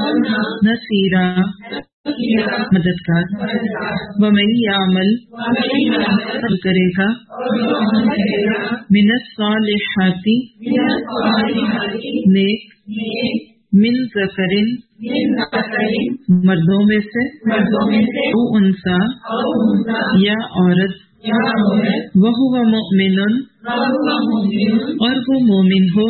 نصیرا مددگار، ومن یعمل کرے گا، من الصالحات نیک، من ذکرن مردوں میں سے، او انثی یا عورت، وہو مؤمن اور وہ مومن ہو،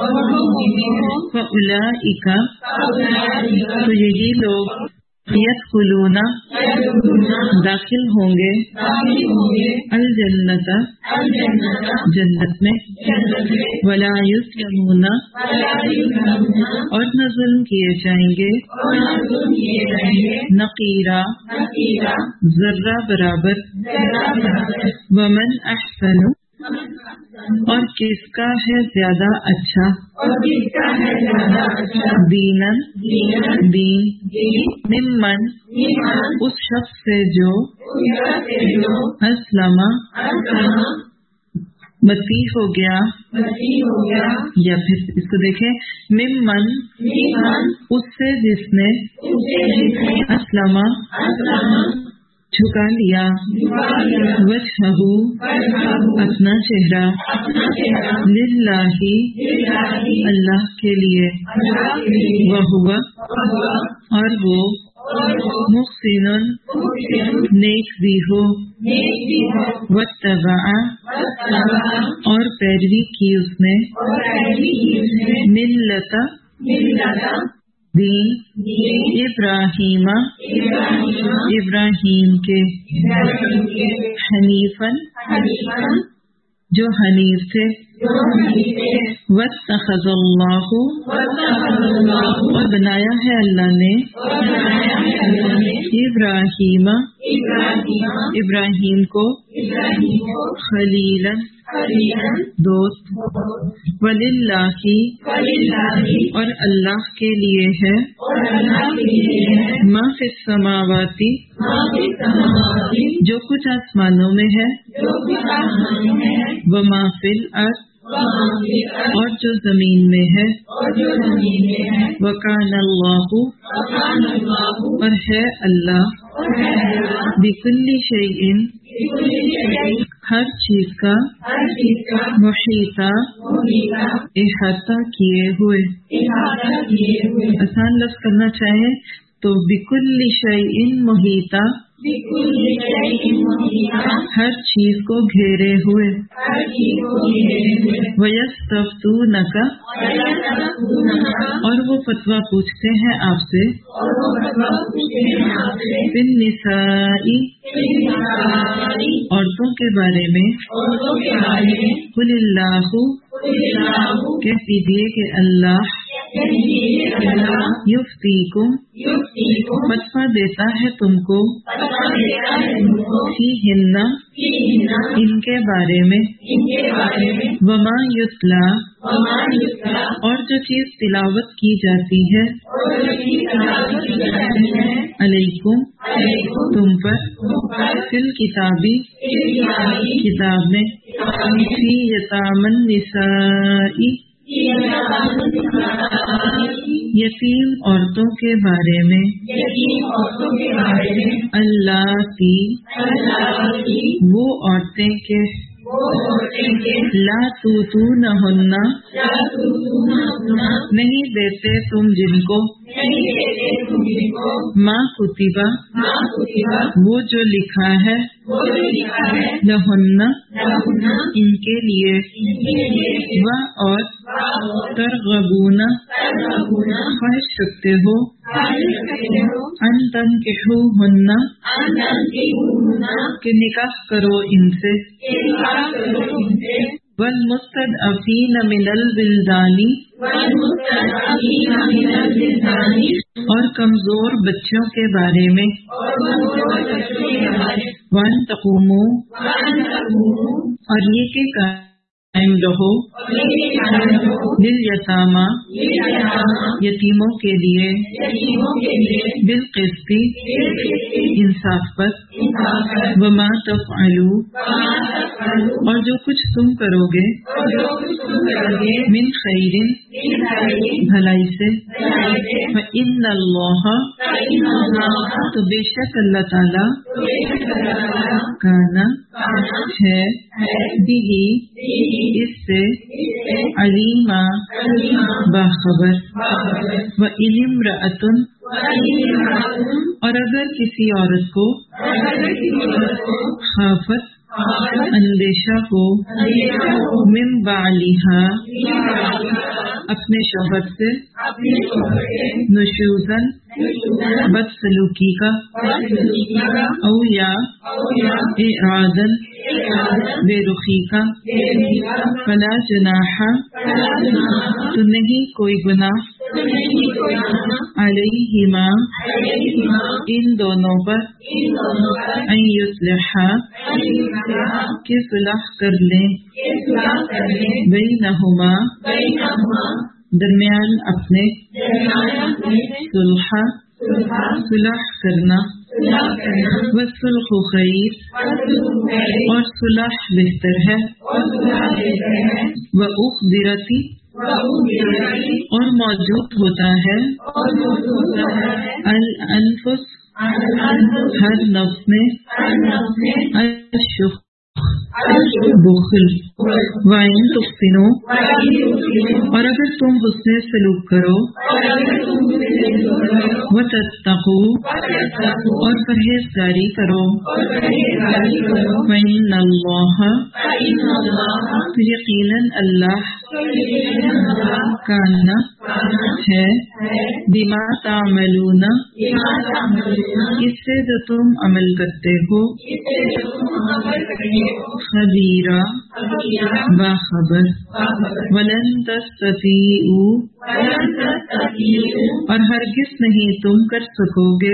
فاولئک تو یہی لوگ یدخلون داخل ہوں گے، الجنت جنت میں، ولا یظلمون اور نہ ظلم کیے جائیں گے، نقیرا ذرہ برابر، ومن احسن اور کس کا ہے زیادہ اچھا، دینن دین، ممن اس شخص سے جو اسلم مسیح ہو گیا، یا پھر اس کو دیکھیں ممن اس سے جس نے اسلم جھکا لیا، وجہہ اپنا چہرہ، للہ اللہ کے لیے، وہو اور وہ محسن نیک بھی ہو، واتبع اور پیروی کی اس نے، ملت دین ابراہیم ابراہیم کے، حنیفاً جو حنیف تھے، واتخذ اللہ اور بنایا ہے اللہ نے، ابراہیم ابراہیم کو، خلیلاً دوست، وللہ اور اللہ کے لیے ہے، ما فی السماوات جو کچھ آسمانوں میں ہے، وما فی الارض اور جو زمین میں ہے، وکان اللہ اور ہے اللہ، بکل شیء ہر چیز کا، محیطہ احاطہ کیے ہوئے، آسان لفظ کرنا چاہیں تو بکل شیء محیطہ ہر چیز کو گھیرے ہوئے، وَيَسْتَفْتُونَكَ اور وہ فتویٰ پوچھتے ہیں آپ سے، فِي النِّسَاءِ عورتوں کے بارے میں، قُلِ اللَّهُ کہہ دیجیے کہ اللہ، یفتیکم فتویٰ دیتا ہے تم کو، فیہن ان کے بارے میں، وما یتلا اور جو چیز تلاوت کی جاتی ہے، علیکم تم پر، فی الکتابی کتاب میں، فی یتامی النساء یتیم عورتوں کے بارے میں، اللاتی وہ عورتیں کے، لا توتونہن نہیں دیتے تم جن کو، ما کتبہ وہ جو لکھا ہے، لہن ان کے لیے، و اور ترغبون خواہش رکھتے ہو، ان تنکحوہن کہ نکاح کرو ان سے، والمستضعفین من الولدان اور کمزور بچوں کے بارے میں، وان تقوموا اور یہ کہ قائم رہو للیتاما یتیموں کے لیے بالقسط انصاف پر وما تفعلوا اور جو کچھ تم کرو گے من خیر بھلائی سے فإن اللہ تو بے شک اللہ تعالی کانا ہے بھی اس سے علیما باخبر وإن امرأۃ اور اگر کسی عورت کو خافت اندیشہ ہو من بعلہا اپنے شوہر سے نشوزن بدسلوکی کا او یا اعراضن بے رخی کا فلا جناح تو نہیں کوئی گناہ علیہما ان دونوں پر ان یصلحا کہ صلح کر لیں بینہما درمیان اپنے صلح کرنا والصلح خیر اور صلح بہتر ہے وأحضرت اور موجود ہوتا ہے الانفس ہر نفس میں الشح بخل وَإِن تُحْسِنُوا اور اگر تم حسن سلوک کرو وَتَتَّقُوا اور پرہیزگاری کرو فَإِنَّ اللَّهَ تو یقیناً اللہ کانا ہے بما تعملون اس سے جو تم عمل کرتے ہو خبیرہ باخبر ولن تستطیعوا اور ہرگز نہیں تم کر سکو گے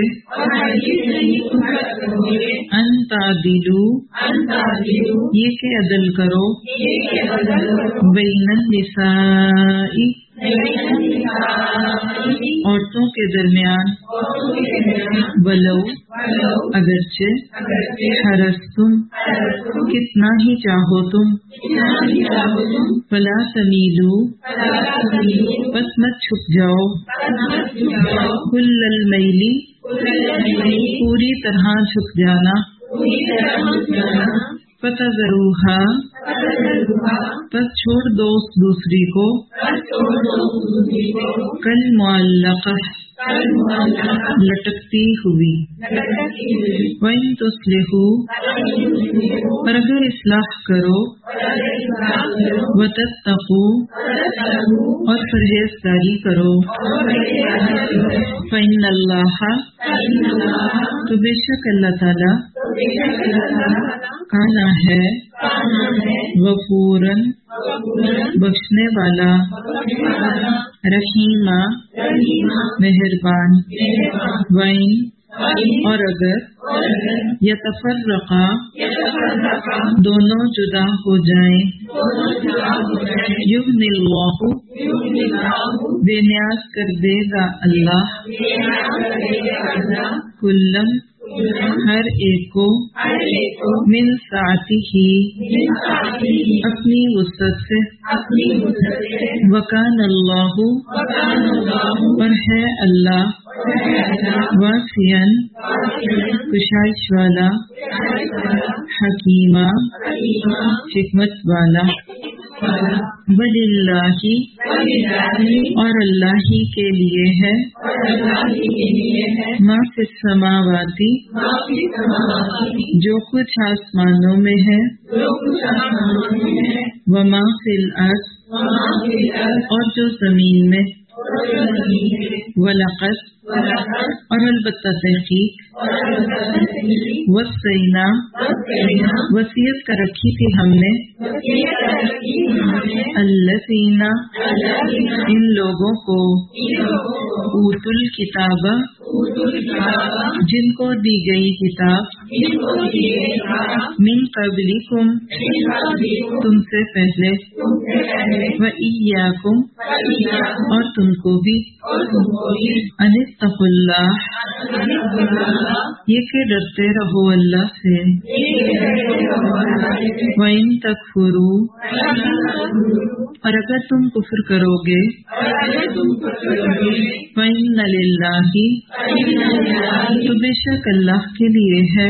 ان تعدلوا یہ کہ عدل کرو بین النساء عورتوں کے درمیان ولو اگرچہ حرستم کتنا ہی چاہو تم فلا تمیلوا بس مت چھپ جاؤ کل المیل پوری طرح جھک جانا فتذروها پس چھوڑ دو دوسری کو کل معلقہ لٹکتی ہوئی وَإِن تُصْلِحُوا اور اگر اصلاح کرو وَتَتَّقُوا اور پرہیزگاری کرو فَإِنَّ اللَّهَ تو بے شک اللہ تعالی کانا ہے غفوراً بخشنے والا رحیمہ مہربان وَإِن اور اگر یتفرقا دونوں جدا ہو جائیں یغنی اللہ بے نیاز کر دے گا اللہ کلم ہر ایک کو من سعتی ہی اپنی وسعت سے وکان اللہ اور ہے اللہ واسعاً کشائش والا حکیمہ حکمت والا وَلِلَّهِ اور اللہ ہی کے لیے ہے ما فی السماوات جو کچھ آسمانوں میں ہے وما فی الارض اور جو زمین میں وَلَقَدْ اور البتہ تحقیق وصینا وصیت کر رکھی تھی ہم نے الذین ان لوگوں کو اوتوا الکتاب جن کو دی گئی کتاب من قبلکم تم سے پہلے وإیاکم اور تم کو بھی ان اتقوا اللہ یہ کہ ڈرتے رہو اللہ سے وَإِن تَكْفُرُوا اور اگر تم کفر کرو گے فَإِنَّ لِلَّهِ تو بے شک اللہ کے لیے ہے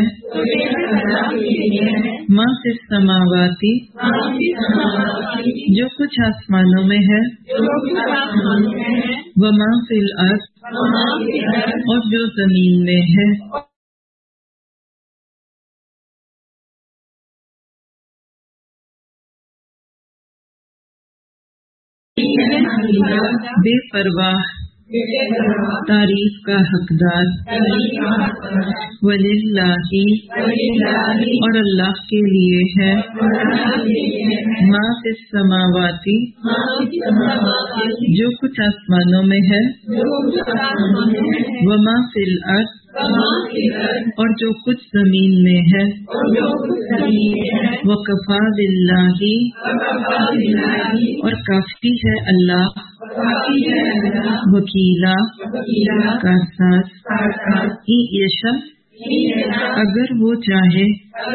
ما فی السماوات جو کچھ آسمانوں میں ہے وما فی الارض اور جو زمین میں ہے بے پرواہ تعریف کا حقدار وللہ اور اللہ کے لیے ہے ما فی السماوات جو کچھ آسمانوں میں ہے وما فی الارض اور جو کچھ زمین میں ہے وکفی باللہ اور کافی ہے اللہ وکیلا کا ساتھ یشاء اگر وہ چاہے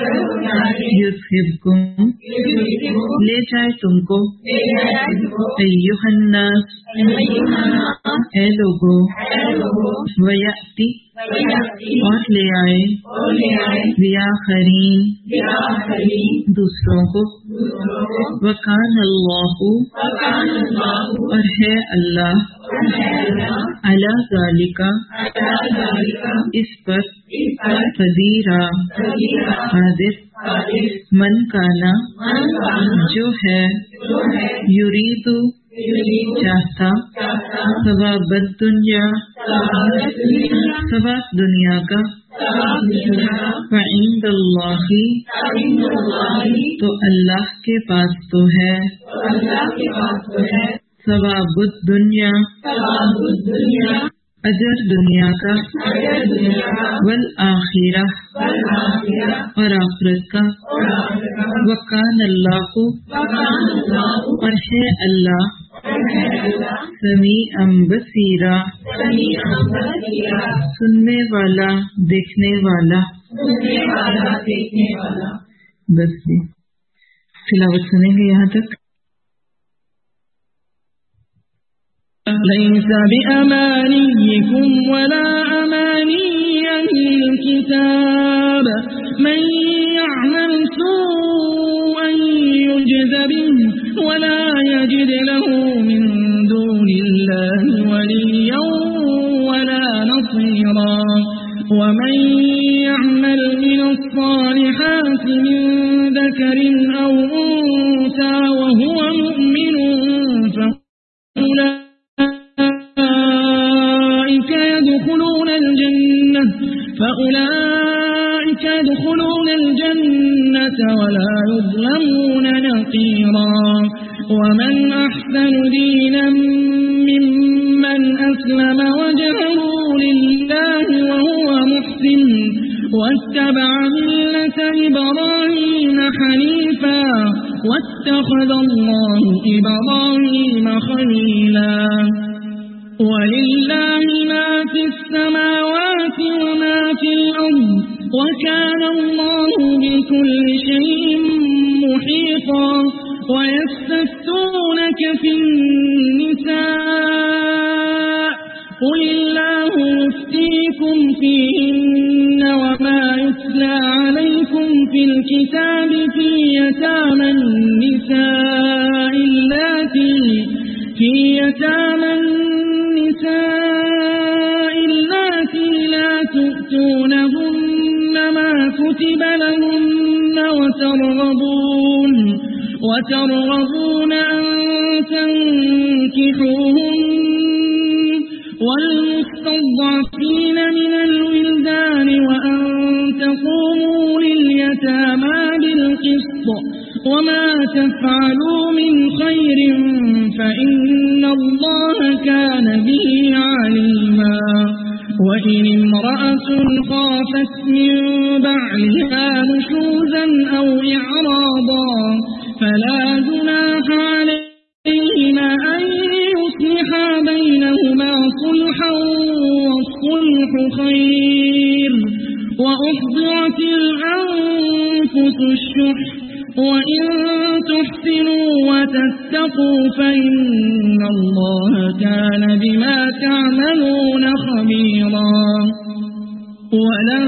یذہبکم لے جائے تم کو ایھا الناس اے لوگو ویأتی اور لے آئے بآخرین دوسروں کو وکان اللہ اور ہے اللہ علی ذالک اس پر قدیرا قادر من کانا جو ہے یرید چاہتا ثواب الدنیا ثواب دنیا کا فعند اللہ تو اللہ کے پاس تو ہے ثواب الدنیا اجر دنیا کا والآخرہ اور آخرت کا وکان اللہ اور ہے اللہ سمیعا بصیرا سننے والا دیکھنے والا بس تلاوت سنیں گے یہاں تک ليس بأمانيكم ولا أماني أهل الكتاب من يعمل سوءا يجز به ولا يجد له من دون الله وليا ولا نصيرا ومن يعمل من الصالحات من ذكر أو أنثى وهو مؤمن فأولئك يدخلون الجنة ولا يظلمون نقيرا ومن أحسن دينا ممن أسلم وجهه لله وهو محسن واتبع ملة إبراهيم حنيفا واتخذ الله إبراهيم خليلا ولله ما في السماوات وما في الأرض وكان الله بكل شيء محيطا ويستفتونك في النساء قل الله يفتيكم فيهن وما يتلى عليكم في الكتاب في يتامى النساء اللاتي لا تؤتونهن ما كتب لهن وترغبون أن تنكحوهن والمستضعفين من الولدان وأن تقوموا لليتامى بالقسط وما تفعلوا من خير فإن الله كان به عليما وإن امرأة خافت من بعلها نشوزا أو إعراضا فلا جناح عليهما أن يصلحا بينهما صلحا والصلح خير وأحضرت الأنفس الشح وإن تحسنوا وتتقوا فإن الله كان بما تعملون خبيرا ولن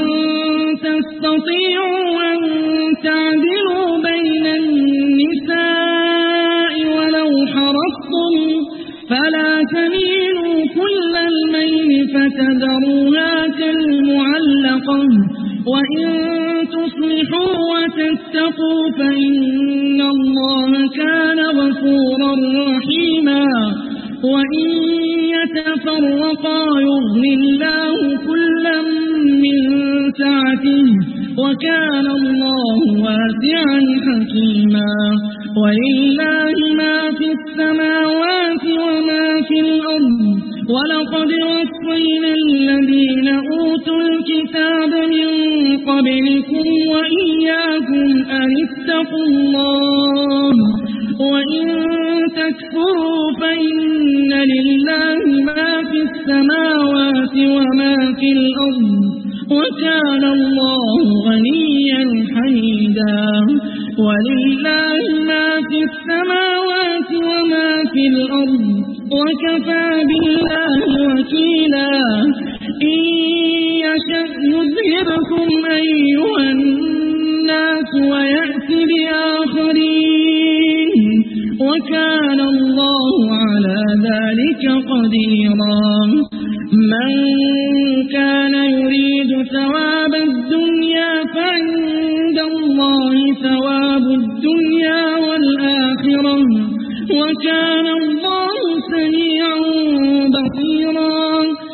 تستطيعوا أن تعدلوا بين النساء ولو حرصتم فلا تميلوا كل الميل فتذروها كالمعلقة وإن تصلحوا وتتقوا فإن الله كان غفورا رحيما وإن يتفرقا يغن الله كلا من سعته وكان الله واسعا حكيما ولله ما في السماوات وما في الأرض ولقد وصينا الذين أوتوا الكتاب من قبلكم وإياكم أن اتقوا الله وإن تكفروا فإن لله ما في السماوات وما في الأرض وكان الله غنيا حميدا ولله ما في السماوات وما في الأرض وكفى بالله وكيلا إن يشأ يذهبكم أيها الناس ويأتي بآخرين وكان الله على ذلك قديرا من كان يريد ثواب الدنيا فعند الله ثواب الدنيا والآخرة وكان الله سميعا بصيرا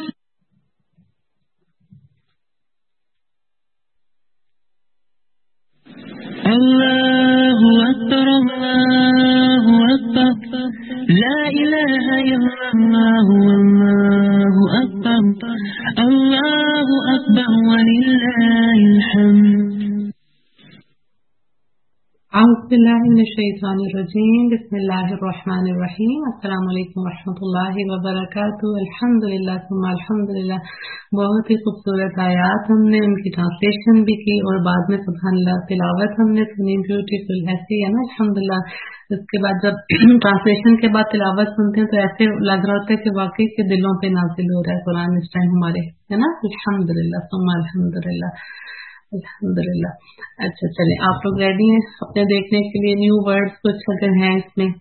الله أكبر الله أكبر لا إله إلا الله والله أكبر الله أكبر ولله الحمد أعوذ بالله من الشيطان الرجيم بسم الله الرحمن الرحيم السلام علیکم ورحمۃ اللہ وبرکاتہ الحمدللہ ثم الحمدللہ بہت ہی خوبصورت آیات ہم نے ان کی ٹرانسلیشن بھی کی اور بعد میں سبحان اللہ تلاوت ہم نے سنی بیوٹیفل ایسی ہے نا الحمدللہ اس کے بعد جب ٹرانسلیشن کے بعد تلاوت سنتے ہیں تو ایسے لگ رہا ہوتا ہے کہ واقعی کے دلوں پہ نازل ہو رہا ہے قرآن اس ٹائم ہمارے ہے نا الحمدللہ ثم الحمدللہ الحمدللہ اچھا چلیں آپ لوگ ریڈی ہیں اپنے دیکھنے کے لیے نیو ورڈز کچھ اگر ہیں اس میں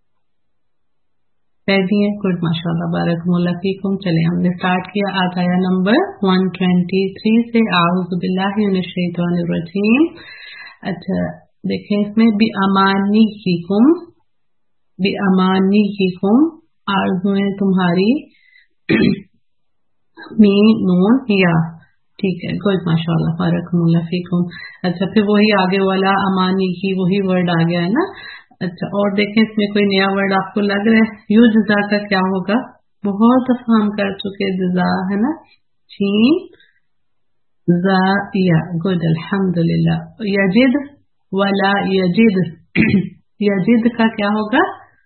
ریڈی ہیں گڈ ماشاء اللہ بارکم اللہ فیکم چلیں ہم نے اسٹارٹ کیا آج آیا نمبر 123 سے اعوذ باللہ من الشیطان الرجیم اچھا دیکھیں اس میں بِأَمَانِيِّكُمْ آرزویں تمہاری می نون یا ٹھیک ہے گڈ ماشاء اللہ بارکم اللہ فیکم اچھا پھر وہی آگے والا امانی کی وہی ورڈ آ گیا ہے نا اچھا اور دیکھیں اس میں کوئی نیا ورڈ آپ کو لگ رہا ہے یو جزا کا کیا ہوگا بہت دفعہ ہم کر چکے جزا ہے نا چین زا یا گڈ الحمدللہ یجد ولا یجد یجد کا کیا ہوگا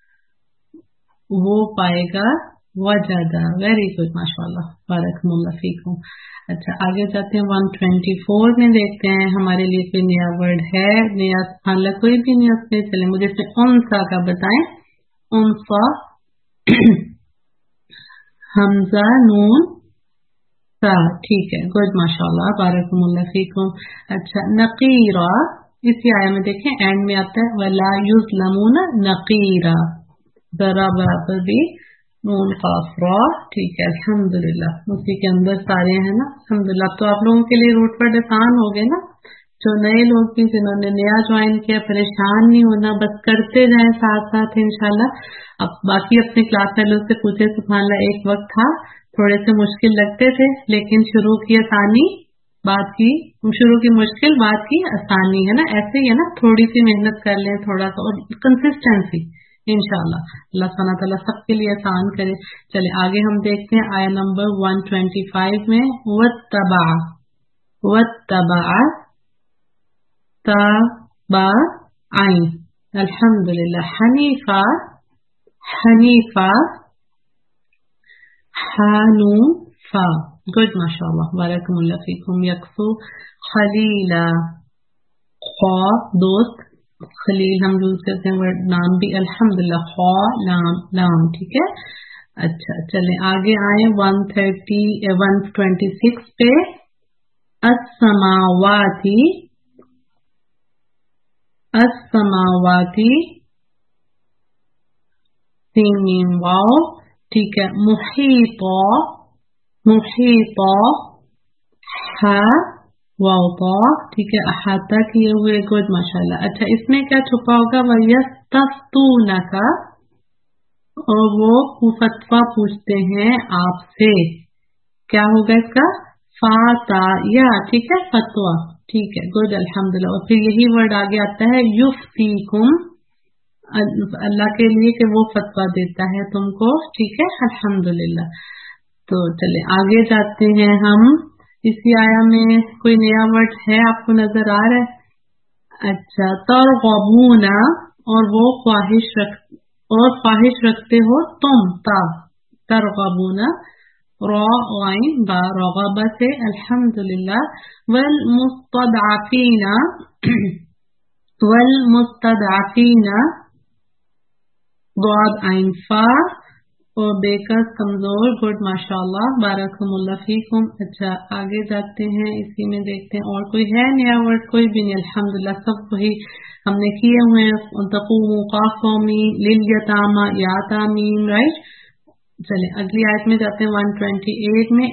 وہ پائے گا وجدہ ویری گڈ ماشاء اللہ بارکم اللہ فیکم اچھا آگے جاتے ہیں 124 میں دیکھتے ہیں ہمارے لیے کوئی نیا ورڈ ہے نیا حالانکہ کوئی بھی نہیں اس میں چلے مجھے اس میں انسا کا بتائیں انسا حمزہ نون سا ٹھیک ہے گڈ ماشاء اللہ بارکم اللہ فیکم اچھا نقیرہ اسی آیت میں دیکھیں اینڈ میں آتا ہے ولا یظلمون نقیرہ ذرا برابر بھی نون قافرہ ٹھیک ہے الحمدللہ اسی کے اندر سارے ہیں نا الحمدللہ تو آپ لوگوں کے لیے روٹ پر آسان ہو گئے نا جو نئے لوگ بھی جنہوں نے نیا جوائن کیا پریشان نہیں ہونا بس کرتے جائیں ساتھ ساتھ انشاءاللہ اب باقی اپنے کلاس والوں سے پوچھے سبحان اللہ ایک وقت تھا थोड़े से मुश्किल लगते थे, लेकिन शुरू की आसानी बात की, शुरू की मुश्किल बात की आसानी, है ना। ऐसे ही है ना, थोड़ी सी मेहनत कर लें, थोड़ा सा, और कंसिस्टेंसी, इंशाल्लाह अल्लाह सुब्हानहू व तआला सबके लिए आसान करे। चले आगे हम देखते हैं आया नंबर 125 में, वत्तबा तबा आइन, अल्हम्दुलिल्लाह, हनीफा हानूफा, गुड माशाअल्लाह, बारकल्लाहु फीकुम। यक्सु खलीला, खौ दोस्त, खलील हम यूज करते हैं वर्ड नाम भी, अल्हम्दुलिल्लाह, खौ लाम, ठीक है। अच्छा चलें आगे आए 126 पे, अस्समावाती तीन मीम वाव, ठीक है। मुहीता हा वाव ता, ठीक है, अहाता किए हुए, गुड माशाल्लाह। अच्छा इसमें क्या छुपा होगा, वयस्तफ्तूनका, और वो फतवा पूछते हैं आपसे, क्या होगा इसका, फाता या, ठीक है, फतवा, ठीक है, गुड, अल्हम्दुलिल्लाह। और फिर यही वर्ड आगे आता है युफ्तीकुम, अल्लाह के लिए कि वो फतवा देता है तुमको, ठीक है, अल्हम्दुलिल्लाह। तो चले आगे जाते हैं हम। इसी आया में कोई नया वर्ड है आपको नजर आ रहा है? अच्छा, तरगबूना, और वो ख्वाहिश रखते हो तुम, तरगबूना, रॉइन बा, रगबा से, अल्हम्दुलिल्लाह। वल मुस्तदअफीना, ضاد आइन फा, और बेकस कमजोर, गुड माशाअल्लाह, बारकल्लाहु फीकुम। अच्छा आगे जाते हैं, इसी में देखते हैं और कोई है नया वर्ड, कोई भी नहीं, अल्हम्दुलिल्लाह सब वही हमने किए हुए हैं। तक़ूमु क़ाफ़मी लिल यतामा, यातामीम, राइट। चले अगली आयत में जाते हैं 128 में,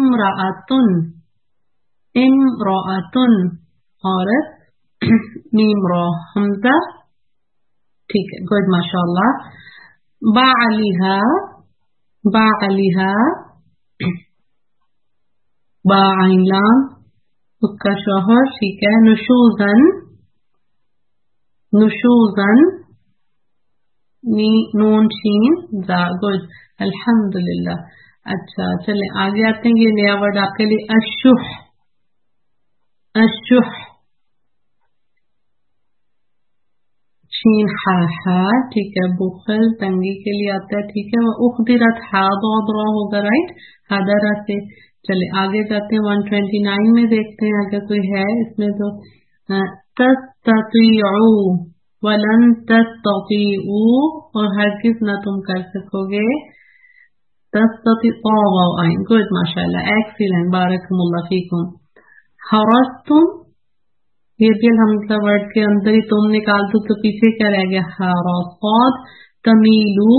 इम्राअतुन औरत, मीम रा हमजा, ठीक है, गुड माशाअल्लाह। बाअलिहा बाइला, उसका शौहर, ठीक है। नुशूजन नून शीन जा, गुड, अल्हम्दुलिल्लाह। अच्छा चले आगे आते हैं, ये नया वर्ड आपके लिए, अशुह शीन हा, ठीक है, बुखल तंगी के लिए आता है, ठीक है। वो उखदिरत हा दौरा होगा, राइट, हादरा से। चले आगे जाते हैं 129 में देखते हैं अगर कोई है इसमें तो, तस्ततीउ वलन तस्ततीउ, और हरगिज़ ना तुम कर सकोगे, तस्ततीउ, गुड माशाल्लाह, एक्सीलेंट, बारकल्लाहु फीकुम। हरस्तुम, ये भी हमजा वर्ड के अंदर ही तुम निकाल दो तो पीछे क्या रह गया, हरासाद, तमीलू,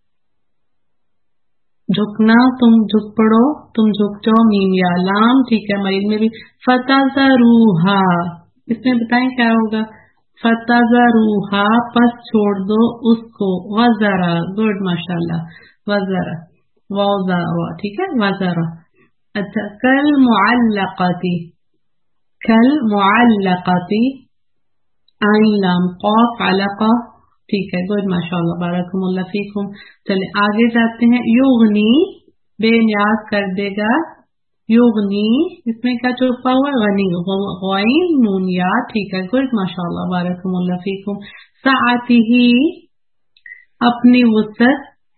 झुकना, तुम झुक पड़ो, तुम झुक जाओ, मीम या लाम, ठीक है। मरीज में भी फतज़रूहा, इसमें बताएं क्या होगा, फतज़रूहा, पस छोड़ दो उसको, वज़रा, गुड माशाल्लाह, वज़रा, वाज़ा, ठीक है, वज़रा। अच्छा, कल मुअल्लक़ती, आइन लाम क़ाफ़ अलक़ा, ठीक है, गुड माशाअल्लाह, बारकल्लाहु फीकुम। चले आगे जाते हैं, युगनी, बेनियाज कर देगा, युगनी, इसमें क्या छुपा हुआ, गनी, गौइन नून या, ठीक है, गुड माशाअल्लाह, बारकल्लाहु फीकुम। साअतिही, अपनी वसअत,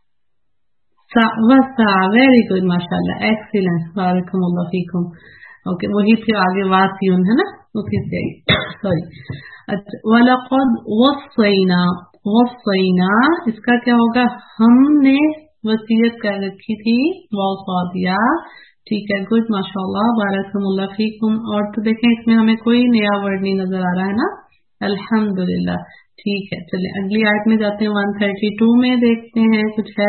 वसा, वेरी गुड माशाअल्लाह, एक्सीलेंट, बारकल्लाहु फीकुम। ओके, वही फिर आगे वासियुन है ना, उसी से, सॉरी। अच्छा, वलक़द वस्सैना, इसका क्या होगा, हमने वसीयत कर रखी थी, वसादिया, ठीक है, गुड माशाअल्लाह, बारकल्लाहु फीकुम। और तो देखें इसमें हमें कोई नया वर्ड नहीं नजर आ रहा है ना, अल्हम्दुलिल्लाह, ठीक है। चले अगली आयत में जाते हैं 132 में देखते हैं कुछ है,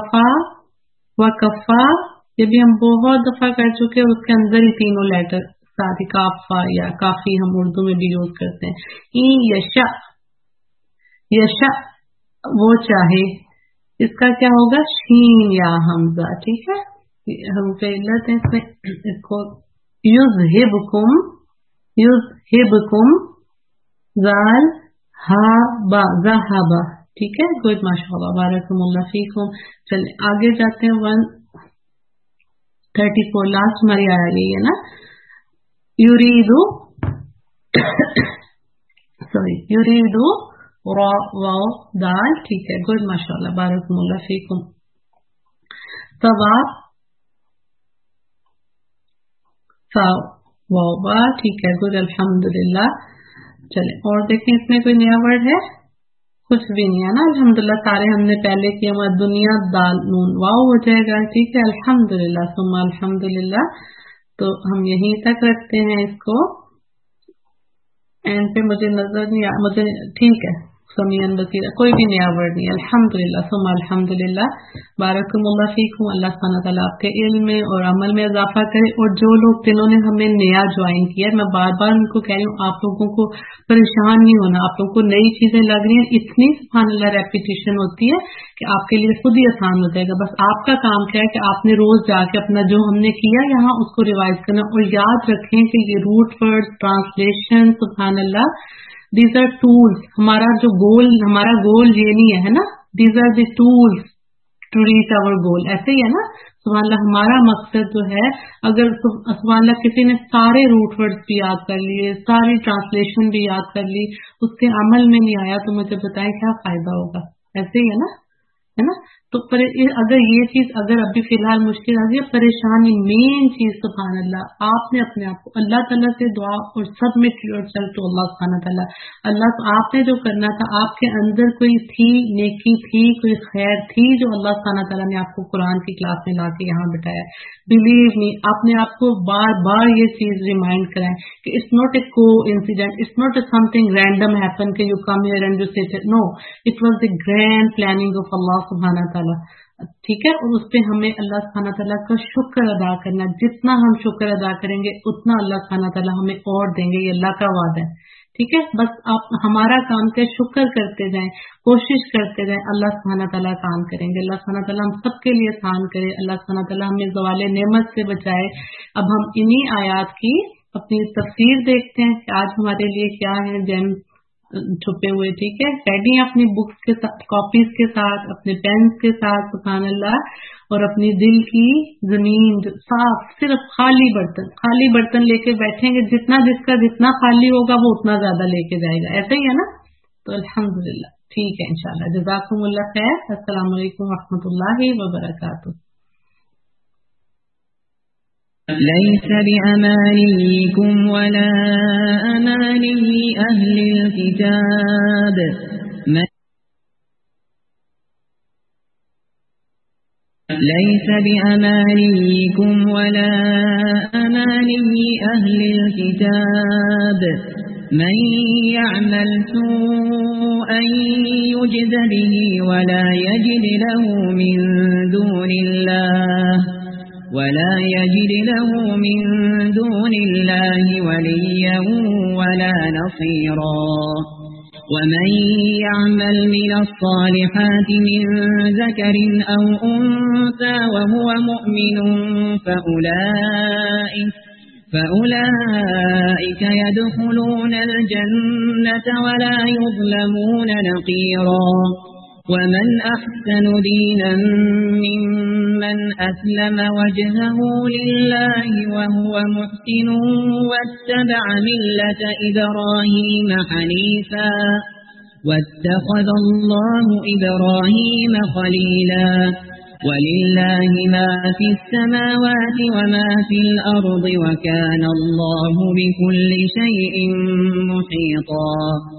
वकफा, ये भी हम बहुत दफा कर चुके हैं, उसके अंदर ही तीनों लेटर साथ ही काफा या काफी हम उर्दू में भी यूज करते हैं। यशा वो चाहे, इसका क्या होगा, शीन या हमजा, ठीक है, حروف علت ہیں اس میں. اس کو یذہبکم زال ہا با ذہب. ٹھیک ہے, گڈ, ماشاء اللہ, بارکم اللہ فیکم. چلیں آگے جاتے ہیں. 134 لاسٹ ہماری آیا یہی ہے نا. یریدو را واو دال. ٹھیک ہے, گڈ, ماشاء اللہ, بارکم اللہ فیکم. ثواب واو با. ٹھیک ہے, گڈ, الحمدللہ. چلیں اور دیکھیں اس میں کوئی نیا ورڈ ہے؟ کچھ بھی نہیں ہے نا. الحمدللہ سارے ہم نے پہلے کیا. ہمارا دنیا دال نون واو ہو جائے گا. ٹھیک ہے, الحمدللہ ثم الحمدللہ. تو ہم یہیں تک رکھتے ہیں اس کو. اینڈ پہ مجھے نظر نہیں مجھے ٹھیک ہے, سمیعن بصیر, کوئی بھی نیا ورڈ نہیں. الحمدللہ ثم الحمدللہ. بارکم اللہ فیکم. اللہ سبحانہ تعالیٰ آپ کے علم میں اور عمل میں اضافہ کرے. اور جو لوگ جنہوں نے ہمیں نیا جوائن کیا, میں بار بار ان کو کہہ رہی ہوں, آپ لوگوں کو پریشان نہیں ہونا. آپ لوگوں کو نئی چیزیں لگ رہی ہیں, اتنی سبحان اللہ ریپیٹیشن ہوتی ہے کہ آپ کے لیے خود ہی آسان ہو جائے گا. بس آپ کا کام کیا ہے کہ آپ نے روز جا کے اپنا جو ہم نے کیا یہاں اس کو ریوائز کرنا. اور یاد رکھیں کہ یہ روٹ ورڈ ٹرانسلیشن سبحان اللہ these are tools. ہمارا گول یہ نہیں ہے نا. these are the tools to reach our goal. ایسے ہی ہے نا. سبحان اللہ ہمارا مقصد جو ہے, اگر سبحان اللہ کسی نے سارے روٹ ورڈز بھی یاد کر لیے, ساری ٹرانسلیشن بھی یاد کر لی, اس کے عمل میں نہیں آیا, تو مجھے بتائیں کیا فائدہ ہوگا. ایسے ہی ہے نا. تو اگر یہ چیز اگر ابھی فی الحال مشکل آ گئی, پریشانی مین چیز سبحان اللہ آپ نے اپنے آپ کو اللہ تعالیٰ سے دعا اور سبمٹ یور سیلف ٹو اللہ سبحانہ تعالیٰ. اللہ تو آپ نے جو کرنا تھا, آپ کے اندر کوئی تھی نیکی تھی, کوئی خیر تھی جو اللہ سبحانہ تعالیٰ نے آپ کو قرآن کی کلاس میں لا کے یہاں بٹھایا. بلیو می, اپنے آپ کو بار بار یہ چیز ریمائنڈ کرائیں کہ it's not a coincidence, it's not a something random happen کہ you come here and you sit. No, it was the grand planning of اللہ سبحانہ تعالیٰ. ٹھیک ہے, اور اس پہ ہمیں اللہ سبحانہ تعالیٰ کا شکر ادا کرنا. جتنا ہم شکر ادا کریں گے اتنا اللہ سبحانہ تعالیٰ ہمیں اور دیں گے. یہ اللہ کا وعدہ ہے. ٹھیک ہے, بس آپ ہمارا کام کے شکر کرتے جائیں, کوشش کرتے جائیں, اللہ سبحانہ تعالیٰ کام کریں گے. اللہ سبحانہ تعالیٰ ہم سب کے لیے آسان کرے. اللہ سبحانہ تعالیٰ ہمیں زوال نعمت سے بچائے. اب ہم انہی آیات کی اپنی تفسیر دیکھتے ہیں کہ آج ہمارے لیے کیا ہے جیم چھپے ہوئے. ٹھیک ہے, ریڈی اپنی بکس کے ساتھ, کاپیز کے ساتھ, اپنے پینس کے ساتھ سبحان اللہ, اور اپنی دل کی زمین صاف, صرف خالی برتن لے کے بیٹھیں گے. جتنا خالی ہوگا وہ اتنا زیادہ لے کے جائے گا. ایسا ہی ہے نا. تو الحمدللہ ٹھیک ہے انشاءاللہ. جزاکم اللہ خیر. السلام علیکم ورحمۃ اللہ وبرکاتہ. ليس بأمانيكم ولا أماني أهل الكتاب ليس بأمانيكم ولا أماني أهل الكتاب من يعمل سوءا يجز به ولا يجد له من دون الله وليا ولا نصيرا. ومن يعمل من الصالحات من ذكر أو أنثى وهو مؤمن فأولئك يدخلون الجنة ولا يظلمون نقيرا. ومن أحسن دينا ممن أسلم وجهه لله وهو محسن واتبع ملة إبراهيم حنيفا واتخذ الله إبراهيم خليلا. ولله ما في السماوات وما في الأرض وكان الله بكل شيء محيطا.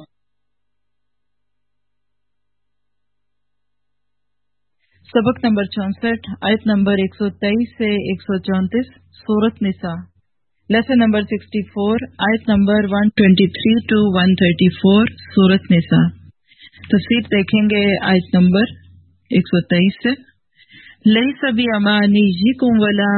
سبق نمبر 64 آیت نمبر 123 سے 134 سورۃ نساء. لیسن نمبر 64 آیت نمبر 123 to 134 سورۃ نساء. تفسیر دیکھیں گے آیت نمبر 123 سے. لیس بِأَمَانِيِّكُمْ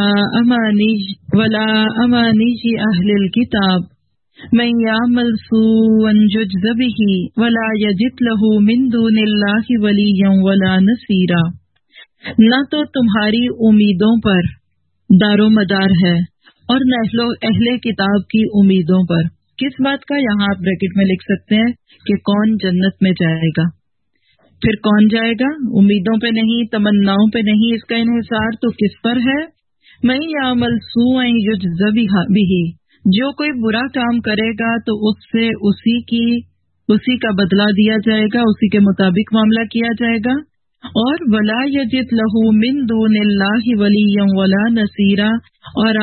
ولا أَمَانِيِّ أَهْلِ الْكِتَابِ من يعمل سوءا يجز به ولا يجد له من دون الله وليا ولا نصيرا. نہ تو تمہاری امیدوں پر दारो मदार है और न अहले किताब की उम्मीदों पर। किस बात का? यहाँ आप ब्रैकेट में लिख सकते हैं कि कौन जन्नत में जाएगा। फिर कौन जाएगा? उम्मीदों पे नहीं, तमन्नाओं पे नहीं, इसका इन्हिसार तो किस पर है? मैं यामल सूअन युज्ज़ा बिही, जो कोई बुरा काम करेगा तो उससे उसी का बदला दिया जाएगा, उसी के मुताबिक मामला किया जाएगा। और वला यजिद लहू मिन दूनिल्लाहि वलिय्यन वला नसीरा, और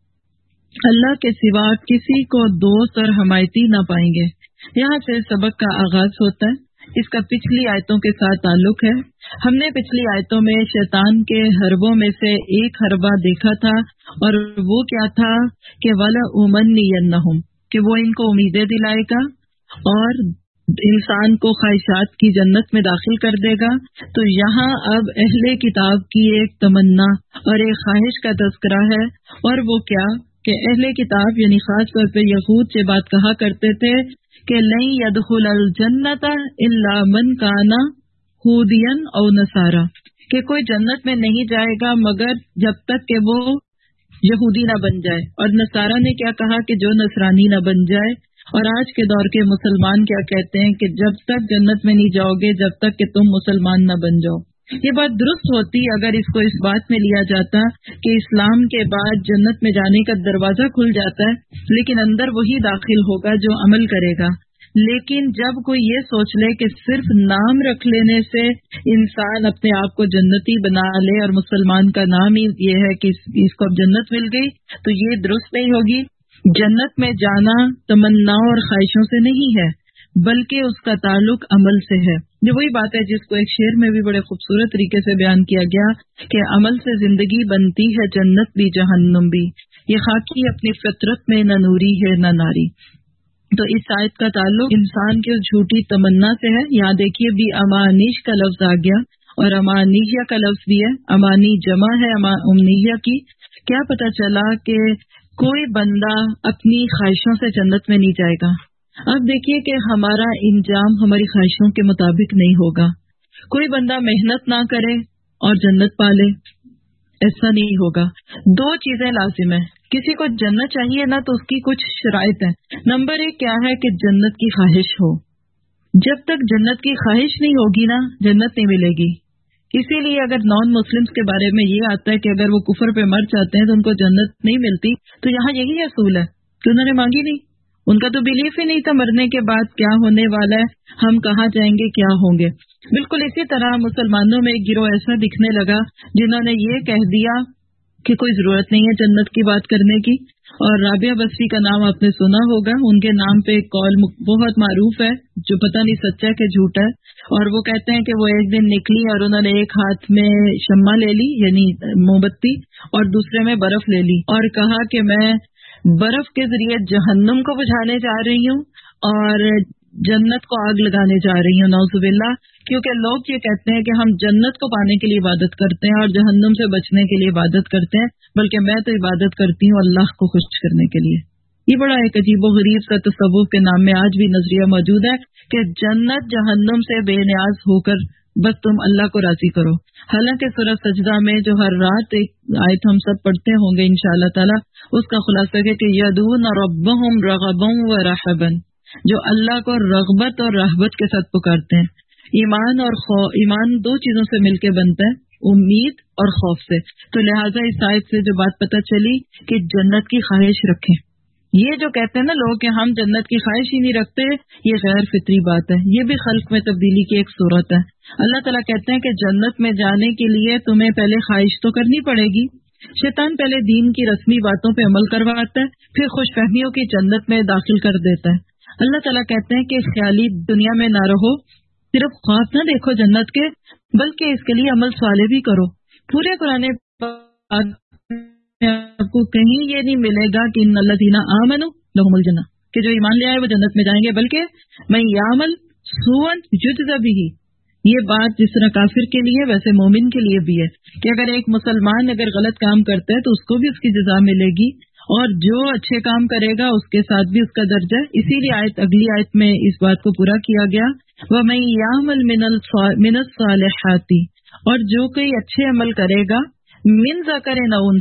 आप अल्लाह के सिवा किसी को दोस्त और हमायती न पाएंगे। यहाँ से सबक का आगाज होता है। इसका पिछली आयतों के साथ ताल्लुक है। हमने पिछली आयतों में शैतान के हरबों में से एक हरबा देखा था, और वो क्या था कि वला उमन्नियन्नहुम, कि वो इनको उम्मीदें दिलाएगा और इंसान को ख्वाहिशात की जन्नत में दाखिल कर देगा। तो यहाँ अब अहले किताब की एक तमन्ना और एक ख्वाहिश का तज़किरा है, और वो क्या कि अहले किताब यानी खास तौर पे यहूद से बात कहा करते थे कि लन यदखुलल जन्नता इल्ला मन काना हुदियन औ नसारा, कि कोई जन्नत में नहीं जाएगा मगर जब तक कि वो यहूदी ना बन जाए। और नसारा ने क्या कहा कि जो नसरानी ना बन जाए। और आज के दौर के मुसलमान क्या कहते हैं कि जब तक जन्नत में नहीं जाओगे जब तक कि तुम मुसलमान ना बन जाओ। ये बात दुरुस्त होती अगर इसको इस बात में लिया जाता कि इस्लाम के बाद जन्नत में जाने का दरवाजा खुल जाता है, लेकिन अंदर वही दाखिल होगा जो अमल करेगा। लेकिन जब कोई ये सोच ले कि सिर्फ नाम रख लेने से इंसान अपने आप को जन्नती बना ले और मुसलमान का नाम ही ये है कि इसको अब जन्नत मिल गई, तो ये दुरुस्त नहीं होगी। जन्नत में जाना तमन्नाओं और ख्वाहिशों से नहीं है, बल्कि उसका ताल्लुक अमल से है। ये वही बात है जिसको एक शेर में भी बड़े खूबसूरत तरीके से बयान किया गया कि अमल से जिंदगी बनती है जन्नत भी जहन्नुम भी, ये खाकी अपनी फितरत में न नूरी है न नारी। तो इस आयत का ताल्लुक इंसान की उस झूठी तमन्ना से है। यहाँ देखिए भी अमानीश का लफ्ज आ गया और अमानिया का लफ्ज भी है। अमानी जमा है उमनिया की। क्या पता चला कि कोई बंदा अपनी ख्वाहिशों से जन्नत में नहीं जाएगा। अब देखिए कि हमारा इंजाम हमारी ख्वाहिशों के मुताबिक नहीं होगा। कोई बंदा मेहनत ना करे और जन्नत पाले, ऐसा नहीं होगा। दो चीजें लाजिम है। किसी को जन्नत चाहिए ना तो उसकी कुछ शराइत है। नंबर एक क्या है कि जन्नत की ख्वाहिश हो। जब तक जन्नत की ख्वाहिश नहीं होगी ना जन्नत नहीं मिलेगी। इसीलिए अगर नॉन मुस्लिम्स के बारे में ये आता है कि अगर वो कुफर पे मर जाते हैं तो उनको जन्नत नहीं मिलती, तो यहाँ यही असूल है कि उन्होंने मांगी नहीं। उनका तो बिलीफ ही नहीं था मरने के बाद क्या होने वाला है, हम कहाँ जाएंगे, क्या होंगे। बिल्कुल इसी तरह मुसलमानों में एक गिरोह ऐसा दिखने लगा जिन्होंने ये कह दिया कि कोई जरूरत नहीं है जन्नत की बात करने की। और राबिया बस्री का नाम आपने सुना होगा, उनके नाम पे एक कॉल बहुत मारूफ है जो पता नहीं सच्चा है कि झूठा है। और वो कहते हैं कि वो एक दिन निकली और उन्होंने एक हाथ में शम्मा ले ली यानी मोमबत्ती और दूसरे में बर्फ ले ली और कहा कि मैं बर्फ के जरिए जहन्नुम को बुझाने जा रही हूँ और जन्नत को आग लगाने जा रही हूँ, नौजुबिल्लाह। क्योंकि लोग ये कहते हैं कि हम जन्नत को पाने के लिए इबादत करते हैं और जहन्नुम से बचने के लिए इबादत करते हैं, बल्कि मैं तो इबादत करती हूँ अल्लाह को खुश करने के लिए। ये बड़ा एक अजीबो गरीब सा तसव्वुफ के नाम में आज भी नजरिया मौजूद है कि जन्नत जहन्नुम से बेनियाज होकर बस तुम अल्लाह को राजी करो। हालांकि सूरह सजदा में जो हर रात एक आयत हम सब पढ़ते होंगे इंशाअल्लाह ताला, उसका खुलासा है कि यदून रब्बहुम रगबन व रहबन, जो अल्लाह को रगबत और रहबत के साथ पुकारते हैं। ईमान दो चीजों से मिलकर बनता है, उम्मीद और खौफ से। तो लिहाजा इस आयत से जो बात पता चली कि जन्नत की ख्वाहिश रखें। ये जो कहते हैं ना लोग कि हम जन्नत की ख्वाहिश ही नहीं रखते, ये गैर फितरी बात है। ये भी खल्क में तब्दीली की एक सूरत है। अल्लाह ताला कहते हैं कि जन्नत में जाने के लिए तुम्हें पहले ख्वाहिश तो करनी पड़ेगी। शैतान पहले दीन की रस्मी बातों पे अमल करवाता है, फिर खुशफहमियों की जन्नत में दाखिल कर देता है। अल्लाह ताला कहते हैं कि ख्याली दुनिया में ना रहो, सिर्फ ख्वाब ना देखो जन्नत के, बल्कि इसके लिए अमल साले भी करो। पूरे कुरान आपको कहीं ये नहीं मिलेगा कि इन्नल्लज़ीना आमनू लहुमुल जन्नह, कि जो ईमान ले आए वो जन्नत में जाएंगे, बल्कि मैं यामल सुअन युज्ज़ा बिही। ये बात जिस तरह काफिर के लिए वैसे मोमिन के लिए भी है कि अगर एक मुसलमान अगर गलत काम करता है तो उसको भी उसकी जजा मिलेगी और जो अच्छे काम करेगा उसके साथ भी उसका दर्जा। इसीलिए अगली आयत में इस बात को पूरा किया गया, वमन यामल मिनस सालिहाती, और जो कोई अच्छे अमल करेगा मिन ज़करिन औ उन्सा,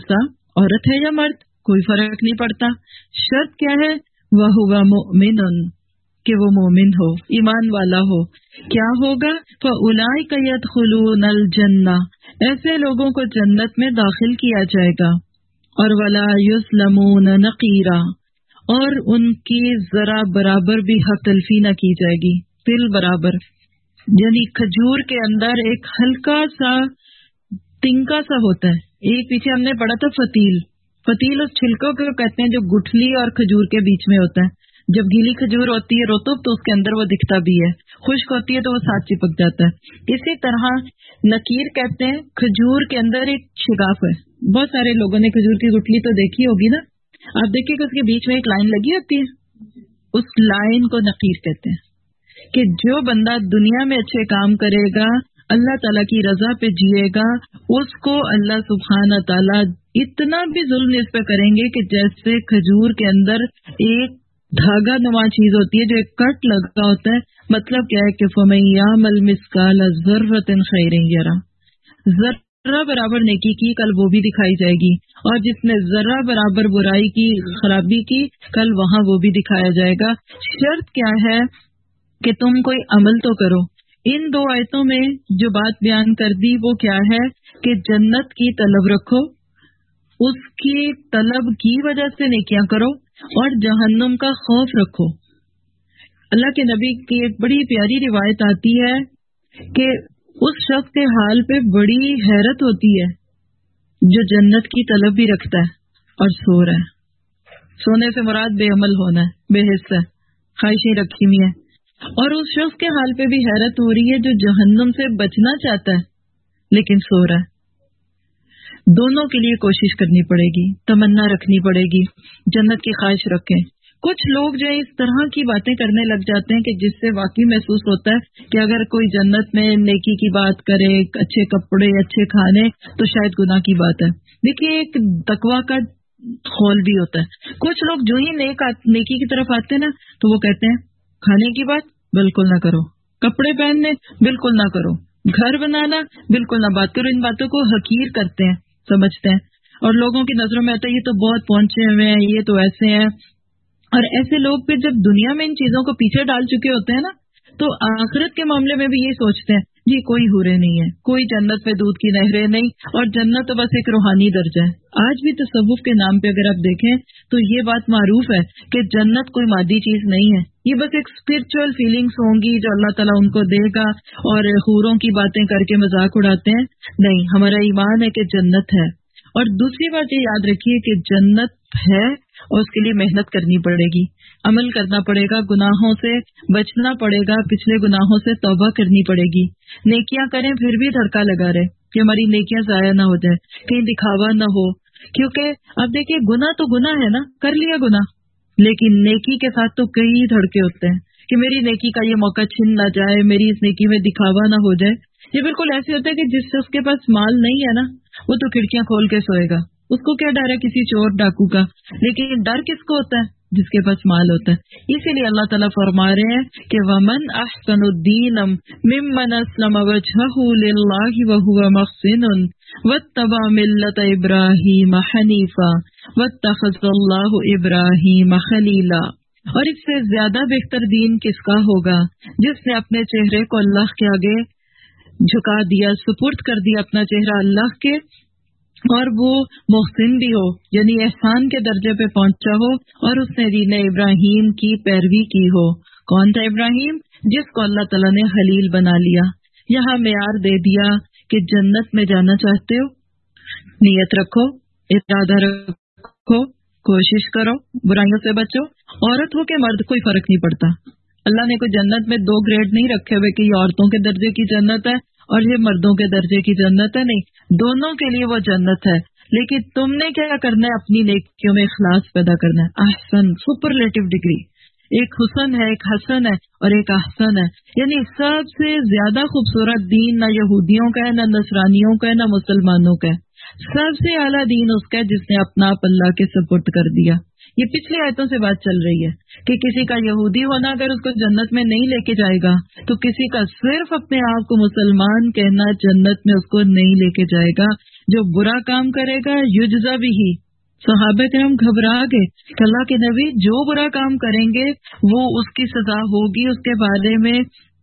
عورت ہے یا مرد کوئی فرق نہیں پڑتا. شرط کیا ہے؟ وَهُوَ مُؤْمِنٌ، کہ وہ مومن ہو، ایمان والا ہو. کیا ہوگا؟ فَأُولَئِكَ يَدْخُلُونَ الْجَنَّةَ، ایسے لوگوں کو جنت میں داخل کیا جائے گا. اور وَلَا يُظْلَمُونَ نَقِيرًا، اور ان کی ذرا برابر بھی حق تلفی نہ کی جائے گی. تل برابر یعنی کھجور کے اندر ایک ہلکا سا تنکا سا ہوتا ہے. ایک پیچھے ہم نے پڑھا تھا فتیل اس چھلکوں کو کہتے ہیں جو گٹھلی اور کھجور کے بیچ میں ہوتا ہے. جب گیلی کھجور ہوتی ہے رطب تو اس کے اندر وہ دکھتا بھی ہے، خشک ہوتی ہے تو وہ ساتھ چپک جاتا ہے. اسی طرح نکیر کہتے ہیں کھجور کے اندر ایک شگاف ہے. بہت سارے لوگوں نے کھجور کی گٹھلی تو دیکھی ہوگی نا، آپ دیکھیے کہ اس کے بیچ میں ایک لائن لگی ہوتی ہے، اس لائن کو نکیر کہتے ہیں. کہ جو بندہ دنیا میں اچھے کام کرے گا، اللہ تعالیٰ کی رضا پہ جیے گا، اس کو اللہ سبحانہ تعالیٰ اتنا بھی ظلم اس پہ کریں گے کہ جیسے کھجور کے اندر ایک دھاگا نما چیز ہوتی ہے جو ایک کٹ لگا ہوتا ہے. مطلب کیا ہے کہ فَمَن يَعْمَلْ مِثْقَالَ ذَرَّةٍ خَيْرًا يَرَهُ، ذرہ برابر نیکی کی کل وہ بھی دکھائی جائے گی، اور جس نے ذرہ برابر برائی کی خرابی کی کل وہاں وہ بھی دکھایا جائے گا. شرط کیا ہے کہ تم کوئی عمل تو کرو. ان دو آیتوں میں جو بات بیان کر دی وہ کیا ہے کہ جنت کی طلب رکھو، اس کی طلب کی وجہ سے نیکیاں کرو، اور جہنم کا خوف رکھو. اللہ کے نبی کی ایک بڑی پیاری روایت آتی ہے کہ اس شخص کے حال پہ بڑی حیرت ہوتی ہے جو جنت کی طلب بھی رکھتا ہے اور سو رہا ہے. سونے سے مراد بے عمل ہونا ہے، بے حص ہے، خواہشیں رکھی ہوئی ہیں. اور اس شخص کے حال پہ بھی حیرت ہو رہی ہے جو جہنم سے بچنا چاہتا ہے لیکن سو رہا ہے. دونوں کے لیے کوشش کرنی پڑے گی، تمنا رکھنی پڑے گی، جنت کی خواہش رکھیں. کچھ لوگ جو اس طرح کی باتیں کرنے لگ جاتے ہیں کہ جس سے واقعی محسوس ہوتا ہے کہ اگر کوئی جنت میں نیکی کی بات کرے، اچھے کپڑے، اچھے کھانے، تو شاید گناہ کی بات ہے. دیکھیے ایک تقویٰ کا خول بھی ہوتا ہے. کچھ لوگ جو ہی نیکی کی طرف آتے ہیں نا تو وہ کہتے ہیں کھانے کی بات بالکل نہ کرو، کپڑے پہننے بالکل نہ کرو، گھر بنانا بالکل نہ بات کرو. ان باتوں کو حقیر کرتے ہیں، سمجھتے ہیں، اور لوگوں کی نظروں میں آتا ہے یہ تو بہت پہنچے ہوئے ہیں، یہ تو ایسے ہیں. اور ایسے لوگ پھر جب دنیا میں ان چیزوں کو پیچھے ڈال چکے ہوتے ہیں نا تو آخرت کے معاملے میں بھی یہی سوچتے ہیں جی کوئی حورے نہیں ہے، کوئی جنت میں دودھ کی نہریں نہیں، اور جنت تو بس ایک روحانی درجہ ہے. آج بھی تصوف کے نام پہ اگر آپ دیکھیں تو یہ بات معروف ہے کہ جنت کوئی مادی چیز نہیں ہے، یہ بس ایک اسپرچل فیلنگس ہوں گی جو اللہ تعالیٰ ان کو دے گا، اور حوروں کی باتیں کر کے مذاق اڑاتے ہیں. نہیں، ہمارا ایمان ہے کہ جنت ہے. اور دوسری بات یہ یاد رکھیے کہ جنت ہے اور اس کے لیے محنت کرنی پڑے گی، عمل کرنا پڑے گا، گناہوں سے بچنا پڑے گا، پچھلے گناہوں سے توبہ کرنی پڑے گی. نیکیاں کریں پھر بھی دھڑکا لگا رہے کہ ہماری نیکیاں ضائع نہ ہو جائے، کہیں دکھاوا نہ ہو. کیونکہ اب دیکھیے گناہ تو گناہ ہے نا، کر لیا گناہ، لیکن نیکی کے ساتھ تو کئی دھڑکے ہوتے ہیں کہ میری نیکی کا یہ موقع چھن نہ جائے، میری اس نیکی میں دکھاوا نہ ہو جائے. یہ بالکل ایسے ہوتا ہے کہ جس شخص کے پاس مال نہیں ہے نا وہ تو کھڑکیاں کھول کے سوئے گا، اس کو کیا ڈر ہے کسی چور ڈاکو کا. لیکن ڈر کس کو ہوتا ہے؟ جس کے پاس مال ہوتا ہے. اسی لیے اللہ تعالیٰ فرما رہے ہیں کہ وَمَنْ أَحْسَنُ دِينًا مِمَّنْ أَسْلَمَ وَجْهَهُ لِلَّهِ وَهُوَ مُحْسِنٌ وَاتَّبَعَ مِلَّةَ إِبْرَاهِيمَ حَنِيفًا وَاتَّخَذَ اللَّهُ إِبْرَاهِيمَ خَلِيلًا. اور اس سے زیادہ بہتر دین کس کا ہوگا جس نے اپنے چہرے کو اللہ کے آگے جھکا دیا، سپرد کر دیا اپنا چہرہ اللہ کے، اور وہ محسن بھی ہو یعنی احسان کے درجے پہ پہنچا ہو، اور اس نے دین ابراہیم کی پیروی کی ہو. کون تھا ابراہیم؟ جس کو اللہ تعالیٰ نے خلیل بنا لیا. یہاں معیار دے دیا کہ جنت میں جانا چاہتے ہو، نیت رکھو، ارادہ رکھو، کوشش کرو، برائیوں سے بچو. عورت ہو کہ مرد کوئی فرق نہیں پڑتا. اللہ نے کوئی جنت میں دو گریڈ نہیں رکھے ہوئے کہ یہ عورتوں کے درجے کی جنت ہے اور یہ مردوں کے درجے کی جنت ہے. نہیں، دونوں کے لیے وہ جنت ہے. لیکن تم نے کیا کرنا ہے؟ اپنی نیکیوں میں اخلاص پیدا کرنا ہے. احسن سپرلیٹو ڈگری، ایک حسن ہے، ایک حسن ہے اور ایک احسن ہے. یعنی سب سے زیادہ خوبصورت دین نہ یہودیوں کا ہے، نہ نصرانیوں کا ہے، نہ مسلمانوں کا ہے. سب سے اعلیٰ دین اس کا ہے جس نے اپنا آپ اللہ کے سپرد کر دیا. یہ پچھلی آیتوں سے بات چل رہی ہے کہ کسی کا یہودی ہونا اگر اس کو جنت میں نہیں لے کے جائے گا تو کسی کا صرف اپنے آپ کو مسلمان کہنا جنت میں اس کو نہیں لے کے جائے گا. جو برا کام کرے گا یجزا بھی. صحابہ کرام گھبرا گئے کہ اللہ کے نبی جو برا کام کریں گے وہ اس کی سزا ہوگی، اس کے بارے میں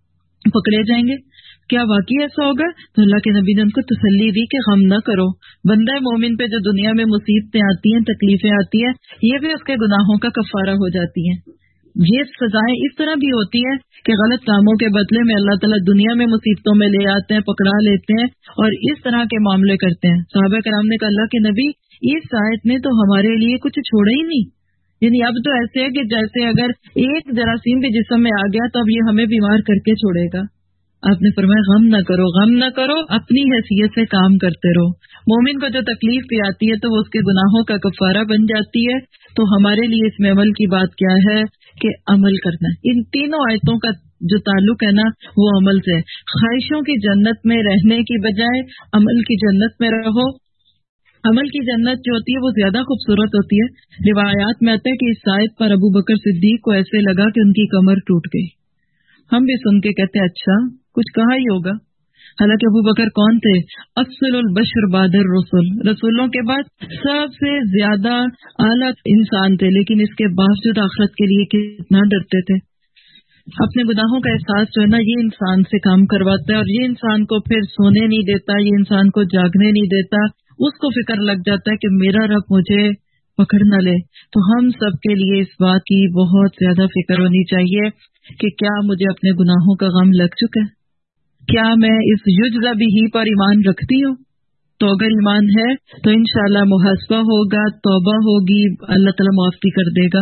پکڑے جائیں گے. کیا واقعی ایسا ہوگا؟ تو اللہ کے نبی نے ان کو تسلی دی کہ غم نہ کرو، بندہ مومن پہ جو دنیا میں مصیبتیں آتی ہیں، تکلیفیں آتی ہیں، یہ بھی اس کے گناہوں کا کفارہ ہو جاتی ہیں. یہ سزائیں اس طرح بھی ہوتی ہیں کہ غلط کاموں کے بدلے میں اللہ تعالیٰ دنیا میں مصیبتوں میں لے آتے ہیں، پکڑا لیتے ہیں اور اس طرح کے معاملے کرتے ہیں. صحابہ کرام نے کہا اللہ کے نبی اس آیت نے تو ہمارے لیے کچھ چھوڑا ہی نہیں، یعنی اب تو ایسے ہے کہ جیسے اگر ایک جراثیم بھی جسم میں آ گیا تو اب یہ ہمیں بیمار کر کے چھوڑے گا. آپ نے فرمایا غم نہ کرو، غم نہ کرو، اپنی حیثیت سے کام کرتے رہو. مومن کو جو تکلیف بھی آتی ہے تو وہ اس کے گناہوں کا کفارہ بن جاتی ہے. تو ہمارے لیے اس میں عمل کی بات کیا ہے کہ عمل کرنا ہے. ان تینوں آیتوں کا جو تعلق ہے نا وہ عمل سے. خواہشوں کی جنت میں رہنے کی بجائے عمل کی جنت میں رہو. عمل کی جنت جو ہوتی ہے وہ زیادہ خوبصورت ہوتی ہے. روایات میں آتا ہے کہ اس آیت پر ابو بکر صدیق کو ایسے لگا کہ ان کی کمر ٹوٹ گئی. ہم بھی سن کے کہتے اچھا کچھ کہا ہی ہوگا. حالانکہ ابو بکر کون تھے؟ افضل البشر بعد الرسل، رسولوں کے بعد سب سے زیادہ اعلیٰ انسان تھے، لیکن اس کے باوجود آخرت کے لیے کتنا ڈرتے تھے. اپنے گناہوں کا احساس جو ہے نا یہ انسان سے کام کرواتا ہے اور یہ انسان کو پھر سونے نہیں دیتا، یہ انسان کو جاگنے نہیں دیتا. اس کو فکر لگ جاتا ہے کہ میرا رب مجھے پکڑ نہ لے. تو ہم سب کے لیے اس بات کی بہت زیادہ فکر ہونی چاہیے کہ کیا مجھے اپنے گناہوں کا غم لگ چکا ہے؟ کیا میں اس یجزا بھی پر ایمان رکھتی ہوں؟ تو اگر ایمان ہے تو انشاءاللہ محاسبہ ہوگا، توبہ ہوگی، اللہ تعالیٰ معاف بھی کر دے گا.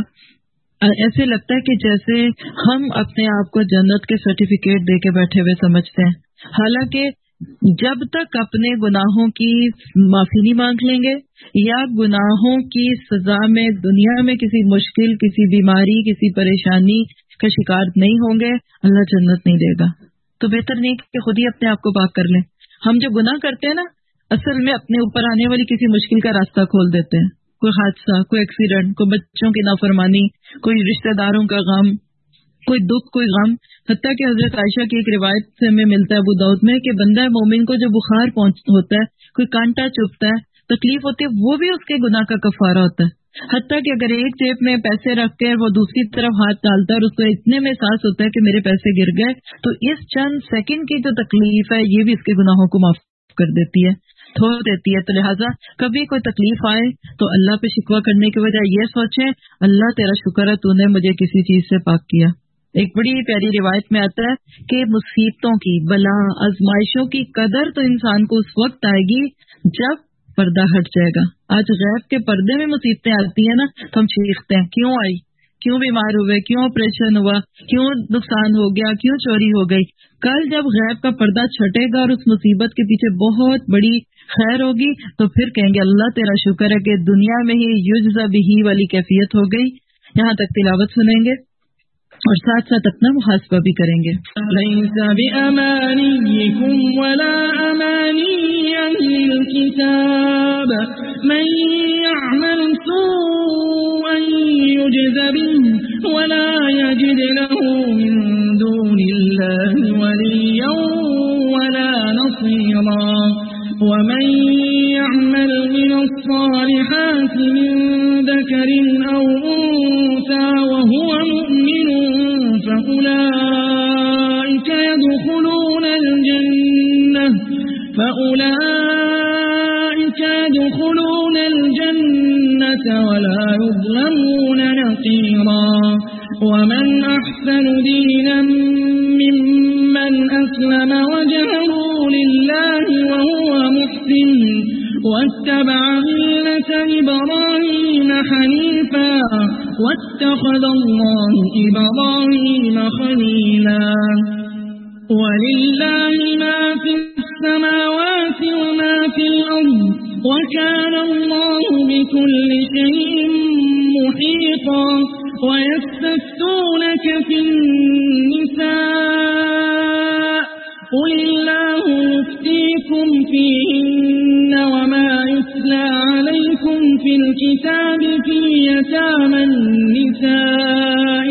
ایسے لگتا ہے کہ جیسے ہم اپنے آپ کو جنت کے سرٹیفکیٹ دے کے بیٹھے ہوئے سمجھتے ہیں. حالانکہ جب تک اپنے گناہوں کی معافی نہیں مانگ لیں گے یا گناہوں کی سزا میں دنیا میں کسی مشکل، کسی بیماری، کسی پریشانی کا شکار نہیں ہوں گے، اللہ جنت نہیں دے گا. تو بہتر نہیں کہ خود ہی اپنے آپ کو پاک کر لیں. ہم جو گناہ کرتے ہیں نا اصل میں اپنے اوپر آنے والی کسی مشکل کا راستہ کھول دیتے ہیں. کوئی حادثہ، کوئی ایکسیڈنٹ، کوئی بچوں کی نافرمانی، کوئی رشتہ داروں کا غم، کوئی دکھ، کوئی غم. حتیٰ کہ حضرت عائشہ کی ایک روایت سے ہمیں ملتا ہے ابو داؤد میں کہ بندہ مومن کو جو بخار ہوتا ہے، کوئی کانٹا چبھتا ہے، تکلیف ہوتی ہے، وہ بھی اس کے گناہ کا کفارہ ہوتا ہے. حتیٰ کہ اگر ایک جیب میں پیسے رکھ کے وہ دوسری طرف ہاتھ ڈالتا ہے اور اس کو اتنے میں احساس ہوتا ہے کہ میرے پیسے گر گئے، تو اس چند سیکنڈ کی جو تکلیف ہے یہ بھی اس کے گناہوں کو معاف کر دیتی ہے، دھو دیتی ہے. تو لہٰذا کبھی کوئی تکلیف آئے تو اللہ پہ شکوہ کرنے کی بجائے یہ سوچیں اللہ تیرا شکر ہے تو نے مجھے کسی چیز سے پاک کیا. ایک بڑی پیاری روایت میں آتا ہے کہ مصیبتوں کی، بلا، آزمائشوں کی قدر تو انسان کو اس وقت آئے گی جب پردہ ہٹ جائے گا. آج غیب کے پردے میں مصیبتیں آتی ہیں نا تو ہم چیختے ہیں کیوں آئی، کیوں بیمار ہوئے، کیوں آپریشن ہوا، کیوں نقصان ہو گیا، کیوں چوری ہو گئی. کل جب غیب کا پردہ چھٹے گا اور اس مصیبت کے پیچھے بہت بڑی خیر ہوگی تو پھر کہیں گے اللہ تیرا شکر ہے کہ دنیا میں ہی یجزا بھی والی کیفیت ہو گئی. یہاں تک تلاوت سنیں گے اور ساتھ ساتھ اپنا محاسبہ بھی کریں گے. ليس بأمانيكم ولا أماني أهل الكتاب من يعمل سوءا يجز به ولا يجد له من دون الله وليا ولا نصيرا ومن يعمل من الصالحات من ذكر أو أنثى وهو مؤمن فأولئك يدخلون الجنة ولا يظلمون نقيرا ومن أحسن دينا ممن أسلم وجهه لله وهو محسن واتبع ملة إبراهيم حنيفا واتخذ الله إبراهيم خليلا ولله ما في السماوات وما في الأرض وكان الله بكل شيء محيطا ويستفتونك في النساء قل الله يفتيكم فيهن وما يتلى عليكم في الكتاب في يتامى النساء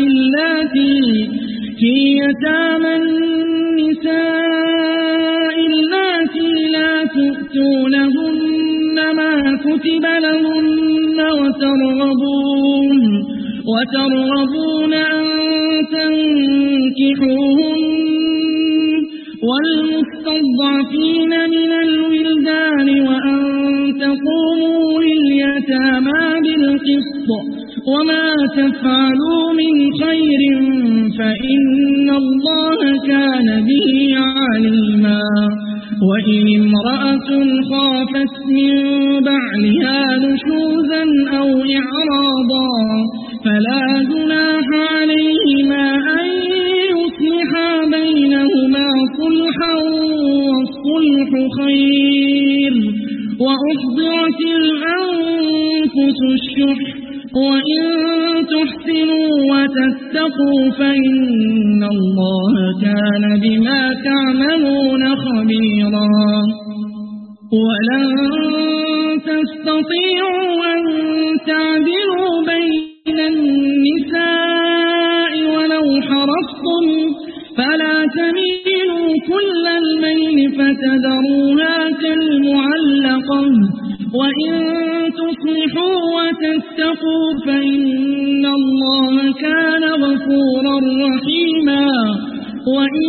اللاتي لا تؤتونهن وترغبون أن تنكحوهن والمستضعفين من الولدان وأن تقوموا لليتامى بالقسط وما تفعلوا من خير فإن الله كان به عليما وإن امرأة خافت من بعلها نشوزا أو إعراضا فلا جناح عليهما أن يصلحا بينهما صلحا والصلح خير وأحضرت الأنفس الشح وإن تحسنوا وتتقوا فإن الله كان بما تعملون خبيرا ولن تستطيعوا أن تعدلوا بين النساء ولو حرصتم فلا تميلوا كل الميل فتذروها كالمعلقة وإن تصلحوا وتتقوا فإن الله كان غفورا رحيما وإن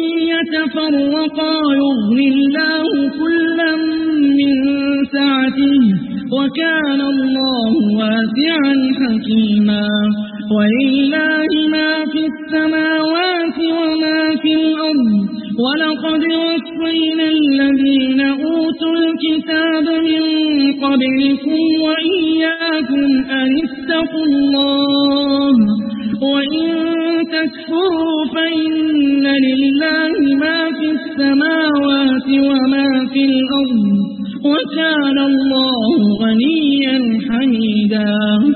يتفرقا يغن الله كلا من سعته وكان الله واسعا حكيما ولله ما في السماوات وما في الأرض ولقد وصينا الذين أوتوا الكتاب من قبلكم وإياكم أن اتقوا الله وإن تكفروا فإن لله ما في السماوات وما في الأرض وكان الله غنيا حميدا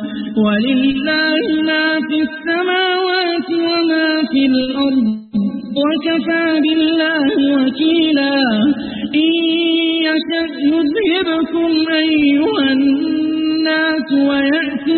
ولله ما في السماوات وما في الأرض وكفى بالله وكيلا إن يشأ يذهبكم أيها الناس ويأتي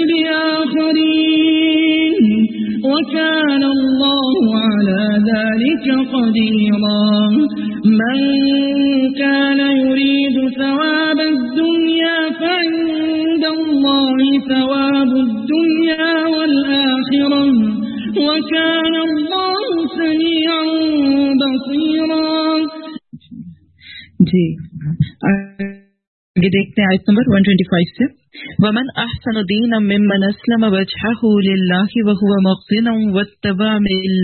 بآخرين وكان الله على ذلك قديرا من كان يريد ثواب الدنيا فعند الله ثواب الدنيا والآخرة وكان الله سميعا بصيرا. جی آگے دیکھتے ہیں آیت نمبر 125 سے ومن احسن دینا ممن اسلم وجهه لله وهو محسن واتبع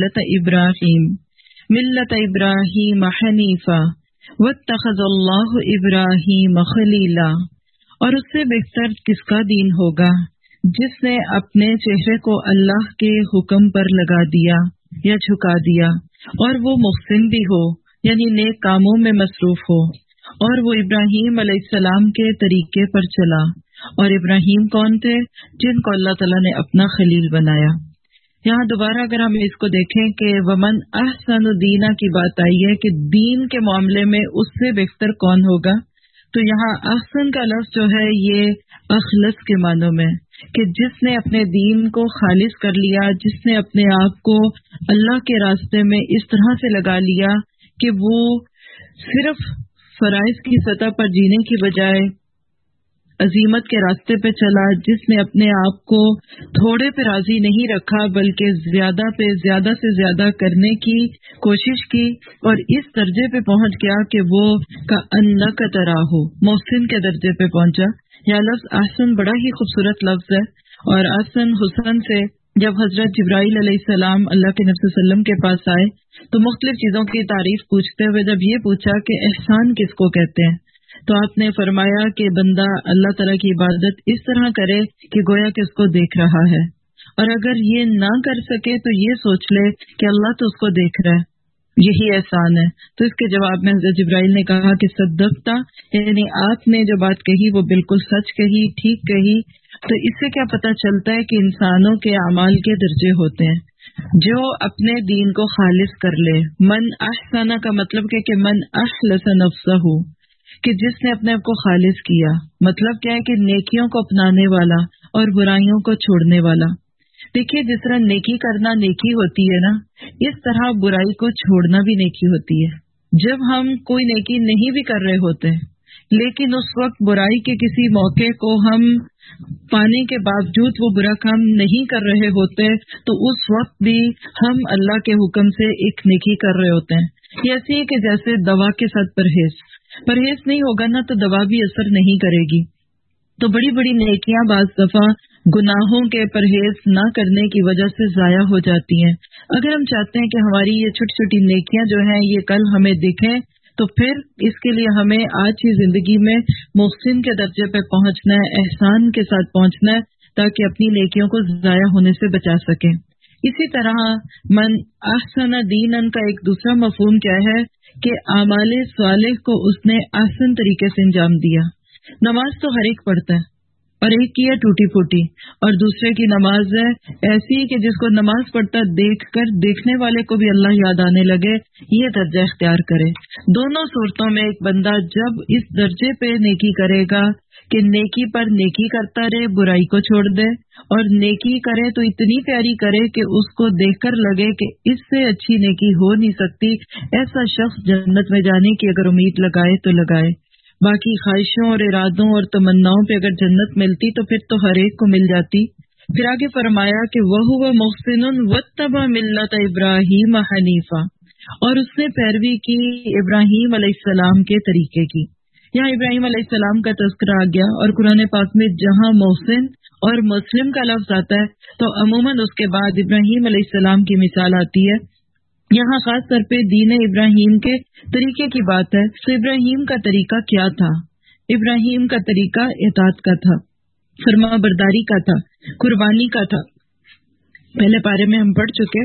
ملة ابراہیم حنیفا واتخذ اللہ ابراہیم خلیلا. اور اس سے بہتر کس کا دین ہوگا جس نے اپنے چہرے کو اللہ کے حکم پر لگا دیا یا جھکا دیا اور وہ محسن بھی ہو یعنی نیک کاموں میں مصروف ہو اور وہ ابراہیم علیہ السلام کے طریقے پر چلا. اور ابراہیم کون تھے؟ جن کو اللہ تعالیٰ نے اپنا خلیل بنایا. یہاں دوبارہ اگر ہم اس کو دیکھیں کہ ومن احسن دینا کی بات آئی ہے کہ دین کے معاملے میں اس سے بہتر کون ہوگا، تو یہاں احسن کا لفظ جو ہے یہ اخلص کے معنوں میں کہ جس نے اپنے دین کو خالص کر لیا، جس نے اپنے آپ کو اللہ کے راستے میں اس طرح سے لگا لیا کہ وہ صرف فرائض کی سطح پر جینے کی بجائے عظیمت کے راستے پہ چلا، جس نے اپنے آپ کو تھوڑے پہ راضی نہیں رکھا بلکہ زیادہ پہ زیادہ سے زیادہ کرنے کی کوشش کی اور اس درجے پہ پہنچ گیا کہ وہ کأنک تراہ محسن کے درجے پہ پہنچا. یہ لفظ احسن بڑا ہی خوبصورت لفظ ہے، اور احسن حسن سے جب حضرت جبرائیل علیہ السلام اللہ کے نبی صلی اللہ علیہ وسلم کے پاس آئے تو مختلف چیزوں کی تعریف پوچھتے ہوئے جب یہ پوچھا کہ احسان کس کو کہتے ہیں، تو آپ نے فرمایا کہ بندہ اللہ تعالیٰ کی عبادت اس طرح کرے کہ گویا کہ اس کو دیکھ رہا ہے، اور اگر یہ نہ کر سکے تو یہ سوچ لے کہ اللہ تو اس کو دیکھ رہا ہے، یہی احسان ہے. تو اس کے جواب میں حضرت جبرائیل نے کہا کہ صدقتا، یعنی آپ نے جو بات کہی وہ بالکل سچ کہی، ٹھیک کہی. تو اس سے کیا پتہ چلتا ہے کہ انسانوں کے اعمال کے درجے ہوتے ہیں. جو اپنے دین کو خالص کر لے، من احسن کا مطلب کہ من اخلص نفسہ، کہ جس نے اپنے آپ کو خالص کیا. مطلب کیا ہے کہ نیکیوں کو اپنانے والا اور برائیوں کو چھوڑنے والا. دیکھیے جس طرح نیکی کرنا نیکی ہوتی ہے نا، اس طرح برائی کو چھوڑنا بھی نیکی ہوتی ہے. جب ہم کوئی نیکی نہیں بھی کر رہے ہوتے لیکن اس وقت برائی کے کسی موقع کو ہم پانے کے باوجود وہ برا کام نہیں کر رہے ہوتے تو اس وقت بھی ہم اللہ کے حکم سے ایک نیکی کر رہے ہوتے ہیں۔ یہ ایسی ہے کہ جیسے دوا کے ساتھ پرہیز نہیں ہوگا نا تو دوا بھی اثر نہیں کرے گی۔ تو بڑی بڑی نیکیاں بعض دفعہ گناہوں کے پرہیز نہ کرنے کی وجہ سے ضائع ہو جاتی ہیں۔ اگر ہم چاہتے ہیں کہ ہماری یہ چھوٹی چھوٹی نیکیاں جو ہیں یہ کل ہمیں دکھیں تو پھر اس کے لیے ہمیں آج کی زندگی میں محسن کے درجے پہ پہنچنا ہے، احسان کے ساتھ پہنچنا ہے تاکہ اپنی نیکیوں کو ضائع ہونے سے بچا سکیں۔ اسی طرح من احسن دینن کا ایک دوسرا مفہوم کیا ہے کہ اعمال صالح کو اس نے احسن طریقے سے انجام دیا۔ نماز تو ہر ایک پڑھتا ہے اور ایک کی ہے ٹوٹی پھوٹی، اور دوسرے کی نماز ہے ایسی کہ جس کو نماز پڑھتا دیکھ کر دیکھنے والے کو بھی اللہ یاد آنے لگے، یہ درجہ اختیار کرے۔ دونوں صورتوں میں ایک بندہ جب اس درجے پہ نیکی کرے گا کہ نیکی پر نیکی کرتا رہے، برائی کو چھوڑ دے، اور نیکی کرے تو اتنی پیاری کرے کہ اس کو دیکھ کر لگے کہ اس سے اچھی نیکی ہو نہیں سکتی، ایسا شخص جنت میں جانے کی اگر امید لگائے تو لگائے۔ باقی خواہشوں اور ارادوں اور تمناؤں پہ اگر جنت ملتی تو پھر تو ہر ایک کو مل جاتی۔ پھر آگے فرمایا کہ وَهُوَ مُحْسِنٌ وَاتَّبَعَ مِلَّةَ إِبْرَاهِيمَ حَنِيفًا، اور اس نے پیروی کی ابراہیم علیہ السلام کے طریقے کی۔ یہاں ابراہیم علیہ السلام کا تذکرہ آ گیا، اور قرآن پاک میں جہاں محسن اور مسلم کا لفظ آتا ہے تو عموماً اس کے بعد ابراہیم علیہ السلام کی مثال آتی ہے۔ یہاں خاص طور پہ دین ابراہیم کے طریقے کی بات ہے۔ تو ابراہیم کا طریقہ کیا تھا؟ ابراہیم کا طریقہ اطاعت کا تھا، فرما برداری کا تھا، قربانی کا تھا۔ پہلے پارے میں ہم پڑھ چکے،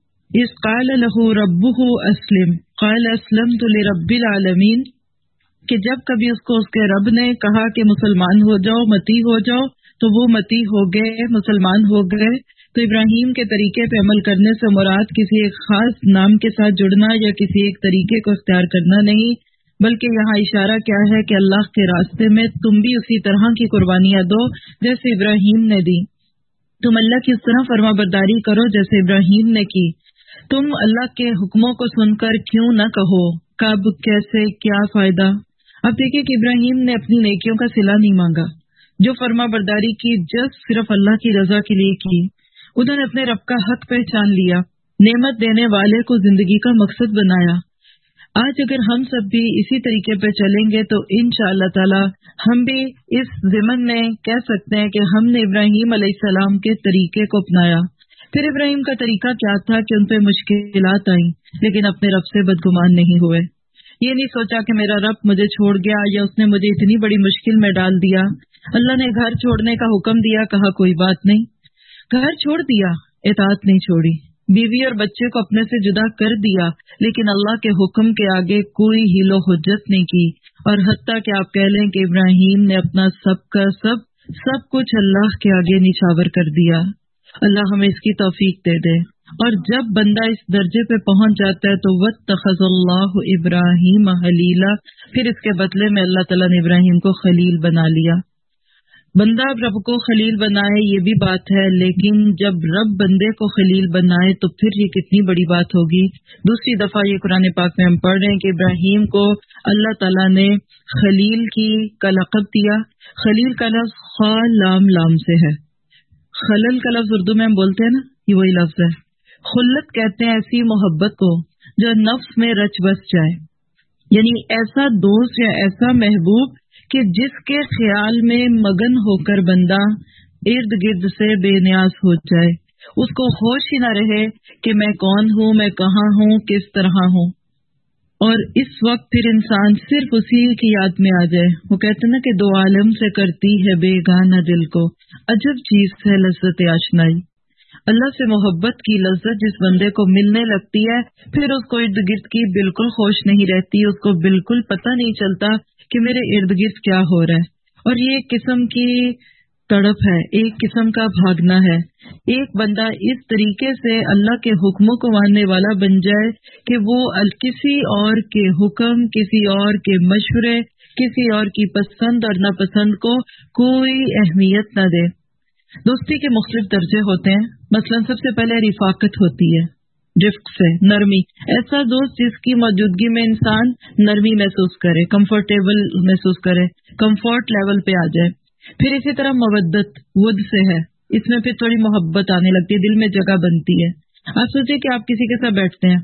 اذ قال له ربه اسلم قال اسلمت لرب العالمین، کہ جب کبھی اس کو اس کے رب نے کہا کہ مسلمان ہو جاؤ، متی ہو جاؤ، تو وہ متی ہو گئے، مسلمان ہو گئے۔ تو ابراہیم کے طریقے پہ عمل کرنے سے مراد کسی ایک خاص نام کے ساتھ جڑنا یا کسی ایک طریقے کو اختیار کرنا نہیں، بلکہ یہاں اشارہ کیا ہے کہ اللہ کے راستے میں تم بھی اسی طرح کی قربانیاں دو جیسے ابراہیم نے دی۔ تم اللہ کی اس طرح فرما برداری کرو جیسے ابراہیم نے کی۔ تم اللہ کے حکموں کو سن کر کیوں نہ کہو کب، کیسے، کیا فائدہ۔ اب دیکھیں کہ ابراہیم نے اپنی نیکیوں کا صلہ نہیں مانگا، جو فرما برداری کی صرف اللہ کی رضا کے لیے کی۔ انہوں نے اپنے رب کا حق پہچان لیا، نعمت دینے والے کو زندگی کا مقصد بنایا۔ آج اگر ہم سب بھی اسی طریقے پہ چلیں گے تو انشاءاللہ تعالی ہم بھی اس ضمن میں کہہ سکتے ہیں کہ ہم نے ابراہیم علیہ السلام کے طریقے کو اپنایا۔ پھر ابراہیم کا طریقہ کیا تھا کہ ان پہ مشکلات آئیں لیکن اپنے رب سے بدگمان نہیں ہوئے۔ یہ نہیں سوچا کہ میرا رب مجھے چھوڑ گیا یا اس نے مجھے اتنی بڑی مشکل میں ڈال دیا۔ اللہ نے گھر چھوڑنے کا حکم دیا، کہا کوئی بات نہیں، گھر چھوڑ دیا، اطاعت نہیں چھوڑی، بیوی اور بچے کو اپنے سے جدا کر دیا، لیکن اللہ کے حکم کے آگے کوئی حیل و حجت نہیں کی، اور حتیٰ کہ آپ کہہ لیں کہ ابراہیم نے اپنا سب کا سب کچھ اللہ کے آگے نچھاور کر دیا۔ اللہ ہمیں اس کی توفیق دے دے۔ اور جب بندہ اس درجے پہ پہنچ جاتا ہے تو وَاتَّخَذَ اللَّهُ إِبْرَاهِيمَ خَلِيلًا، پھر اس کے بدلے میں اللہ تعالیٰ نے ابراہیم کو خلیل بنا لیا۔ بندہ رب کو خلیل بنائے یہ بھی بات ہے، لیکن جب رب بندے کو خلیل بنائے تو پھر یہ کتنی بڑی بات ہوگی۔ دوسری دفعہ یہ قرآن پاک میں ہم پڑھ رہے ہیں کہ ابراہیم کو اللہ تعالیٰ نے خلیل کا لقب دیا۔ خلیل کا لفظ خا لام لام سے ہے۔ خلل کا لفظ اردو میں ہم بولتے ہیں نا، یہ وہی لفظ ہے۔ خلت کہتے ہیں ایسی محبت کو جو نفس میں رچ بس جائے، یعنی ایسا دوست یا ایسا محبوب کہ جس کے خیال میں مگن ہو کر بندہ ارد گرد سے بے نیاز ہو جائے، اس کو ہوش ہی نہ رہے کہ میں کون ہوں، میں کہاں ہوں، کس طرح ہوں، اور اس وقت پھر انسان صرف اسی کی یاد میں آ جائے۔ وہ کہتے نا کہ دو عالم سے کرتی ہے بے گانا دل کو، عجب چیز ہے لذت آشنائی۔ اللہ سے محبت کی لذت جس بندے کو ملنے لگتی ہے پھر اس کو ارد گرد کی بالکل ہوش نہیں رہتی، اس کو بالکل پتہ نہیں چلتا کہ میرے ارد گرد کیا ہو رہا ہے، اور یہ ایک قسم کی تڑپ ہے، ایک قسم کا بھاگنا ہے۔ ایک بندہ اس طریقے سے اللہ کے حکموں کو ماننے والا بن جائے کہ وہ کسی اور کے حکم، کسی اور کے مشورے، کسی اور کی پسند اور ناپسند کو کوئی اہمیت نہ دے۔ دوستی کے مختلف درجے ہوتے ہیں، مثلا سب سے پہلے رفاقت ہوتی ہے، رفق سے، نرمی. ایسا دوست جس کی موجودگی میں انسان نرمی محسوس کرے، کمفرٹیبل محسوس کرے، کمفورٹ لیول پہ آ جائے. پھر اسی طرح مودت ود سے ہے، اس میں پھر تھوڑی محبت آنے لگتی ہے، دل میں جگہ بنتی ہے. آپ سوچیں کہ آپ کسی کے ساتھ بیٹھتے ہیں،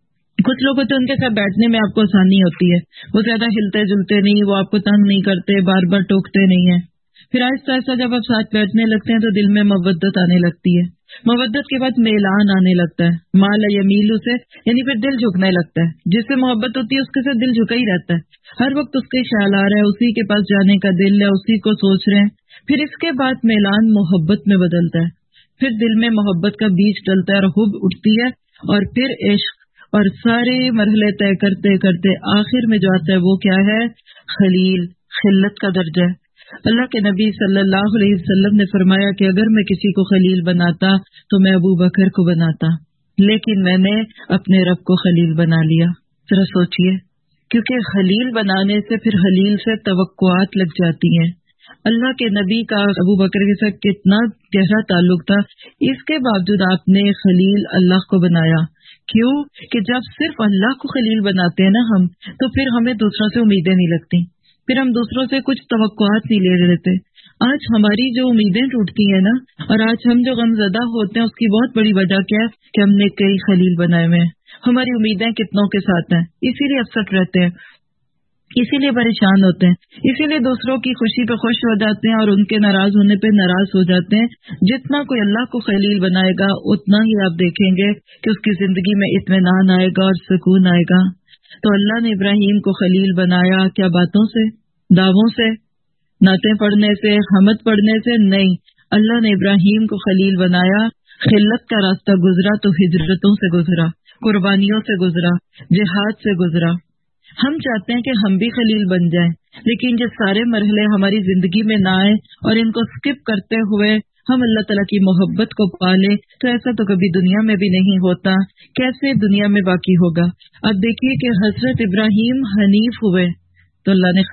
کچھ لوگ ہوتے ہیں ان کے ساتھ بیٹھنے میں آپ کو آسانی ہوتی ہے، وہ زیادہ ہلتے جلتے نہیں، وہ آپ کو تنگ نہیں کرتے، بار بار ٹوکتے نہیں ہیں. پھر آہستہ آہستہ جب آپ ساتھ بیٹھنے لگتے ہیں تو دل میں مودت آنے لگتی ہے. مودت کے بعد میلان آنے لگتا ہے، مال یمیلو سے، یعنی پھر دل جھکنے لگتا ہے. جس سے محبت ہوتی ہے اس کے ساتھ دل جھکا ہی رہتا ہے، ہر وقت اس کے خیال آ رہا ہے، اسی کے پاس جانے کا دل ہے، اسی کو سوچ رہے ہیں. پھر اس کے بعد میلان محبت میں بدلتا ہے، پھر دل میں محبت کا بیج ڈلتا ہے اور حب اٹھتی ہے، اور پھر عشق، اور سارے مرحلے طے کرتے کرتے آخر میں جو آتا ہے وہ کیا ہے؟ خلیل، خلت کا درجہ ہے. اللہ کے نبی صلی اللہ علیہ وسلم نے فرمایا کہ اگر میں کسی کو خلیل بناتا تو میں ابو بکر کو بناتا، لیکن میں نے اپنے رب کو خلیل بنا لیا. ذرا سوچئے، کیونکہ خلیل بنانے سے پھر خلیل سے توقعات لگ جاتی ہیں. اللہ کے نبی کا ابو بکر کے ساتھ کتنا گہرا تعلق تھا، اس کے باوجود آپ نے خلیل اللہ کو بنایا. کیوں کہ جب صرف اللہ کو خلیل بناتے ہیں نا ہم، تو پھر ہمیں دوسروں سے امیدیں نہیں لگتی، پھر ہم دوسروں سے کچھ توقعات نہیں لے لیتے. آج ہماری جو امیدیں ٹوٹتی ہیں نا، اور آج ہم جو غم زدہ ہوتے ہیں، اس کی بہت بڑی وجہ کیا ہے کہ ہم نے کئی خلیل بنائے ہوئے ہیں. ہماری امیدیں کتنوں کے ساتھ ہیں، اسی لیے اپسٹ رہتے ہیں، اسی لیے پریشان ہوتے ہیں، اسی لیے دوسروں کی خوشی پہ خوش ہو جاتے ہیں اور ان کے ناراض ہونے پہ ناراض ہو جاتے ہیں. جتنا کوئی اللہ کو خلیل بنائے گا اتنا ہی آپ دیکھیں گے کہ اس کی زندگی میں اطمینان آئے گا اور سکون آئے گا. تو اللہ نے ابراہیم کو خلیل بنایا کیا باتوں سے، دعووں سے، نعتیں پڑھنے سے، حمد پڑھنے سے نہیں. اللہ نے ابراہیم کو خلیل بنایا، خلت کا راستہ گزرا تو ہجرتوں سے گزرا، قربانیوں سے گزرا، جہاد سے گزرا. ہم چاہتے ہیں کہ ہم بھی خلیل بن جائیں، لیکن جب سارے مرحلے ہماری زندگی میں نہ آئے اور ان کو سکپ کرتے ہوئے ہم اللہ تعالیٰ کی محبت کو پالیں، تو ایسا تو کبھی دنیا میں بھی نہیں ہوتا. کیسے دنیا میں باقی ہوگا؟ اب دیکھیے کہ حضرت ابراہیم حنیف ہوئے تو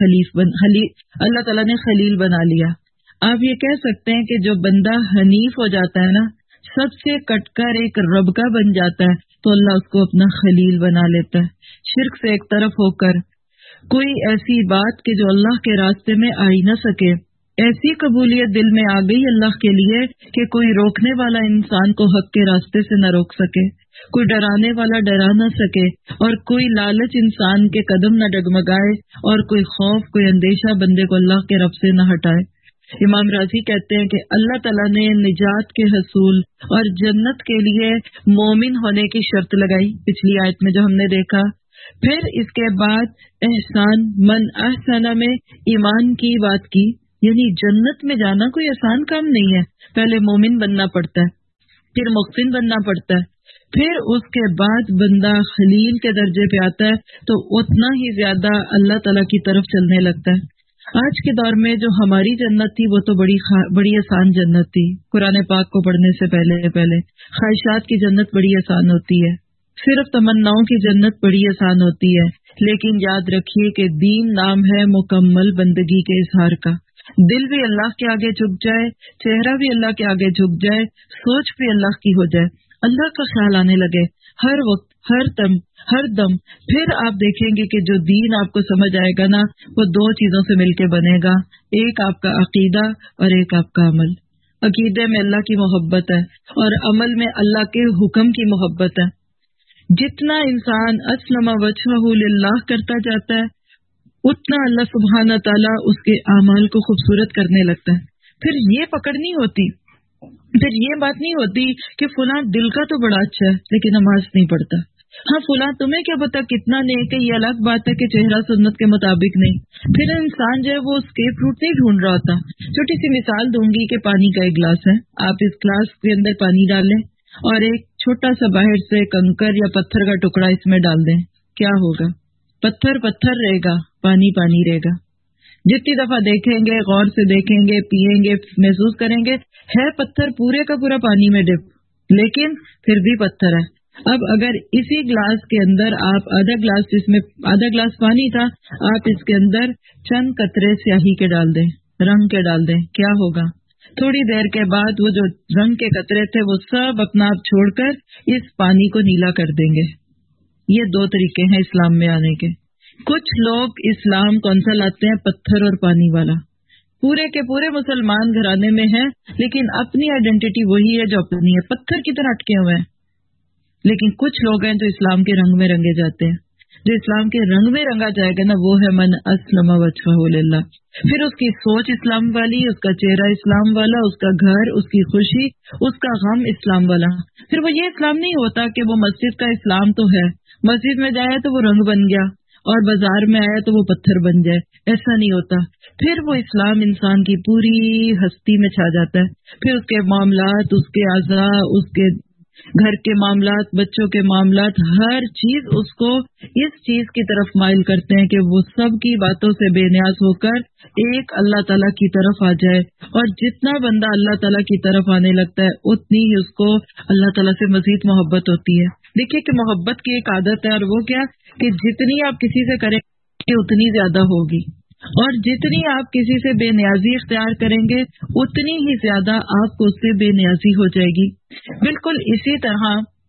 اللہ تعالیٰ نے خلیل بنا لیا. آپ یہ کہہ سکتے ہیں کہ جو بندہ حنیف ہو جاتا ہے نا، سب سے کٹ کر ایک رب کا بن جاتا ہے، تو اللہ اس کو اپنا خلیل بنا لیتا ہے. شرک سے ایک طرف ہو کر کوئی ایسی بات کہ جو اللہ کے راستے میں آ ہی نہ سکے، ایسی قبولیت دل میں آ گئی اللہ کے لیے کہ کوئی روکنے والا انسان کو حق کے راستے سے نہ روک سکے، کوئی ڈرانے والا ڈرا نہ سکے، اور کوئی لالچ انسان کے قدم نہ ڈگمگائے، اور کوئی خوف، کوئی اندیشہ بندے کو اللہ کے رب سے نہ ہٹائے. امام راضی کہتے ہیں کہ اللہ تعالیٰ نے نجات کے حصول اور جنت کے لیے مومن ہونے کی شرط لگائی پچھلی آیت میں جو ہم نے دیکھا. پھر اس کے بعد احسان، من احسن میں ایمان کی بات کی، یعنی جنت میں جانا کوئی آسان کام نہیں ہے. پہلے مومن بننا پڑتا ہے، پھر محسن بننا پڑتا ہے، پھر اس کے بعد بندہ خلیل کے درجے پہ آتا ہے تو اتنا ہی زیادہ اللہ تعالیٰ کی طرف چلنے لگتا ہے. آج کے دور میں جو ہماری جنت تھی وہ تو بڑی آسان جنت تھی. قرآن پاک کو پڑھنے سے پہلے خواہشات کی جنت بڑی آسان ہوتی ہے، صرف تمناؤں کی جنت بڑی آسان ہوتی ہے. لیکن یاد رکھیے کہ دین نام ہے مکمل بندگی کے اظہار کا. دل بھی اللہ کے آگے جھک جائے، چہرہ بھی اللہ کے آگے جھک جائے، سوچ بھی اللہ کی ہو جائے، اللہ کا خیال آنے لگے ہر وقت، ہر دم. پھر آپ دیکھیں گے کہ جو دین آپ کو سمجھ آئے گا نا، وہ دو چیزوں سے مل کے بنے گا، ایک آپ کا عقیدہ اور ایک آپ کا عمل. عقیدے میں اللہ کی محبت ہے اور عمل میں اللہ کے حکم کی محبت ہے. جتنا انسان اسلم وجہہ للہ کرتا جاتا ہے اتنا اللہ سبحانہ تعالیٰ اس کے اعمال کو خوبصورت کرنے لگتا ہے. پھر یہ پکڑ نہیں ہوتی، پھر یہ بات نہیں ہوتی کہ فلاں دل کا تو بڑا اچھا ہے لیکن نماز نہیں پڑھتا. ہاں فلاں تمہیں کیا پتا کتنا نیک ہے، یہ الگ بات ہے کہ چہرہ سنت کے مطابق نہیں. پھر انسان جو ہے وہ اسکیپ روٹ نہیں ڈھونڈ رہا ہوتا. چھوٹی سی مثال دوں گی کہ پانی کا ایک گلاس ہے، آپ اس گلاس کے اندر پانی ڈالیں اور ایک چھوٹا سا باہر سے کنکر یا پتھر کا ٹکڑا اس میں ڈال دیں، کیا ہوگا؟ پتھر رہے گا، پانی رہے گا. جتنی دفعہ دیکھیں گے، غور سے دیکھیں گے، پیئیں گے، محسوس کریں گے، ہے پتھر پورے کا پورا پانی میں ڈپ، لیکن پھر بھی پتھر ہے. اب اگر اسی گلاس کے اندر آپ آدھا گلاس پانی تھا، آپ اس کے اندر چند قطرے سیاہی کے ڈال دیں، رنگ کے ڈال دیں، کیا ہوگا؟ تھوڑی دیر کے بعد وہ جو رنگ کے قطرے تھے وہ سب اپنا آپ چھوڑ کر اس پانی کو نیلا کر دیں گے۔ یہ دو طریقے ہیں اسلام میں آنے کے۔ کچھ لوگ اسلام کون سا لاتے ہیں؟ پتھر اور پانی والا۔ پورے کے پورے مسلمان گھرانے میں ہیں لیکن اپنی آئیڈینٹی وہی ہے جو اپنی ہے، پتھر کی طرح اٹکے ہوئے ہیں۔ لیکن کچھ لوگ ہیں جو اسلام کے رنگ میں رنگے جاتے ہیں۔ جو اسلام کے رنگ میں رنگا جائے گا نا وہ ہے من اسلم وجہہ للہ، پھر اس کی سوچ اسلام والی، اس کا چہرہ اسلام والا، اس کا گھر، اس کی خوشی، اس کا غم اسلام والا۔ پھر وہ یہ اسلام نہیں ہوتا کہ وہ مسجد کا اسلام تو ہے، مسجد میں جائے تو وہ رنگ بن گیا اور بازار میں آیا تو وہ پتھر بن جائے، ایسا نہیں ہوتا۔ پھر وہ اسلام انسان کی پوری ہستی میں چھا جاتا ہے، پھر اس کے معاملات، اس کے اعضاء، اس کے گھر کے معاملات، بچوں کے معاملات، ہر چیز اس کو اس چیز کی طرف مائل کرتے ہیں کہ وہ سب کی باتوں سے بے نیاز ہو کر ایک اللہ تعالیٰ کی طرف آ جائے۔ اور جتنا بندہ اللہ تعالیٰ کی طرف آنے لگتا ہے اتنی ہی اس کو اللہ تعالیٰ سے مزید محبت ہوتی ہے۔ دیکھیے کہ محبت کی ایک عادت ہے، اور وہ کیا کہ جتنی آپ کسی سے کریں گے اتنی زیادہ ہوگی، اور جتنی آپ کسی سے بے نیازی اختیار کریں گے اتنی ہی زیادہ آپ کو اس سے بے نیازی ہو جائے گی۔ بالکل اسی طرح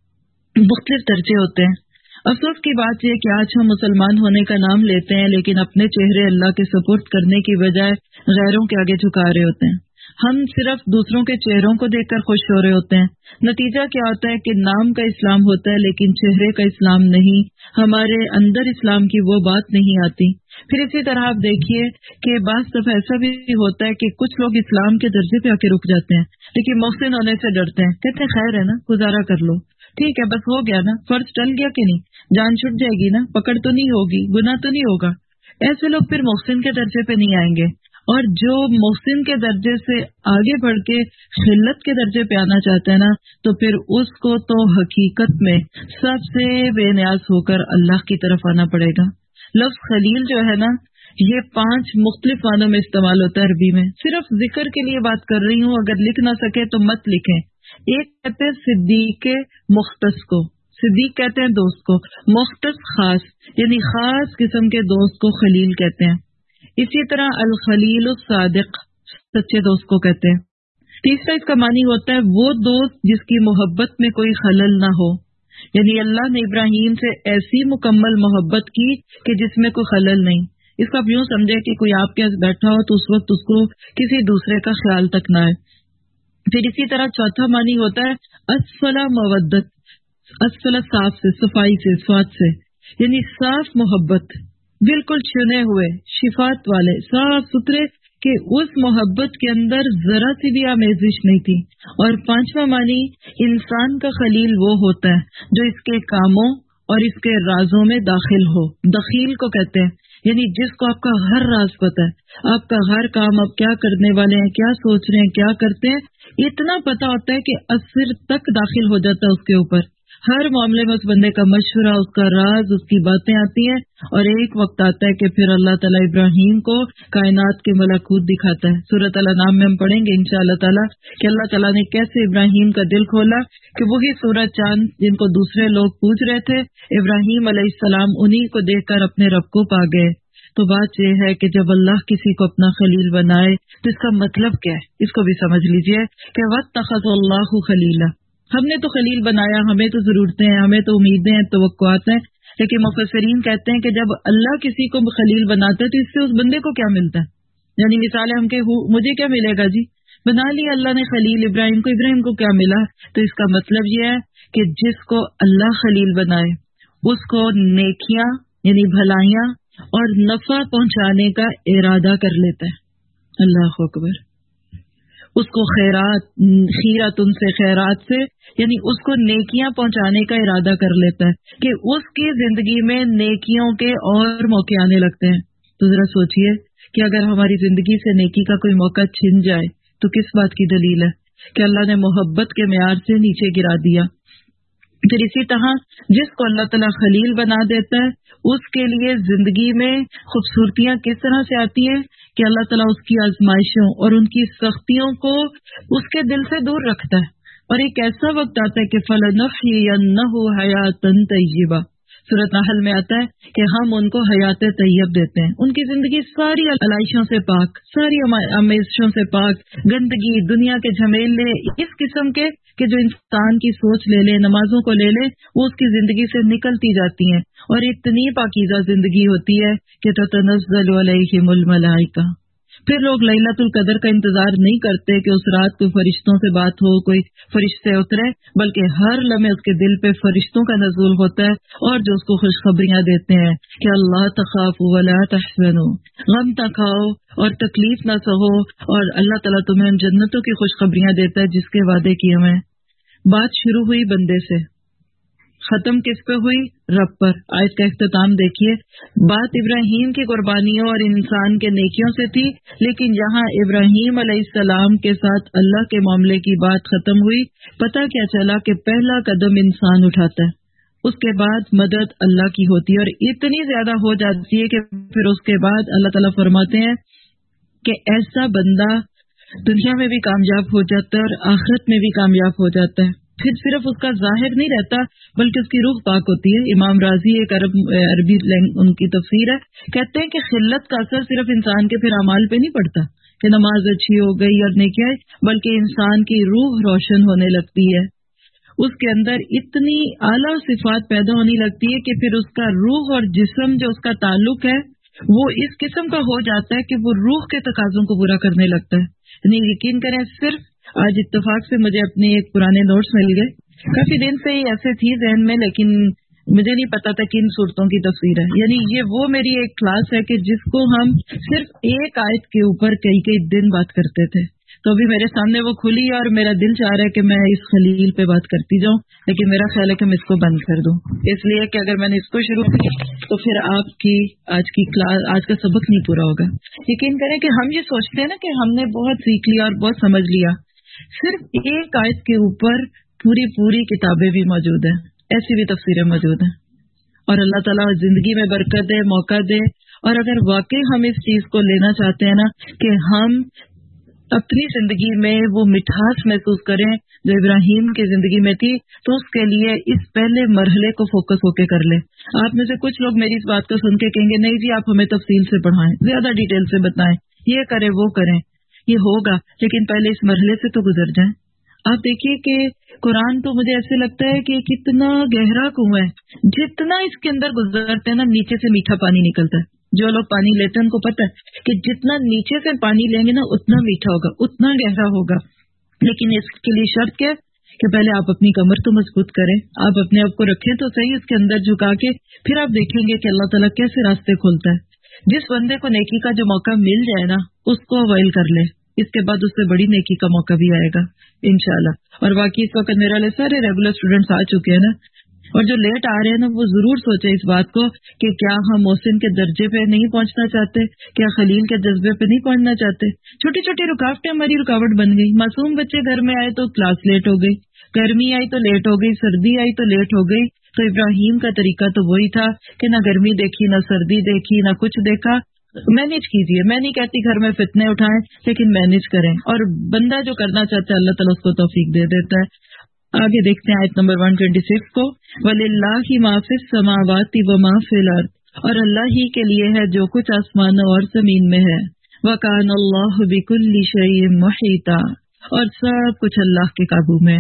مختلف درجے ہوتے ہیں۔ افسوس کی بات یہ کہ آج ہم مسلمان ہونے کا نام لیتے ہیں لیکن اپنے چہرے اللہ کے سپرد کرنے کی بجائے غیروں کے آگے جھکا رہے ہوتے ہیں۔ ہم صرف دوسروں کے چہروں کو دیکھ کر خوش ہو رہے ہوتے ہیں۔ نتیجہ کیا ہوتا ہے کہ نام کا اسلام ہوتا ہے لیکن چہرے کا اسلام نہیں، ہمارے اندر اسلام کی وہ بات نہیں آتی۔ پھر اسی طرح آپ دیکھیے کہ بعض دفعہ ایسا بھی ہوتا ہے کہ کچھ لوگ اسلام کے درجے پہ آ کے رک جاتے ہیں لیکن محسن ہونے سے ڈرتے ہیں، کہتے ہیں خیر ہے نا، گزارا کر لو، ٹھیک ہے بس ہو گیا نا، فرض ٹل گیا کہ نہیں، جان چھٹ جائے گی نا، پکڑ تو نہیں ہوگی، گناہ تو نہیں ہوگا۔ ایسے لوگ پھر محسن کے درجے پہ نہیں آئیں گے، اور جو محسن کے درجے سے آگے بڑھ کے خلت کے درجے پہ آنا چاہتا ہے نا تو پھر اس کو تو حقیقت میں سب سے بے نیاز ہو کر اللہ کی طرف آنا پڑے گا۔ لفظ خلیل جو ہے نا یہ 5 مختلف معنوں میں استعمال ہوتا ہے عربی میں، صرف ذکر کے لیے بات کر رہی ہوں، اگر لکھ نہ سکے تو مت لکھیں۔ ایک کہتے ہیں صدیق مختص کو، صدیق کہتے ہیں دوست کو، مختص خاص، یعنی خاص قسم کے دوست کو خلیل کہتے ہیں۔ اسی طرح الخلیل الصادق، سچے دوست کو کہتے ہیں۔ تیسرا اس کا معنی ہوتا ہے وہ دوست جس کی محبت میں کوئی خلل نہ ہو، یعنی اللہ نے ابراہیم سے ایسی مکمل محبت کی کہ جس میں کوئی خلل نہیں۔ اس کو آپ یوں سمجھے کہ کوئی آپ کے پاس بیٹھا ہو تو اس وقت اس کو کسی دوسرے کا خیال تک نہ آئے۔ پھر اسی طرح چوتھا معنی ہوتا ہے اسفل مودت، اسفل صاف سے، صفائی سے، صفات سے، یعنی صاف محبت، بالکل چنے ہوئے، شفات والے، صاف ستھرے، کہ اس محبت کے اندر ذرا سی بھی آمیزش نہیں تھی۔ اور پانچواں معنی انسان کا خلیل وہ ہوتا ہے جو اس کے کاموں اور اس کے رازوں میں داخل ہو، دخیل کو کہتے ہیں، یعنی جس کو آپ کا ہر راز پتہ ہے، آپ کا ہر کام آپ کیا کرنے والے ہیں، کیا سوچ رہے ہیں، کیا کرتے ہیں، اتنا پتہ ہوتا ہے کہ اثر تک داخل ہو جاتا ہے اس کے اوپر۔ ہر معاملے میں اس بندے کا مشورہ، اس کا راز، اس کی باتیں آتی ہیں، اور ایک وقت آتا ہے کہ پھر اللہ تعالیٰ ابراہیم کو کائنات کے ملکوت دکھاتا ہے۔ سورۃ الانعام میں ہم پڑھیں گے انشاءاللہ تعالیٰ کہ اللہ تعالیٰ نے کیسے ابراہیم کا دل کھولا، کہ وہی سورج چاند جن کو دوسرے لوگ پوچھ رہے تھے، ابراہیم علیہ السلام انہی کو دیکھ کر اپنے رب کو پا گئے۔ تو بات یہ ہے کہ جب اللہ کسی کو اپنا خلیل بنائے تو اس کا مطلب کیا ہے، اس کو بھی سمجھ لیجئے کہ وَاتَّخَذَ اللَّهُ خَلِيلًا، ہم نے تو خلیل بنایا، ہمیں تو ضرورتیں ہیں، ہمیں تو امیدیں ہیں، توقعات ہیں، لیکن مفسرین کہتے ہیں کہ جب اللہ کسی کو خلیل بناتا ہے تو اس سے اس بندے کو کیا ملتا ہے؟ یعنی مثال ہے ہم کہ مجھے کیا ملے گا جی، بنا لیا اللہ نے خلیل ابراہیم کو کیا ملا؟ تو اس کا مطلب یہ ہے کہ جس کو اللہ خلیل بنائے اس کو نیکیاں یعنی بھلائیاں اور نفع پہنچانے کا ارادہ کر لیتا ہے۔ اللہ اکبر۔ اس کو خیرات، خیرات ان سے، خیرات سے، یعنی اس کو نیکیاں پہنچانے کا ارادہ کر لیتا ہے کہ اس کی زندگی میں نیکیوں کے اور موقع آنے لگتے ہیں۔ تو ذرا سوچئے کہ اگر ہماری زندگی سے نیکی کا کوئی موقع چھن جائے تو کس بات کی دلیل ہے کہ اللہ نے محبت کے معیار سے نیچے گرا دیا۔ پھر اسی طرح جس کو اللہ تعالیٰ خلیل بنا دیتا ہے اس کے لیے زندگی میں خوبصورتیاں کس طرح سے آتی ہیں کہ اللہ تعالیٰ اس کی آزمائشوں اور ان کی سختیوں کو اس کے دل سے دور رکھتا ہے، اور ایک ایسا وقت آتا ہے کہ فَلَنُحْيِيَنَّهُ حَيَاةً طَيِّبَةً، سورۃ نحل میں آتا ہے کہ ہم ان کو حیات طیب دیتے ہیں، ان کی زندگی ساری علائشوں سے پاک، ساری آمیزشوں سے پاک، گندگی، دنیا کے جھمیلے اس قسم کے کہ جو انسان کی سوچ لے لے، نمازوں کو لے لے، وہ اس کی زندگی سے نکلتی جاتی ہیں، اور اتنی پاکیزہ زندگی ہوتی ہے کہ تتنزل علیہم الملائکہ۔ پھر لوگ لیلۃ القدر کا انتظار نہیں کرتے کہ اس رات کو فرشتوں سے بات ہو، کوئی فرشتے اترے، بلکہ ہر لمحے اس کے دل پہ فرشتوں کا نزول ہوتا ہے، اور جو اس کو خوشخبریاں دیتے ہیں کہ اللہ تخافوا ولا تحزنوا، غم نہ کھاؤ اور تکلیف نہ سہو، اور اللہ تعالیٰ تمہیں ان جنتوں کی خوشخبریاں دیتا ہے جس کے وعدے کیے ہوئے ہیں۔ بات شروع ہوئی بندے سے، ختم کس پہ ہوئی؟ رب پر۔ آیت کا اختتام دیکھیے، بات ابراہیم کی قربانیوں اور انسان کے نیکیوں سے تھی، لیکن یہاں ابراہیم علیہ السلام کے ساتھ اللہ کے معاملے کی بات ختم ہوئی۔ پتہ کیا چلا کہ پہلا قدم انسان اٹھاتا ہے، اس کے بعد مدد اللہ کی ہوتی ہے، اور اتنی زیادہ ہو جاتی ہے کہ پھر اس کے بعد اللہ تعالیٰ فرماتے ہیں کہ ایسا بندہ دنیا میں بھی کامیاب ہو جاتا ہے اور آخرت میں بھی کامیاب ہو جاتا ہے۔ پھر صرف اس کا ظاہر نہیں رہتا بلکہ اس کی روح پاک ہوتی ہے۔ امام راضی ایک عربی ان کی تفسیر ہے، کہتے ہیں کہ خلت کا اثر صرف انسان کے پھر اعمال پہ نہیں پڑتا کہ نماز اچھی ہو گئی اور نیکیاں، بلکہ انسان کی روح روشن ہونے لگتی ہے، اس کے اندر اتنی اعلیٰ صفات پیدا ہونے لگتی ہے کہ پھر اس کا روح اور جسم جو اس کا تعلق ہے وہ اس قسم کا ہو جاتا ہے کہ وہ روح کے تقاضوں کو پورا کرنے لگتا ہے۔ یعنی یقین کریں، صرف آج اتفاق سے مجھے اپنے ایک پرانے نوٹس مل گئے، کافی دن سے ہی ایسے تھی ذہن میں، لیکن مجھے نہیں پتا تھا کن صورتوں کی تفسیر ہے۔ یعنی یہ وہ میری ایک کلاس ہے کہ جس کو ہم صرف ایک آیت کے اوپر کئی دن بات کرتے تھے، تو ابھی میرے سامنے وہ کھلی اور میرا دل چاہ رہا ہے کہ میں اس خلیل پہ بات کرتی جاؤں، لیکن میرا خیال ہے کہ میں اس کو بند کر دوں، اس لیے کہ اگر میں نے اس کو شروع کیا تو پھر آپ کی آج کی کلاس، آج کا سبق نہیں پورا ہوگا۔ یقین کریں کہ ہم یہ سوچتے ہیں نا کہ ہم نے بہت سیکھ لیا اور بہت سمجھ لیا، صرف ایک آیت کے اوپر پوری کتابیں بھی موجود ہیں، ایسی بھی تفسیریں موجود ہیں، اور اللہ تعالیٰ زندگی میں برکت دے، موقع دے، اور اگر واقعی ہم اس چیز کو لینا چاہتے ہیں نا کہ ہم اپنی زندگی میں وہ مٹھاس محسوس کریں جو ابراہیم کی زندگی میں تھی، تو اس کے لیے اس پہلے مرحلے کو فوکس ہو کے کر لیں۔ آپ میں سے کچھ لوگ میری اس بات کو سن کے کہیں گے نہیں جی آپ ہمیں تفصیل سے پڑھائیں، زیادہ ڈیٹیل سے بتائیں، یہ کریں وہ کریں، یہ ہوگا، لیکن پہلے اس مرحلے سے تو گزر جائیں۔ آپ دیکھیے کہ قرآن تو مجھے ایسے لگتا ہے کہ کتنا گہرا کنواں ہے، جتنا اس کے اندر گزرتے ہیں نا نیچے سے میٹھا پانی نکلتا ہے۔ جو لوگ پانی لیتے ہیں ان کو پتہ ہے کہ جتنا نیچے سے پانی لیں گے نا اتنا میٹھا ہوگا، اتنا گہرا ہوگا، لیکن اس کے لیے شرط کیا ہے کہ پہلے آپ اپنی کمر تو مضبوط کریں، آپ اپنے آپ کو رکھیں تو صحیح اس کے اندر جھکا کے، پھر آپ دیکھیں گے کہ اللہ تعالیٰ کیسے راستے کھولتا ہے۔ جس بندے کو نیکی کا جو موقع مل جائے نا اس کو اوائل کر لے، اس کے بعد اس سے بڑی نیکی کا موقع بھی آئے گا انشاءاللہ۔ اور باقی اس وقت میرے لیے سارے ریگولر اسٹوڈنٹس آ چکے ہیں نا، اور جو لیٹ آ رہے ہیں نا وہ ضرور سوچیں اس بات کو کہ کیا ہم محسن کے درجے پہ نہیں پہنچنا چاہتے، کیا خلیل کے جذبے پہ نہیں پہنچنا چاہتے۔ چھوٹی چھوٹی رکاوٹیں ہماری رکاوٹ بن گئی، معصوم بچے گھر میں آئے تو کلاس لیٹ ہو گئی، گرمی آئی تو لیٹ ہو گئی، سردی آئی تو لیٹ ہو گئی۔ تو ابراہیم کا طریقہ تو وہی تھا کہ نہ گرمی دیکھی، نہ سردی دیکھی، نہ کچھ دیکھا۔ مینج کیجیے، میں نہیں کہتی گھر میں فتنے اٹھائیں، لیکن مینج کریں، اور بندہ جو کرنا چاہتا ہے اللہ تعالیٰ اس کو توفیق دے دیتا ہے۔ آگے دیکھتے ہیں آیت نمبر 126 کو، وَلِلَّهِ مَا فِي السَّمَاوَاتِ وَمَا فِي الْأَرْضِ، اور اللہ ہی کے لیے ہے جو کچھ آسمانوں اور زمین میں ہے، وَكَانَ اللَّهُ بِكُلِّ شَيْءٍ مُحِيطًا، اور سب کچھ اللہ کے قابو میں۔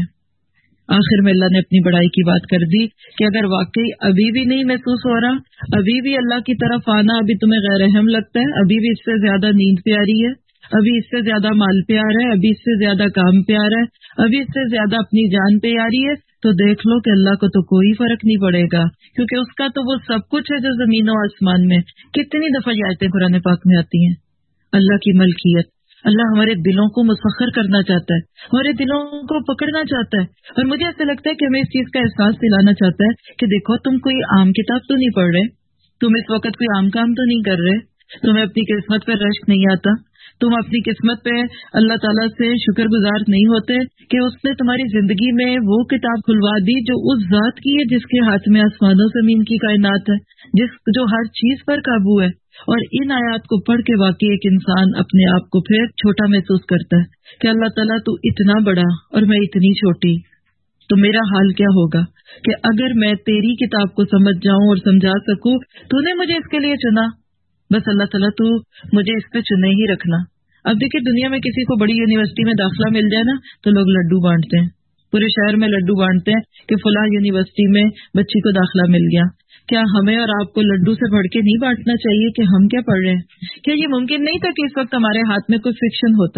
آخر میں اللہ نے اپنی بڑائی کی بات کر دی کہ اگر واقعی ابھی بھی نہیں محسوس ہو رہا، ابھی بھی اللہ کی طرف آنا ابھی تمہیں غیر اہم لگتا ہے، ابھی بھی اس سے زیادہ نیند پیاری ہے، ابھی اس سے زیادہ مال پیار ہے، ابھی اس سے زیادہ کام پیار ہے، ابھی اس سے زیادہ اپنی جان پیاری ہے، تو دیکھ لو کہ اللہ کو تو کوئی فرق نہیں پڑے گا، کیونکہ اس کا تو وہ سب کچھ ہے جو زمین و آسمان میں۔ کتنی دفعہ یہ آیتیں قرآن پاک میں آتی ہیں، اللہ کی ملکیت، اللہ ہمارے دلوں کو مسخر کرنا چاہتا ہے، ہمارے دلوں کو پکڑنا چاہتا ہے، اور مجھے ایسا لگتا ہے کہ ہمیں اس چیز کا احساس دلانا چاہتا ہے کہ دیکھو تم کوئی عام کتاب تو نہیں پڑھ رہے، تم اس وقت کوئی عام کام تو نہیں کر رہے، تمہیں اپنی قسمت پہ رشک نہیں آتا، تم اپنی قسمت پہ اللہ تعالیٰ سے شکر گزار نہیں ہوتے کہ اس نے تمہاری زندگی میں وہ کتاب کھلوا دی جو اس ذات کی ہے جس کے ہاتھ میں آسمان و زمین کی کائنات ہے، جو ہر چیز پر قابو ہے۔ اور ان آیات کو پڑھ کے واقعی ایک انسان اپنے آپ کو پھر چھوٹا محسوس کرتا ہے کہ اللہ تعالیٰ تو اتنا بڑا اور میں اتنی چھوٹی، تو میرا حال کیا ہوگا۔ کہ اگر میں تیری کتاب کو سمجھ جاؤں اور سمجھا سکوں، تو نے مجھے اس کے لیے چنا، بس اللہ تعالیٰ تو مجھے اس پہ چنے ہی رکھنا۔ اب دیکھیں دنیا میں کسی کو بڑی یونیورسٹی میں داخلہ مل جائے نا تو لوگ لڈو بانٹتے ہیں، پورے شہر میں لڈو بانٹتے ہیں کہ فلاں یونیورسٹی میں بچی کو داخلہ مل گیا۔ کیا ہمیں اور آپ کو لڈو سے بڑھ کے نہیں بانٹنا چاہیے کہ ہم کیا پڑھ رہے ہیں؟ کیا یہ ممکن نہیں تھا کہ اس وقت ہمارے ہاتھ میں کوئی فکشن ہوتا،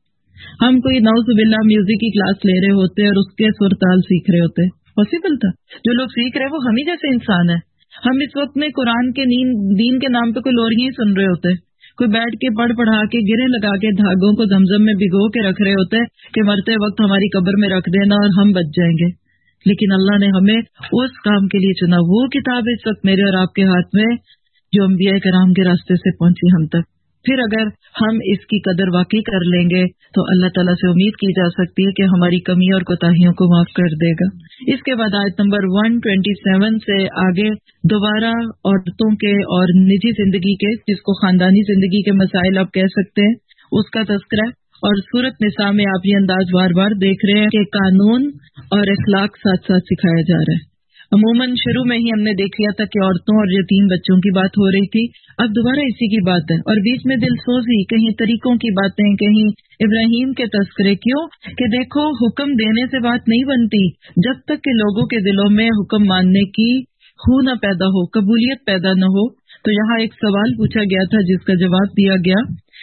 ہم کوئی نعوذ باللہ میوزک کی کلاس لے رہے ہوتے اور اس کے سر تال سیکھ رہے ہوتے؟ پاسبل تھا؟ جو لوگ سیکھ رہے وہ ہم ہی جیسے انسان ہیں۔ ہم اس وقت میں قرآن کے دین کے نام پہ کوئی لوریاں ہی سن رہے ہوتے، کوئی بیٹھ کے پڑھا کے گرے لگا کے دھاگوں کو زمزم میں بھگو کے رکھ رہے ہوتے کہ مرتے وقت ہماری قبر میں رکھ دینا اور ہم بچ جائیں گے۔ لیکن اللہ نے ہمیں اس کام کے لیے چنا۔ وہ کتاب اس وقت میرے اور آپ کے ہاتھ میں جو انبیاء کرام کے راستے سے پہنچی ہم تک۔ پھر اگر ہم اس کی قدر واقعی کر لیں گے تو اللہ تعالیٰ سے امید کی جا سکتی ہے کہ ہماری کمی اور کوتاہیوں کو معاف کر دے گا۔ اس کے بعد آیت نمبر 127 سے آگے دوبارہ عورتوں کے اور نجی زندگی کے، جس کو خاندانی زندگی کے مسائل آپ کہہ سکتے ہیں، اس کا تذکرہ۔ اور سورۃ نساء میں آپ یہ انداز بار بار دیکھ رہے ہیں کہ قانون اور اخلاق ساتھ ساتھ سکھایا جا رہا ہے۔ عموماً شروع میں ہی ہم نے دیکھ لیا تھا کہ عورتوں اور یتیم بچوں کی بات ہو رہی تھی، اب دوبارہ اسی کی بات ہے، اور بیچ میں دل سوزی، کہیں طریقوں کی باتیں، کہیں ابراہیم کے تذکرے۔ کیوں کہ دیکھو حکم دینے سے بات نہیں بنتی جب تک کہ لوگوں کے دلوں میں حکم ماننے کی خو نہ پیدا ہو، قبولیت پیدا نہ ہو۔ تو یہاں ایک سوال پوچھا گیا تھا جس کا جواب دیا گیا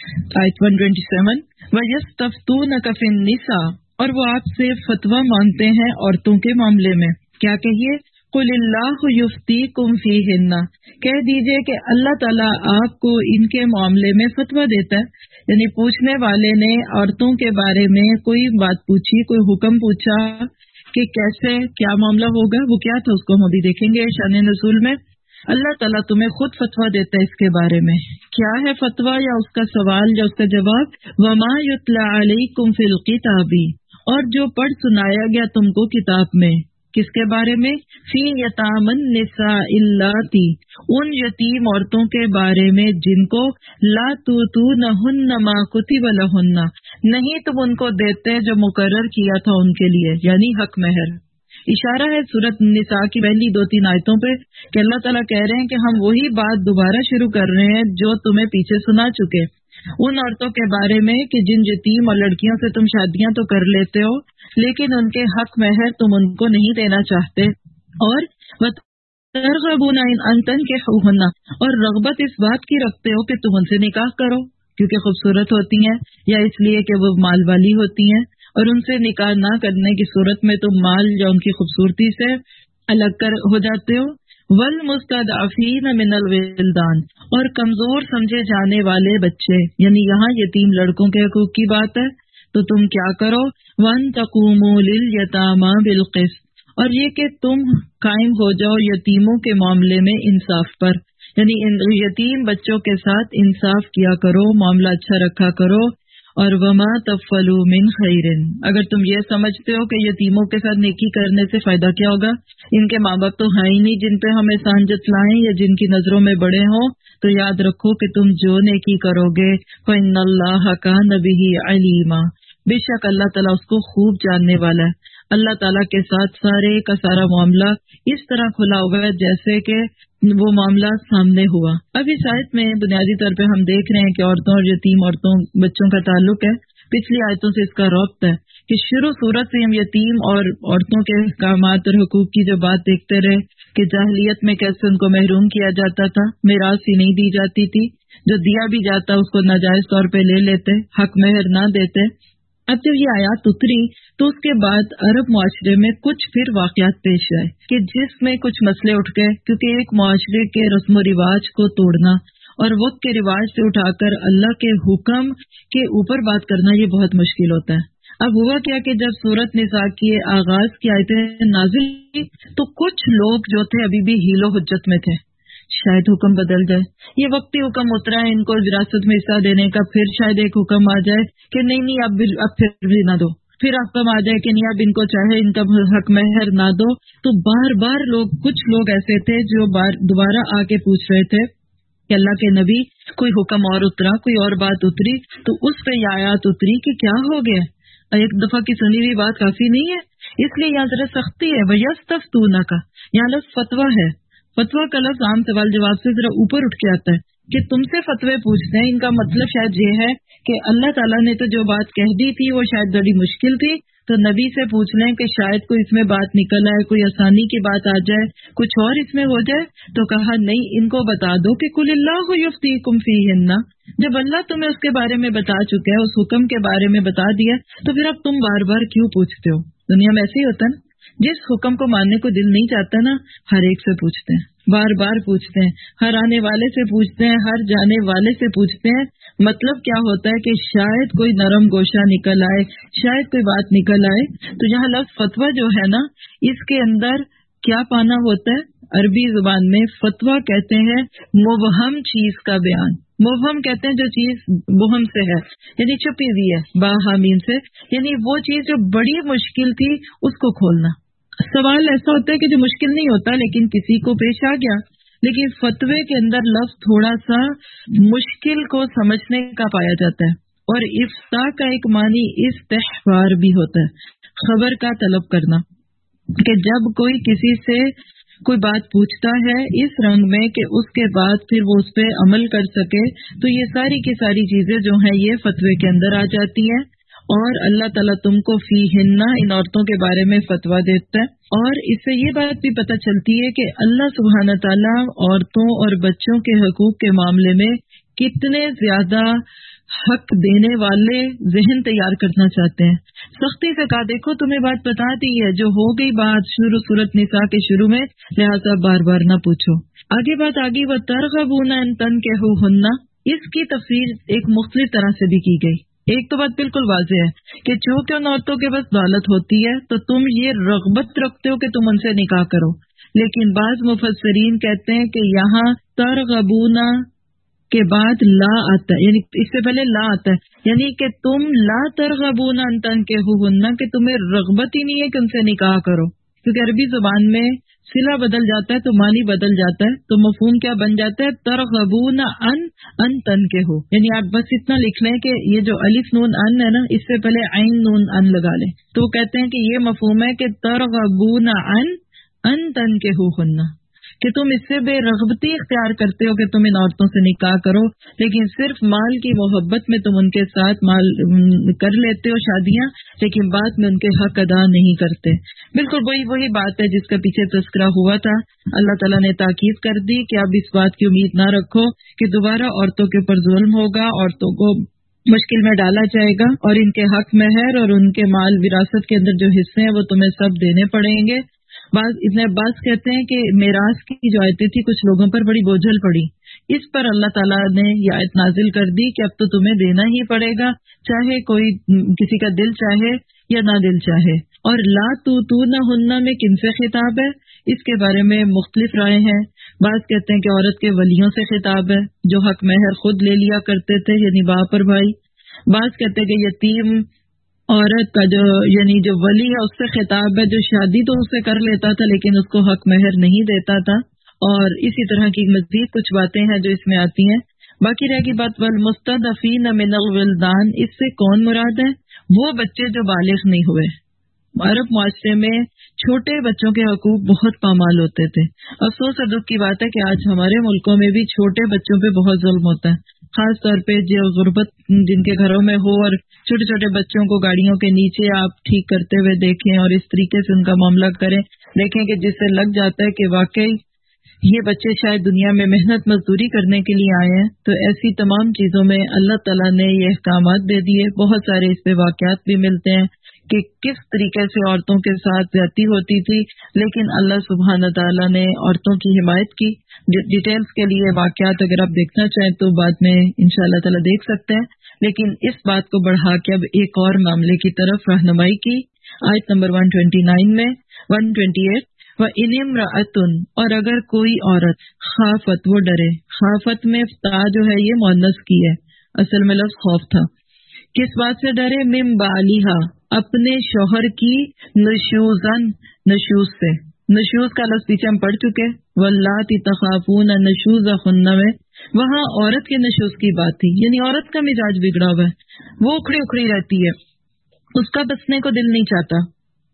آیت 127، وَيَسْتَفْتُونَكَ فِي النِّسَاءِ، اور وہ آپ سے فتویٰ مانگتے ہیں عورتوں کے معاملے میں۔ کیا کہیے؟ قُلِ اللَّهُ يُفْتِيكُمْ فِيهِنَّ، کہہ دیجئے کہ اللہ تعالیٰ آپ کو ان کے معاملے میں فتویٰ دیتا ہے۔ یعنی پوچھنے والے نے عورتوں کے بارے میں کوئی بات پوچھی، کوئی حکم پوچھا کہ کیسے کیا معاملہ ہوگا، وہ کیا تھا اس کو ہم ابھی دیکھیں گے شان نزول میں۔ اللہ تعالیٰ تمہیں خود فتویٰ دیتا ہے اس کے بارے میں۔ کیا ہے فتویٰ یا اس کا سوال یا اس کا جواب؟ وَمَا يُتْلَى عَلَيْكُمْ فِي الْكِتَابِ، اور جو پڑھ سنایا گیا تم کو کتاب میں، کس کے بارے میں؟ فی یتام النساء اللاتی، ان یتیم عورتوں کے بارے میں جن کو لا تؤتونہن ما کتب لہن، نہیں تم ان کو دیتے جو مقرر کیا تھا ان کے لیے، یعنی حق مہر۔ اشارہ ہے سورۃ النساء کی پہلی 2-3 آیتوں پہ کہ اللہ تعالیٰ کہہ رہے ہیں کہ ہم وہی بات دوبارہ شروع کر رہے ہیں جو تمہیں پیچھے سنا چکے، ان عورتوں کے بارے میں کہ جن یتیم اور لڑکیوں سے تم شادیاں تو کر لیتے ہو لیکن ان کے حق مہر تم ان کو نہیں دینا چاہتے، اور وَتَرْغَبُونَ أَن تَنكِحُوهُنَّ، اور رغبت اس بات کی رکھتے ہو کہ تم ان سے نکاح کرو کیونکہ خوبصورت ہوتی ہیں یا اس لیے کہ وہ مال والی ہوتی ہیں، اور ان سے نکاح نہ کرنے کی صورت میں تم مال یا ان کی خوبصورتی سے الگ ہو جاتے ہو۔ وَالْمُسْتَضْعَفِينَ مِنَ الْوِلْدَانِ، اور کمزور سمجھے جانے والے بچے، یعنی یہاں یتیم لڑکوں کے حقوق کی بات ہے، تو تم کیا کرو؟ وَأَن تَقُومُوا لِلْيَتَامَى بِالْقِسْطِ، اور یہ کہ تم قائم ہو جاؤ یتیموں کے معاملے میں انصاف پر، یعنی یتیم بچوں کے ساتھ انصاف کیا کرو، معاملہ اچھا رکھا کرو۔ اور وما تفعلوا من خیر، اگر تم یہ سمجھتے ہو کہ یتیموں کے ساتھ نیکی کرنے سے فائدہ کیا ہوگا، ان کے ماں باپ تو ہیں ہی نہیں جن پہ ہم احسان جتلائیں یا جن کی نظروں میں بڑے ہوں، تو یاد رکھو کہ تم جو نیکی کرو گے فإن اللہ کان بہ علیما، بے شک اللہ تعالیٰ اس کو خوب جاننے والا ہے۔ اللہ تعالیٰ کے ساتھ سارے کا سارا معاملہ اس طرح کھلا ہوا ہے جیسے کہ وہ معاملہ سامنے ہوا۔ اب اس آیت میں بنیادی طور پہ ہم دیکھ رہے ہیں کہ عورتوں اور یتیم عورتوں بچوں کا تعلق ہے، پچھلی آیتوں سے اس کا ربط ہے کہ شروع صورت سے ہم یتیم اور عورتوں کے احکامات اور حقوق کی جو بات دیکھتے رہے کہ جاہلیت میں کیسے ان کو محروم کیا جاتا تھا، میراث ہی نہیں دی جاتی تھی، جو دیا بھی جاتا اس کو ناجائز طور پہ لے لیتے، حق مہر نہ دیتے۔ اب جب یہ آیات اتری تو اس کے بعد عرب معاشرے میں کچھ پھر واقعات پیش آئے کہ جس میں کچھ مسئلے اٹھ گئے، کیونکہ ایک معاشرے کے رسم و رواج کو توڑنا اور وقت کے رواج سے اٹھا کر اللہ کے حکم کے اوپر بات کرنا یہ بہت مشکل ہوتا ہے۔ اب ہوا کیا کہ جب سورۃ نساء کے آغاز کی آیتیں نازل ہوئی تو کچھ لوگ جو تھے ابھی بھی حیل و حجت میں تھے، شاید حکم بدل جائے، یہ وقتی حکم اترا ہے ان کو وراثت میں حصہ دینے کا، پھر شاید ایک حکم آ جائے کہ نہیں اب پھر بھی نہ دو، پھر حکم آ جائے کہ نہیں اب ان کو چاہے ان کا حق مہر نہ دو۔ تو بار بار کچھ لوگ ایسے تھے جو دوبارہ آ کے پوچھ رہے تھے کہ اللہ کے نبی کوئی حکم اور اترا، کوئی اور بات اتری، تو اس پہ یہ آیات اتری کہ کیا ہو گیا، ایک دفعہ کی سنی ہوئی بات کافی نہیں ہے اس لیے یہاں ذرا سختی ہے. وَيَسْتَفْتُونَكَ یہاں لفظ فتویٰ ہے. فتویٰ کا لفظ عام سوال جواب سے ذرا اوپر اٹھ کے آتا ہے کہ تم سے فتوے پوچھتے ہیں. ان کا مطلب شاید یہ ہے کہ اللہ تعالیٰ نے تو جو بات کہہ دی تھی وہ شاید بڑی مشکل تھی، تو نبی سے پوچھ لیں کہ شاید کوئی اس میں بات نکل آئے، کوئی آسانی کی بات آ جائے، کچھ اور اس میں ہو جائے. تو کہا نہیں، ان کو بتا دو کہ قُلِ اللَّهُ يُفْتِيكُمْ فِيهِنَّ. جب اللہ تمہیں اس کے بارے میں بتا چکا ہے، اس حکم کے بارے میں بتا دیا، تو پھر اب تم بار بار کیوں پوچھتے ہو؟ دنیا میں ایسے ہی ہوتا ہے نا، جس حکم کو ماننے کو دل نہیں چاہتا نا، ہر ایک سے پوچھتے ہیں، بار بار پوچھتے ہیں، ہر آنے والے سے پوچھتے ہیں، ہر جانے والے سے پوچھتے ہیں. مطلب کیا ہوتا ہے کہ شاید کوئی نرم گوشہ نکل آئے، شاید کوئی بات نکل آئے. تو یہاں لفظ فتویٰ جو ہے نا، اس کے اندر کیا پانا ہوتا ہے؟ عربی زبان میں فتویٰ کہتے ہیں مبہم چیز کا بیان. مبہم کہتے ہیں جو چیز مبہم سے ہے، یعنی چھپی ہوئی ہے، باہامین سے، یعنی وہ چیز جو بڑی مشکل تھی اس کو کھولنا. سوال ایسا ہوتا ہے کہ جو مشکل نہیں ہوتا لیکن کسی کو پیش آ گیا، لیکن فتوے کے اندر لفظ تھوڑا سا مشکل کو سمجھنے کا پایا جاتا ہے. اور افتاء کا ایک معنی استحبار بھی ہوتا ہے، خبر کا طلب کرنا، کہ جب کوئی کسی سے کوئی بات پوچھتا ہے اس رنگ میں کہ اس کے بعد پھر وہ اس پہ عمل کر سکے، تو یہ ساری کی ساری چیزیں جو ہیں یہ فتوے کے اندر آ جاتی ہیں. اور اللہ تعالیٰ تم کو فیہن ان عورتوں کے بارے میں فتویٰ دیتا ہے. اور اس سے یہ بات بھی پتہ چلتی ہے کہ اللہ سبحانہ تعالیٰ عورتوں اور بچوں کے حقوق کے معاملے میں کتنے زیادہ حق دینے والے ذہن تیار کرنا چاہتے ہیں. سختی سے کہا دیکھو تمہیں بات بتا دی ہے، جو ہو گئی بات سورۃ نساء کے شروع میں، لہٰذا بار بار نہ پوچھو. آگے بات آگی وَتَرْغَبُونَ أَن تَنكِحُوهُنَّ، اس کی تفسیر ایک مختلف طرح سے بھی کی گئی. ایک تو بات بالکل واضح ہے کہ چونکہ ان عورتوں کے پاس دولت ہوتی ہے تو تم یہ رغبت رکھتے ہو کہ تم ان سے نکاح کرو. لیکن بعض مفسرین کہتے ہیں کہ یہاں ترغبونا کے بعد لا آتا ہے، یعنی اس سے پہلے لا آتا ہے، یعنی کہ تم لا ترغبونا ان تنکحوہن، کہ تمہیں رغبت ہی نہیں ہے کہ ان سے نکاح کرو. کیونکہ عربی زبان میں صلہ بدل جاتا ہے تو معنی بدل جاتا ہے، تو مفہوم کیا بن جاتا ہے؟ ترغبون ان تنکحو. یعنی آپ بس اتنا لکھ لیں کہ یہ جو الف نون ان ہے نا، اس سے پہلے عین نون ان لگا لیں، تو کہتے ہیں کہ یہ مفہوم ہے کہ ترغبون ان تنکحوہن، کہ تم اس سے بے رغبتی اختیار کرتے ہو کہ تم ان عورتوں سے نکاح کرو، لیکن صرف مال کی محبت میں تم ان کے ساتھ کر لیتے ہو شادیاں، لیکن بعد میں ان کے حق ادا نہیں کرتے. بالکل وہی بات ہے جس کا پیچھے تذکرہ ہوا تھا. اللہ تعالیٰ نے تاکید کر دی کہ اب اس بات کی امید نہ رکھو کہ دوبارہ عورتوں کے اوپر ظلم ہوگا، عورتوں کو مشکل میں ڈالا جائے گا، اور ان کے حق مہر اور ان کے مال وراثت کے اندر جو حصے ہیں وہ تمہیں سب دینے پڑیں گے. ابن عباس کہتے ہیں کہ میراث کی جو آیتیں تھی کچھ لوگوں پر بڑی بوجھل پڑی، اس پر اللہ تعالیٰ نے یہ آیت نازل کر دی کہ اب تو تمہیں دینا ہی پڑے گا، چاہے کوئی کسی کا دل چاہے یا نہ دل چاہے. اور لا تؤتونہن میں کن سے خطاب ہے؟ اس کے بارے میں مختلف رائے ہیں. بعض کہتے ہیں کہ عورت کے ولیوں سے خطاب ہے جو حق مہر خود لے لیا کرتے تھے، یعنی باپ اور بھائی. بعض کہتے ہیں کہ یتیم عورت کا جو ولی ہے اس سے خطاب ہے جو شادی تو اس سے کر لیتا تھا لیکن اس کو حق مہر نہیں دیتا تھا. اور اسی طرح کی مزید کچھ باتیں ہیں جو اس میں آتی ہیں. باقی رہ گئی بات والمستضعفین من الولدان، اس سے کون مراد ہے؟ وہ بچے جو بالغ نہیں ہوئے. عرب معاشرے میں چھوٹے بچوں کے حقوق بہت پامال ہوتے تھے. افسوس اور دکھ کی بات ہے کہ آج ہمارے ملکوں میں بھی چھوٹے بچوں پہ بہت ظلم ہوتا ہے، خاص طور پہ جو غربت جن کے گھروں میں ہو، اور چھوٹے چھوٹے بچوں کو گاڑیوں کے نیچے آپ ٹھیک کرتے ہوئے دیکھیں اور اس طریقے سے ان کا معاملہ کریں، دیکھیں کہ جس سے لگ جاتا ہے کہ واقعی یہ بچے شاید دنیا میں محنت مزدوری کرنے کے لیے آئے ہیں. تو ایسی تمام چیزوں میں اللہ تعالیٰ نے یہ احکامات دے دیے. بہت سارے اس پہ واقعات بھی ملتے ہیں کہ کس طریقے سے عورتوں کے ساتھ زیادتی ہوتی تھی، لیکن اللہ سبحانہ تعالیٰ نے عورتوں کی حمایت کی. ڈیٹیلز کے لیے واقعات اگر آپ دیکھنا چاہیں تو بعد میں انشاءاللہ تعالیٰ دیکھ سکتے ہیں، لیکن اس بات کو بڑھا کے اب ایک اور معاملے کی طرف رہنمائی کی. آیت نمبر 129 میں 128 وَإِنِ امْرَأَةٌ، اور اگر کوئی عورت خافت، وہ ڈرے. خافت میں فتا جو ہے یہ مؤنث کی ہے، اصل میں لفظ خوف تھا. کس بات سے ڈرے؟ من بالیہا، اپنے شوہر کی، نشوزن، نشوز سے. نشوز کا لفظ پیچھے ہم پڑھ چکے، واللاتی تخافون نشوزہن میں وہاں عورت کے نشوز کی بات تھی، یعنی عورت کا مزاج بگڑا ہوا ہے، وہ اکھڑی اکھڑی رہتی ہے، اس کا بسنے کو دل نہیں چاہتا.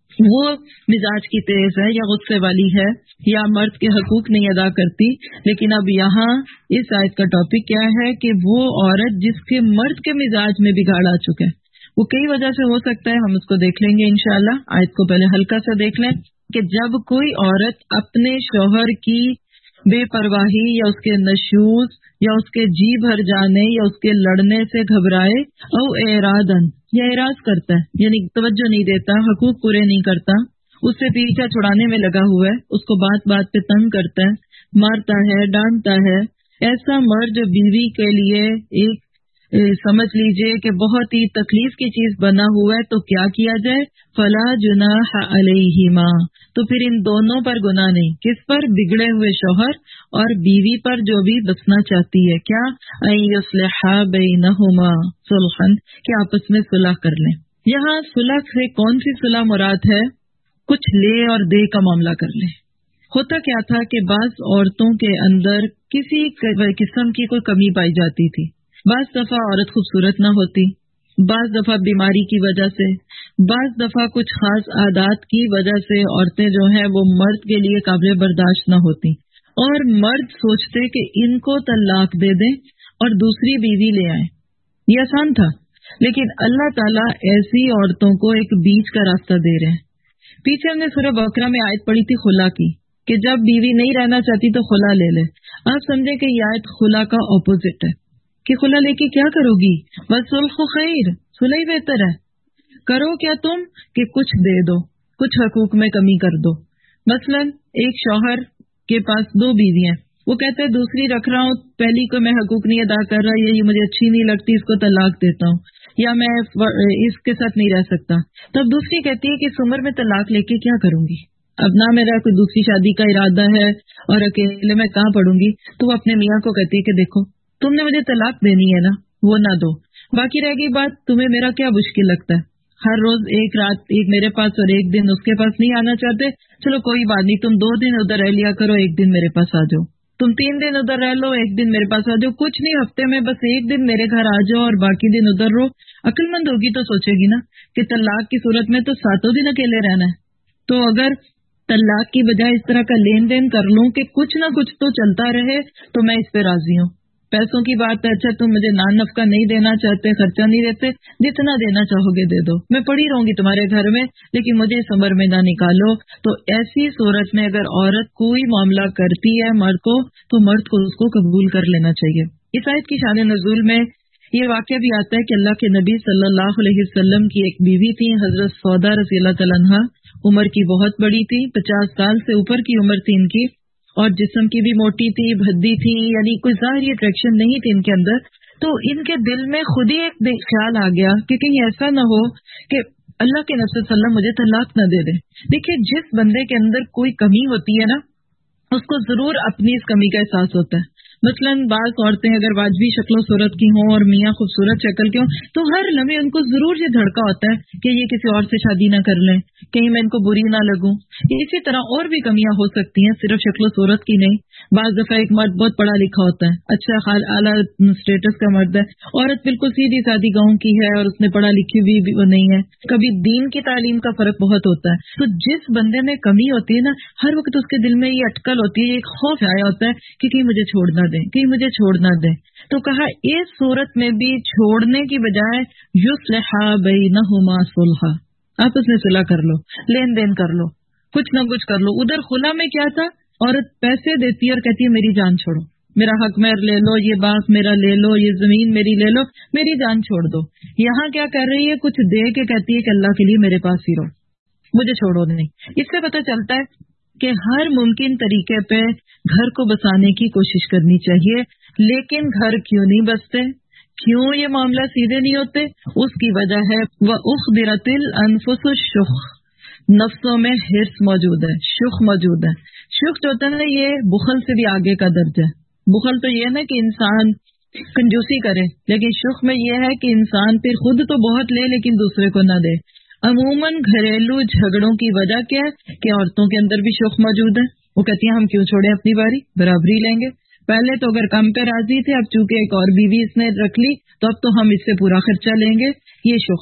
وہ مزاج کی تیز ہے یا غصے والی ہے یا مرد کے حقوق نہیں ادا کرتی. لیکن اب یہاں اس آیت کا ٹاپک کیا ہے کہ وہ عورت جس کے مرد کے مزاج میں بگاڑ آ چکا ہے. وہ کئی وجہ سے ہو سکتا ہے، ہم اس کو دیکھ لیں گے انشاءاللہ. آیت کو پہلے ہلکا سا دیکھ لیں کہ جب کوئی عورت اپنے شوہر کی بے پرواہی یا اس کے نشوز یا اس کے جی بھر جانے یا اس کے لڑنے سے گھبرائے او اعراضن یا اعراض کرتا ہے، یعنی توجہ نہیں دیتا، حقوق پورے نہیں کرتا، اس سے پیچھا چھڑانے میں لگا ہوا ہے، اس کو بات بات پہ تنگ کرتا ہے، مارتا ہے، ڈانٹتا ہے، ایسا مرد جو بیوی کے لیے ایک سمجھ لیجئے کہ بہت ہی تکلیف کی چیز بنا ہوا ہے، تو کیا کیا جائے؟ فلا جناح علیہما، تو پھر ان دونوں پر گناہ نہیں. کس پر؟ بگڑے ہوئے شوہر اور بیوی پر جو بھی بسنا چاہتی ہے. کیا؟ ان یصلحا بینہما صلحا، کہ آپس میں صلح کر لیں. یہاں صلح سے کون سی صلح مراد ہے؟ کچھ لے اور دے کا معاملہ کر لیں. ہوتا کیا تھا کہ بعض عورتوں کے اندر کسی قسم کی کوئی کمی پائی جاتی تھی. بعض دفعہ عورت خوبصورت نہ ہوتی، بعض دفعہ بیماری کی وجہ سے، بعض دفعہ کچھ خاص عادات کی وجہ سے عورتیں جو ہیں وہ مرد کے لیے قابل برداشت نہ ہوتی، اور مرد سوچتے کہ ان کو طلاق دے دیں اور دوسری بیوی لے آئیں. یہ آسان تھا، لیکن اللہ تعالیٰ ایسی عورتوں کو ایک بیچ کا راستہ دے رہے ہیں. پیچھے ہم نے سورہ بقرہ میں آیت پڑھی تھی خلا کی، کہ جب بیوی نہیں رہنا چاہتی تو خلا لے لے. آپ سمجھیں کہ یہ آیت خلا کا اپوزٹ ہے کہ خلا لے کے کیا کرو گی؟ والصلح خیر، صلح بہتر ہے. کرو کیا تم کہ کچھ دے دو، کچھ حقوق میں کمی کر دو. مثلا ایک شوہر کے پاس 2 بیویاں، وہ کہتے ہیں دوسری رکھ رہا ہوں، پہلی کو میں حقوق نہیں ادا کر رہا، یہ مجھے اچھی نہیں لگتی، اس کو طلاق دیتا ہوں، یا میں اس کے ساتھ نہیں رہ سکتا. تب دوسری کہتی ہے کہ اس عمر میں طلاق لے کے کیا کروں گی، اب نہ میرا کوئی دوسری شادی کا ارادہ ہے اور اکیلے میں کہاں پڑوں گی. تو وہ اپنے میاں کو کہتی ہے کہ دیکھو تم نے مجھے طلاق دینی ہے نا، وہ نہ دو، باقی رہ گئی بات تمہیں میرا کیا مشکل لگتا ہے، ہر روز ایک رات ایک میرے پاس اور ایک دن اس کے پاس نہیں آنا چاہتے، چلو کوئی بات نہیں، تم 2 دن ادھر رہ لیا کرو، ایک دن میرے پاس آ جاؤ، تم 3 دن ادھر رہ لو، ایک دن میرے پاس آ جاؤ، کچھ نہیں، ہفتے میں بس ایک دن میرے گھر آ جاؤ اور باقی دن ادھر رہو. عقل مند ہوگی تو سوچے گی نا کہ طلاق کی صورت میں تو 7 دن اکیلے رہنا ہے. تو اگر طلاق کی بجائے اس طرح کا لین دین کر لوں کہ کچھ نہ کچھ تو چلتا رہے تو میں اس پہ راضی ہوں. پیسوں کی بات ہے، اچھا تم مجھے نان نفقہ نہیں دینا چاہتے، خرچہ نہیں دیتے، جتنا دینا چاہو گے دے دو، میں پڑی رہوں گی تمہارے گھر میں، لیکن مجھے اس عمر میں نہ نکالو. تو ایسی صورت میں اگر عورت کوئی معاملہ کرتی ہے مرد کو، تو مرد کو اس کو قبول کر لینا چاہیے. اس آیت کی شان نزول میں یہ واقعہ بھی آتا ہے کہ اللہ کے نبی صلی اللہ علیہ وسلم کی ایک بیوی تھی، حضرت سودا رضی اللہ تعالیٰ عنہا. عمر کی بہت بڑی تھی، 50 سال سے اوپر کی عمر تھی ان کی، اور جسم کی بھی موٹی تھی، بھدی تھی، یعنی کوئی ظاہری اٹریکشن نہیں تھی ان کے اندر. تو ان کے دل میں خود ہی ایک خیال آ گیا کہ کہیں ایسا نہ ہو کہ اللہ کے نبی صلی اللہ علیہ وسلم مجھے طلاق نہ دے دے. دیکھیے جس بندے کے اندر کوئی کمی ہوتی ہے نا، اس کو ضرور اپنی اس کمی کا احساس ہوتا ہے. مثلا بعض عورتیں اگر واجبی شکل و صورت کی ہوں اور میاں خوبصورت شکل کے ہوں، تو ہر لمحے ان کو ضرور یہ دھڑکا ہوتا ہے کہ یہ کسی اور سے شادی نہ کر لیں، کہیں میں ان کو بری نہ لگوں. اسی طرح اور بھی کمیاں ہو سکتی ہیں، صرف شکل و صورت کی نہیں. بعض دفعہ ایک مرد بہت پڑھا لکھا ہوتا ہے، اچھا اعلیٰ اسٹیٹس کا مرد ہے، عورت بالکل سیدھی سادی گاؤں کی ہے اور اس نے پڑھا لکھی بھی وہ نہیں ہے. کبھی دین کی تعلیم کا فرق بہت ہوتا ہے. تو جس بندے میں کمی ہوتی ہے نا، ہر وقت اس کے دل میں یہ اٹکل ہوتی ہے، ایک خوف آیا ہوتا ہے کہ کہیں مجھے چھوڑ نہ دیں، کہیں مجھے چھوڑ نہ دیں. تو کہا اس صورت میں بھی چھوڑنے کی بجائے یصلح بینہما صلحا، آپس میں صلح کر لو، لین دین کر لو، کچھ نہ کچھ کر لو. ادھر خلا میں کیا تھا، عورت پیسے دیتی ہے اور کہتی ہے میری جان چھوڑو، میرا حق مہر لے لو، یہ باغ میرا لے لو، یہ زمین میری لے لو، میری جان چھوڑ دو. یہاں کیا کر رہی ہے، کچھ دے کے کہتی ہے کہ اللہ کے لیے میرے پاس ہی رہو، مجھے چھوڑو نہیں. اس سے پتہ چلتا ہے کہ ہر ممکن طریقے پہ گھر کو بسانے کی کوشش کرنی چاہیے. لیکن گھر کیوں نہیں بستے، کیوں یہ معاملہ سیدھے نہیں ہوتے؟ اس کی وجہ ہے وَأُخْبِرَتِ الْأَنفُسُ الشُّخْ، نفسوں میں حرص موجود ہے، شخ موجود ہے. شخ جو ہوتا ہے نا، یہ بخل سے بھی آگے کا درجہ ہے. بخل تو یہ ہے نا کہ انسان کنجوسی کرے، لیکن شخ میں یہ ہے کہ انسان پھر خود تو بہت لے لیکن دوسرے کو نہ دے. عموماً گھریلو جھگڑوں کی وجہ کیا ہے کہ عورتوں کے اندر بھی شخ موجود ہے. وہ کہتی ہیں ہم کیوں چھوڑیں اپنی باری، برابری لیں گے. پہلے تو اگر کم پہ راضی تھے، اب چونکہ ایک اور بیوی اس نے رکھ لی تو اب تو ہم اس سے پورا خرچہ لیں گے. یہ شخ ہے.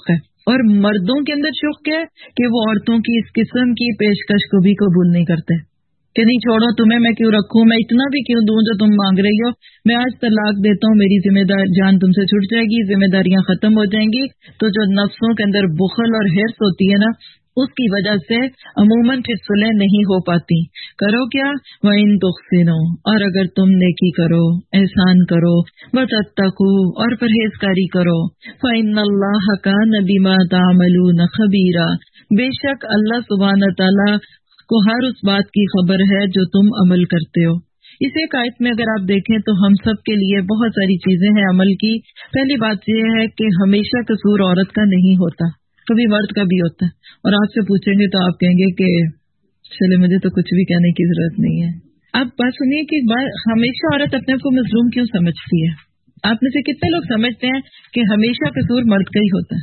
اور مردوں کے اندر شوق کیا ہے کہ وہ عورتوں کی اس قسم کی پیشکش کو بھی قبول نہیں کرتے کہ نہیں چھوڑو تمہیں میں کیوں رکھوں، میں اتنا بھی کیوں دوں جو تم مانگ رہی ہو، میں آج طلاق دیتا ہوں، میری ذمہ دار جان تم سے چھوٹ جائے گی، ذمہ داریاں ختم ہو جائیں گی. تو جو نفسوں کے اندر بخل اور حرص ہوتی ہے نا، اس کی وجہ سے عموماً پھر صلح نہیں ہو پاتی. کرو کیا، وَإِن تُحْسِنُوا، اور اگر تم نیکی کرو، احسان کرو، وَتَتَّقُوا، اور پرہیزکاری کرو، فَإِنَّ اللَّهَ كَانَ بِمَا تَعْمَلُونَ خَبِيرًا، بے شک اللہ سبحانہ تعالیٰ کو ہر اس بات کی خبر ہے جو تم عمل کرتے ہو. اس ایک آیت میں اگر آپ دیکھیں تو ہم سب کے لیے بہت ساری چیزیں ہیں عمل کی. پہلی بات یہ ہے کہ ہمیشہ قصور عورت کا نہیں ہوتا، کبھی مرد کا بھی ہوتا ہے. اور آپ سے پوچھیں گے تو آپ کہیں گے کہ چلے مجھے تو کچھ بھی کہنے کی ضرورت نہیں ہے. آپ بات سنیے کہ ہمیشہ عورت اپنے کو مظلوم کیوں سمجھتی ہے؟ آپ میں سے کتنے لوگ سمجھتے ہیں کہ ہمیشہ قصور مرد کا ہی ہوتا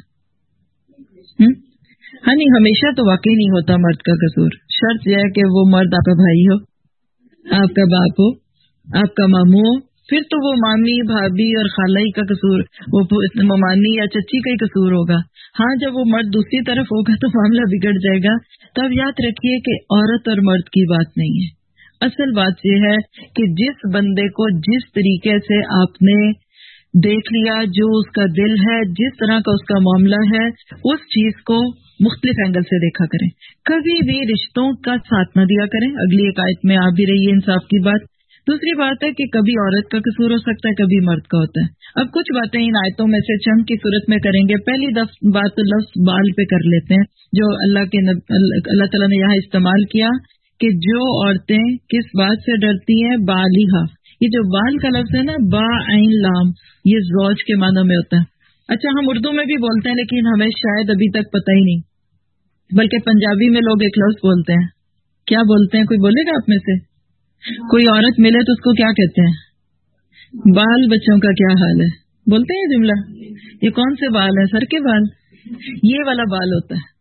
ہے؟ ہاں نہیں، ہمیشہ تو واقعی نہیں ہوتا مرد کا قصور. شرط یہ ہے کہ وہ مرد آپ کا بھائی ہو، آپ کا باپ ہو، آپ کا ماموں ہو، پھر تو وہ مامی بھابھی اور خالہ کا قصور، وہ ممانی یا چچی کا ہی قصور ہوگا. ہاں جب وہ مرد دوسری طرف ہوگا تو معاملہ بگڑ جائے گا. تب یاد رکھیے کہ عورت اور مرد کی بات نہیں ہے. اصل بات یہ ہے کہ جس بندے کو جس طریقے سے آپ نے دیکھ لیا، جو اس کا دل ہے، جس طرح کا اس کا معاملہ ہے، اس چیز کو مختلف اینگل سے دیکھا کریں. کبھی بھی رشتوں کا ساتھ نہ دیا کریں. اگلی ایک آیت میں آ بھی رہی ہے انصاف کی بات. دوسری بات ہے کہ کبھی عورت کا قصور ہو سکتا ہے، کبھی مرد کا ہوتا ہے. اب کچھ باتیں ان آیتوں میں سے چند کی صورت میں کریں گے. پہلی بات تو لفظ بال پہ کر لیتے ہیں، جو اللہ تعالیٰ نے یہاں استعمال کیا کہ جو عورتیں کس بات سے ڈرتی ہیں، بالغہ. یہ جو بال کا لفظ ہے نا، با عین لام، یہ زوج کے معنی میں ہوتا ہے. اچھا ہم اردو میں بھی بولتے ہیں لیکن ہمیں شاید ابھی تک پتہ ہی نہیں، بلکہ پنجابی میں لوگ ایک لفظ بولتے ہیں. کیا بولتے ہیں؟ کوئی بولے گا آپ میں سے؟ کوئی عورت ملے تو اس کو کیا کہتے ہیں؟ بال بچوں کا کیا حال ہے، بولتے ہیں جملہ. یہ کون سے بال ہیں؟ سر کے بال، یہ والا بال ہوتا ہے.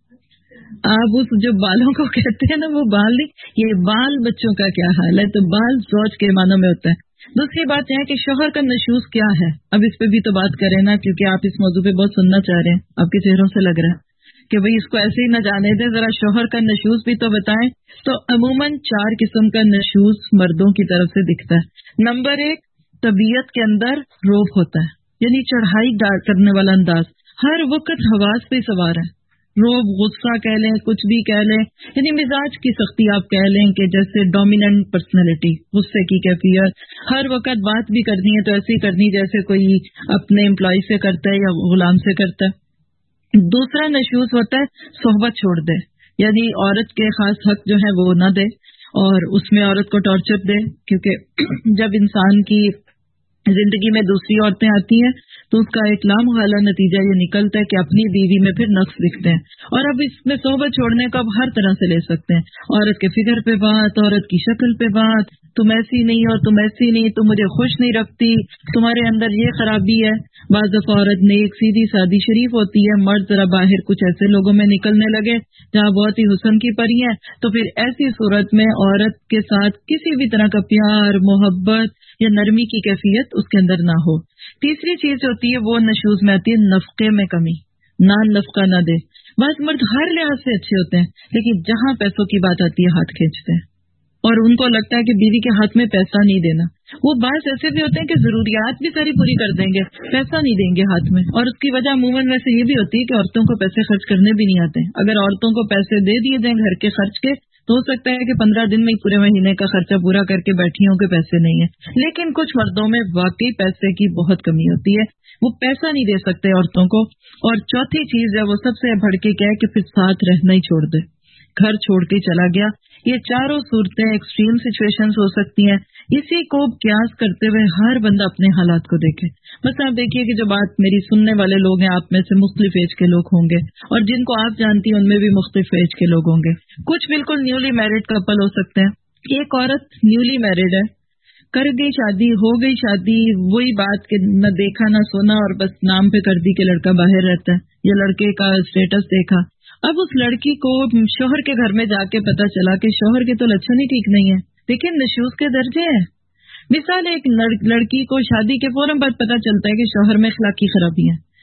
آپ اس جو بالوں کو کہتے ہیں نا، وہ بال نہیں، یہ بال بچوں کا کیا حال ہے. تو بال زوج کے معنوں میں ہوتا ہے. دوسری بات یہ ہے کہ شوہر کا نشوز کیا ہے. اب اس پہ بھی تو بات کریں نا، کیونکہ آپ اس موضوع پہ بہت سننا چاہ رہے ہیں. آپ کے چہروں سے لگ رہا ہے کہ بھئی اس کو ایسے ہی نہ جانے دیں، ذرا شوہر کا نشوز بھی تو بتائیں. تو عموماً 4 قسم کا نشوز مردوں کی طرف سے دکھتا ہے. نمبر 1، طبیعت کے اندر روب ہوتا ہے، یعنی چڑھائی کرنے والا انداز، ہر وقت حواس پہ سوار ہے. روب، غصہ کہہ لیں، کچھ بھی کہہ لیں، یعنی مزاج کی سختی آپ کہہ لیں کہ جیسے ڈومیننٹ پرسنالٹی، غصے کی کیفیت، ہر وقت بات بھی کرنی ہے تو ایسی کرنی جیسے کوئی اپنے امپلائی سے کرتا ہے یا غلام سے کرتا ہے. دوسرا نشوز ہوتا ہے صحبت چھوڑ دے، یعنی عورت کے خاص حق جو ہے وہ نہ دے اور اس میں عورت کو ٹارچر دے. کیونکہ جب انسان کی زندگی میں دوسری عورتیں آتی ہیں تو اس کا ایک لامحالہ نتیجہ یہ نکلتا ہے کہ اپنی بیوی میں پھر نقص دکھتے ہیں. اور اب اس میں صحبت چھوڑنے کا اب ہر طرح سے لے سکتے ہیں. عورت کے فگر پہ بات، عورت کی شکل پہ بات، تم ایسی نہیں اور تم ایسی نہیں، تم مجھے خوش نہیں رکھتی، تمہارے اندر یہ خرابی ہے. بعض دفعہ عورت نیک سیدھی سادی شریف ہوتی ہے، مرد ذرا باہر کچھ ایسے لوگوں میں نکلنے لگے جہاں بہت ہی حسن کی پری ہیں، تو پھر ایسی صورت میں عورت کے ساتھ کسی بھی طرح کا پیار، محبت یا نرمی کی کیفیت اس کے اندر نہ ہو. تیسری چیز ہوتی ہے وہ نشوز میں آتی ہے نفقے میں کمی، نفقہ نہ دے. بعض مرد ہر لحاظ سے اچھے ہوتے ہیں لیکن جہاں پیسوں کی بات آتی ہے ہاتھ کھینچتے ہیں اور ان کو لگتا ہے کہ بیوی کے ہاتھ میں پیسہ نہیں دینا. وہ بعض ایسے بھی ہوتے ہیں کہ ضروریات بھی ساری پوری کر دیں گے، پیسہ نہیں دیں گے ہاتھ میں. اور اس کی وجہ عموماً ویسے یہ بھی ہوتی ہے کہ عورتوں کو پیسے خرچ کرنے بھی نہیں آتے. اگر عورتوں کو پیسے دے دیے جائیں گھر کے خرچ کے تو ہو سکتا ہے کہ 15 دن میں پورے مہینے کا خرچہ پورا کر کے بیٹھی ہوں کہ پیسے نہیں ہیں. لیکن کچھ مردوں میں واقعی پیسے کی بہت کمی ہوتی ہے، وہ پیسہ نہیں دے سکتے عورتوں کو. اور چوتھی چیز ہے وہ سب سے بڑھ کے کیا ہے کہ پھر ساتھ رہنا ہی چھوڑ دے، گھر چھوڑ کے چلا گیا. یہ چاروں صورتیں ایکسٹریم سچویشنز ہو سکتی ہیں. اسی کو قیاس کرتے ہوئے ہر بندہ اپنے حالات کو دیکھے. بس آپ دیکھیے کہ جو بات میری سننے والے لوگ ہیں آپ میں سے مختلف ایج کے لوگ ہوں گے اور جن کو آپ جانتی ہیں ان میں بھی مختلف ایج کے لوگ ہوں گے. کچھ بالکل نیولی میرڈ کپل ہو سکتے ہیں. ایک عورت نیولی میرڈ ہے، کر گئی شادی، ہو گئی شادی، وہی بات کہ نہ دیکھا نہ سنا اور بس نام پہ کر دی کہ لڑکا باہر رہتا ہے یا لڑکے کا اسٹیٹس دیکھا. اب اس لڑکی کو شوہر کے گھر میں جا کے پتا چلا کہ شوہر کے تو لچھن ہی ٹھیک نہیں ہے. دیکھیں نشوز کے درجے ہیں. مثال ایک لڑکی کو شادی کے فوراً بعد پتا چلتا ہے کہ شوہر میں اخلاقی خرابی ہے،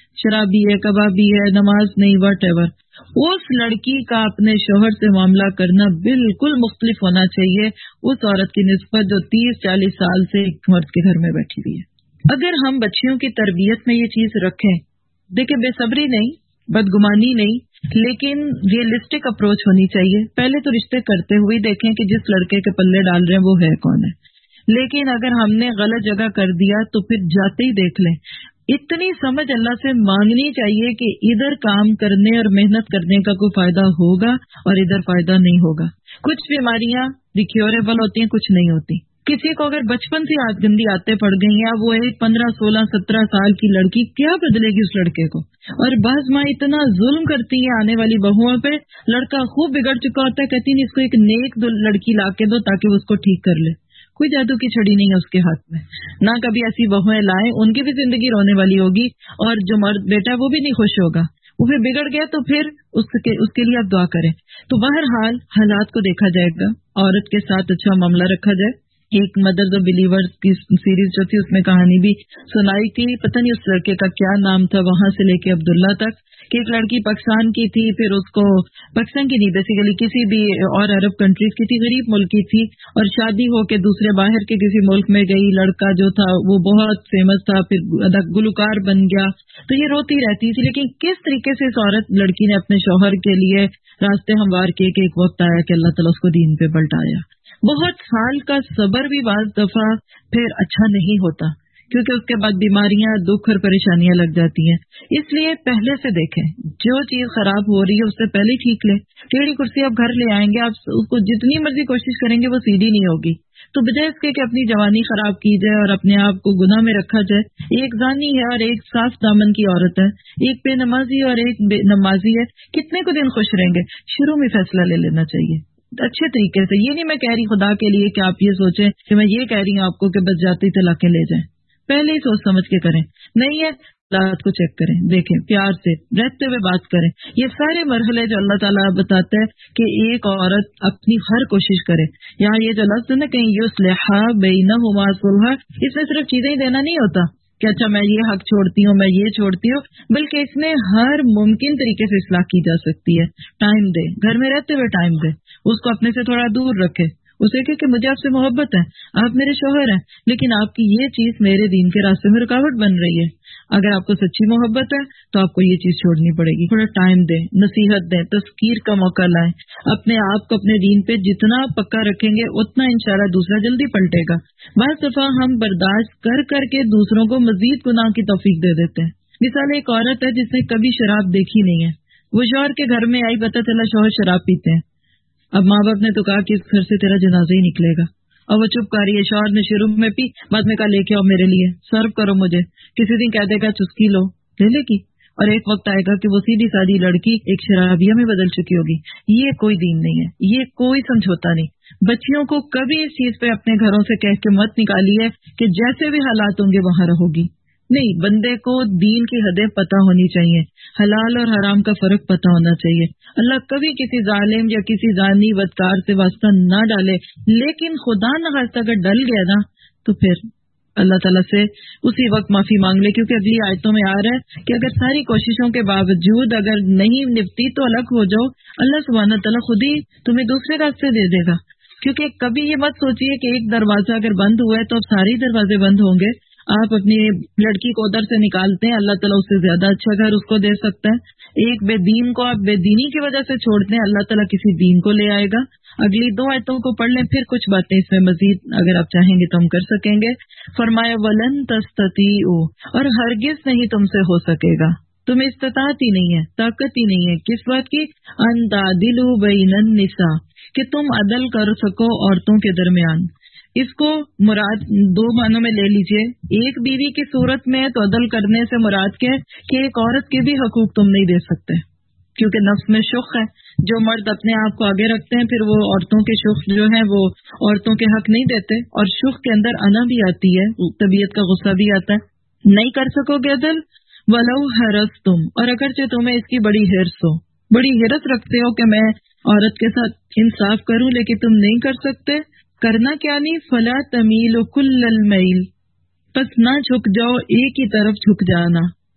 شرابی ہے، کبابی ہے، نماز نہیں، واٹ ایور، اس لڑکی کا اپنے شوہر سے معاملہ کرنا بالکل مختلف ہونا چاہیے اس عورت کی نسبت جو 30-40 سال سے ایک مرد کے گھر میں بیٹھی ہوئی ہے۔ اگر ہم بچیوں کی تربیت میں یہ چیز رکھیں، دیکھیں بے صبری نہیں، بدگمانی نہیں، لیکن ریئلسٹک اپروچ ہونی چاہیے۔ پہلے تو رشتے کرتے ہوئے دیکھیں کہ جس لڑکے کے پلے ڈال رہے ہیں وہ ہے کون ہے، لیکن اگر ہم نے غلط جگہ کر دیا تو پھر جاتے ہی دیکھ لیں۔ اتنی سمجھ اللہ سے مانگنی چاہیے کہ ادھر کام کرنے اور محنت کرنے کا کوئی فائدہ ہوگا اور ادھر فائدہ نہیں ہوگا۔ کچھ بیماریاں ریکیوریبل ہوتی ہیں، کچھ نہیں ہوتی۔ کسی کو اگر بچپن سے گندی عادتیں پڑ گئی ہیں، اب وہ ایک 15, 16, 17 سال کی لڑکی کیا بدلے گی اس لڑکے کو؟ اور بعض ماں اتنا ظلم کرتی ہیں آنے والی بہوؤں پہ، لڑکا خوب بگڑ چکا ہوتا ہے، کہتی ہیں اس کو ایک نیک لڑکی لا کے دو تاکہ وہ اس کو ٹھیک کر لے۔ کوئی جادو کی چھڑی نہیں ہے اس کے ہاتھ میں، نہ کبھی ایسی بہویں لائیں، ان کی بھی زندگی رونے والی ہوگی اور جو مرد بیٹا ہے وہ بھی نہیں خوش ہوگا۔ وہ پھر بگڑ گیا تو پھر اس کے لیے آپ دعا کریں۔ تو بہرحال حالات کو دیکھا جائے گا، عورت کے ساتھ اچھا معاملہ رکھا جائے۔ ایک مدرز آف بلیورز کی سیریز جو تھی اس میں کہانی بھی سنائی تھی، پتہ نہیں اس لڑکے کا کیا نام تھا، وہاں سے لے کے عبداللہ تک، کہ ایک لڑکی پاکستان کی تھی، پھر اس کو پاکستان کی نہیں بیسیکلی کسی بھی اور عرب کنٹریز کی تھی، غریب ملک کی تھی، اور شادی ہو کے دوسرے باہر کے کسی ملک میں گئی، لڑکا جو تھا وہ بہت فیمس تھا، پھر گلوکار بن گیا، تو یہ روتی رہتی تھی۔ لیکن کس طریقے سے اس عورت لڑکی نے اپنے شوہر کے لیے راستے ہموار کیے کہ ایک وقت آیا کہ اللہ تعالیٰ اس کو دین پہ پلٹایا۔ بہت سال کا صبر بھی بعض دفعہ پھر اچھا نہیں ہوتا، کیونکہ اس کے بعد بیماریاں، دکھ اور پریشانیاں لگ جاتی ہیں۔ اس لیے پہلے سے دیکھیں، جو چیز خراب ہو رہی ہے اس سے پہلے ٹھیک لیں۔ ٹیڑھی کرسی آپ گھر لے آئیں گے، آپ اس کو جتنی مرضی کوشش کریں گے وہ سیدھی نہیں ہوگی۔ تو بجائے اس کے کہ اپنی جوانی خراب کی جائے اور اپنے آپ کو گناہ میں رکھا جائے، ایک زانی ہے اور ایک صاف دامن کی عورت ہے، ایک بے نمازی اور ایک بے نمازی ہے، کتنے کو دن خوش رہیں گے؟ شروع میں فیصلہ لے لینا چاہیے اچھے طریقے سے۔ یہ نہیں میں کہہ رہی خدا کے لیے کہ آپ یہ سوچیں کہ میں یہ کہہ رہی ہوں آپ کو کہ بس جاتی طلاقیں لے جائیں، پہلے ہی سوچ سمجھ کے کریں۔ نہیں ہے حالات کو چیک کریں، دیکھیں، پیار سے رہتے ہوئے بات کریں۔ یہ سارے مرحلے جو اللہ تعالیٰ بتاتا ہے کہ ایک عورت اپنی ہر کوشش کرے۔ یہاں یہ جو لفظ ہے نا کہیں یصلح بینہما صلحا، اس میں صرف چیزیں ہی دینا نہیں ہوتا کہ اچھا میں یہ حق چھوڑتی ہوں، میں یہ چھوڑتی ہوں، بلکہ اس میں ہر ممکن طریقے سے اصلاح کی جا سکتی ہے۔ ٹائم دے، گھر میں رہتے ہوئے ٹائم دے، اس کو اپنے سے تھوڑا دور رکھے، اسے کہ مجھے آپ سے محبت ہے، آپ میرے شوہر ہیں، لیکن آپ کی یہ چیز میرے دین کے راستے میں رکاوٹ بن رہی ہے۔ اگر آپ کو سچی محبت ہے تو آپ کو یہ چیز چھوڑنی پڑے گی۔ تھوڑا ٹائم دیں، نصیحت دیں، تذکیر کا موقع لائیں، اپنے آپ کو اپنے دین پہ جتنا پکا رکھیں گے اتنا انشاءاللہ دوسرا جلدی پلٹے گا۔ بعض دفعہ ہم برداشت کر کے دوسروں کو مزید گناہ کی توفیق دے دیتے ہیں۔ مثال ایک عورت ہے جس نے کبھی شراب دیکھی نہیں ہے، وہ شوہر کے گھر میں آئی، پتہ چلا شوہر شراب پیتے ہیں۔ اب ماں باپ نے تو کہا کہ اس گھر سے تیرا جنازہ ہی نکلے گا، اور وہ چپ کر رہی ہے۔ شوہر نے شروع میں پی، بعد میں کہا لے کے آؤ میرے لیے، سرو کرو مجھے۔ کسی دن کہہ دے گا چسکی لو، لے لے گی، اور ایک وقت آئے گا کہ وہ سیدھی سادی لڑکی ایک شرابیہ میں بدل چکی ہوگی۔ یہ کوئی دین نہیں ہے، یہ کوئی سمجھوتا نہیں۔ بچیوں کو کبھی اس چیز پہ اپنے گھروں سے کہہ کے مت نکالیے کہ جیسے بھی حالات ہوں گے وہاں رہو گی۔ نہیں، بندے کو دین کی حدیں پتہ ہونی چاہیے، حلال اور حرام کا فرق پتہ ہونا چاہیے۔ اللہ کبھی کسی ظالم یا کسی زانی بدکار سے واسطہ نہ ڈالے، لیکن خدا نہ خواستہ اگر ڈل گیا نا تو پھر اللہ تعالیٰ سے اسی وقت معافی مانگ لے، کیونکہ اگلی آیتوں میں آ رہا ہے کہ اگر ساری کوششوں کے باوجود اگر نہیں نپٹی تو الگ ہو جاؤ، اللہ سبحانہ تعالیٰ خود ہی تمہیں دوسرے راستے دے دے گا۔ کیونکہ کبھی یہ مت سوچیے کہ ایک دروازہ اگر بند ہوا ہے تو اب سارے دروازے بند ہوں گے۔ آپ اپنی لڑکی کو ادھر سے نکالتے ہیں، اللہ تعالیٰ اس سے زیادہ اچھا گھر اس کو دے سکتا ہے۔ ایک بے دین کو آپ بے دینی کی وجہ سے چھوڑتے ہیں، اللہ تعالیٰ کسی دین کو لے آئے گا۔ اگلی 2 آیتوں کو پڑھ لیں، پھر کچھ باتیں اس میں مزید اگر آپ چاہیں گے تو ہم کر سکیں گے۔ فرمایا وَلَن تَسْتَطِيعُوا، اور ہرگز نہیں تم سے ہو سکے گا، تمہیں استطاعت ہی نہیں ہے، طاقت ہی نہیں ہے، کس بات کی؟ أَن تَعْدِلُوا بَيْنَ النِّسَاءِ، کہ تم عدل کر سکو عورتوں کے درمیان۔ اس کو مراد 2 معنوں میں لے لیجئے۔ ایک بیوی کی صورت میں تو عدل کرنے سے مراد کیا ہے کہ ایک عورت کے بھی حقوق تم نہیں دے سکتے، کیونکہ نفس میں شخ ہے۔ جو مرد اپنے آپ کو آگے رکھتے ہیں پھر وہ عورتوں کے شخ جو ہیں وہ عورتوں کے حق نہیں دیتے، اور شخ کے اندر انا بھی آتی ہے، طبیعت کا غصہ بھی آتا ہے۔ نہیں کر سکو گے عدل، وَلَوْ حَرَصْتُمْ، اور اگرچہ تمہیں اس کی بڑی حرص ہو، بڑی حرص رکھتے ہو کہ میں عورت کے ساتھ انصاف کروں، لیکن تم نہیں کر سکتے۔ کرنا کیا نہیں؟ فلا تمیل کل المیل، پس نہ جھک جاؤ ایک ہی طرف جھک جانا،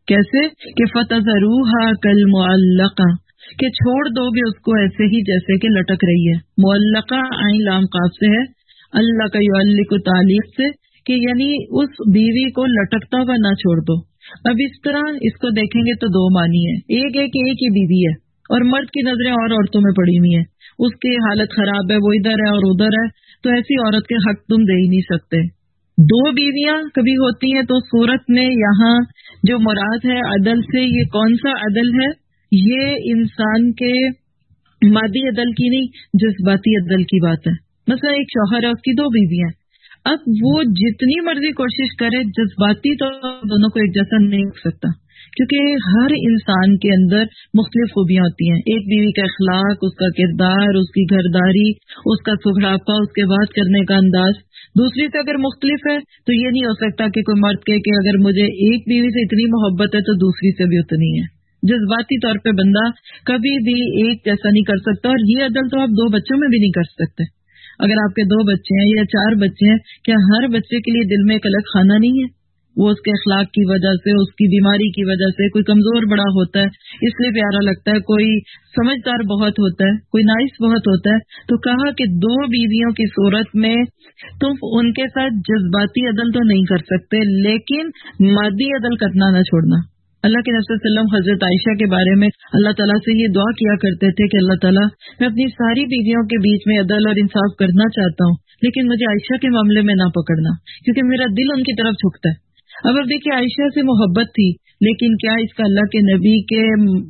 کیسے کہ فتذروھا کالمعلقہ، کہ چھوڑ دو گے اس کو ایسے ہی جیسے کہ لٹک رہی ہے. معلقہ عین لام قاف سے ہے، اللہ کا یعلق تعلیق سے، کہ یعنی اس بیوی کو لٹکتا ہوا نہ چھوڑ دو. اب اس طرح اس کو دیکھیں گے تو دو معنی ہے. ایک ہے کہ ایک ہی بیوی ہے اور مرد کی نظریں اور عورتوں میں پڑی ہوئی ہیں، اس کی حالت خراب ہے، وہ ادھر ہے اور ادھر ہے، تو ایسی عورت کے حق تم دے ہی نہیں سکتے. دو بیویاں کبھی ہوتی ہیں تو صورت میں یہاں جو مراد ہے عدل سے، یہ کون سا عدل ہے؟ یہ انسان کے مادی عدل کی نہیں، جذباتی عدل کی بات ہے. مثلا ایک شوہر ہے، اس کی دو بیویاں، اب وہ جتنی مرضی کوشش کرے جذباتی تو دونوں کو ایک جیسا نہیں ہو سکتا، کیونکہ ہر انسان کے اندر مختلف خوبیاں ہوتی ہیں. ایک بیوی کا اخلاق، اس کا کردار، اس کی گھرداری، اس کا سگڑاپا، اس کے بات کرنے کا انداز دوسری سے اگر مختلف ہے تو یہ نہیں ہو سکتا کہ کوئی مرد کہے کہ اگر مجھے ایک بیوی سے اتنی محبت ہے تو دوسری سے بھی اتنی ہے. جذباتی طور پہ بندہ کبھی بھی ایک جیسا نہیں کر سکتا، اور یہ عدل تو آپ دو بچوں میں بھی نہیں کر سکتے. اگر آپ کے دو بچے ہیں یا چار بچے ہیں، کیا ہر بچے کے لیے دل میں ایک الگ خانہ نہیں ہے؟ وہ اس کے اخلاق کی وجہ سے، اس کی بیماری کی وجہ سے، کوئی کمزور بڑا ہوتا ہے اس لیے پیارا لگتا ہے، کوئی سمجھدار بہت ہوتا ہے، کوئی نائس بہت ہوتا ہے. تو کہا کہ دو بیویوں کی صورت میں تم ان کے ساتھ جذباتی عدل تو نہیں کر سکتے، لیکن مادی عدل کرنا نہ چھوڑنا. اللہ کے نبی صلی اللہ علیہ وسلم حضرت عائشہ کے بارے میں اللہ تعالیٰ سے یہ دعا کیا کرتے تھے کہ اللہ تعالیٰ میں اپنی ساری بیویوں کے بیچ میں عدل اور انصاف کرنا چاہتا ہوں، لیکن مجھے عائشہ کے معاملے میں نہ پکڑنا، کیونکہ میرا دل ان کی طرف جھکتا ہے. اب دیکھیے عائشہ سے محبت تھی، لیکن کیا اس کا اللہ کے نبی کے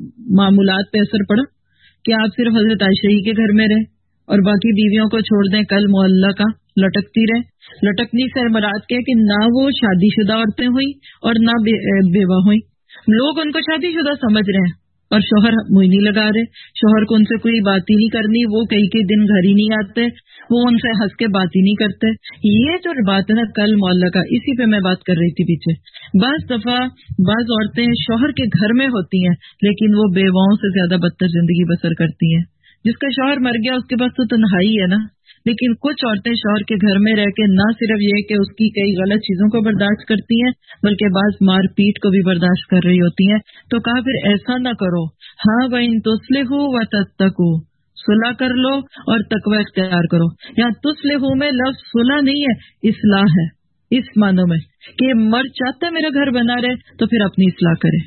معمولات پہ اثر پڑا؟ کیا آپ صرف حضرت عائشہ ہی کے گھر میں رہے اور باقی بیویوں کو چھوڑ دیں؟ کل معلقہ لٹکتی رہے. لٹکنی سے مراد کیا کہ نہ وہ شادی شدہ عورتیں ہوئی اور نہ بیوہ ہوئی. لوگ ان کو شادی شدہ سمجھ رہے ہیں اور شوہر منہ نہیں لگا رہے، شوہر کو ان سے کوئی بات ہی نہیں کرنی، وہ کئی دن گھر ہی نہیں آتے، وہ ان سے ہنس کے بات ہی نہیں کرتے. یہ جو بات ہے نا کل معلقہ، اسی پہ میں بات کر رہی تھی پیچھے. بعض دفعہ بعض عورتیں شوہر کے گھر میں ہوتی ہیں لیکن وہ بیواؤں سے زیادہ بدتر زندگی بسر کرتی ہیں. جس کا شوہر مر گیا اس کے پاس تو تنہائی ہے نا، لیکن کچھ عورتیں شوہر کے گھر میں رہ کے نہ صرف یہ کہ اس کی کئی غلط چیزوں کو برداشت کرتی ہیں بلکہ بعض مار پیٹ کو بھی برداشت کر رہی ہوتی ہیں. تو کہا پھر ایسا نہ کرو. ہاں وَإِن تُصْلِحُوا وَتَتَّقُوا، صلح کر لو اور تقوی اختیار کرو. یہاں تُصْلِحُوا میں لفظ صلح نہیں ہے، اصلاح ہے، اس معنوں میں کہ مرد چاہتا ہے میرا گھر بنا رہے تو پھر اپنی اصلاح کرے.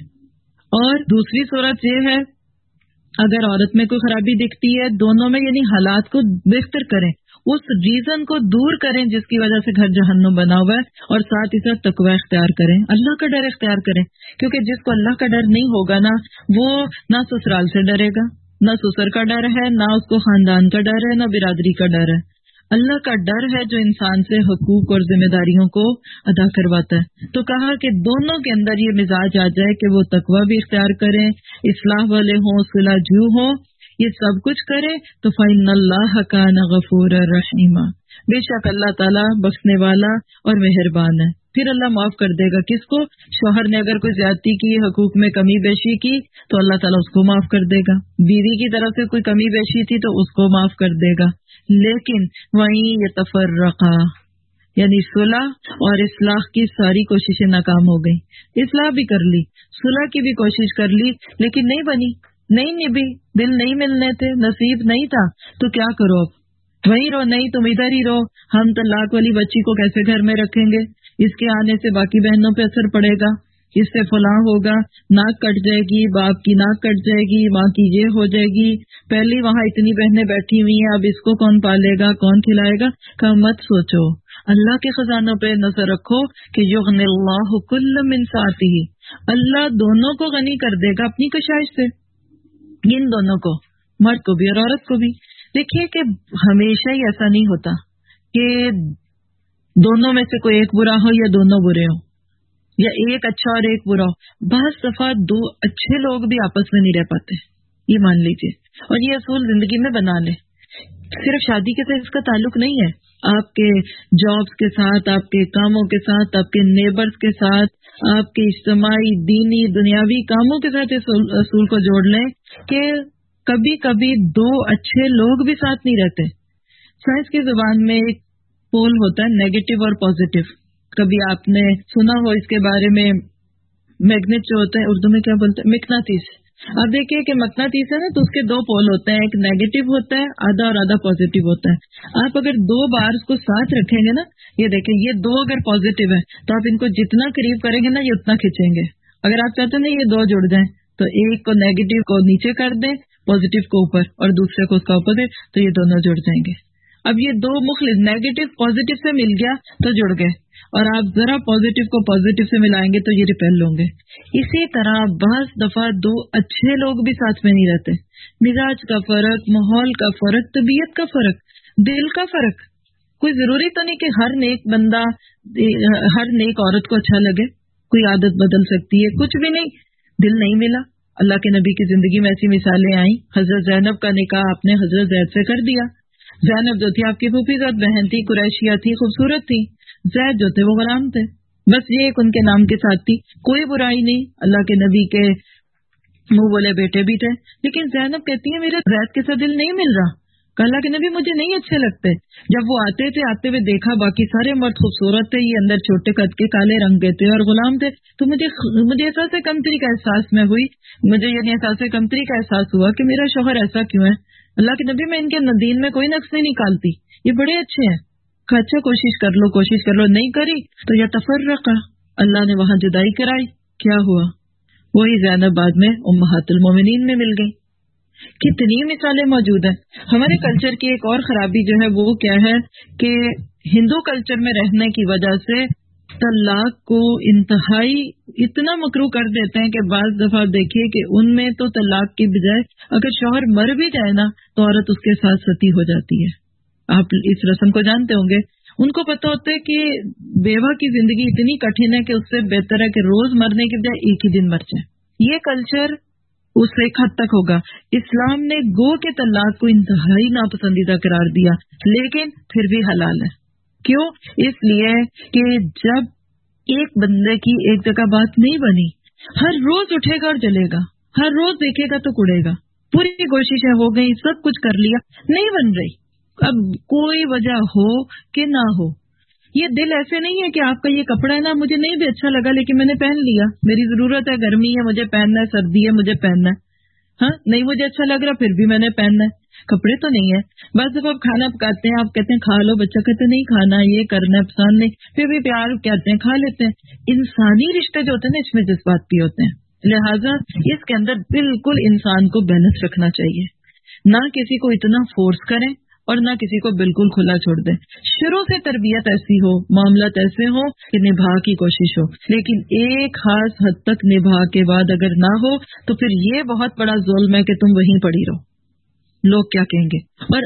اور دوسری صورت یہ ہے اگر عورت میں کوئی خرابی دکھتی ہے، دونوں میں یعنی حالات کو بہتر کریں، اس ریزن کو دور کریں جس کی وجہ سے گھر جہنم بنا ہوا ہے، اور ساتھ ہی ساتھ تقوی اختیار کریں، اللہ کا ڈر اختیار کریں. کیونکہ جس کو اللہ کا ڈر نہیں ہوگا نا، وہ نہ سسرال سے ڈرے گا، نہ سسر کا ڈر ہے، نہ اس کو خاندان کا ڈر ہے، نہ برادری کا ڈر ہے. اللہ کا ڈر ہے جو انسان سے حقوق اور ذمہ داریوں کو ادا کرواتا ہے. تو کہا کہ دونوں کے اندر یہ مزاج آ جائے کہ وہ تقوی بھی اختیار کریں، اصلاح والے ہوں، صلح جو ہوں، یہ سب کچھ کرے تو فَإِنَّ اللَّهَ كَانَ غَفُورًا رَحِيمًا، بے شک اللہ تعالیٰ بخشنے والا اور مہربان ہے. پھر اللہ معاف کر دے گا کس کو؟ شوہر نے اگر کوئی زیادتی کی، حقوق میں کمی بیشی کی تو اللہ تعالیٰ اس کو معاف کر دے گا. بیوی کی طرف سے کوئی کمی بیشی تھی تو اس کو معاف کر دے گا. لیکن وہیں يتفرقا، یعنی صلح اور اصلاح کی ساری کوششیں ناکام ہو گئی. اصلاح بھی کر لی، صلح کی بھی کوشش کر لی، لیکن نہیں بنی، نہیں نبھی، دل نہیں ملنے تھے، نصیب نہیں تھا. تو کیا کرو اب؟ وہیں رہو. نہیں تم ادھر ہی رہو. ہم طلاق والی بچی کو کیسے گھر میں رکھیں گے؟ اس کے آنے سے باقی بہنوں پہ اثر پڑے گا، اس سے فلاں ہوگا، ناک کٹ جائے گی، باپ کی ناک کٹ جائے گی، ماں کی یہ ہو جائے گی، پہلی وہاں اتنی بہنیں بیٹھی ہوئی ہیں، اب اس کو کون پالے گا، کون کھلائے گا؟ کہ مت سوچو، اللہ کے خزانوں پہ نظر رکھو کہ یغنی اللہ کل من سعتہ، اللہ دونوں کو غنی کر دے گا اپنی کشائش سے، ان دونوں کو، مرد کو بھی اور عورت کو بھی. دیکھیے کہ ہمیشہ ہی ایسا نہیں ہوتا کہ دونوں میں سے کوئی ایک برا ہو یا دونوں برے ہوں، یا ایک اچھا اور ایک برا ہو. بعض دفعہ دو اچھے لوگ بھی آپس میں نہیں رہ پاتے، یہ مان لیجئے. اور یہ اصول زندگی میں بنا لیں. صرف شادی کے ساتھ اس کا تعلق نہیں ہے، آپ کے جابس کے ساتھ، آپ کے کاموں کے ساتھ، آپ کے نیبرز کے ساتھ، آپ کے اجتماعی، دینی، دنیاوی کاموں کے ساتھ اس اصول کو جوڑ لیں کہ کبھی کبھی دو اچھے لوگ بھی ساتھ نہیں رہتے. سائنس کی زبان میں ایک پول ہوتا ہے، نیگیٹو اور پازیٹو. کبھی آپ نے سنا ہو اس کے بارے میں मैग्नेट जो होता है, उर्दू में क्या बोलते हैं, मकनातीस। आप देखिए कि मकनातीस है ना, तो उसके दो पोल होते हैं, एक नेगेटिव होता है आधा और आधा पॉजिटिव होता है। आप अगर दो बार्स को साथ रखेंगे ना, ये देखिए ये दो अगर पॉजिटिव है तो आप इनको जितना करीब करेंगे ना ये उतना खींचेंगे। अगर आप चाहते हैं ना ये दो जुड़ जाएं तो एक को नेगेटिव को नीचे कर दें, पॉजिटिव को ऊपर, और दूसरे को उसका ऑपोजिट, तो ये दोनों जुड़ जाएंगे। अब ये दो मुख्तलिफ, नेगेटिव पॉजिटिव से मिल गया तो जुड़ गए, और आप जरा पॉजिटिव को पॉजिटिव से मिलाएंगे तो ये रिपेल होंगे। इसी तरह बास दफा दो अच्छे लोग भी साथ में नहीं रहते। मिजाज का फर्क, माहौल का फर्क, तबीयत का फर्क, दिल का फर्क। कोई जरूरी तो नहीं कि हर नेक बंदा, हर नेक औरत को अच्छा लगे, कोई आदत बदल सकती है, कुछ भी नहीं। दिल नहीं मिला, अल्लाह के नबी की जिंदगी में ऐसी मिसालें आई। हजरत जैनब का निकाह आपने हजरत जैद से कर दिया। जैनब जो थी आपकी फूफीज़ाद बहन थी, कुरैशिया थी, खूबसूरत थी। जैद जो थे वो गुलाम थे, बस ये एक उनके नाम के साथ थी। कोई बुराई नहीं, अल्लाह के नबी के मुंह बोले बेटे भी थे। लेकिन जैनब कहती है मेरा जैद के साथ दिल नहीं मिल रहा, अल्लाह के नबी मुझे नहीं अच्छे लगते। जब वो आते थे, आते हुए देखा बाकी सारे मर्द खूबसूरत थे, ये अंदर छोटे कद के काले रंग के थे और गुलाम थे, तो मुझे एहसास कमतरी का एहसास में हुई, मुझे यानी एहसास कमतरी का एहसास हुआ कि मेरा शौहर ऐसा क्यों है। अल्लाह के नबी, मैं इनके दीन में कोई नक्स नहीं निकालती, ये बड़े अच्छे हैं। अच्छा कोशिश कर लो, नहीं करी तो या तफर्रका, अल्लाह ने वहां जुदाई कराई। क्या हुआ? वही ज़ैनब बाद में उम्महातुल मोमिनीन में मिल गई। कितनी मिसालें मौजूद हैं। हमारे कल्चर की एक और खराबी जो है वो क्या है कि हिंदू कल्चर में रहने की वजह से तलाक को इंतहाई इतना मकरू कर देते हैं कि बाज दफा देखिए कि उनमें तो तलाक की बजाय अगर शौहर मर भी जाए ना तो औरत उसके साथ सती हो जाती है। आप इस रस्म को जानते होंगे। उनको पता होता है कि बेवा की जिंदगी इतनी कठिन है कि उससे बेहतर है कि रोज मरने के बजाय एक ही दिन मर जाए। ये कल्चर उससे एक हद तक होगा। इस्लाम ने गो के तलाक को इंतहाई नापसंदीदा करार दिया, लेकिन फिर भी हलाल है। क्यों? इसलिए कि जब एक बंदे की एक जगह बात नहीं बनी, हर रोज उठेगा और जलेगा, हर रोज देखेगा तो कुड़ेगा। पूरी कोशिशें हो गई, सब कुछ कर लिया, नहीं बन रही। अब कोई वजह हो कि ना हो, ये दिल ऐसे नहीं है कि आपका ये कपड़ा है ना मुझे नहीं भी अच्छा लगा लेकिन मैंने पहन लिया, मेरी जरूरत है, गर्मी है मुझे पहनना है, सर्दी है मुझे पहनना है, हाँ नहीं मुझे अच्छा लग रहा फिर भी मैंने पहनना है। कपड़े तो नहीं है। बस जब आप खाना पकाते हैं आप कहते हैं खा लो, बच्चा कहते नहीं खाना, ये करना है, पसंद नहीं, फिर भी प्यार कहते हैं खा लेते हैं। इंसानी रिश्ते जो होते हैं ना इसमें जज्बात भी होते हैं, लिहाजा इसके अंदर बिल्कुल इंसान को बैलेंस रखना चाहिए। ना किसी को इतना फोर्स करें और ना किसी को बिल्कुल खुला छोड़ दें। शुरू से तरबियत ऐसी हो, मामलात ऐसे हो कि निभा की कोशिश हो, लेकिन एक खास हद तक निभा के बाद अगर ना हो तो फिर ये बहुत बड़ा जुल्म है कि तुम वहीं पड़ी रहो, लोग क्या कहेंगे। और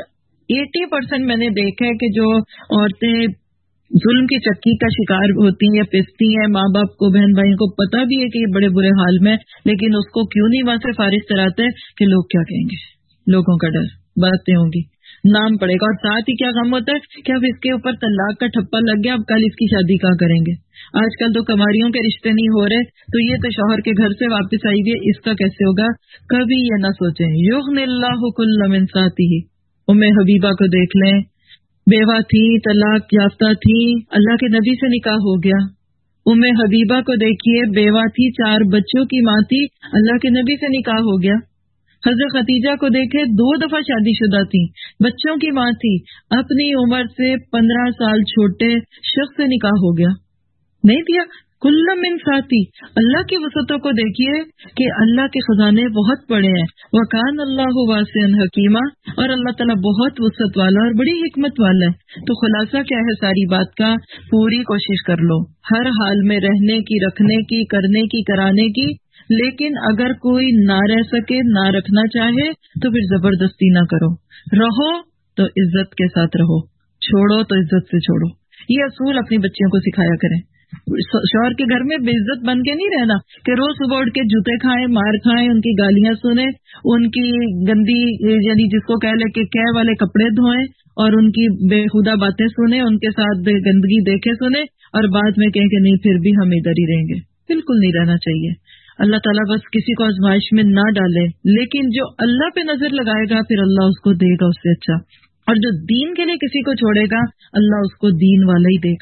80% मैंने देखा है कि जो औरतें जुल्म की चक्की का शिकार होती हैं, पिसती हैं, माँ बाप को, बहन भाई को पता भी है कि ये बड़े बुरे हाल में, लेकिन उसको क्यों नहीं वहां से फारिग कराते कि लोग क्या कहेंगे। लोगों का डर, बातें होंगी, नाम पड़ेगा, और साथ ही क्या गम होता है कि अब इसके ऊपर तलाक का ठप्पा लग गया, अब कल इसकी शादी कहाँ करेंगे। आजकल तो कमारियों के रिश्ते नहीं हो रहे, तो ये तो शौहर के घर से वापस आई हुई है, इसका कैसे होगा। कभी ये ना सोचें। युग़निल्लाहु कुल्ल मिन सातिही। उम्मे हबीबा को देख लें, बेवा थी, तलाक याफ्ता थी, अल्लाह के नबी से निकाह हो गया। उम्मे हबीबा को देखिए, बेवा थी, 4 बच्चों की माँ थी, अल्लाह के नबी से निकाह हो गया। हजरत खतीजा को देखे, 2 दफा शादीशुदा थी, बच्चों की माँ थी, अपनी उम्र से 15 साल छोटे शख्स से निकाह हो गया। नहीं दिया। कुल्ल मिन साती। अल्लाह की वसतों को देखिए कि अल्लाह के खजाने बहुत बड़े हैं। वकान अल्लाहु वासिअन हकीमा, और अल्लाह ताला बहुत वसत वाला और बड़ी हिकमत वाला है। तो खुलासा क्या है सारी बात का? पूरी कोशिश कर लो हर हाल में रहने की, रखने की, करने की, कराने की, लेकिन अगर कोई ना रह सके, ना रखना चाहे तो फिर जबरदस्ती ना करो। रहो तो इज्जत के साथ रहो, छोड़ो तो इज्जत से छोड़ो। ये असूल अपनी बच्चियों को सिखाया करें। शौहर के घर में बेइज्जत बन के नहीं रहना कि रोज सुबह उठ के जूते खाएं, मार खाएं, उनकी गालियां सुने, उनकी गंदी यानी जिसको कह ले कि कह वाले कपड़े धोएं और उनकी बेहुदा बातें सुने, उनके साथ गंदगी देखे सुने और बाद में कहें कि नहीं फिर भी हम इधर ही रहेंगे। बिल्कुल नहीं रहना चाहिए। अल्लाह ताला बस किसी को आजमाइश में ना डाले, लेकिन जो अल्लाह पे नजर लगाएगा फिर अल्लाह उसको देगा उससे अच्छा, और जो दीन के लिए किसी को छोड़ेगा अल्लाह उसको दीन वाला ही देगा।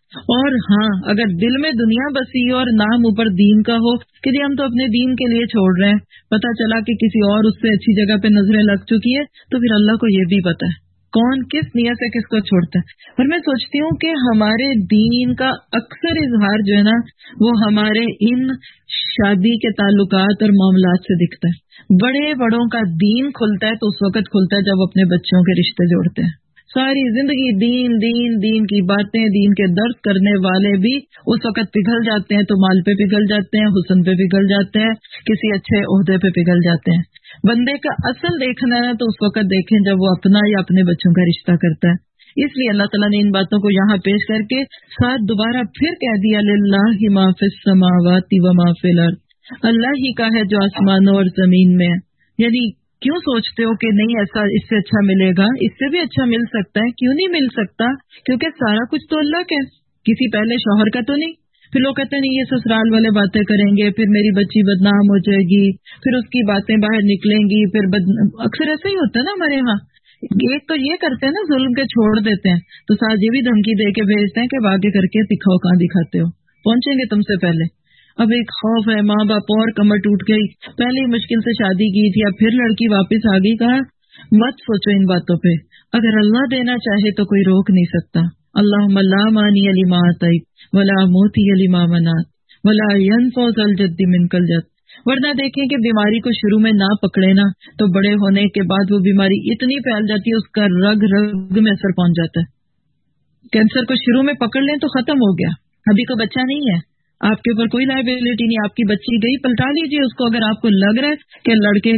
اور ہاں اگر دل میں دنیا بسی اور نام اوپر دین کا ہو کہ جی ہم تو اپنے دین کے لیے چھوڑ رہے ہیں، پتہ چلا کہ کسی اور اس سے اچھی جگہ پہ نظریں لگ چکی ہے، تو پھر اللہ کو یہ بھی پتا ہے کون کس نیت سے کس کو چھوڑتا ہے۔ اور میں سوچتی ہوں کہ ہمارے دین کا اکثر اظہار جو ہے نا وہ ہمارے ان شادی کے تعلقات اور معاملات سے دکھتا ہے۔ بڑے بڑوں کا دین کھلتا ہے تو اس وقت کھلتا ہے جب اپنے بچوں کے رشتے جوڑتے ہیں۔ ساری زندگی دین دین دین کی باتیں، دین کے درس کرنے والے بھی اس وقت پگھل جاتے ہیں تو مال پہ پگھل جاتے ہیں، حسن پہ پگھل جاتے ہیں، کسی اچھے عہدے پہ پگھل جاتے ہیں۔ بندے کا اصل دیکھنا ہے تو اس وقت دیکھیں جب وہ اپنا یا اپنے بچوں کا رشتہ کرتا ہے۔ اس لیے اللہ تعالیٰ نے ان باتوں کو یہاں پیش کر کے ساتھ دوبارہ پھر کہہ دیا للہ ما فی السماوات و ما فی الارض، اللہ ہی کا ہے جو آسمانوں اور زمین میں ہے۔ یعنی کیوں سوچتے ہو کہ نہیں ایسا اس سے اچھا ملے گا، اس سے بھی اچھا مل سکتا ہے؟ کیوں نہیں مل سکتا؟ کیونکہ سارا کچھ تو اللہ کا ہے، کسی پہلے شوہر کا تو نہیں۔ پھر لوگ کہتے ہیں نہیں یہ سسرال والے باتیں کریں گے، پھر میری بچی بدنام ہو جائے گی، پھر اس کی باتیں باہر نکلیں گی، پھر اکثر ایسا ہی ہوتا ہے نا ہمارے یہاں۔ ایک تو یہ کرتے ہیں نا ظلم کے چھوڑ دیتے ہیں، تو ساتھ یہ بھی دھمکی دے کے بھیجتے ہیں کہ آگے کر کے دکھاؤ کہاں دکھاتے ہو، پہنچیں گے تم سے پہلے۔ اب ایک خوف ہے، ماں باپ اور کمر ٹوٹ گئی، پہلے ہی مشکل سے شادی کی تھی، اب پھر لڑکی واپس آ گئی۔ کہا مت سوچو ان باتوں پہ، اگر اللہ دینا چاہے تو کوئی روک نہیں سکتا۔ اللہم لا مانی لما اعطیت ولا موتی لما منعت ولا ينفع ذا الجد منک الجد۔ ورنہ دیکھیں کہ بیماری کو شروع میں نہ پکڑے نا تو بڑے ہونے کے بعد وہ بیماری اتنی پھیل جاتی ہے اس کا رگ رگ میں اثر پہنچ جاتا ہے۔ کینسر کو شروع میں پکڑ لیں تو ختم ہو گیا، ابھی کو بچہ نہیں ہے، آپ کے اوپر کوئی لائبلٹی نہیں، آپ کی بچی گئی، پلٹا لیجیے اس کو۔ اگر آپ کو لگ رہا ہے کہ لڑکے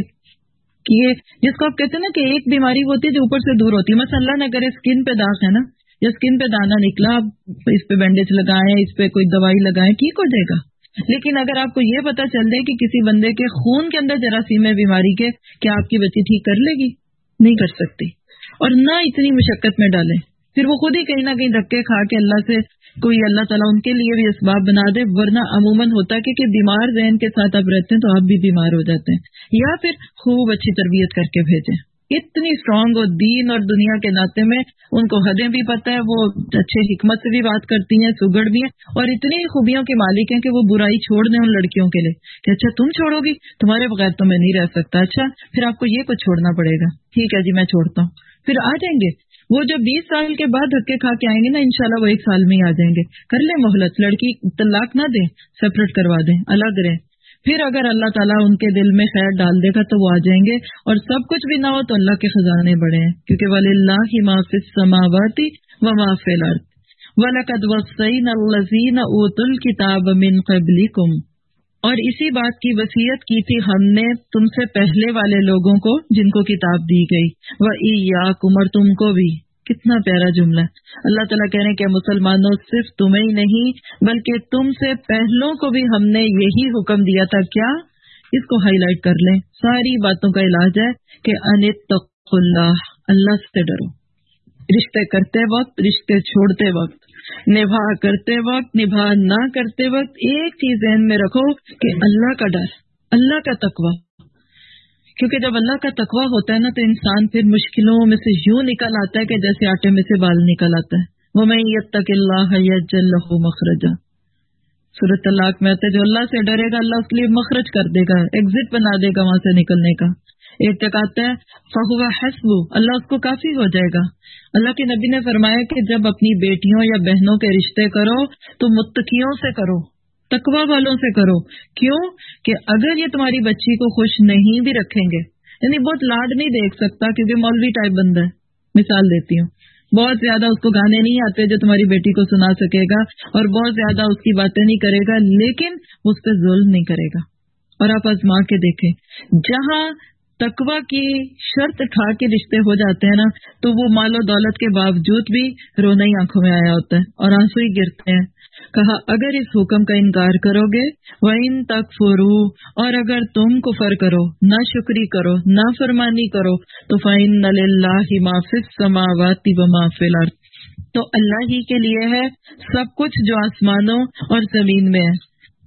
کی جس کو آپ کہتے ہیں نا کہ ایک بیماری ہوتی ہے جو اوپر سے دور ہوتی ہے، مثلا اللہ نہ کرے اسکن پہ داغ ہے نا، یا اسکن پہ دانا نکلا، آپ اس پہ بینڈیج لگائیں، اس پہ کوئی دوائی لگائیں، ٹھیک ہو جائے گا۔ لیکن اگر آپ کو یہ پتا چل جائے کہ کسی بندے کے خون کے اندر جراثیم ہے بیماری کے، کیا آپ کی بچی ٹھیک کر لے گی؟ نہیں کر سکتی، اور نہ اتنی مشقت میں ڈالیں، پھر وہ خود ہی کہیں نہ کہیں دھکے کھا کے اللہ سے کوئی اللہ تعالیٰ ان کے لیے بھی اسباب بنا دے۔ ورنہ عموماً ہوتا ہے کہ بیمار ذہن کے ساتھ آپ رہتے ہیں تو آپ بھی بیمار ہو جاتے ہیں، یا پھر خوب اچھی تربیت کر کے بھیجیں۔ اتنی اسٹرانگ ہو دین اور دنیا کے ناطے میں، ان کو حدیں بھی پتہ ہے، وہ اچھے حکمت سے بھی بات کرتی ہیں، سگڑ بھی ہیں، اور اتنی خوبیوں کے مالک ہیں کہ وہ برائی چھوڑ دیں ان لڑکیوں کے لیے کہ اچھا تم چھوڑو گی، تمہارے بغیر تو میں نہیں رہ سکتا، اچھا پھر آپ کو یہ کچھ چھوڑنا پڑے گا، ٹھیک ہے جی میں چھوڑتا ہوں۔ پھر آ جائیں گے وہ جو 20 سال کے بعد دھکے کھا کے آئیں گے نا، انشاءاللہ وہ 1 سال میں ہی آ جائیں گے۔ کر لیں مہلت، لڑکی طلاق نہ دیں، سیپریٹ کروا دیں، الگ رہیں۔ پھر اگر اللہ تعالیٰ ان کے دل میں خیر ڈال دے گا تو وہ آ جائیں گے، اور سب کچھ بھی نہ ہو تو اللہ کے خزانے بڑے ہیں، کیونکہ وَلِلَّهِ مَا فِي السَّمَاوَاتِ وَمَا فِي الْأَرْضِ وَلَقَدْ وَصَّيْنَا الَّذِينَ أُوتُوا الْكِتَابَ مِنْ قَبْلِكُمْ۔ اور اسی بات کی وصیت کی تھی ہم نے تم سے پہلے والے لوگوں کو جن کو کتاب دی گئی، وَإِيَّاكُمْ، اور تم کو بھی۔ کتنا پیارا جملہ ہے۔ اللہ تعالیٰ کہہ رہے ہیں کہ مسلمانوں صرف تمہیں ہی نہیں بلکہ تم سے پہلوں کو بھی ہم نے یہی حکم دیا تھا۔ کیا؟ اس کو ہائی لائٹ کر لیں، ساری باتوں کا علاج ہے کہ انتقوا اللہ، اللہ سے ڈرو۔ رشتے کرتے وقت، رشتے چھوڑتے وقت، نبھا کرتے وقت، نبھا نہ کرتے وقت ایک چیز ذہن میں رکھو کہ اللہ کا ڈر، اللہ کا تقوی۔ کیونکہ جب اللہ کا تقوی ہوتا ہے نا تو انسان پھر مشکلوں میں سے یوں نکل آتا ہے کہ جیسے آٹے میں سے بال نکل آتا ہے۔ وَمَن يَتَّقِ اللَّهَ يَجْعَل لَّهُ مَخْرَجًا، سورۃ طلاق میں آتا ہے جو اللہ سے ڈرے گا اللہ اس کے لیے مخرج کر دے گا، ایگزٹ بنا دے گا وہاں سے نکلنے کا۔ ایک تک آتا ہے فَهُوَ حَسْبُهُ، اللہ اس کو کافی ہو جائے گا۔ اللہ کے نبی نے فرمایا کہ جب اپنی بیٹیوں یا بہنوں کے رشتے کرو تو متقیوں سے کرو، تقوی والوں سے کرو۔ کیوں؟ کہ اگر یہ تمہاری بچی کو خوش نہیں بھی رکھیں گے، یعنی بہت لاڈ نہیں دیکھ سکتا کیونکہ مولوی ٹائپ بندہ ہے، مثال دیتی ہوں، بہت زیادہ اس کو گانے نہیں آتے جو تمہاری بیٹی کو سنا سکے گا، اور بہت زیادہ اس کی باتیں نہیں کرے گا، لیکن اس پہ ظلم نہیں کرے گا۔ اور آپ آزما کے دیکھیں، جہاں تقوی کی شرط اٹھا کے رشتے ہو جاتے ہیں نا تو وہ مال و دولت کے باوجود بھی رونا ہی آنکھوں میں آیا ہوتا ہے اور آنسو ہی گرتے ہیں۔ کہا اگر اس حکم کا انکار کرو گے وَإِن تَكْفُرُوا، اور اگر تم کفر کرو، نہ شکری کرو، نہ فرمانی کرو، تو فَإِنَّ لِلَّهِ مَا فِي السَّمَاوَاتِ وَمَا فِي الْأَرْضِ، تو اللہ ہی کے لیے ہے سب کچھ جو آسمانوں اور زمین میں ہے۔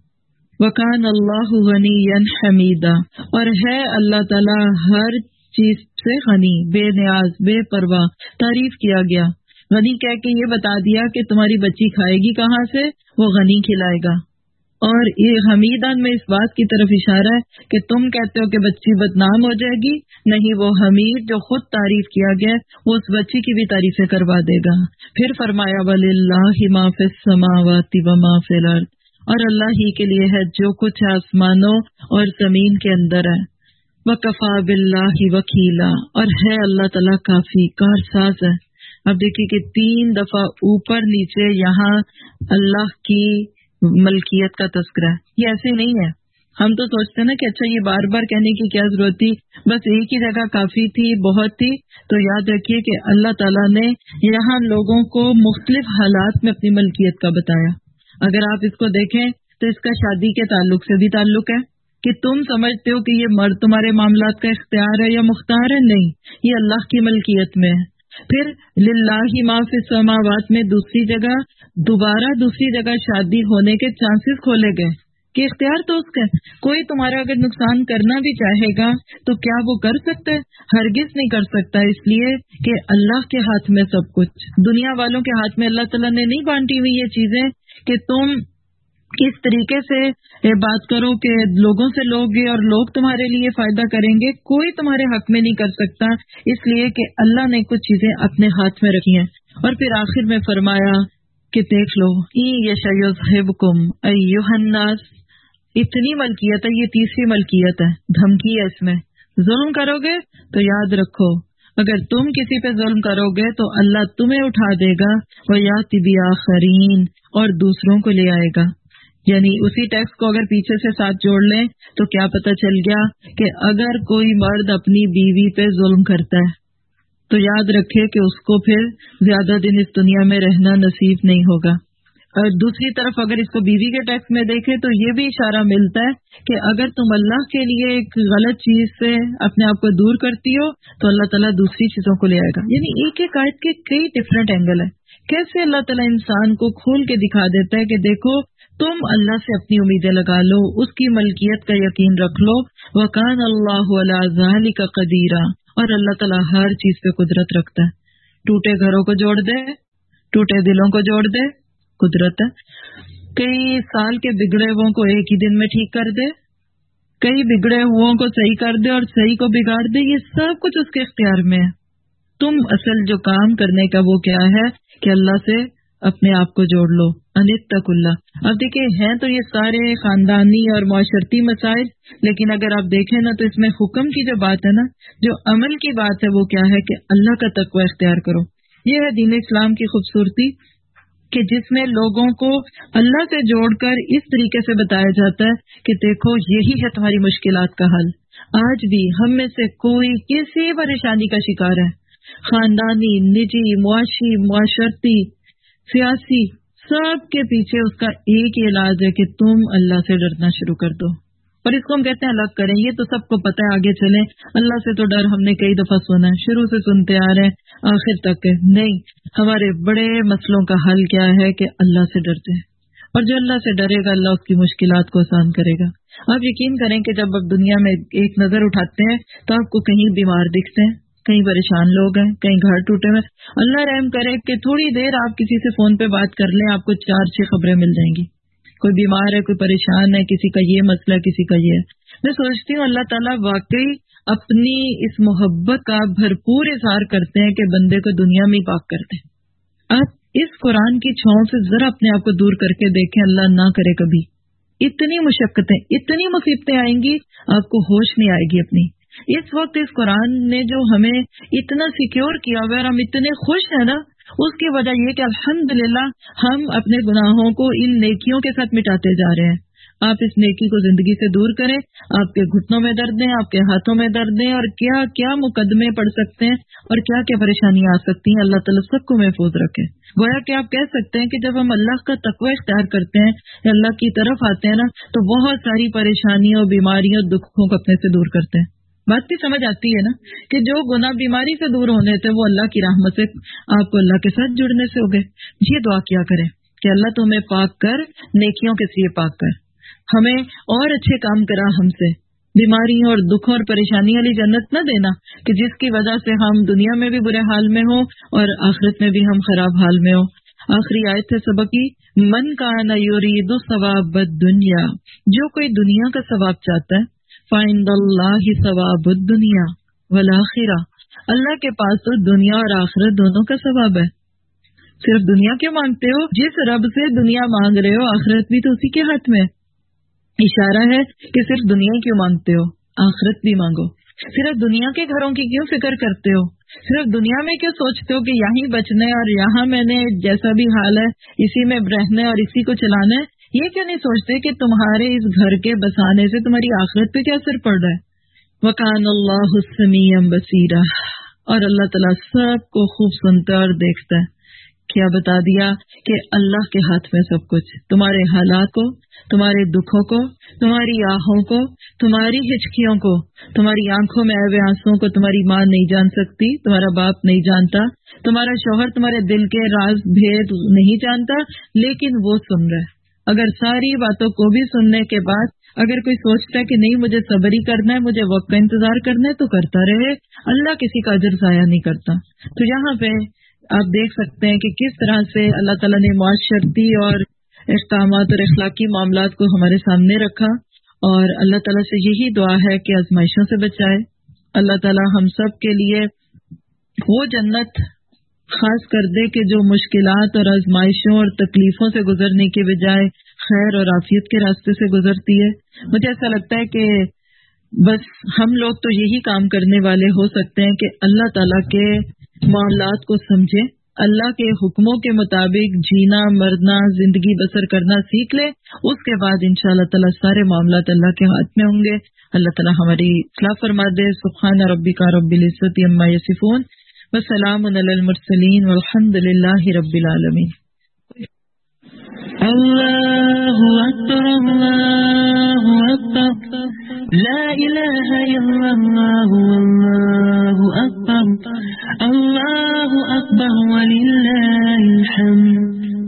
وَكَانَ اللَّهُ غَنِيًّا حَمِيدًا، اور ہے اللہ تعالیٰ ہر چیز سے غنی، بے نیاز، بے پرواہ، تعریف کیا گیا۔ غنی کہہ کے یہ بتا دیا کہ تمہاری بچی کھائے گی کہاں سے، وہ غنی کھلائے گا۔ اور یہ حمیدان میں اس بات کی طرف اشارہ ہے کہ تم کہتے ہو کہ بچی بدنام ہو جائے گی، نہیں، وہ حمید جو خود تعریف کیا گیا وہ اس بچی کی بھی تعریفیں کروا دے گا۔ پھر فرمایا وَلِلَّهِ مَا فِي السَّمَاوَاتِ وَمَا فِي الْأَرْضِ، اور اللہ ہی کے لیے ہے جو کچھ آسمانوں اور زمین کے اندر ہے۔ وَكَفَى بِاللَّهِ وَكِيلًا، اور ہے اللہ تعالیٰ کافی کارساز ہے۔ اب دیکھیے کہ 3 دفعہ اوپر نیچے یہاں اللہ کی ملکیت کا تذکرہ ہے۔ یہ ایسے نہیں ہے، ہم تو سوچتے ہیں نا کہ اچھا یہ بار بار کہنے کی کیا ضرورت تھی، بس ایک ہی جگہ کافی تھی، بہت تھی۔ تو یاد رکھیے کہ اللہ تعالیٰ نے یہاں لوگوں کو مختلف حالات میں اپنی ملکیت کا بتایا۔ اگر آپ اس کو دیکھیں تو اس کا شادی کے تعلق سے بھی تعلق ہے کہ تم سمجھتے ہو کہ یہ مرد تمہارے معاملات کا اختیار ہے یا مختار ہے، نہیں، یہ اللہ کی ملکیت میں ہے۔ پھر للہ ما فی السماوات میں دوسری جگہ دوبارہ دوسری جگہ شادی ہونے کے چانسز کھولے گئے کہ اختیار تو اس کا، کوئی تمہارا اگر نقصان کرنا بھی چاہے گا تو کیا وہ کر سکتا ہے؟ ہرگز نہیں کر سکتا، اس لیے کہ اللہ کے ہاتھ میں سب کچھ، دنیا والوں کے ہاتھ میں اللہ تعالیٰ نے نہیں بانٹی ہوئی یہ چیزیں کہ تم کس طریقے سے بات کرو کہ لوگوں سے لوگے اور لوگ تمہارے لیے فائدہ کریں گے، کوئی تمہارے حق میں نہیں کر سکتا، اس لیے کہ اللہ نے کچھ چیزیں اپنے ہاتھ میں رکھی ہیں۔ اور پھر آخر میں فرمایا کہ دیکھ لو یشاء یذھبکم ایھا الناس، اتنی ملکیت ہے، یہ تیسری ملکیت ہے، دھمکی ہے اس میں۔ ظلم کرو گے تو یاد رکھو اگر تم کسی پہ ظلم کرو گے تو اللہ تمہیں اٹھا دے گا، وَیَأْتِ بِآخَرِینَ، اور دوسروں کو لے آئے گا۔ یعنی اسی ٹیکسٹ کو اگر پیچھے سے ساتھ جوڑ لیں تو کیا پتہ چل گیا کہ اگر کوئی مرد اپنی بیوی پہ ظلم کرتا ہے تو یاد رکھے کہ اس کو پھر زیادہ دن اس دنیا میں رہنا نصیب نہیں ہوگا۔ اور دوسری طرف اگر اس کو بیوی کے ٹیکسٹ میں دیکھیں تو یہ بھی اشارہ ملتا ہے کہ اگر تم اللہ کے لیے ایک غلط چیز سے اپنے آپ کو دور کرتی ہو تو اللہ تعالیٰ دوسری چیزوں کو لے آئے گا۔ یعنی ایک ایک آیت کے کئی ڈفرینٹ اینگل ہیں، کیسے اللہ تعالیٰ انسان کو کھول کے دکھا دیتا ہے کہ دیکھو تم اللہ سے اپنی امیدیں لگا لو، اس کی ملکیت کا یقین رکھ لو، وَكَانَ اللَّهُ عَلَى ذَلِكَ قَدِيرًا، اور اللہ تعالیٰ ہر چیز پہ قدرت رکھتا ہے۔ ٹوٹے گھروں کو جوڑ دے، ٹوٹے دلوں کو جوڑ دے، قدرت ہے۔ کئی سال کے بگڑے ہوئوں کو ایک ہی دن میں ٹھیک کر دے، کئی بگڑے ہوئوں کو صحیح کر دے اور صحیح کو بگاڑ دے، یہ سب کچھ اس کے اختیار میں ہے۔ تم اصل جو کام کرنے کا وہ کیا ہے کہ اللہ سے اپنے آپ کو جوڑ لو، انتق اللہ۔ اب دیکھیں ہیں تو یہ سارے خاندانی اور معاشرتی مسائل، لیکن اگر آپ دیکھیں نا تو اس میں حکم کی جو بات ہے نا، جو عمل کی بات ہے وہ کیا ہے کہ اللہ کا تقوی اختیار کرو۔ یہ ہے دین اسلام کی خوبصورتی کہ جس میں لوگوں کو اللہ سے جوڑ کر اس طریقے سے بتایا جاتا ہے کہ دیکھو یہی ہے تمہاری مشکلات کا حل۔ آج بھی ہم میں سے کوئی کسی پریشانی کا شکار ہے، خاندانی، نجی، معاشی، معاشرتی، سیاسی، سب کے پیچھے اس کا ایک ہی علاج ہے کہ تم اللہ سے ڈرنا شروع کر دو۔ اور اس کو ہم کہتے ہیں الگ کریں، یہ تو سب کو پتہ ہے، آگے چلیں۔ اللہ سے تو ڈر ہم نے کئی دفعہ سنا ہے، شروع سے سنتے آ رہے ہیں، آخر تک نہیں۔ ہمارے بڑے مسئلوں کا حل کیا ہے کہ اللہ سے ڈرتے ہیں، اور جو اللہ سے ڈرے گا اللہ اس کی مشکلات کو آسان کرے گا۔ آپ یقین کریں کہ جب آپ دنیا میں ایک نظر اٹھاتے ہیں تو آپ کو کہیں بیمار دکھتے ہیں، کہیں پریشان لوگ ہیں، کہیں گھر ٹوٹے ہوئے۔ اللہ رحم کرے کہ تھوڑی دیر آپ کسی سے فون پہ بات کر لیں، آپ کو 4-6 خبریں مل جائیں گی، کوئی بیمار ہے، کوئی پریشان ہے، کسی کا یہ مسئلہ، کسی کا یہ ہے۔ میں سوچتی ہوں اللہ تعالیٰ واقعی اپنی اس محبت کا بھرپور اظہار کرتے ہیں کہ بندے کو دنیا میں ہی پاک کرتے ہیں۔ آپ اس قرآن کی چھاؤں سے ذرا اپنے آپ کو دور کر کے دیکھیں، اللہ نہ کرے کبھی اتنی مشقتیں، اتنی مصیبتیں آئیں گی، آپ کو ہوش نہیں آئے گی اپنی۔ اس وقت اس قرآن نے جو ہمیں اتنا سیکیور کیا ہوا ہے اور ہم اتنے خوش ہیں نا، اس کی وجہ یہ کہ الحمدللہ ہم اپنے گناہوں کو ان نیکیوں کے ساتھ مٹاتے جا رہے ہیں۔ آپ اس نیکی کو زندگی سے دور کریں، آپ کے گھٹنوں میں درد ہیں، آپ کے ہاتھوں میں درد ہیں، اور کیا کیا مقدمے پڑ سکتے ہیں اور کیا کیا پریشانیاں آ سکتی ہیں۔ اللہ تعالیٰ سب کو محفوظ رکھے۔ گویا کہ آپ کہہ سکتے ہیں کہ جب ہم اللہ کا تقوی اختیار کرتے ہیں یا اللہ کی طرف آتے ہیں نا، تو بہت ساری پریشانیوں، بیماریوں، دکھوں کو اپنے سے دور کرتے ہیں۔ بات بھی سمجھ آتی ہے نا کہ جو گناہ بیماری سے دور ہونے تھے وہ اللہ کی رحمت سے آپ کو اللہ کے ساتھ جڑنے سے ہو گئے۔ یہ دعا کیا کریں کہ اللہ تمہیں پاک کر، نیکیوں کے ذریعے پاک کر، ہمیں اور اچھے کام کرا ہم سے، بیماری اور دکھ اور پریشانی والی جنت نہ دینا کہ جس کی وجہ سے ہم دنیا میں بھی برے حال میں ہوں اور آخرت میں بھی ہم خراب حال میں ہوں۔ آخری آیت ہے سبق کی، من کان یرید ثواب الدنیا، جو کوئی دنیا کا ثواب چاہتا ہے، فعند اللہ ثواب الدنیا والآخرہ، اللہ کے پاس تو دنیا اور آخرت دونوں کا ثواب ہے۔ صرف دنیا کیوں مانگتے ہو؟ جس رب سے دنیا مانگ رہے ہو آخرت بھی تو اسی کے ہاتھ میں۔ اشارہ ہے کہ صرف دنیا کیوں مانگتے ہو، آخرت بھی مانگو۔ صرف دنیا کے گھروں کی کیوں فکر کرتے ہو؟ صرف دنیا میں کیوں سوچتے ہو کہ یہیں بچنا ہے اور یہاں میں نے جیسا بھی حال ہے اسی میں رہنا ہے اور اسی کو چلانا ہے؟ یہ کیوں نہیں سوچتے کہ تمہارے اس گھر کے بسانے سے تمہاری آخرت پہ کیا اثر پڑ رہا ہے؟ وَكَانَ اللَّهُ سَمِيعًا بَصِيرًا، اور اللہ تعالیٰ سب کو خوب سنتا اور دیکھتا ہے۔ کیا بتا دیا کہ اللہ کے ہاتھ میں سب کچھ، تمہارے حالات کو، تمہارے دکھوں کو، تمہاری آہوں کو، تمہاری ہچکیوں کو، تمہاری آنکھوں میں آئے آنسوؤں کو تمہاری ماں نہیں جان سکتی، تمہارا باپ نہیں جانتا، تمہارا شوہر تمہارے دل کے راز بھید نہیں جانتا، لیکن وہ سن رہا ہے۔ اگر ساری باتوں کو بھی سننے کے بعد اگر کوئی سوچتا ہے کہ نہیں مجھے صبر ہی کرنا ہے، مجھے وقت کا انتظار کرنا ہے، تو کرتا رہے، اللہ کسی کا اجر ضائع نہیں کرتا۔ تو یہاں پہ آپ دیکھ سکتے ہیں کہ کس طرح سے اللہ تعالیٰ نے معاشرتی اور احکامات اور اخلاقی معاملات کو ہمارے سامنے رکھا، اور اللہ تعالیٰ سے یہی دعا ہے کہ آزمائشوں سے بچائے۔ اللہ تعالیٰ ہم سب کے لیے وہ جنت خاص کر دے کہ جو مشکلات اور آزمائشوں اور تکلیفوں سے گزرنے کے بجائے خیر اور عافیت کے راستے سے گزرتی ہے۔ مجھے ایسا لگتا ہے کہ بس ہم لوگ تو یہی کام کرنے والے ہو سکتے ہیں کہ اللہ تعالیٰ کے معاملات کو سمجھیں، اللہ کے حکموں کے مطابق جینا مرنا زندگی بسر کرنا سیکھ لے، اس کے بعد انشاءاللہ تعالیٰ سارے معاملات اللہ کے ہاتھ میں ہوں گے۔ اللہ تعالیٰ ہماری اصلاح فرما دے۔ سبحان ربک رب العزت عما یصفون وسلام علی المرسلین والحمد للہ رب العالمین۔ اللہ اکبر اللہ اکبر لا الہ الا اللہ واللہ اکبر اللہ اکبر وللہ الحمد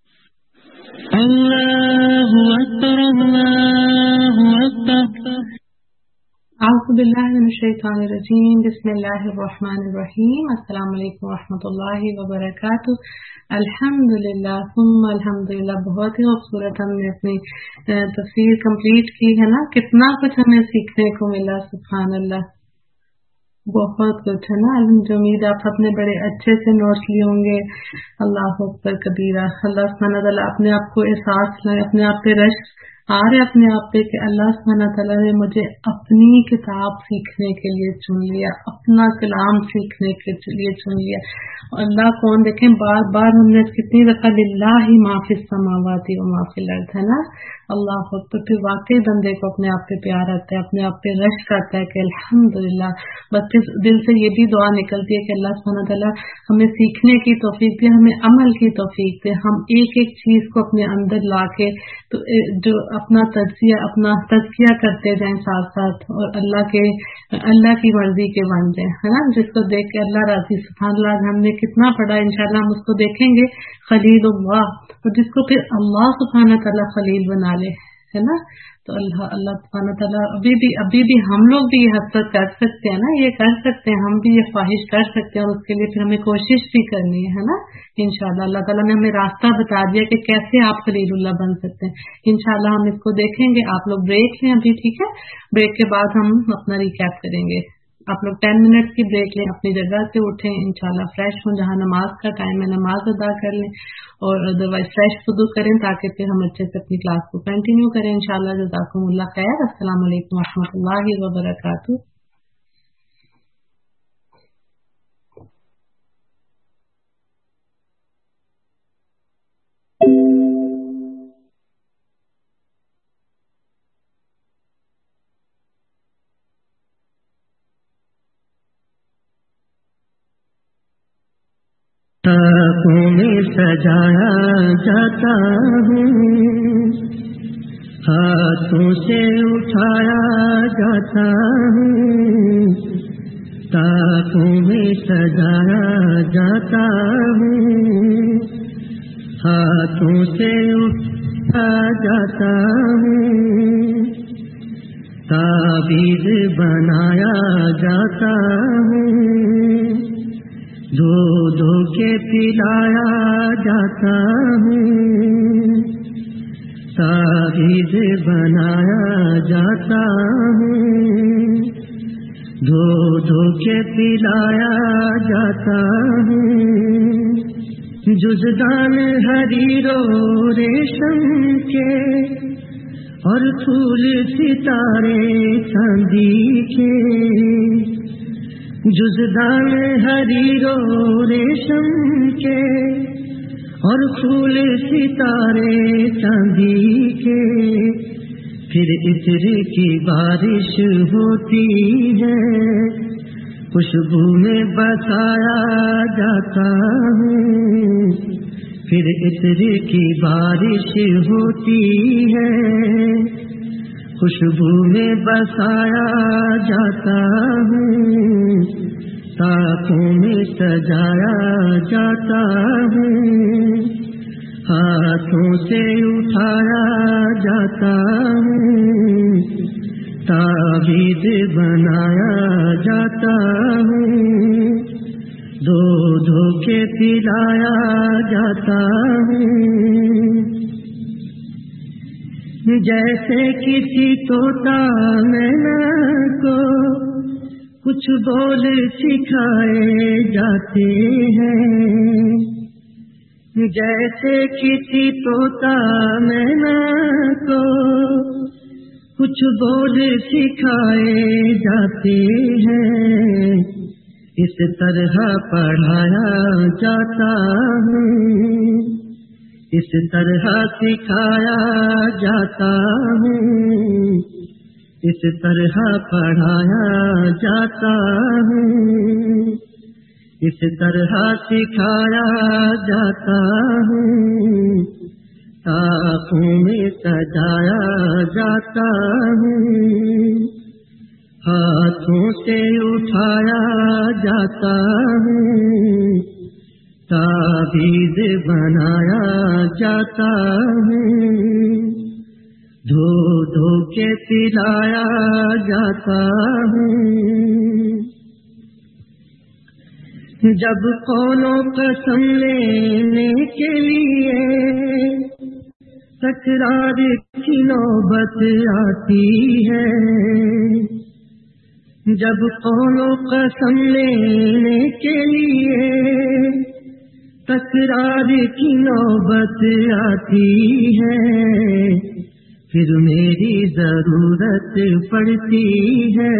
اللہ اکبر اللہ اکبر۔ اعوذ باللہ من الشیطان الرجیم، بسم اللہ الرحمن الرحیم۔ السلام علیکم ورحمۃ اللہ وبرکاتہ۔ الحمدللہ ثم الحمدللہ، بہت ہی خوبصورت ہم نے اپنی تفسیر کمپلیٹ کی ہے نا، کتنا کچھ ہمیں سیکھنے کو ملا، سبحان اللہ، بہت کچھ ہے نا۔ امید آپ اپنے بڑے اچھے سے نوٹس لیے ہوں گے۔ اللہ اکبر کبیرہ، اللہ سبحانہ تعالیٰ اپنے آپ کو احساس لائے، اپنے آپ پہ رشک آ رہے اپنے آپ پہ کہ اللہ سبحانہ تعالیٰ نے مجھے اپنی کتاب سیکھنے کے لیے چن لیا، اپنا کلام سیکھنے کے لیے چن لیا۔ اللہ کون، دیکھیں بار بار ہم نے کتنی دفعہ للہ ما فی السماوات و ما فی الارض ہے نا، اللہ اکبر۔ پھر واقعی بندے کو اپنے آپ پہ پیار آتا ہے، اپنے آپ پہ رشک آتا ہے کہ الحمدللہ۔ بس پھر دل سے یہ بھی دعا نکلتی ہے کہ اللہ سبحانہ تعالیٰ ہمیں سیکھنے کی توفیق دے، ہمیں عمل کی توفیق دے، ہم ایک ایک چیز کو اپنے اندر لا کے تو جو اپنا تزکیہ کرتے جائیں ساتھ ساتھ، اور اللہ کی مرضی کے بن جائیں، ہے نا، جس کو دیکھ کے اللہ راضی۔ سبحان اللہ، ہم نے کتنا پڑھا، انشاءاللہ ہم اس کو دیکھیں گے، خلیل اللہ، اور جس کو پھر اللہ سبحانہ تعالیٰ خلیل بنا لے، ہے نا۔ تو اللہ سبحانہ تعالیٰ ابھی بھی ہم لوگ بھی یہ حسرت کر سکتے ہیں نا، یہ کر سکتے ہیں، ہم بھی یہ خواہش کر سکتے ہیں، اور اس کے لیے پھر ہمیں کوشش بھی کرنی ہے نا انشاءاللہ۔ اللہ تعالیٰ نے ہمیں راستہ بتا دیا کہ کیسے آپ خلیل اللہ بن سکتے ہیں، انشاءاللہ ہم اس کو دیکھیں گے۔ آپ لوگ بریک لیں ابھی، ٹھیک ہے، بریک کے بعد ہم اپنا ریکیپ کریں گے۔ آپ لوگ 10 منٹ کی بریک لیں، اپنی جگہ سے اٹھیں، انشاءاللہ فریش ہوں، جہاں نماز کا ٹائم ہے نماز ادا کر لیں، اور ادروائز فریش وضو کریں تاکہ پھر ہم اچھے سے اپنی کلاس کو کنٹینیو کریں انشاءاللہ۔ جزاکم اللہ خیر۔ السلام علیکم ورحمۃ اللہ وبرکاتہ۔ تاکوں میں سجایا جاتا ہوں، ہاتھوں سے اٹھایا جاتا ہوں، تاکوں میں سجایا جاتا ہوں، ہاتھوں سے اٹھایا جاتا ہوں، ताबीज़ बनाया जाता हूँ, धो धो के पिलाया जाता हूँ, ताबीज़ बनाया जाता हूँ, धो धो के पिलाया जाता हूँ। जुज़दान हरीरो रेशम के और फूल सितारे चांदी के, जुज़दान हरीरो रेशम के और फूल सितारे चांदी के, फिर इत्र की बारिश होती है, खुशबू में बसाया जाता हूँ, फिर इत्र की बारिश होती है, खुशबू में बसाया जाता हूँ, ताकों में सजाया जाता हूँ, हाथों से उठाया जाता हूँ, ताबीज़ बनाया जाता हूँ, धो धो के पिलाया जाता हूँ। जैसे किसी तोता मैना को कुछ बोल सिखाए जाते हैं, जैसे किसी तोता मैना को कुछ बोल सिखाए जाते हैं, इस तरह पढ़ाया जाता हूँ, इस तरह सिखाया जाता हूँ, इस तरह पढ़ाया जाता हूँ, इस तरह सिखाया जाता हूँ, ताकों में सजाया जाता हूँ, हाथों से उठाया जाता हूँ, ताबीज़ बनाया जाता हूँ, धो धो के पिलाया जाता हूँ। जब कौनो कसम लेने के लिए तकरार की नौबत आती है, जब कौनो कसम लेने के लिए तकरार की नौबत आती है, फिर मेरी जरूरत पड़ती है,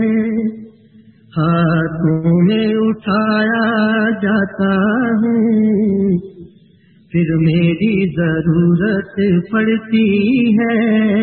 हाथों में उठाया जाता हूँ, फिर मेरी जरूरत पड़ती है,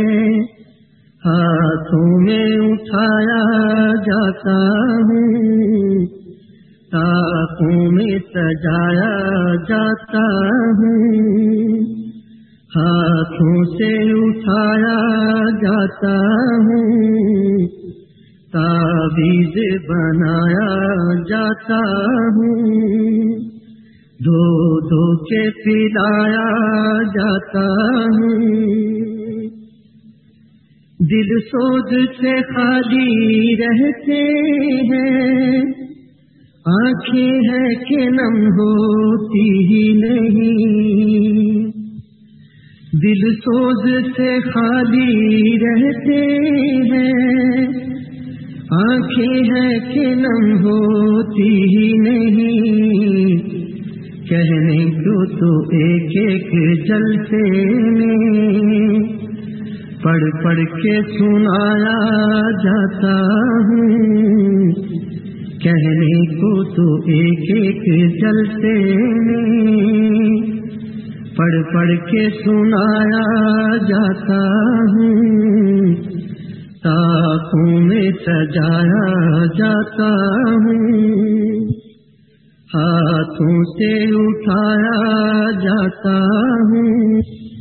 हाथों में उठाया जाता हूँ, ताकों में सजाया जाता हूँ, हाथों से उठाया जाता हूँ, ताबीज़ बनाया जाता हूँ, धो धो के पिलाया जाता हूँ। दिल सोच से खाली रहते हैं, आँखें हैं कि नम होती ही नहीं, दिल सोच से खाली रहते हैं, आँखें हैं कि नम होती ही नहीं, कहने को तो एक एक जलसे में पढ़ पढ़ के सुनाया जाता हूँ, कहने को तो एक एक जलसे में पढ़ पढ़ के सुनाया जाता हूँ, ताकों में सजाया जाता हूँ, हाथों से उठाया जाता हूँ,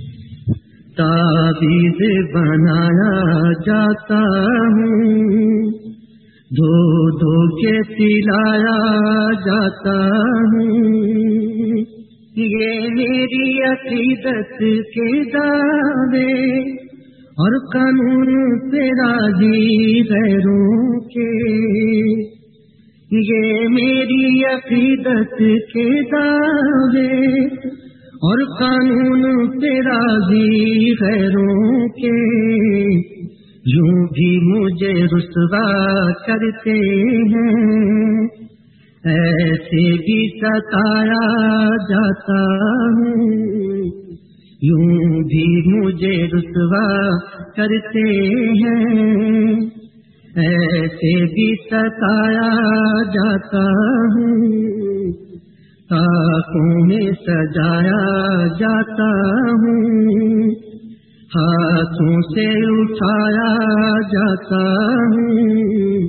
ताबीज़ बनाया जाता हूँ, धो धो के पिलाया जाता हूँ। ये मेरी अकीदत के दावे اور قانون پہ راضی غیروں کے، یہ میری عقیدت کے دعوے، اور قانون پہ راضی غیروں کے، یوں بھی مجھے رسوا کرتے ہیں، ایسے بھی ستایا جاتا ہوں، یوں بھی مجھے رسوا کرتے ہیں، ایسے بھی ستایا جاتا ہوں، طاقوں میں سجایا جاتا ہوں، ہاتھوں سے اٹھایا جاتا ہوں،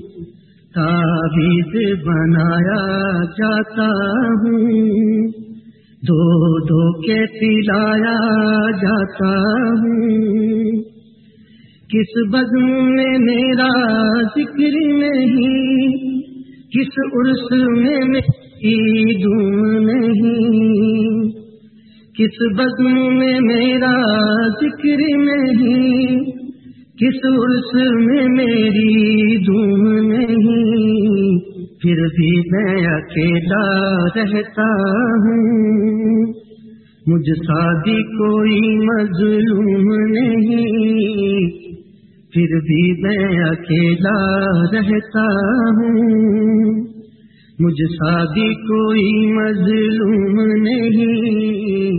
تعویذ بنایا جاتا ہوں، دو دو کے پلایا جاتا ہوں، کس بزم میں میرا ذکر نہیں، کس عرس میں میری دھوم نہیں، کس بزم میں میرا ذکر نہیں، کس عرس میں میری دھوم نہیں، پھر بھی میں اکیلا رہتا ہوں، مجھ سا بھی کوئی مظلوم نہیں، پھر بھی میں اکیلا رہتا ہوں، مجھ سا بھی کوئی مظلوم نہیں،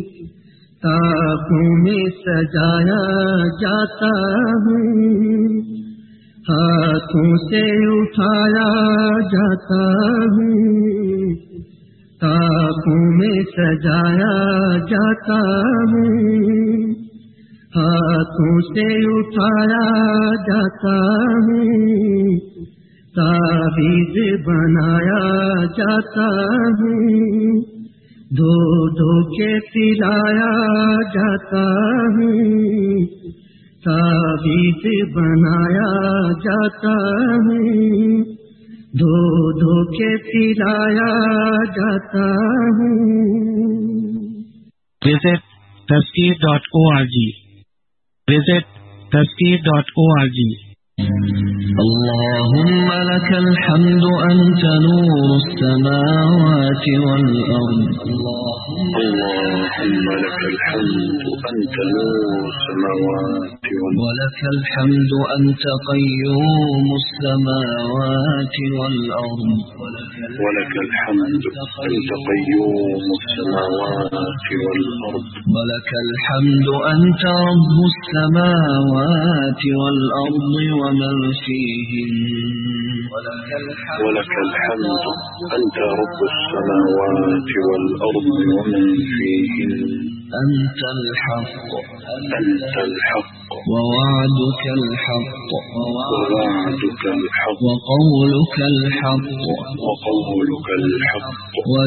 طاقوں میں سجایا جاتا ہوں، ہاتھوں سے اٹھایا جاتا ہوں، طاقوں میں سجایا جاتا ہوں، ہاتھوں سے اٹھایا جاتا ہوں، تعویذ بنایا جاتا ہوں، دو دو کے پلایا جاتا ہوں، تعویذ بنایا جاتا ہوں، دو دو کے پلایا جاتا ہوں۔ Visit tazkir.org. Visit tazkir.org. اللهم لك الحمد أنت نور السماوات والأرض، اللهم لك الحمد أنت نور السماوات والأرض، ولك الحمد أنت قيوم السماوات والأرض، ولك الحمد أنت قيوم السماوات والأرض، ولك الحمد أنت رب السماوات والأرض ومن فيهن، ولك الحمد أنت رب السماوات والأرض ومن فيهن، أنت الحق أنت الحق ووعدك الحق ووعدك الحق وقولك الحق وقولك الحق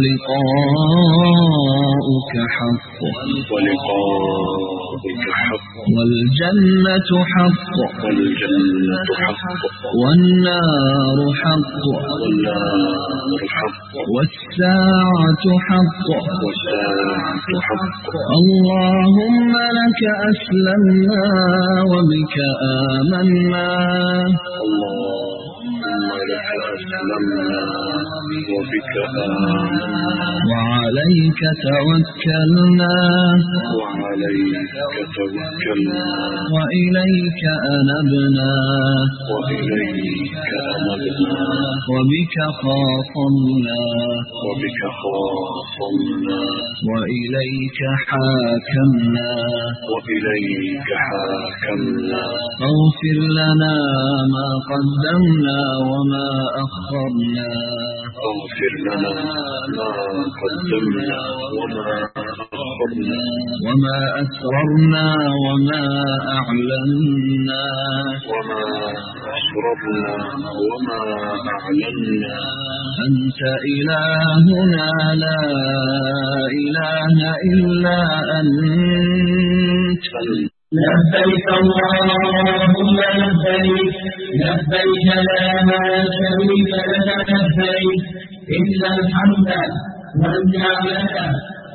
ولقاؤك حق ولقاؤك حق والجنة حق والجنة حق والنار حق والنار حق والساعة حق والساعة حق. اللهم لك أسلمنا وبك آمنا، اللهم لك أسلمنا وبك آمنا، وعليك توكلنا وعليك توكلنا، وإليك أنبنا وإليك أنبنا، وبك خاصمنا وبك خاصمنا، وإليك حاكمنا، وإليك حاكمنا. اغفر لنا ما قدمنا وما أخرنا، اغفر لنا ما قدمنا وما أخرنا، وما أسررنا وما أعلنا، وما أسررنا وما أعلنا. أنت إلهنا لا إله إلا أنت. لبيك اللهم لبيك، لبيك لا شريك لك لبيك، إن الحمد والنعمة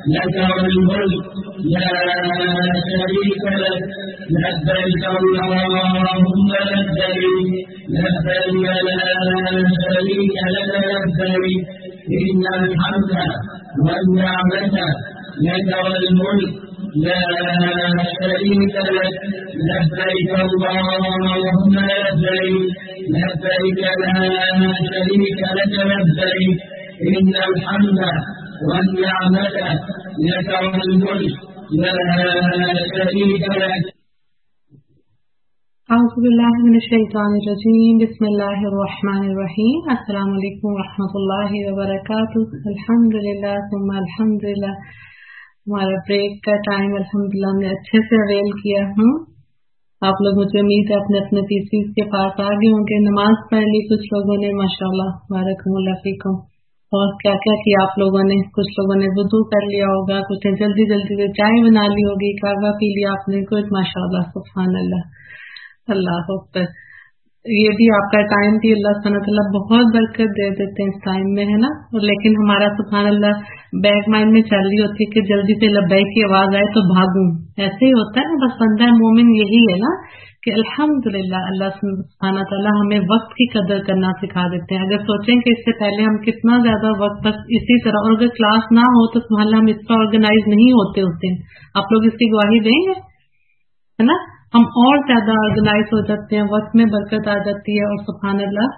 لك الملك لا شريك لك لبيك اللهم لبيك لبيك لا شريك لك لبيك إن الحمد والنعمة لك والملك لا شريك لك لبيك اللهم لبيك لبيك لا شريك لك لبيك إن الحمد والنعمة لك والملك لا شريك لك. أعوذ بالله من الشيطان الرجيم بسم الله الرحمن الرحيم. السلام علیکم ورحمۃ اللہ وبرکاتہ. الحمد للہ ثم الحمد للہ. ہمارا بریک کا ٹائم الحمدللہ ہم نے اچھے سے اویل کیا. آپ لوگ مجھے امید ہے اپنے اپنے پیسیز کے پاس آ گئے ہوں گے. نماز پڑھ لی کچھ لوگوں نے ماشاءاللہ بارکم اللہ فیکم. اور کیا کیا کیا آپ لوگوں نے؟ کچھ لوگوں نے وضو کر لیا ہوگا, کچھ نے جلدی جلدی سے چائے بنا لی ہوگی, کعبہ پی لیا آپ نے کچھ. ماشاءاللہ سبحان اللہ اللہ اکبر. یہ بھی آپ کا ٹائم بھی اللہ سبحانہ تعالیٰ بہت برکت دے دیتے ہیں اس ٹائم میں, ہے نا. لیکن ہمارا سبحان اللہ بیک مائنڈ میں چل رہی ہوتی ہے کہ جلدی سے لبیک کی آواز آئے تو بھاگوں. ایسے ہی ہوتا ہے نا. بس بندہ مومن یہی ہے نا کہ الحمدللہ اللہ سبحانہ تعالیٰ ہمیں وقت کی قدر کرنا سکھا دیتے ہیں. اگر سوچیں کہ اس سے پہلے ہم کتنا زیادہ وقت بس اسی طرح, اور اگر کلاس نہ ہو تو سبحان اللہ ہم اس کا آرگنائز نہیں ہوتے اس دن. آپ لوگ اس کی گواہی دیں گے, ہے نا. ہم اور زیادہ آرگنائز ہو جاتے ہیں, وقت میں برکت آ جاتی ہے, اور سبحان اللہ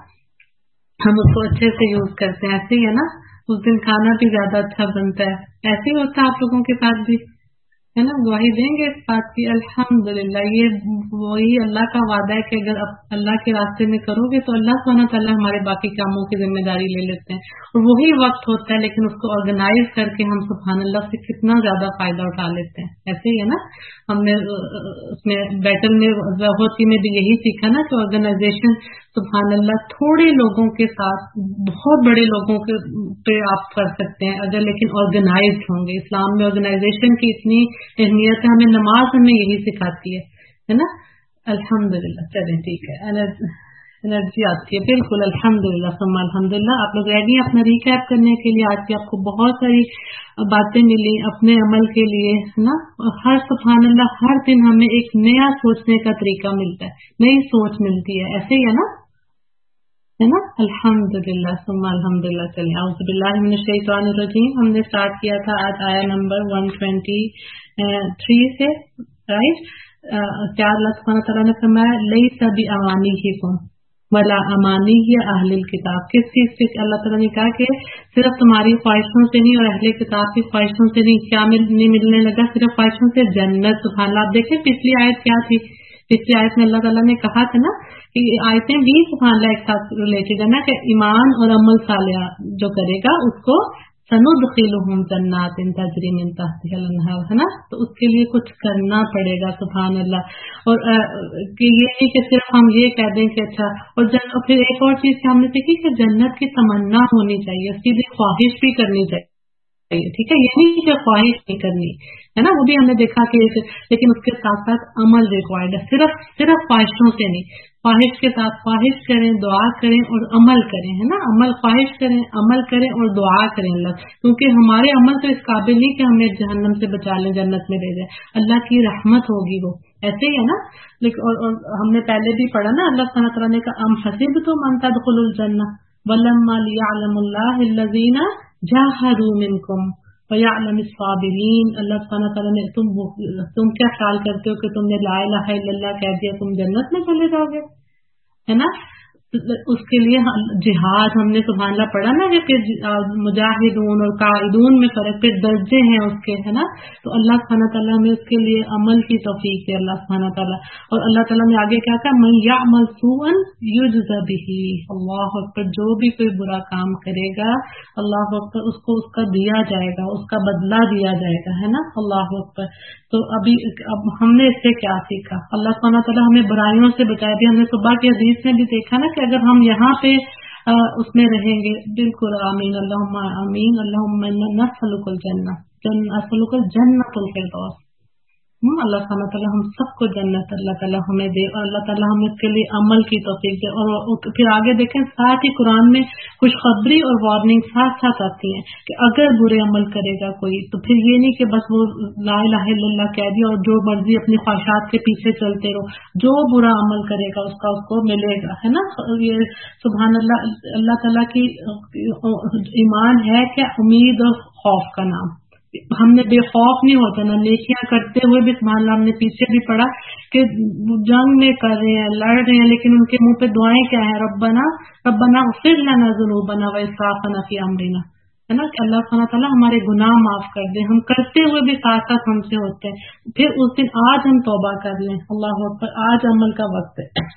ہم اس کو اچھے سے یوز کرتے ہیں. ایسے ہی ہے نا, اس دن کھانا بھی زیادہ اچھا بنتا ہے. ایسے ہی ہوتا ہے آپ لوگوں کے ساتھ بھی, ہے نا. گواہی دیں گے اس بات کی الحمدللہ. یہ وہی اللہ کا وعدہ ہے کہ اگر اللہ کے راستے میں کرو گے تو اللہ سبحانہ تعالیٰ ہمارے باقی کاموں کی ذمہ داری لے لیتے ہیں. اور وہی وقت ہوتا ہے, لیکن اس کو آرگنائز کر کے ہم سبحان اللہ سے کتنا زیادہ فائدہ اٹھا لیتے ہیں. ایسے ہی ہے نا. ہم نے اس میں بیٹل میں ہوتی میں بھی یہی سیکھا نا کہ آرگنائزیشن سبحان اللہ تھوڑے لوگوں کے ساتھ بہت بڑے لوگوں کے پہ آپ کر سکتے ہیں اگر لیکن آرگنائزڈ ہوں گے. اسلام میں آرگنائزیشن کی اتنی اہمیت ہے, ہمیں نماز ہمیں یہی سکھاتی ہے نا. الحمدللہ. چلیں ٹھیک ہے, انرجی آتی ہے بالکل. الحمدللہ ثم الحمدللہ. آپ لوگ ریڈی اپنا ریکیپ کرنے کے لیے؟ آج بھی آپ کو بہت ساری باتیں ملی اپنے عمل کے لیے, ہے نا. ہر سبحان اللہ ہر دن ہمیں ایک نیا سوچنے کا طریقہ ملتا ہے, نئی سوچ ملتی ہے. ایسے ہی ہے نا, ہے نا. الحمدللہ ثم الحمدللہ. چلیں اعوذ باللہ من الشیطان الرجیم. ہم نے اسٹارٹ کیا تھا آج آیا نمبر 123 سے, رائٹ. کیا اللہ سبحانہ تعالیٰ نے فرمایا لیس بامانیکم ولا امانی اہل الکتاب. کس چیز سے اللہ تعالیٰ نے کہا کہ صرف تمہاری خواہشوں سے نہیں اور اہل کتاب کی خواہشوں سے نہیں. کیا نہیں ملنے لگا؟ صرف خواہشوں سے جنت. سبحان اللہ. آپ دیکھیں پچھلی آیت کیا تھی. پچھلی آیت میں اللہ تعالیٰ نے کہا تھا نا کہ آیتیں بھی سبحان اللہ ایک ساتھ ریلیٹڈ ہے نا, کہ ایمان اور عمل صالح جو کرے گا اس کو سندخلہم جنات تجری من تحتها الانہار, ہے نا. تو اس کے لیے کچھ کرنا پڑے گا. سبحان اللہ. اور کہ یہ نہیں کہ صرف ہم یہ کہہ دیں کہ اچھا. اور پھر ایک اور چیز ہم نے دیکھی کہ جنت کی تمنا ہونی چاہیے, اس کی خواہش بھی کرنی چاہیے. ٹھیک ہے, یہ نہیں کہ خواہش نہیں کرنی, ہے نا. وہ بھی ہم نے دیکھا کہ لیکن اس کے ساتھ ساتھ عمل ریکوائرڈ ہے. صرف خواہشوں سے نہیں, خواہش کے ساتھ خواہش کریں, دعا کریں اور عمل کریں, ہے نا. خواہش کریں, عمل کریں اور دعا کریں اللہ, کیونکہ ہمارے عمل تو اس قابل نہیں کہ ہمیں جہنم سے بچا لیں, جنت میں لے جائیں. اللہ کی رحمت ہوگی وہ. ایسے ہی ہے نا. لیکن اور ہم نے پہلے بھی پڑھا نا, اللہ سبحانہ تعالیٰ نے کہا ام حسبتم ان تدخلوا الجنہ ولما لیعلم اللہ الذین جاہدوا منکم وَيَعْلَمِ الصَّابِرِينَ. اللہ سبحانہ تعالیٰ نے تم کیا خیال کرتے ہو کہ تم نے لا الہ الا اللہ کہہ دیا تم جنت میں چلے جاؤ گے, ہے نا. اس کے لیے جہاد ہم نے سبحان اللہ پڑھا نا کہ مجاہدون اور قائدون میں فرق, پہ درجے ہیں اس کے, ہے نا. تو اللہ سبحانہ تعالیٰ نے اس کے لیے عمل کی توفیق ہے اللہ سبحانہ تعالیٰ. اور اللہ تعالیٰ نے آگے کیا کہا من یعمل سوءا یجز بہ. اللہ اکبر. جو بھی کوئی برا کام کرے گا اللہ اکبر اس کو اس کا دیا جائے گا, اس کا بدلہ دیا جائے گا, ہے نا. اللہ اکبر. تو اب ہم نے اس سے کیا سیکھا؟ اللہ سبحانہ تعالیٰ ہمیں برائیوں سے بچائے. بھی ہم نے صبح کی حدیث میں بھی دیکھا نا کہ اگر ہم یہاں پہ اس میں رہیں گے, بالکل آمین اللہم آمین, اللہم انا نسألک الجنہ, نسألک الجنۃ الفردوس. اللہ تعالیٰ تعالیٰ ہم سب کو جنت اللہ تعالیٰ ہمیں دے اور اللہ تعالیٰ ہمیں اس کے لیے عمل کی توفیق دے. اور پھر آگے دیکھیں ساتھ ہی قرآن میں خوشخبری اور وارننگ ساتھ ساتھ آتی ہیں کہ اگر برے عمل کرے گا کوئی تو پھر یہ نہیں کہ بس وہ لا الہ الا اللہ کہہ دیا اور جو مرضی اپنی خواہشات کے پیچھے چلتے رہو. جو برا عمل کرے گا اس کو ملے گا, ہے نا. یہ سبحان اللہ, اللہ تعالیٰ کی ایمان ہے کہ امید اور خوف کا نام. ہم نے بے خوف نہیں ہوتا نا, نیکیاں کرتے ہوئے بھی سبحان اللہ. ہم نے پیچھے بھی پڑھا کہ جنگ میں کر رہے ہیں, لڑ رہے ہیں, لیکن ان کے منہ پہ دعائیں کیا ہیں, ربنا اغفر لنا ذنوبنا واسرافنا فی امرنا, ہے نا, کہ اللہ سبحانہ تعالیٰ ہمارے گناہ معاف کر دے. ہم کرتے ہوئے بھی ساتھ ساتھ ہم سے ہوتے ہیں. پھر اس دن آج ہم توبہ کر لیں. اللہ اکبر, آج عمل کا وقت ہے,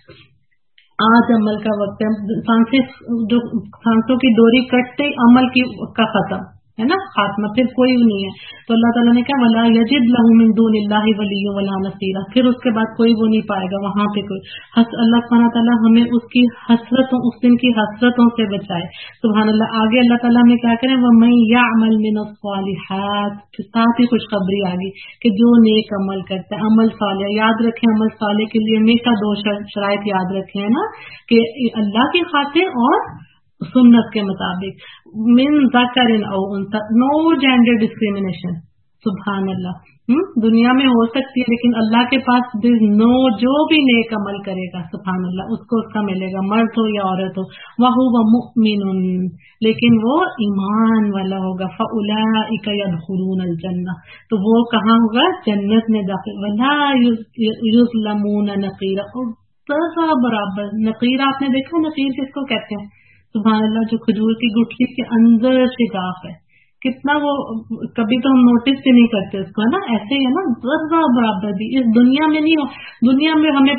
آج عمل کا وقت ہے. سانسوں کی ڈوری کٹتے ہی عمل کا ختم, ہے نا, خاتمہ, پھر کوئی نہیں ہے. تو اللہ تعالیٰ نے کہا وَلَا يَجِدْ لَهُ مِن دُونِ اللَّهِ وَلِيٌّ وَلَا نَصِيرٌ, پھر اس کے بعد کوئی وہ نہیں پائے گا وہاں پہ کوئی. اللہ سبحانہ تعالیٰ ہمیں اس کی حسرتوں, اس دن کی حسرتوں سے بچائے. سبحان اللہ. آگے اللہ تعالیٰ ہمیں کیا کریں, وَمَن يَعْمَلْ مِنَ الصَّالِحَاتِ, ساتھ ہی خوشخبری آ گئی کہ جو نیک عمل کرتا ہے, عمل صالح. یاد رکھیں عمل صالح کے لیے ہمیشہ دو شرائط یاد رکھیں, ہے نا, کہ اللہ کی خاطر اور سنت کے مطابق. من ذکر او انثى, نو جینڈر ڈسکریمنیشن. سبحان اللہ. دنیا میں ہو سکتی ہے لیکن اللہ کے پاس نو, جو بھی نیک عمل کرے گا سبحان اللہ اس کو اس کا ملے گا, مرد ہو یا عورت ہو. وَهُوَ مُؤْمِنٌ, لیکن وہ ایمان والا ہوگا. فَأُولَئِكَ يَدْخُلُونَ الْجَنَّةَ, تو وہ کہاں ہوگا, جنت میں داخل. وَلَا يُظْلَمُونَ نَقِيرًا, اور ذرا برابر. نقیر آپ نے دیکھا, نقیر کس کو کہتے ہیں, سبحان اللہ, جو کھجور کی گٹھلی کے اندر شگاف ہے, کتنا وہ کبھی تو ہم نوٹس بھی نہیں کرتے اس کو, ہے نا. ایسے ہی ہے نا, ذرہ برابر بھی اس دنیا میں نہیں ہو. دنیا میں ہمیں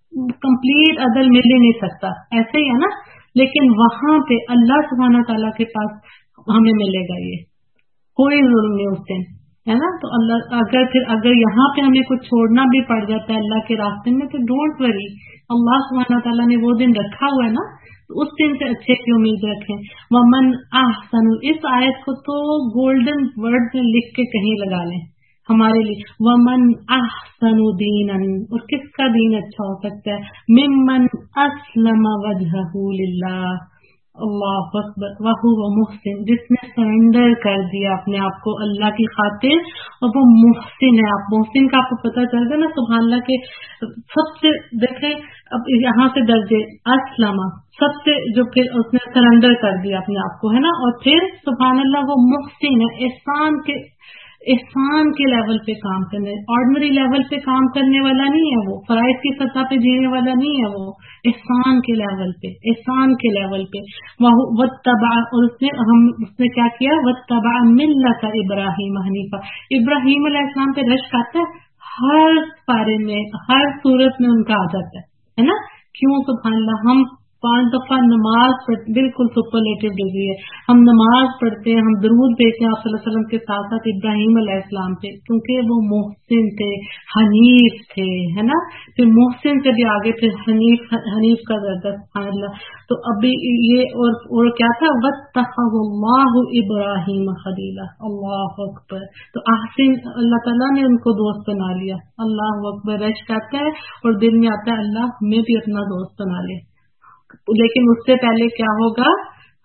کمپلیٹ عدل مل ہی نہیں سکتا, ایسے ہی ہے نا, لیکن وہاں پہ اللہ سبحانہ تعالیٰ کے پاس ہمیں ملے گا یہ, کوئی ظلم نہیں اس دن, ہے نا. تو اللہ اگر یہاں پہ ہمیں کچھ چھوڑنا بھی پڑ جاتا ہے اللہ کے راستے میں تو ڈونٹ وری, اللہ سبحانہ تعالیٰ نے وہ دن رکھا ہوا ہے نا, اس دن سے اچھے کی امید رکھیں. ومن احسن, اس آیت کو تو گولڈن ورڈ میں لکھ کے کہیں لگا لیں ہمارے لیے. ومن احسن دینا, اور کس کا دین اچھا ہو سکتا ہے, ممن اسلم وجہہ للہ, اللہ اکبر, وہو محسن, جس نے سرنڈر کر دیا اپنے آپ کو اللہ کی خاطر, اور وہ محسن ہے. آپ محسن کا آپ کو پتہ چل گیا نا سبحان اللہ کے سب سے دیکھیں اب یہاں سے درجے اسلم, سب سے جو پھر اس نے سرنڈر کر دیا اپنے آپ کو, ہے نا. اور پھر سبحان اللہ وہ محسن ہے, احسان کے لیول پہ کام کرنے, آرڈنری لیول پہ کام کرنے والا نہیں ہے وہ, فرائض کی سطح پہ جینے والا نہیں ہے وہ, احسان کے لیول پہ, احسان کے لیول پہ. واتبع, اور اس نے کیا کیا, واتبع ملت ابراہیم حنیفہ. ابراہیم علیہ السلام پہ رشک آتا ہے ہر پارے میں, ہر صورت میں ان کا آ جاتا ہے نا. کیوں سبحان اللہ, ہم 5 دفعہ نماز پڑھتے, بالکل سپرلیٹو ڈگری ہے, ہم نماز پڑھتے ہیں, ہم درود بھیجتے ہیں آپ صلی اللہ علیہ وسلم کے ساتھ ساتھ ابراہیم علیہ السلام پہ, کیونکہ وہ محسن تھے, حنیف تھے, ہے نا. پھر محسن سے بھی آگے پھر حنیف کا درجہ سبحان اللہ. تو ابھی یہ اور کیا تھا, واتخذ اللہ ابراہیم خلیلا, اللہ اکبر. تو احسن, اللہ تعالیٰ نے ان کو دوست بنا لیا, اللہ اکبر. رشک آتا ہے اور دل میں آتا ہے اللہ ہمیں بھی اپنا دوست بنا لے. لیکن اس سے پہلے کیا ہوگا,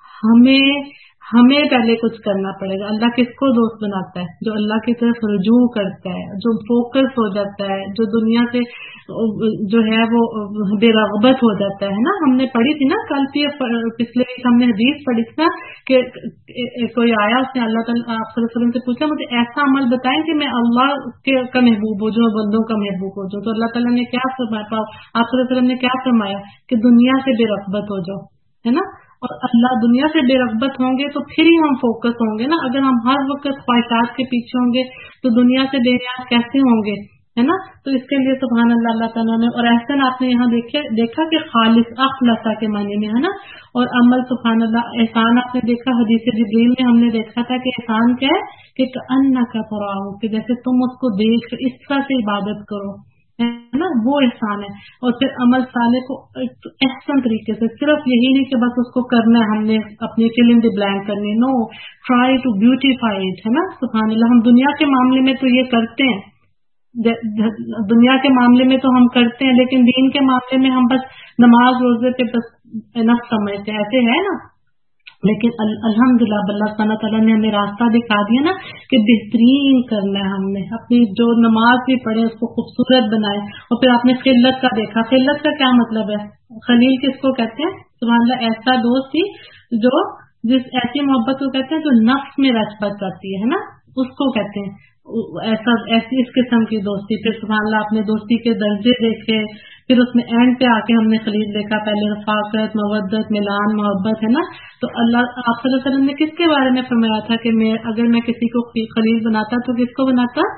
ہمیں پہلے کچھ کرنا پڑے گا. اللہ کس کو دوست بناتا ہے, جو اللہ کی طرف رجوع کرتا ہے, جو فوکس ہو جاتا ہے, جو دنیا سے جو ہے وہ بے رغبت ہو جاتا ہے نا. ہم نے پڑھی تھی نا کل پچھلے ویک ہم نے حدیث پڑھی تھی نا کہ کوئی آیا, اس نے اللہ تعالیٰ آپ صلی اللہ علیہ وسلم سے پوچھا مجھے ایسا عمل بتائیں کہ میں اللہ کا محبوب ہو جاؤں, بندوں کا محبوب ہو جاؤں. تو اللہ تعالیٰ نے کیا فرمایا, آپ صلی اللہ علیہ وسلم نے کیا فرمایا کہ دنیا سے بے رغبت ہو جاؤ, ہے نا. اور اللہ دنیا سے بے رغبت ہوں گے تو پھر ہی ہم فوکس ہوں گے نا. اگر ہم ہر وقت خواہشات کے پیچھے ہوں گے تو دنیا سے بے نیاز کیسے ہوں گے, ہے نا. تو اس کے لیے سبحان اللہ, اللہ تعالیٰ نے, اور احسن آپ نے یہاں دیکھا کہ خالص اخلصا کے معنی میں, ہے نا. اور عمل سبحان اللہ, احسان آپ نے دیکھا حدیث جبریل میں ہم نے دیکھا تھا کہ احسان کیا ہے کہ کأنک تراہ, کہ جیسے تم اس کو دیکھ اس طرح سے عبادت کرو, ہے نا, وہ احسان ہے. اور پھر عمل صالح کو احسن طریقے سے, صرف یہی نہیں کہ بس اس کو کرنا ہے, ہم نے اپنی فل ان دی بلینک کرنی, no, try to beautify it, ہے نا. سبحان اللہ, ہم دنیا کے معاملے میں تو یہ کرتے ہیں دنیا کے معاملے میں تو ہم کرتے ہیں لیکن دین کے معاملے میں ہم بس نماز روزے پہ بس انف سمجھتے ہیں، ایسے ہے نا. لیکن الحمدللہ اللہ سبحانہ تعالیٰ نے ہمیں راستہ دکھا دیا نا کہ بہترین کرنا ہے. ہم نے اپنی جو نماز بھی پڑھے اس کو خوبصورت بنائے. اور پھر آپ نے خلت کا دیکھا، خلت کا کیا مطلب ہے؟ خلیل کس کو کہتے ہیں؟ سبحان اللہ، ایسا دوست تھی جو جس ایسی محبت کو کہتے ہیں جو نفس میں رچ بچ کرتی ہے نا، اس کو کہتے ہیں ایسی اس قسم کی دوستی. پھر سبحان اللہ آپ نے دوستی کے درجے دیکھے، پھر اس میں اینڈ پہ آ کے ہم نے خلیل دیکھا. پہلے رفاقت، مودت، ملان، محبت ہے نا. تو اللہ آپ صلی اللہ علیہ وسلم نے کس کے بارے میں فرمایا تھا کہ اگر میں کسی کو خلیل بناتا تو کس کو بناتا؟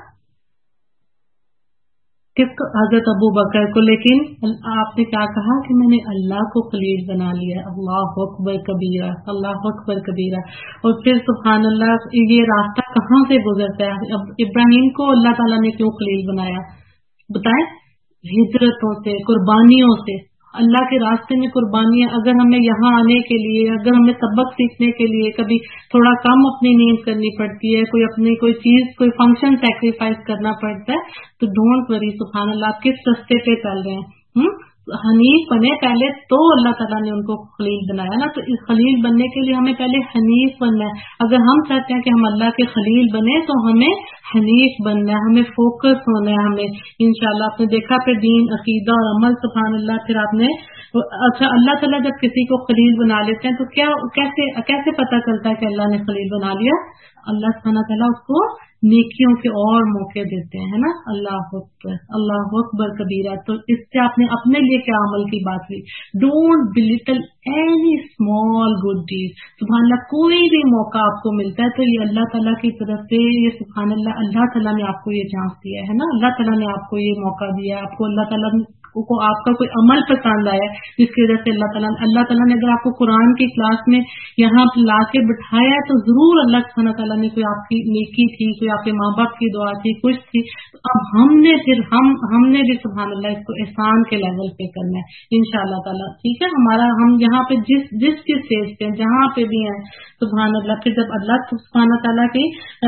کس کو؟ حضرت ابو بکر کو. لیکن آپ نے کیا کہا کہ میں نے اللہ کو خلیل بنا لیا. اللہ اکبر کبیرہ، اللہ اکبر کبیرہ. اور پھر سبحان اللہ یہ راستہ کہاں سے گزرتا ہے؟ اب ابراہیم کو اللہ تعالیٰ نے کیوں خلیل بنایا بتائیں؟ ہجرتوں سے، قربانیوں سے. اللہ کے راستے میں قربانیاں. اگر ہمیں یہاں آنے کے لیے، اگر ہمیں سبق سیکھنے کے لیے کبھی تھوڑا کم اپنی نیند کرنی پڑتی ہے، کوئی چیز کوئی فنکشن سیکریفائز کرنا پڑتا ہے، تو ڈونٹ وری. سبحان اللہ آپ کس راستے پہ چل رہے ہیں؟ حنیف بنے پہلے تو اللہ تعالیٰ نے ان کو خلیل بنایا نا. تو اس خلیل بننے کے لیے ہمیں پہلے حنیف بننا ہے. اگر ہم چاہتے ہیں کہ ہم اللہ کے خلیل بنے تو ہمیں حنیف بننا ہے، ہمیں فوکس ہونا ہے. ہمیں انشاءاللہ آپ نے دیکھا پھر دین، عقیدہ اور عمل. سبحان اللہ. پھر آپ نے اچھا اللہ تعالیٰ جب کسی کو خلیل بنا لیتے ہیں تو کیسے پتہ چلتا ہے کہ اللہ نے خلیل بنا لیا؟ اللہ سبحانہ تعالیٰ اس کو نیکیوں کے اور موقع دیتے ہیں نا. اللہ اکبر، اللہ اکبر کبیرہ. تو اس سے آپ نے اپنے لیے کیا عمل کی بات ہوئی؟ Don't belittle any small good deed. سبحان اللہ کوئی بھی موقع آپ کو ملتا ہے تو یہ اللہ تعالیٰ کی طرف سے، یہ سبحان اللہ تعالیٰ نے آپ کو یہ چانس دیا ہے نا. اللہ تعالیٰ نے آپ کو یہ موقع دیا ہے. آپ کو اللہ تعالیٰ کو آپ کا کوئی عمل پسند آیا جس کی وجہ سے اللہ تعالیٰ نے اگر آپ کو قرآن کی کلاس میں یہاں لا کے بٹھایا ہے تو ضرور اللہ سبحانہ تعالیٰ نے کوئی آپ کی نیکی تھی، کوئی آپ کے ماں باپ کی دعا تھی، کچھ تھی. تو اب ہم نے بھی سبحان اللہ اس کو احسان کے لیول پہ کرنا ہے انشاءاللہ تعالیٰ. ٹھیک ہے، ہم یہاں پہ جس اسٹیج پہ جہاں پہ بھی ہیں سبحان اللہ. پھر جب اللہ سبحانہ تعالیٰ کی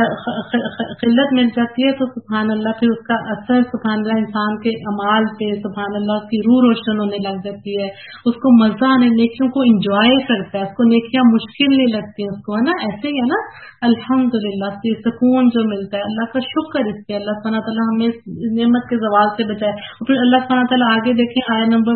قلت مل جاتی ہے تو سبحان اللہ پھر اس کا اثر سبحان اللہ انسان کے اعمال پہ سبحان اللہ اس کی روح روشن ہونے لگ جاتی ہے. اس کو مزہ آنے، نیکیوں کو انجوائے کرتا ہے، اس کو نیکیاں مشکل نہیں لگتی اس کو، ہے نا. ایسے ہی ہے نا الحمدللہ سکون جو ملتا ہے. اللہ کا شکر اس پہ. اللہ سبحانہ تعالیٰ ہمیں اس نعمت کے زوال سے بچائے. اور پھر اللہ سبحانہ تعالیٰ آگے دیکھیں آیت نمبر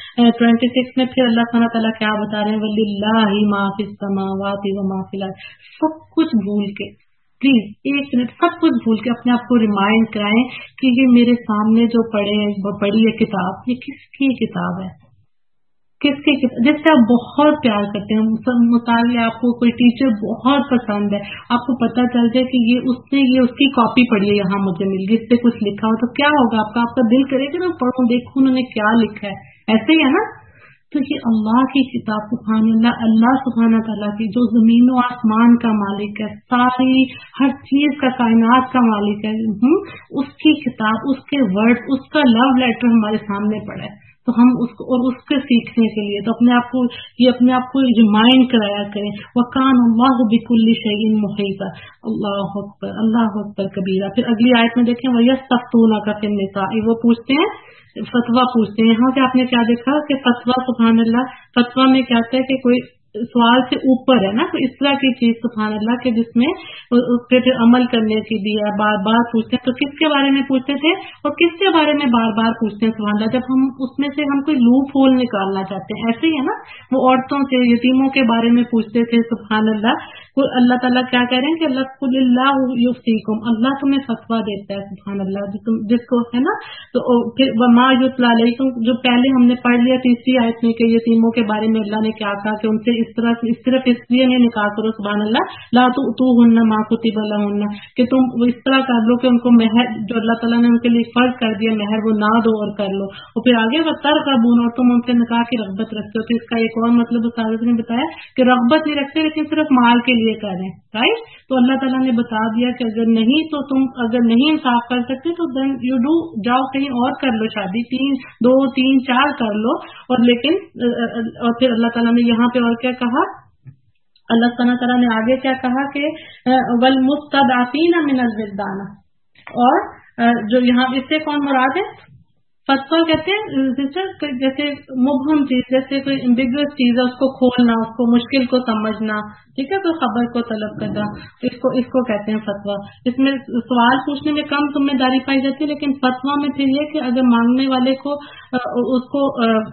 126 میں پھر اللہ سبحانہ تعالیٰ کیا بتا رہے ہیں؟ وَلِلَّهِ مَا فِي السَّمَاوَاتِ وَمَا فِي الْأَرْضِ. سب کچھ بھول کے، پلیز ایک منٹ سب کچھ بھول کے اپنے آپ کو ریمائنڈ کرائیں کہ یہ میرے سامنے جو پڑھی ہے کتاب، یہ کس کی کتاب ہے؟ کس کی کتاب؟ جس سے آپ بہت پیار کرتے ہیں. مثال آپ کو کوئی ٹیچر بہت پسند ہے، آپ کو پتہ چل جائے کہ یہ اس کی کاپی پڑھی ہے، یہاں مجھے مل گئی، اس پہ کچھ لکھا ہو تو کیا ہوگا؟ آپ کا دل کرے گا نا پڑھوں دیکھوں انہوں نے کیا لکھا ہے. ایسے ہی ہے نا. تو یہ اللہ کی کتاب سبحان اللہ سبحانہ تعالیٰ کی جو زمین و آسمان کا مالک ہے، ساری ہر چیز کا کائنات کا مالک ہے، اس کی کتاب، اس کے ورڈ، اس کا لو لیٹر ہمارے سامنے پڑا ہے. تو ہم اس کو اور اس کے سیکھنے کے لیے تو اپنے آپ کو ریمائنڈ کرایا کریں. وَكَانَ اللَّهُ بِكُلِّ شَيْءٍ مُحِيطًا. اللہ اکبر کبیرہ. پھر اگلی آیت میں دیکھیں وَيَسْتَفْتُونَكَ فِي النِّسَاءِ. وہ پوچھتے ہیں، فتویٰ پوچھتے ہیں. یہاں سے آپ نے کیا دیکھا کہ فتویٰ سبحان اللہ، فتویٰ میں کیا ہے کہ کوئی سوال سے اوپر ہے نا، تو اس طرح کی چیز سبحان اللہ کے جس میں پھر عمل کرنے کی بھی ہے. بار بار پوچھتے ہیں. تو کس کے بارے میں پوچھتے تھے اور کس کے بارے میں بار بار پوچھتے ہیں سبحان اللہ؟ جب ہم اس میں سے ہم کوئی لوپ ہول نکالنا چاہتے ہیں. ایسے ہی ہے نا، وہ عورتوں سے، یتیموں کے بارے میں پوچھتے تھے سبحان اللہ. اللہ تعالیٰ کیا کہہ رہے ہیں کہ اللہ یفتیکم، اللہ تمہیں فتویٰ دیتا ہے سبحان اللہ جس کو ہے نا. تو پھر وما یتلی علیکم جو پہلے ہم نے پڑھ لیا تیسری آیت میں کہ یتیموں کے بارے میں اللہ نے کیا کہا کہ ان سے صرف اس لیے نہیں نکاح کرو سبحان اللہ لا تؤتوہن ما کتب لہن، کہ تم اس طرح کر لو کہ ان کو مہر جو اللہ تعالیٰ نے ان کے لیے فرض کر دیا مہر وہ نہ دو اور کر لو. اور پھر آگے وترغبون، اور تم ان سے نکاح کی رغبت رکھتے ہو. تو اس کا ایک اور مطلب استاد نے بتایا کہ رغبت نہیں رکھتے لیکن صرف مال کے لیے کر رہے ہیں. رائٹ. تو اللہ تعالیٰ نے بتا دیا کہ اگر نہیں انصاف کر سکتے تو دین یو ڈو، جاؤ کہیں اور کر لو شادی، 2 3 4 کر لو. اور پھر اللہ تعالیٰ نے یہاں پہ اور کیا کہا؟ اللہ تعالیٰ نے آگے کیا کہا کہ والمستضعفین من الولدان، اور جو یہاں اس سے کون مراد ہے؟ فتویٰ کہتے ہیں سسٹر جیسے مبہم چیز، جیسے کوئی ایمبیگوس چیز ہے اس کو کھولنا، اس کو مشکل کو سمجھنا، ٹھیک ہے، کوئی خبر کو طلب کرنا، اس کو کہتے ہیں فتویٰ. اس میں سوال پوچھنے میں کم ذمہ داری پائی جاتی ہے، لیکن فتویٰ میں پھر یہ کہ اگر مانگنے والے کو اس کو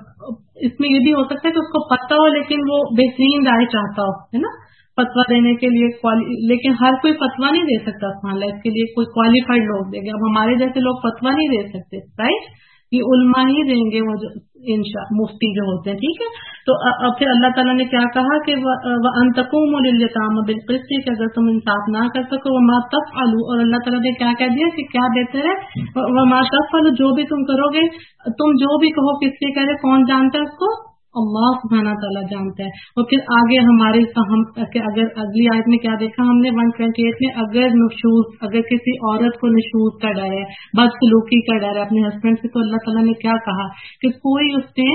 اس میں یہ بھی ہو سکتا ہے کہ اس کو پتہ ہو لیکن وہ بہترین رائے چاہتا ہو، ہے نا، فتویٰ دینے کے لیے لیکن ہر کوئی فتویٰ نہیں دے سکتا. سبحان اللہ، اس کے لیے کوئی کوالیفائڈ لوگ دیں گے. اب ہمارے جیسے لوگ فتویٰ نہیں دے سکتے، رائٹ، یہ علماء ہی دیں گے، وہ جو مفتی جو ہوتے ہیں، ٹھیک ہے. تو اب پھر اللہ تعالیٰ نے کیا کہا کہ وَأَن تَقُومُوا لِلْيَتَامَى بِالْقِسْطِ، کہ اگر تم انصاف نہ کر سکو، وَمَا تَفْعَلُوا، اور اللہ تعالیٰ نے کیا کہہ دیا کہ کیا بہتر ہے، وَمَا تَفْعَلُوا، جو بھی تم کرو گے، تم جو بھی کہو کس لیے کہہ رہے، کون جانتا ہے اس کو؟ اللہ سبحانہ تعالیٰ جانتا ہے. اور پھر آگے ہمارے اگر اگلی آیت میں کیا دیکھا ہم نے 128 میں، اگر کسی عورت کو نشوز کا ڈر ہے، بدسلوکی کا ڈر ہے اپنے ہسبینڈ سے، تو اللہ تعالیٰ نے کیا کہا کہ کوئی اس میں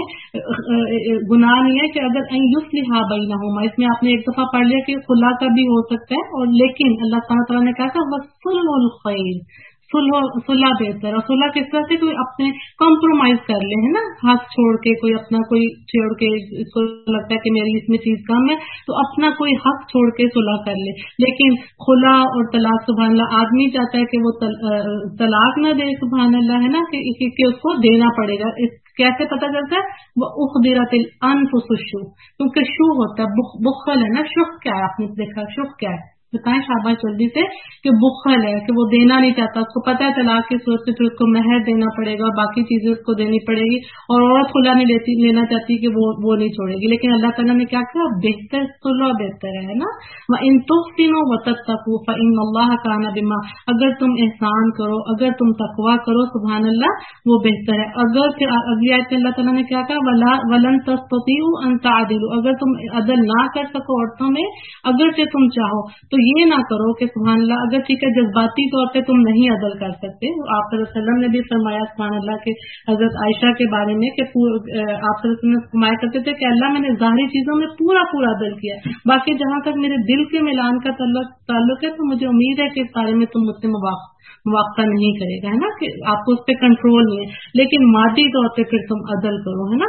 گناہ نہیں ہے کہ اگر یصلح بینہما، اس میں آپ نے ایک دفعہ پڑھ لیا کہ خلا کا بھی ہو سکتا ہے، اور لیکن اللہ سبحانہ تعالیٰ نے کہا تھا وَصُلْحُ الْخَيْرِ، صلح بہتر. اور صلح کس طرح سے؟ کوئی اپنے کمپرومائز کر لے، ہے نا، ہاتھ چھوڑ کے، کوئی اپنا کوئی چھوڑ کے، اس کو لگتا ہے کہ میری اس میں چیز کم ہے تو اپنا کوئی حق چھوڑ کے صلح کر لے. لیکن خلا اور طلاق، سبحان اللہ، آدمی چاہتا ہے کہ وہ طلاق نہ دے، سبحان اللہ، ہے نا، کہ اس کو دینا پڑے گا. کیسے پتہ چلتا ہے؟ وہ اخبرت الانفس الشح، کیونکہ شح ہوتا ہے بخل، ہے نا. شح کیا ہے؟ آپ نے دیکھا شح کیا ہے؟ بتائیں شاباش جلدی سے. کہ بخل ہے، کہ وہ دینا نہیں چاہتا، اس کو پتہ ہے طلاق کی صورت میں پھر اس کو مہر دینا پڑے گا، باقی چیزیں اس کو دینی پڑے گی، اور عورت خلا نہیں لینا چاہتی کہ وہ نہیں چھوڑے گی. لیکن اللہ تعالیٰ نے کیا کہا؟ بہتر صلح بہتر ہے نا. وَإِن تُحْسِنُوا وَتَتَّقُوا فَإِنَّ اللَّهَ كَانَ بِمَا، اگر تم احسان کرو، اگر تم تقویٰ کرو، سبحان اللہ، وہ بہتر ہے. اگر پھر اگلی آیت میں اللہ تعالیٰ نے کیا کہا؟ وَلَن تَسْتَطِيعُوا أَن تَعْدِلُوا، اگر تم عدل نہ کر سکو عورتوں میں، اگرچہ تم چاہو، تو یہ نہ کرو کہ سبحان اللہ، اگر ٹھیک ہے جذباتی طور پہ تم نہیں عدل کر سکتے. آپ صلی اللہ علیہ وسلم نے بھی فرمایا سبحان اللہ کہ حضرت عائشہ کے بارے میں کہ آپ صلی اللہ علیہ وسلم فرمایا کرتے تھے کہ اللہ میں نے ظاہری چیزوں میں پورا عدل کیا، باقی جہاں تک میرے دل کے ملان کا تعلق ہے تو مجھے امید ہے کہ اس بارے میں تم مجھ سے موافقہ نہیں کرے گا، ہے نا، کہ آپ کو اس پہ کنٹرول نہیں ہے، لیکن مادی طور پہ پھر تم عدل کرو، ہے نا.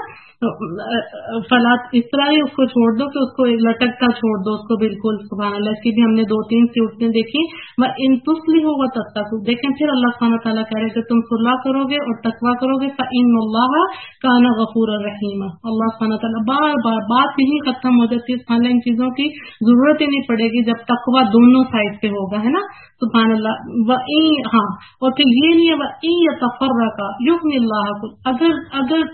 فلات اس طرح ہی اس کو چھوڑ دو کہ اس کو لٹکتا چھوڑ دو، اس کو بالکل، سبحان اللہ. اس کی بھی ہم نے 2-3 صورتیں دیکھی. وَإِن تُصْلِحُوا وَتَتَّقُوا، دیکھیں پھر اللہ سبحانہ تعالیٰ کہہ رہے کہ تم صلح کرو گے اور تقویٰ کرو گے، فَإِنَّ اللَّهَ كَانَ غَفُورًا رَحِيمًا. اللہ سبحانہ تعالیٰ بار بات نہیں ختم ہو جاتی، سبحان اللہ، ان چیزوں کی ضرورت ہی نہیں پڑے گی جب تقویٰ دونوں سائڈ سے ہوگا، ہے نا، سبحان اللہ. ہاں، اور پھر یہ نہیں ہے وَإِن يَتَفَرَّقَا يُغْنِ اللَّهُ، اگر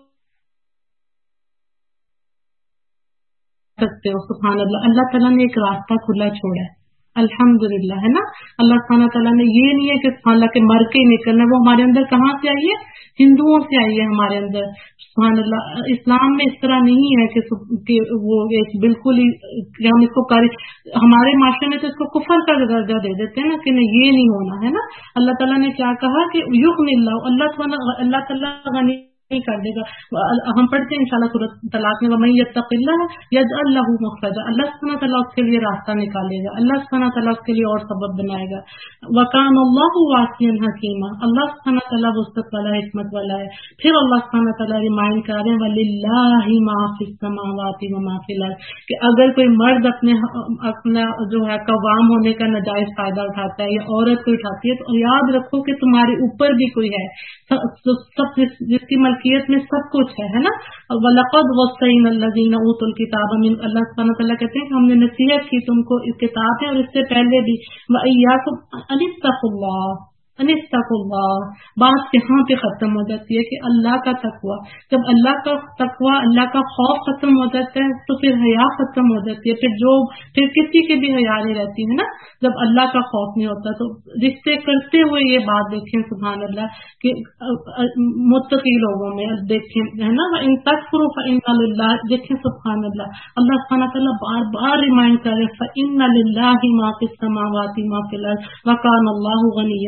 سکتے ہو، سبحان اللہ، اللہ تعالیٰ نے ایک راستہ کھلا چھوڑا ہے، الحمدللہ، ہے نا. اللہ سبحانہ تعالیٰ نے یہ نہیں ہے کہ سبحان اللہ کے مر کے ہی نکلنا، وہ ہمارے اندر کہاں سے آئی ہے؟ ہندوؤں سے آئی ہے ہمارے اندر، سبحان اللہ. اسلام میں اس طرح نہیں ہے کہ وہ ایک بالکل ہی ہم اس کو ہمارے معاشرے میں تو اس کو کفر کا درجہ دے دیتے ہیں نا کہ نہیں یہ نہیں ہونا، ہے نا. اللہ تعالیٰ نے کیا کہا کہ یغنی اللہ تعالیٰ غنی کر دے گا. ہم پڑھتے ہیں انشاءاللہ سورۃ طلاق میں وَمَن يَتَّقِ اللَّهَ يَجْعَل لَّهُ مَخْرَجًا، اللہ سبحانہ تعالیٰ اس کے لیے راستہ نکالے گا، اللہ سبحانہ تعالیٰ اس کے لیے اور سبب بنائے گا. وَكَانَ اللَّهُ وَاسِعًا حَكِيمًا، اللہ سبحانہ تعالیٰ وسعت والا، حکمت والا ہے. پھر اللہ سبحانہ تعالیٰ ریمائنڈ کر رہے ہیں وَلِلَّهِ مَا فِي السَّمَاوَاتِ وَمَا فِي الْأَرْضِ، کہ اگر کوئی مرد اپنا جو ہے قوام ہونے کا ناجائز فائدہ اٹھاتا ہے یا عورت کو اٹھاتی ہے تو یاد رکھو کہ تمہارے اوپر بھی کوئی ہے، سب جس کی ملکیت میں سب کچھ ہے نا. وَلَقَدْ وَصَّيْنَا الَّذِينَ أُوتُوا الْكِتَابَ مِنْ، اللہ سبحانہ تعالیٰ کہتے ہیں کہ ہم نے نصیحت کی تم کو اس کتاب ہے اور اس سے پہلے بھی، وَإِيَّاكُمْ أَنِ اتَّقُوا اللَّهَ انستغفر اللہ. بات یہاں پہ ختم ہو جاتی ہے کہ اللہ کا تقوی، جب اللہ کا تقوی، اللہ کا خوف ختم ہو جاتا ہے تو پھر حیا ختم ہو جاتی ہے، پھر کسی کی بھی حیا نہیں رہتی ہے نا. جب اللہ کا خوف نہیں ہوتا تو رشتے کرتے ہوئے یہ بات دیکھیں سبحان اللہ کہ متقی لوگوں میں دیکھیں، ہے نا، ان تکفروا فإن للہ، دیکھیں سبحان اللہ، اللہ سبحانہ تعالیٰ بار بار ریمائنڈ کر رہے فإن للہ ما فی السماوات ما فی الارض وکان اللہ غنیا حمیدا.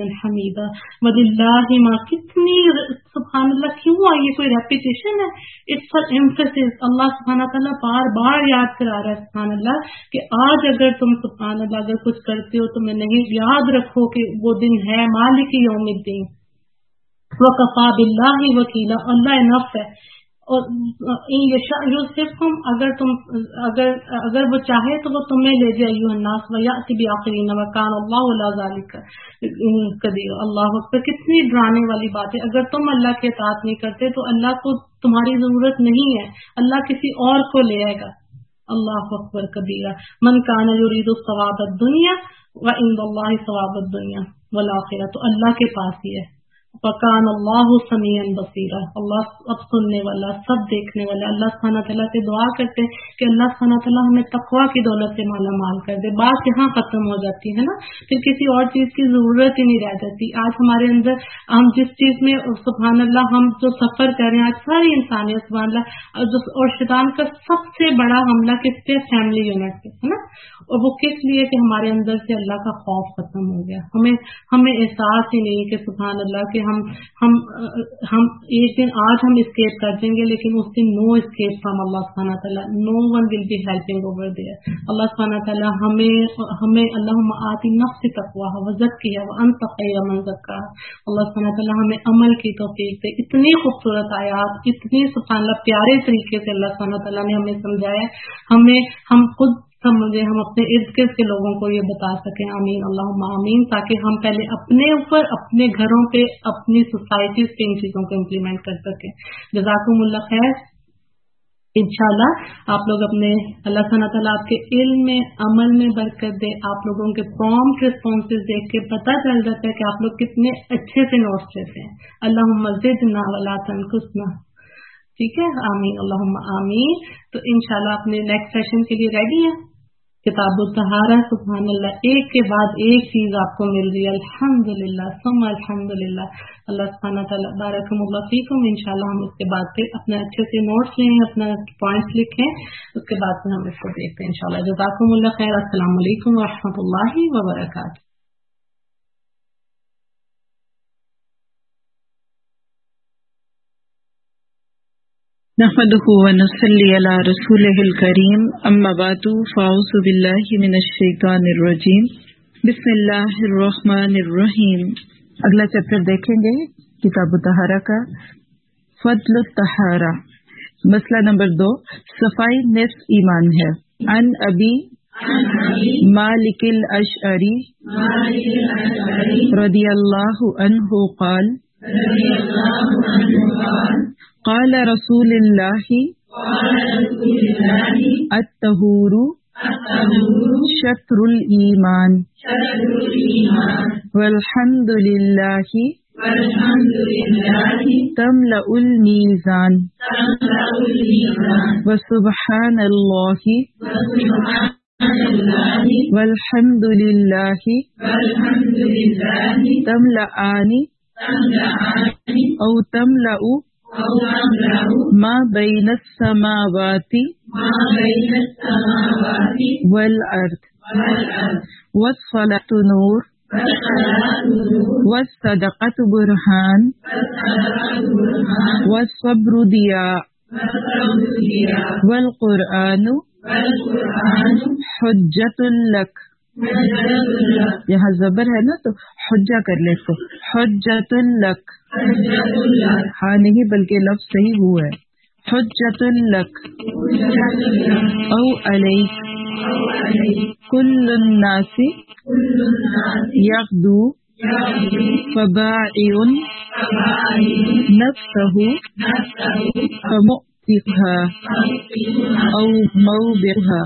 हमीदा वलिल्लाहि मा। कितनी सुभान अल्लाह, क्यों आई ये कोई रेपिटेशन है? It's for emphasis. अल्लाह सुब्हानहू तआला बार बार याद करा रहा है सुभान अल्लाह कि आज अगर तुम सुभान अल्लाह अगर कुछ करते हो तो मैं नहीं, याद रखो कि वो दिन है मालिक यौमिद्दीन वकफा बिल्लाहि वकीला। अल्लाह इनफ है। और यूसिफकुम, अगर वो चाहे तो वो तुम्हें ले जाए अय्युहन्नास वयाति बिआखिरीन व कान अल्लाहु अला ज़ालिका कदीर। अल्लाह अकबर, कितनी डराने वाली बात है। अगर तुम अल्लाह के इताअत नहीं करते तो अल्लाह को तुम्हारी जरूरत नहीं है, अल्लाह किसी और को ले आएगा। अल्लाह अकबर कबीरा। मन कान युरीदु सवाबद दुनिया व इंदल्लाहि सवाबद दुनिया वल आखिरह, तो अल्लाह के पास ही है। वकान अल्लाहु समीअन बसीरा, अल्लाह अब सुनने वाला, सब देखने वाला। अल्लाह सुब्हानहू तआला से दुआ करते हैं कि अल्लाह सुब्हानहू तआला हमें तकवा की दौलत से माला माल कर दे। बात यहाँ खत्म हो जाती है ना, फिर किसी और चीज की जरूरत ही नहीं रह जाती। आज हमारे अंदर हम जिस चीज में सुब्हान अल्लाह हम जो सफर कर रहे हैं, आज सारी इंसानियत सुब्हान अल्लाह, और शैतान का सबसे बड़ा हमला किस पे? फैमिली यूनिट पे, है ना। और वो किस लिए? कि हमारे अंदर से अल्लाह का खौफ खत्म हो गया। हमें एहसास ही नहीं कि सुब्हान अल्लाह के हम एक दिन आज हम एस्केप कर जाएंगे, लेकिन उस दिन नो एस्केप फ्रॉम अल्लाह सुब्हानहू तआला, no one will be helping over there. Allah सुब्हानहू तआला हमें अल्लाहुम्मा आति नफ्सी तक़वाहा व ज़क्किहा व अंत खैरु मन ज़क्काहा। अल्लाह सुब्हानहू तआला हमें अमल की तौफीक दे। इतनी खूबसूरत आयात, इतनी सुब्हान अल्लाह प्यारे तरीके से अल्लाह सुब्हानहू तआला ने हमें समझाया। हम खुद समझे, हम अपने इर्द गिर्द के लोगों को ये बता सकें। आमीन अल्लाहुम्मा आमीन। ताकि हम पहले अपने ऊपर, अपने घरों पे, अपनी सोसाइटीज पे इन चीजों को इम्प्लीमेंट कर सकें। जज़ाकुमुल्लाह खैर। इंशाल्लाह आप लोग अपने, अल्लाह सुब्हानहू तआला आपके इल्म में, अमल में बरकत दे। आप लोगों के प्रॉम्प्ट रिस्पॉन्सेज देख के पता चल जाता है कि आप लोग कितने अच्छे से नोट्स लेते हैं। अल्लाहुम्मा ज़िदना वला तनकुसना। ठीक है, आमीन अल्लाहुम्मा आमीन। तो इंशाल्लाह अपने नेक्स्ट सेशन के लिए रेडी है। किताबुत तहारा, सुभान अल्लाह, एक के बाद एक चीज आपको मिल रही है। अल्हम्दुलिल्लाह सुम्मा अल्हम्दुलिल्लाह। अल्लाह सुब्हानहू तआला बारकमुल्लाह फीकुम। इंशाल्लाह हम उसके बाद फिर अपने अच्छे से नोट्स लें, अपना पॉइंट्स लिखें, उसके बाद में हम इसको देखते हैं इंशाल्लाह। जज़ाकुमुल्लाह खैर। अस्सलाम वालेकुम व रहमतुल्लाहि व बरकातहू। नहमदुहु व नसल्ली अला रसूलिहिल करीम, अम्मा बादु, फ़अऊज़ु बिल्लाहि मिनश शैतानिर रजीम, बिस्मिल्लाहिर रहमानिर रहीम। अगला चैप्टर देखेंगे किताब तहारा का, फ़द्ल तहारा। मसला नंबर 2, सफाई निस्फ ईमान है। अन अबी मालिकिल अशअरी रदियल्लाहु अन्हु क़ाल क़ाल रसूलुल्लाहि अत्तहूरु शत्रुल ईमान वल्हम्दुलिल्लाहि तमलउल मीज़ान व सुब्हानल्लाहि वल्हम्दुलिल्लाहि तमलआनी औ तमलउ मा बैनस समावाति वल अर्द वस्सलातु नूर वस्सदक़तु बुरहान वस्सब्रु दिया वल क़ुरआनु हुज्जतुल लक। यहाँ जबर है ना, तो हुज्जा कर ले, तो हुज्जतुल लक। हाँ नहीं बल्कि लफ्ज़ सही हुआ है, हुज्जतुल लक। औ अलैक कुल्लुन नासी यग़दू फबाइउन नफ्सहु फमुअतिहा औ मौबिहा।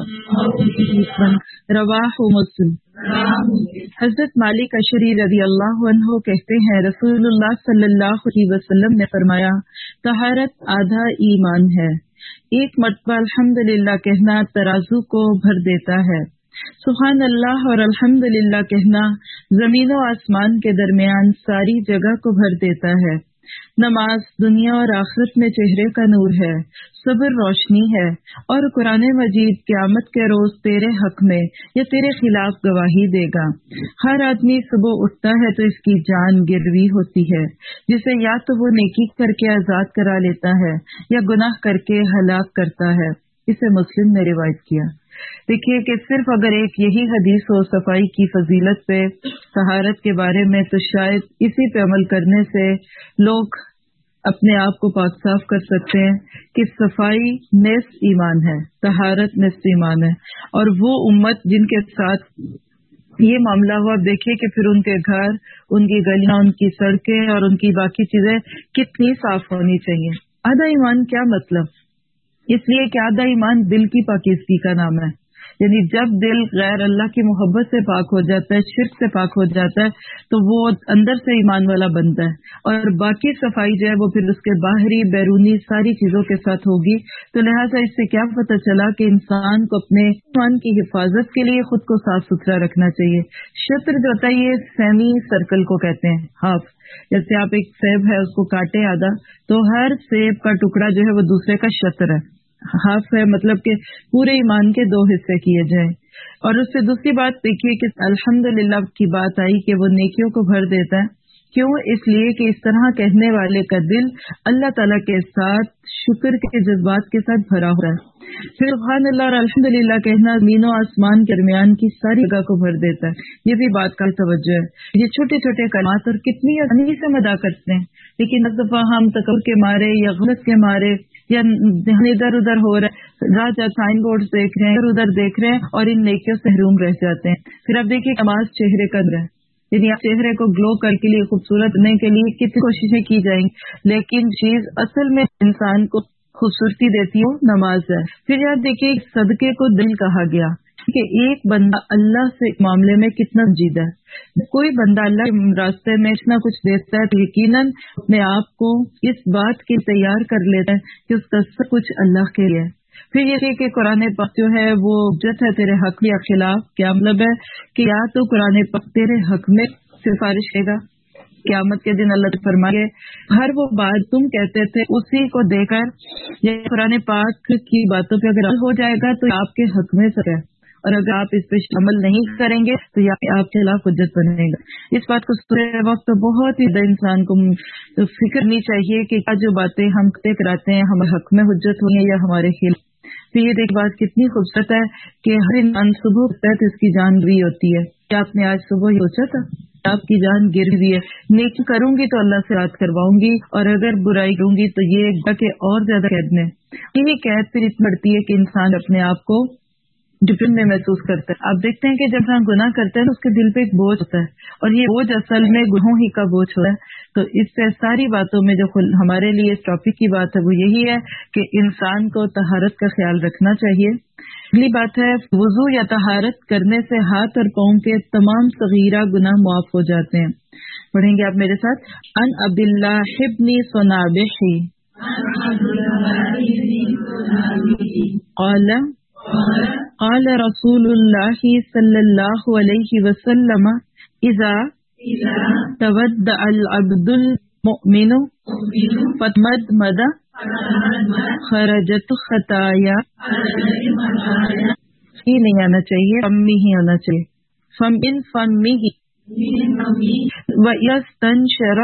रवाहु मुस्लिम। हजरत मालिक अशरी रज़ी अल्लाह अन्हु कहते हैं, रसूलुल्लाह सल्लल्लाहु अलैहि वसल्लम ने फरमाया, तहारत आधा ईमान है। एक मर्तबा अल्हम्दुलिल्लाह कहना तराजू को भर देता है। सुभान अल्लाह और अल्हम्दुलिल्लाह कहना जमीन और आसमान के दरमियान सारी जगह को भर देता है। نماز دنیا اور آخرت میں چہرے کا نور ہے، صبر روشنی ہے، اور قرآن مجید قیامت کے روز تیرے حق میں یا تیرے خلاف گواہی دے گا۔ ہر آدمی صبح اٹھتا ہے تو اس کی جان گروی ہوتی ہے، جسے یا تو وہ نیکی کر کے آزاد کرا لیتا ہے یا گناہ کر کے ہلاک کرتا ہے۔ اسے مسلم نے روایت کیا۔ دیکھیے کہ صرف اگر ایک یہی حدیث ہو صفائی کی فضیلت پہ، طہارت کے بارے میں، تو شاید اسی پہ عمل کرنے سے لوگ اپنے آپ کو پاک صاف کر سکتے ہیں کہ صفائی نصف ایمان ہے، طہارت نصف ایمان ہے۔ اور وہ امت جن کے ساتھ یہ معاملہ ہوا، دیکھیے کہ پھر ان کے گھر، ان کی گلیاں، ان کی سڑکیں اور ان کی باقی چیزیں کتنی صاف ہونی چاہیے۔ آدھا ایمان کیا مطلب؟ اس لیے کہ آدھا ایمان دل کی پاکیزگی کا نام ہے، یعنی جب دل غیر اللہ کی محبت سے پاک ہو جاتا ہے، شرک سے پاک ہو جاتا ہے، تو وہ اندر سے ایمان والا بنتا ہے، اور باقی صفائی جو ہے وہ پھر اس کے باہری بیرونی ساری چیزوں کے ساتھ ہوگی۔ تو لہٰذا اس سے کیا پتہ چلا کہ انسان کو اپنے ایمان کی حفاظت کے لیے خود کو صاف ستھرا رکھنا چاہیے۔ شطر جو ہوتا ہے یہ سیمی سرکل کو کہتے ہیں، ہاف۔ جیسے آپ ایک سیب ہے اس کو کاٹے آدھا، تو ہر سیب کا ٹکڑا جو ہے وہ دوسرے کا شطر ہے، ہاف ہے، مطلب کہ پورے ایمان کے 2 حصے کیے جائیں۔ اور اس سے دوسری بات دیکھیے کہ الحمدللہ کی بات آئی کہ وہ نیکیوں کو بھر دیتا ہے۔ کیوں؟ اس لیے کہ اس طرح کہنے والے کا دل اللہ تعالیٰ کے ساتھ شکر کے جذبات کے ساتھ بھرا ہوا ہے۔ پھر سبحان اللہ اور الحمدللہ کہنا زمین و آسمان کے درمیان کی ساری جگہ کو بھر دیتا ہے۔ یہ بھی بات کا توجہ ہے۔ یہ چھوٹے چھوٹے کلمات اور کتنی آسانی سے ادا کرتے ہیں، لیکن ایک دفعہ ہم تکبر کے مارے یا غلط کے مارے یا ادھر ادھر ہو رہا ہے، راہ جا سائن بورڈ دیکھ رہے ہیں، ادھر دیکھ رہے ہیں اور ان نیکیوں سے محروم رہ جاتے ہیں۔ پھر اب دیکھیے نماز چہرے کا نور ہے، یعنی آپ چہرے کو گلو کر کے لیے خوبصورت بننے کے لیے کتنی کوششیں کی جائیں گی، لیکن چیز اصل میں انسان کو خوبصورتی دیتی ہو نماز ہے۔ پھر یاد دیکھیے صدقے کو دل کہا گیا کہ ایک بندہ اللہ سے معاملے میں کتنا سنجیدہ ہے۔ کوئی بندہ اللہ کے راستے میں اتنا کچھ دیتا ہے تو یقیناً اپنے آپ کو اس بات کے تیار کر لیتا ہے کہ اس کا سب کچھ اللہ کے لیے ہے۔ پھر یہ کہ قرآن پاک جو ہے وہ حجت ہے تیرے حق یا خلاف۔ کیا مطلب ہے کہ یا تو قرآن پاک تیرے حق میں سفارش کرے گا، قیامت کے دن اللہ فرمائے ہر وہ بات تم کہتے تھے اسی کو دے کر یہ قرآن پاک کی باتوں پہ اگر ہو جائے گا تو آپ کے حق میں سر ہے، اور اگر آپ اس پہ عمل نہیں کریں گے تو یہ آپ کے خلاف حجت بنے گا۔ اس بات کو سنتے وقت بہت ہی انسان کو فکر نہیں چاہیے کہ کیا جو باتیں ہم کراتے ہیں ہمارے حق میں حجت ہوں گی یا ہمارے خلاف۔ تو یہ ایک بات کتنی خوبصورت ہے کہ ہر انسان صبح اٹھتا ہے تو اس کی جان گری ہوتی ہے۔ کیا آپ نے آج صبح یہ سوچا تھا آپ کی جان گر ہوئی ہے؟ نیکی کروں گی تو اللہ سے بات کرواؤں گی، اور اگر برائی کروں گی تو یہ کہ اور زیادہ قید میں یہی قید پھر اتنی بڑھتی ہے کہ انسان اپنے آپ کو ڈپن میں محسوس کرتا ہے۔ آپ دیکھتے ہیں کہ جب انسان گناہ کرتا ہے تو اس کے دل پہ ایک بوجھ ہوتا ہے، اور یہ بوجھ اصل میں گناہوں ہی کا بوجھ ہوتا ہے۔ تو اس سے ساری باتوں میں جو ہمارے لیے اس ٹاپک کی بات ہے وہ یہی ہے کہ انسان کو طہارت کا خیال رکھنا چاہیے۔ اگلی بات ہے وضو یا طہارت کرنے سے ہاتھ اور پاؤں کے تمام صغیرہ گناہ معاف ہو جاتے ہیں۔ پڑھیں گے آپ میرے ساتھ۔ ان عبداللہ ابن صنابح قال رسول اللہ صلی اللہ علیہ وسلم اذا تودع العبد المؤمن فتمدمد خرجت خطایا، یہ نہیں آنا چاہیے، فمی ہی آنا چاہیے، فم ان فمی ہی وَإِذَا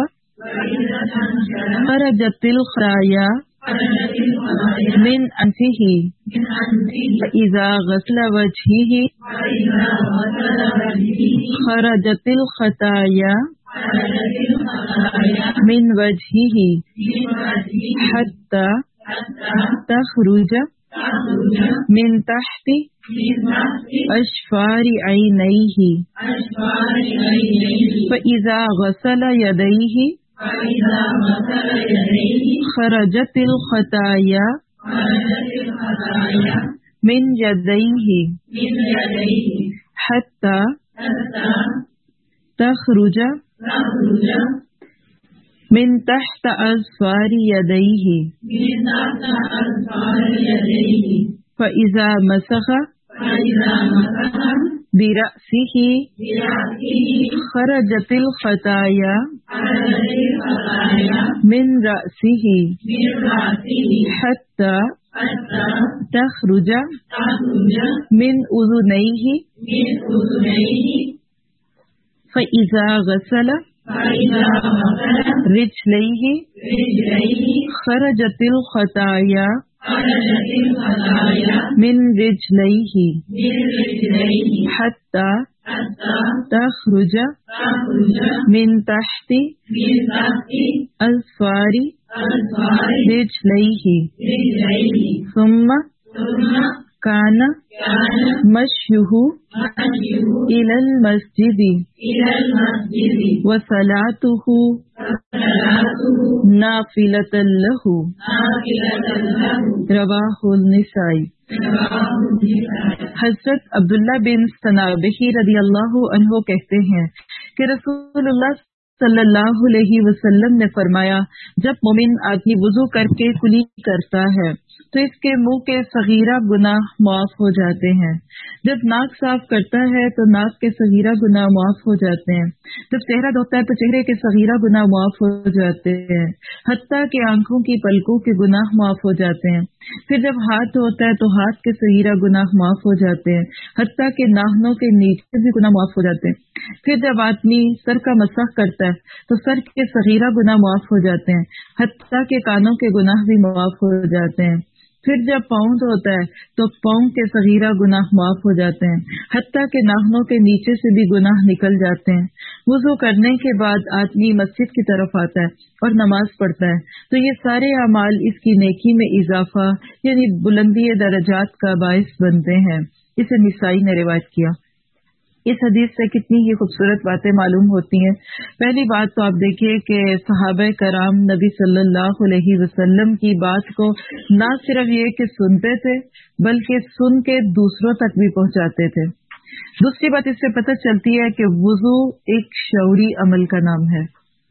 خرجت الخطایا من انفه فإذا غسل وجهه خرجت الخطايا من وجهه حتى تخرج من تحت أشفار عينيه فإذا غسل يديه خرجت الخطايا من يديه حتى تخرج من تحت أظفار يديه فإذا مسح برأسه خرجت الخطايا من رأسه حتى تخرج من أذنيه فإذا غسل رجليه خرجت الخطايا من رجليه حتى تخرج من تحت أظفار رجليه ثم كان مشيه إلى المسجد وصلاته نافلة له رواہ النسائی۔ حضرت عبداللہ بن سنابحی رضی اللہ عنہ کہتے ہیں کہ رسول اللہ صلی اللہ علیہ وسلم نے فرمایا، جب مومن آدمی وضو کر کے کلی کرتا ہے تو اس کے منہ کے صغیرہ گناہ معاف ہو جاتے ہیں، جب ناک صاف کرتا ہے تو ناک کے صغیرہ گناہ معاف ہو جاتے ہیں، جب چہرہ دھوتا ہے تو چہرے کے صغیرہ گناہ معاف ہو جاتے ہیں، حتیٰ کہ آنکھوں کی پلکوں کے گناہ معاف ہو جاتے ہیں، پھر جب ہاتھ دھوتا ہے تو ہاتھ کے صغیرہ گناہ معاف ہو جاتے ہیں، حتیٰ کہ ناخنوں کے نیچے بھی گناہ معاف ہو جاتے ہیں، پھر جب آدمی سر کا مسح کرتا ہے تو سر کے صغیرہ گناہ معاف ہو جاتے ہیں، حتیٰ کہ کانوں کے گناہ بھی معاف ہو جاتے ہیں، پھر جب پاؤں دھوتا ہے تو پاؤں کے صغیرہ گناہ معاف ہو جاتے ہیں، حتیٰ کہ ناخنوں کے نیچے سے بھی گناہ نکل جاتے ہیں۔ وضو کرنے کے بعد آدمی مسجد کی طرف آتا ہے اور نماز پڑھتا ہے تو یہ سارے اعمال اس کی نیکی میں اضافہ یعنی بلندی درجات کا باعث بنتے ہیں۔ اسے نسائی نے روایت کیا۔ اس حدیث سے کتنی ہی خوبصورت باتیں معلوم ہوتی ہیں۔ پہلی بات تو آپ دیکھیے کہ صحابہ کرام نبی صلی اللہ علیہ وسلم کی بات کو نہ صرف یہ کہ سنتے تھے بلکہ سن کے دوسروں تک بھی پہنچاتے تھے۔ دوسری بات اس سے پتہ چلتی ہے کہ وضو ایک شعوری عمل کا نام ہے۔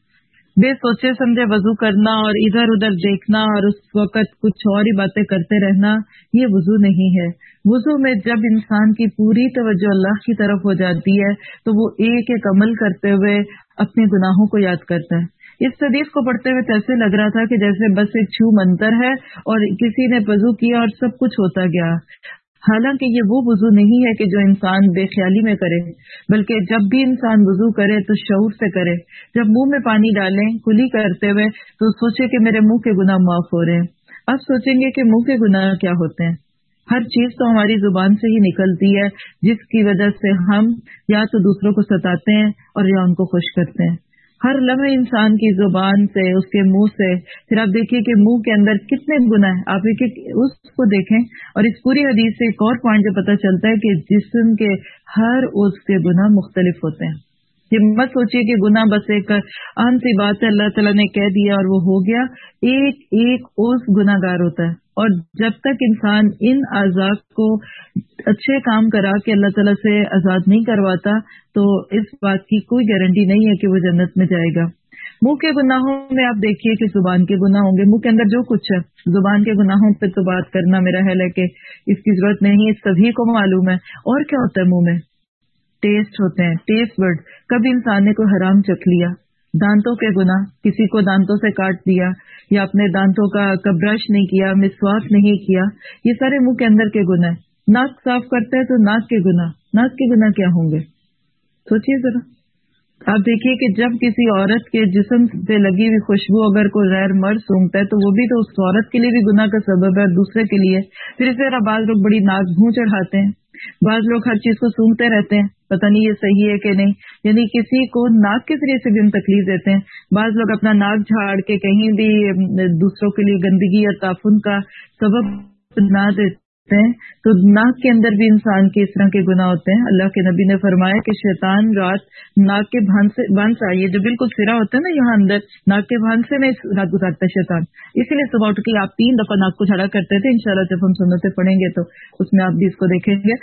بے سوچے سمجھے وضو کرنا اور ادھر ادھر دیکھنا اور اس وقت کچھ اور ہی باتیں کرتے رہنا یہ وضو نہیں ہے۔ وضو میں جب انسان کی پوری توجہ اللہ کی طرف ہو جاتی ہے تو وہ ایک ایک عمل کرتے ہوئے اپنے گناہوں کو یاد کرتا ہے۔ اس حدیث کو پڑھتے ہوئے ایسے لگ رہا تھا کہ جیسے بس ایک چھو منتر ہے اور کسی نے وضو کیا اور سب کچھ ہوتا گیا، حالانکہ یہ وہ وضو نہیں ہے کہ جو انسان بے خیالی میں کرے، بلکہ جب بھی انسان وضو کرے تو شعور سے کرے۔ جب منہ میں پانی ڈالیں کلی کرتے ہوئے تو سوچے کہ میرے منہ کے گناہ معاف ہو رہے ہیں۔ اب سوچیں گے کہ منہ کے گناہ کیا ہوتے ہیں۔ ہر چیز تو ہماری زبان سے ہی نکلتی ہے جس کی وجہ سے ہم یا تو دوسروں کو ستاتے ہیں اور یا ان کو خوش کرتے ہیں۔ ہر لمحے انسان کی زبان سے، اس کے منہ سے، پھر آپ دیکھیے کہ منہ کے اندر کتنے گناہ ہیں، آپ اس کو دیکھیں۔ اور اس پوری حدیث سے ایک اور پوائنٹ جو پتہ چلتا ہے کہ جسم کے ہر عضو کے گناہ مختلف ہوتے ہیں۔ یہ مت سوچیے کہ گناہ بس ایک عام سی بات ہے، اللہ تعالیٰ نے کہہ دیا اور وہ ہو گیا۔ ایک ایک عضو گناہ گار ہوتا ہے، اور جب تک انسان ان اعضاء کو اچھے کام کرا کے اللہ تعالیٰ سے آزاد نہیں کرواتا تو اس بات کی کوئی گارنٹی نہیں ہے کہ وہ جنت میں جائے گا۔ منہ کے گناہوں میں آپ دیکھیے کہ زبان کے گناہ ہوں گے، منہ کے اندر جو کچھ ہے، زبان کے گناہوں پہ تو بات کرنا میرا خیال ہے کہ اس کی ضرورت نہیں ہے، سبھی کو معلوم ہے۔ اور کیا ہوتا ہے منہ میں؟ ٹیسٹ ہوتے ہیں، ٹیسٹ برڈ۔ کبھی انسان نے کوئی حرام چکھ لیا، دانتوں کے گناہ، کسی کو دانتوں سے کاٹ دیا یا اپنے دانتوں کا برش نہیں کیا، مسواک نہیں کیا، یہ سارے منہ کے اندر کے گناہ۔ ناک صاف کرتے ہیں تو ناک کے گناہ، ناک کے گناہ کیا ہوں گے؟ سوچیے ذرا۔ آپ دیکھیے کہ جب کسی عورت کے جسم پہ لگی ہوئی خوشبو اگر کوئی غیر مرد سونگتا ہے تو وہ بھی تو اس عورت کے لیے بھی گناہ کا سبب ہے اور دوسرے کے لیے۔ پھر اس طرح بعض لوگ بڑی ناک بھوں چڑھاتے ہیں، بعض لوگ ہر چیز کو سونگتے رہتے ہیں، پتہ نہیں یہ صحیح ہے کہ نہیں، یعنی کسی کو ناک کے ذریعے سے بھی ہم تکلیف دیتے ہیں۔ بعض لوگ اپنا ناک جھاڑ کے کہیں بھی دوسروں کے لیے گندگی یا تعفن کا سبب بنا دیتے ہیں، تو ناک کے اندر بھی انسان کے اس طرح کے گناہ ہوتے ہیں۔ اللہ کے نبی نے فرمایا کہ شیطان رات ناک کے بھان سے آئیے، جو بالکل سرا ہوتا ہے نا یہاں اندر، ناک کے بھان سے میں رات گزارتا ہے شیطان۔ اسی لیے صبح اٹھ کے آپ 3 دفعہ ناک کو جھاڑا کرتے تھے، انشاءاللہ جب ہم سنتیں پڑھیں گے تو اس میں آپ بھی اس کو دیکھیں گے۔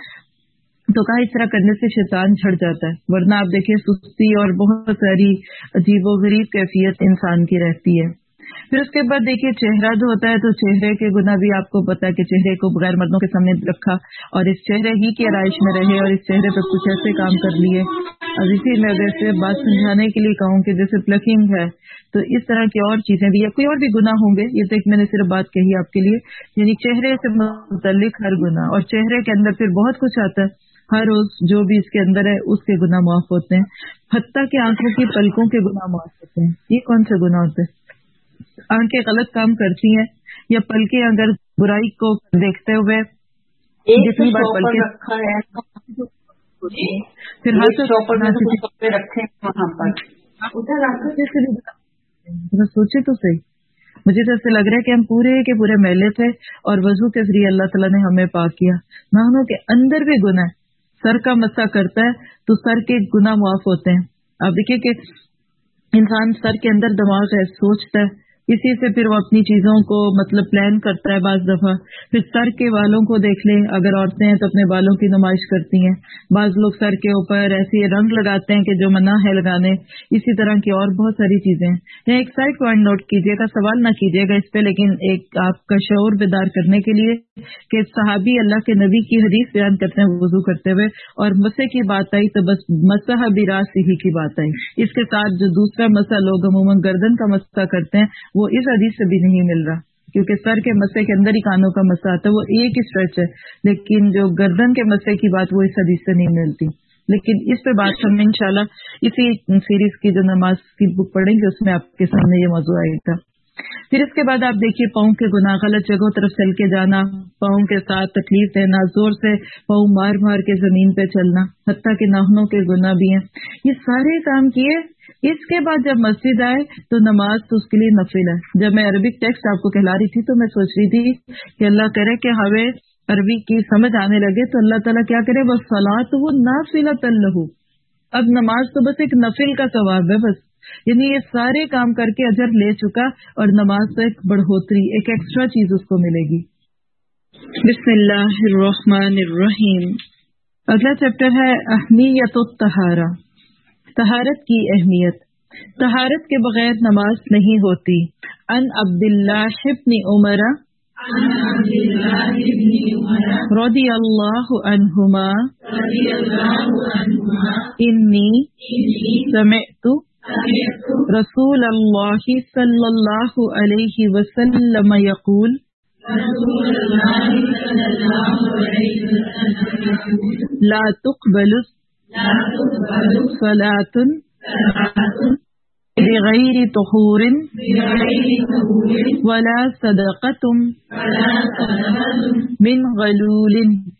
تو کہا اس طرح کرنے سے شیطان جھڑ جاتا ہے، ورنہ آپ دیکھیں سستی اور بہت ساری عجیب و غریب کیفیت انسان کی رہتی ہے۔ پھر اس کے بعد دیکھیے چہرہ جو ہوتا ہے تو چہرے کے گناہ بھی آپ کو پتا ہے کہ چہرے کو غیر مردوں کے سامنے رکھا اور اس چہرے ہی کی آرائش میں رہے اور اس چہرے پہ کچھ ایسے کام کر لیے. اب اسی میں جیسے بات سمجھانے کے لیے کہوں کہ جیسے پلکنگ ہے تو اس طرح کی اور چیزیں بھی یا کوئی اور بھی گناہ ہوں گے. یہ تو ایک میں نے صرف بات کہی آپ کے لیے, یعنی چہرے سے متعلق ہر گناہ, اور چہرے کے اندر پھر بہت کچھ آتا ہے. ہر روز جو بھی اس کے اندر ہے اس کے گناہ معاف ہوتے ہیں, حتیٰ کہ آنکھوں کی پلکوں کے گناہ معاف ہوتے ہیں. یہ کون سے گناہ ہوتے ہیں؟ آنکھیں غلط کام کرتی ہیں یا پلکیں اگر برائی کو دیکھتے ہوئے جتنی بار پلکیں پھر رکھے وہاں پر سوچے تو صحیح. مجھے تو ایسے لگ رہا ہے کہ ہم پورے کے پورے میلے تھے اور وضو کے ذریعے اللہ تعالیٰ نے ہمیں پاک کیا. ناخنوں کے اندر بھی گناہ ہے, سر کا مسا کرتا ہے تو سر کے گناہ معاف ہوتے ہیں. آپ دیکھیے کہ انسان سر کے اندر دماغ ہے, سوچتا ہے, اسی سے پھر وہ اپنی چیزوں کو مطلب پلان کرتا ہے بعض دفعہ. پھر سر کے بالوں کو دیکھ لیں, اگر عورتیں ہیں تو اپنے بالوں کی نمائش کرتی ہیں. بعض لوگ سر کے اوپر ایسے رنگ لگاتے ہیں کہ جو منع ہے لگانے. اسی طرح کی اور بہت ساری چیزیں ہیں. ایک سائڈ پوائنٹ نوٹ کیجیے گا, سوال نہ کیجیے گا اس پہ, لیکن ایک آپ کا شعور بیدار کرنے کے لیے کہ صحابی اللہ کے نبی کی حدیث بیان کرتے ہیں وضو کرتے ہوئے, اور مسے کی بات آئی تو بس مسح براسی ہی کی بات آئی. اس کے ساتھ جو دوسرا مسا لوگ عموماً گردن کا مسا کرتے ہیں وہ اس حدیث سے بھی نہیں مل رہا, کیونکہ سر کے مسے کے اندر ہی کانوں کا مسا آتا ہے, وہ ایک ہی اسٹریچ ہے. لیکن جو گردن کے مسے کی بات وہ اس حدیث سے نہیں ملتی. لیکن اس پہ بات ہم انشاءاللہ اسی سیریز کی جو نماز کی بک پڑھیں گے اس میں آپ کے سامنے یہ موضوع آئے گا. پھر اس کے بعد آپ دیکھیے پاؤں کے گناہ, غلط جگہوں طرف چل کے جانا, پاؤں کے ساتھ تکلیف دینا, زور سے پاؤں مار مار کے زمین پہ چلنا, حتیٰ کہ ناخنوں کے گناہ بھی ہیں. یہ سارے کام کیے. اس کے بعد جب مسجد آئے تو نماز تو اس کے لیے نفل ہے. جب میں عربک ٹیکسٹ آپ کو کہلا رہی تھی تو میں سوچ رہی تھی کہ اللہ کرے کہ ہمیں عربی کی سمجھ آنے لگے تو اللہ تعالیٰ کیا کرے, بس صلاۃ وہ نافلۃ لہ. اب نماز تو بس ایک نفل کا ثواب ہے بس, یعنی یہ سارے کام کر کے اجر لے چکا اور نماز تو ایک بڑھوتری, ایک ایکسٹرا چیز اس کو ملے گی. بسم اللہ الرحمن الرحیم. اگلا چیپٹر ہے اہمیت الطہارہ, طہارت کی اہمیت. طہارت کے بغیر نماز نہیں ہوتی. ان عبداللہ ابن عمر رضی اللہ عنہما انی سمعت رسول اللہ صلی اللہ علیہ وسلم یقول لا تقبل صلاۃ بغیر طہور ولا صدقۃ من غلول.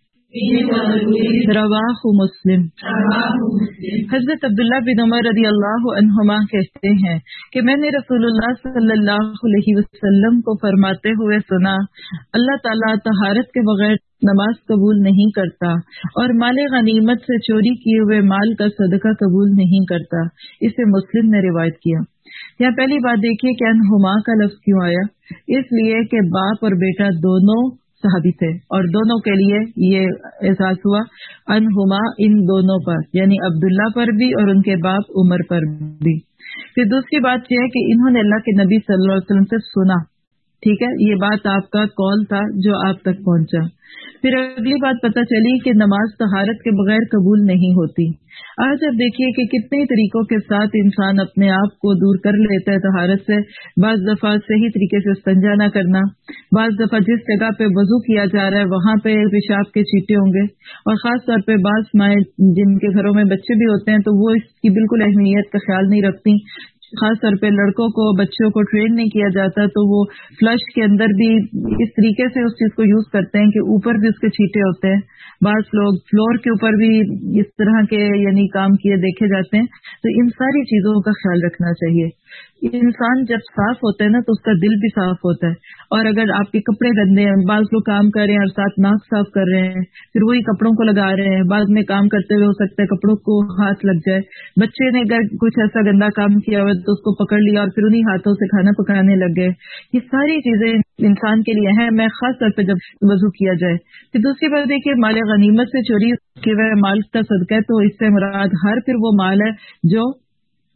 رواہ مسلم. حضرت عبداللہ بن عمر رضی اللہ عنہما کہتے ہیں کہ میں نے رسول اللہ صلی اللہ علیہ وسلم کو فرماتے ہوئے سنا, اللہ تعالیٰ طہارت کے بغیر نماز قبول نہیں کرتا اور مال غنیمت سے چوری کیے ہوئے مال کا صدقہ قبول نہیں کرتا. اسے مسلم نے روایت کیا. یہاں پہلی بات دیکھیے کہ انہما کا لفظ کیوں آیا. اس لیے کہ باپ اور بیٹا دونوں صحابی تھے اور دونوں کے لیے یہ احساس ہوا انہما ان دونوں پر, یعنی عبداللہ پر بھی اور ان کے باپ عمر پر بھی. پھر دوسری بات یہ ہے کہ انہوں نے اللہ کے نبی صلی اللہ علیہ وسلم سے سنا. ٹھیک ہے, یہ بات آپ کا قول تھا جو آپ تک پہنچا. پھر اگلی بات پتہ چلی کہ نماز طہارت کے بغیر قبول نہیں ہوتی. آج آپ دیکھیے کہ کتنے طریقوں کے ساتھ انسان اپنے آپ کو دور کر لیتا ہے طہارت سے. بعض دفعہ صحیح طریقے سے استنجا نہ کرنا, بعض دفعہ جس جگہ پہ وضو کیا جا رہا ہے وہاں پہ پیشاب کے چھینٹے ہوں گے, اور خاص طور پہ بعض مائیں جن کے گھروں میں بچے بھی ہوتے ہیں تو وہ اس کی بالکل اہمیت کا خیال نہیں رکھتی. خاص طور پہ لڑکوں کو بچوں کو ٹرین نہیں کیا جاتا تو وہ فلش کے اندر بھی اس طریقے سے اس چیز کو یوز کرتے ہیں کہ اوپر بھی اس کے چھینٹے ہوتے ہیں. بعض لوگ فلور کے اوپر بھی اس طرح کے یعنی کام کیے دیکھے جاتے ہیں. تو ان ساری چیزوں کا خیال رکھنا چاہیے. انسان جب صاف ہوتا ہے نا تو اس کا دل بھی صاف ہوتا ہے. اور اگر آپ کے کپڑے گندے ہیں, بعض لوگ کام کر رہے ہیں اور ساتھ ناک صاف کر رہے ہیں, پھر وہی کپڑوں کو لگا رہے ہیں, بعد میں کام کرتے ہوئے ہو سکتا ہے کپڑوں کو ہاتھ لگ جائے. بچے نے اگر کچھ ایسا گندا کام کیا ہوا تو اس کو پکڑ لیا اور پھر انہی ہاتھوں سے کھانا پکانے لگ گئے. یہ ساری چیزیں انسان کے لیے اہم ہے, خاص طور پہ جب وضو کیا جائے. پھر دوسری بات دیکھیے مال غنیمت سے چوری کیے ہوئے مال کا صدقہ ہے, تو اس سے مراد ہر پھر وہ مال ہے جو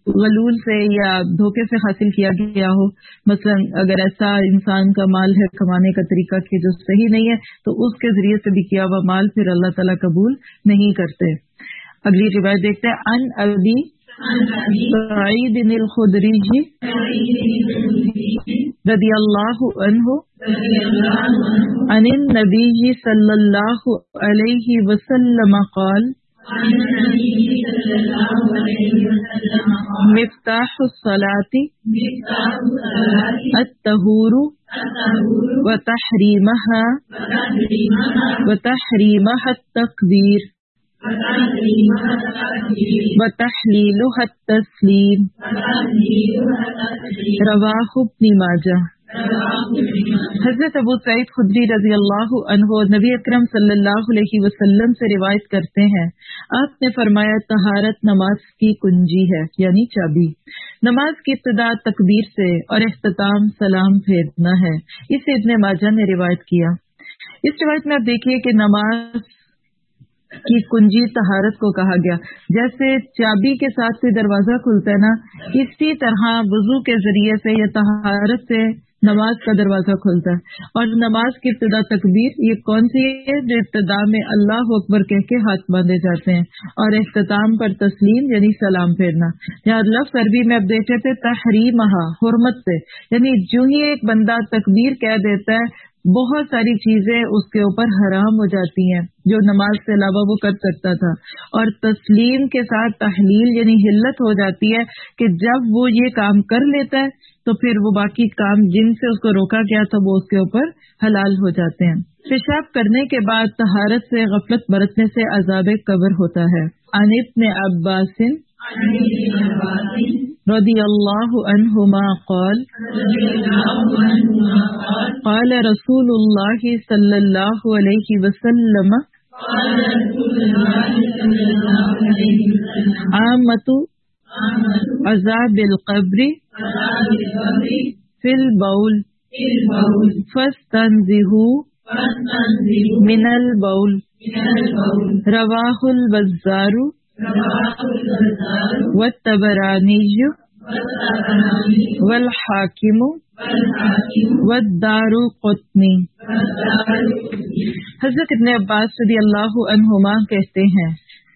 غلول سے یا دھوکے سے حاصل کیا گیا ہو. مثلا اگر ایسا انسان کا مال ہے کمانے کا طریقہ کہ جو صحیح نہیں ہے تو اس کے ذریعے سے بھی کیا ہوا مال پھر اللہ تعالیٰ قبول نہیں کرتے. اگلی روایت دیکھتے ہیں. ان ابی سعید الخدری رضی اللہ عنہ عن النبی صلی اللہ علیہ وسلم قال مفتاح الصلاة الطہور وتحریمها التکبیر وتحلیلها التسلیم. رواہ ابن ماجہ. حضرت ابو سعید خدری رضی اللہ عنہ نبی اکرم صلی اللہ علیہ وسلم سے روایت کرتے ہیں آپ نے فرمایا طہارت نماز کی کنجی ہے یعنی چابی. نماز کی ابتدا تکبیر سے اور اختتام سلام پھیرنا ہے. اسے ابن ماجہ نے روایت کیا. اس روایت میں آپ دیکھیے کہ نماز کی کنجی طہارت کو کہا گیا. جیسے چابی کے ساتھ سے دروازہ کھلتا ہے نا، اسی طرح وضو کے ذریعے سے یا طہارت سے نماز کا دروازہ کھلتا ہے. اور نماز کی ابتدا تکبیر یہ کون سی ہے؟ جو ابتدا میں اللہ اکبر کہہ کے ہاتھ باندھے جاتے ہیں، اور اختتام پر تسلیم یعنی سلام پھیرنا. یہاں لفظ عربی میں اب دیکھ رہے تھے تحریمہا، حرمت سے، یعنی جو ہی ایک بندہ تکبیر کہہ دیتا ہے بہت ساری چیزیں اس کے اوپر حرام ہو جاتی ہیں جو نماز سے علاوہ وہ کر سکتا تھا. اور تسلیم کے ساتھ تحلیل یعنی حلت ہو جاتی ہے کہ جب وہ یہ کام کر لیتا ہے تو پھر وہ باقی کام جن سے اس کو روکا گیا تھا وہ اس کے اوپر حلال ہو جاتے ہیں. پیشاب کرنے کے بعد طہارت سے غفلت برتنے سے عذاب قبر ہوتا ہے. عن ابن عباس رضی اللہ عنہما قال قال رسول اللہ صلی اللہ علیہ وسلم عامۃ عذاب القبر فی البول فاستنزہوا من البول. رواہ البزار والطبرانی والحاکم والدارقطنی. حضرت ابن عباس رضی اللہ عنہما کہتے ہیں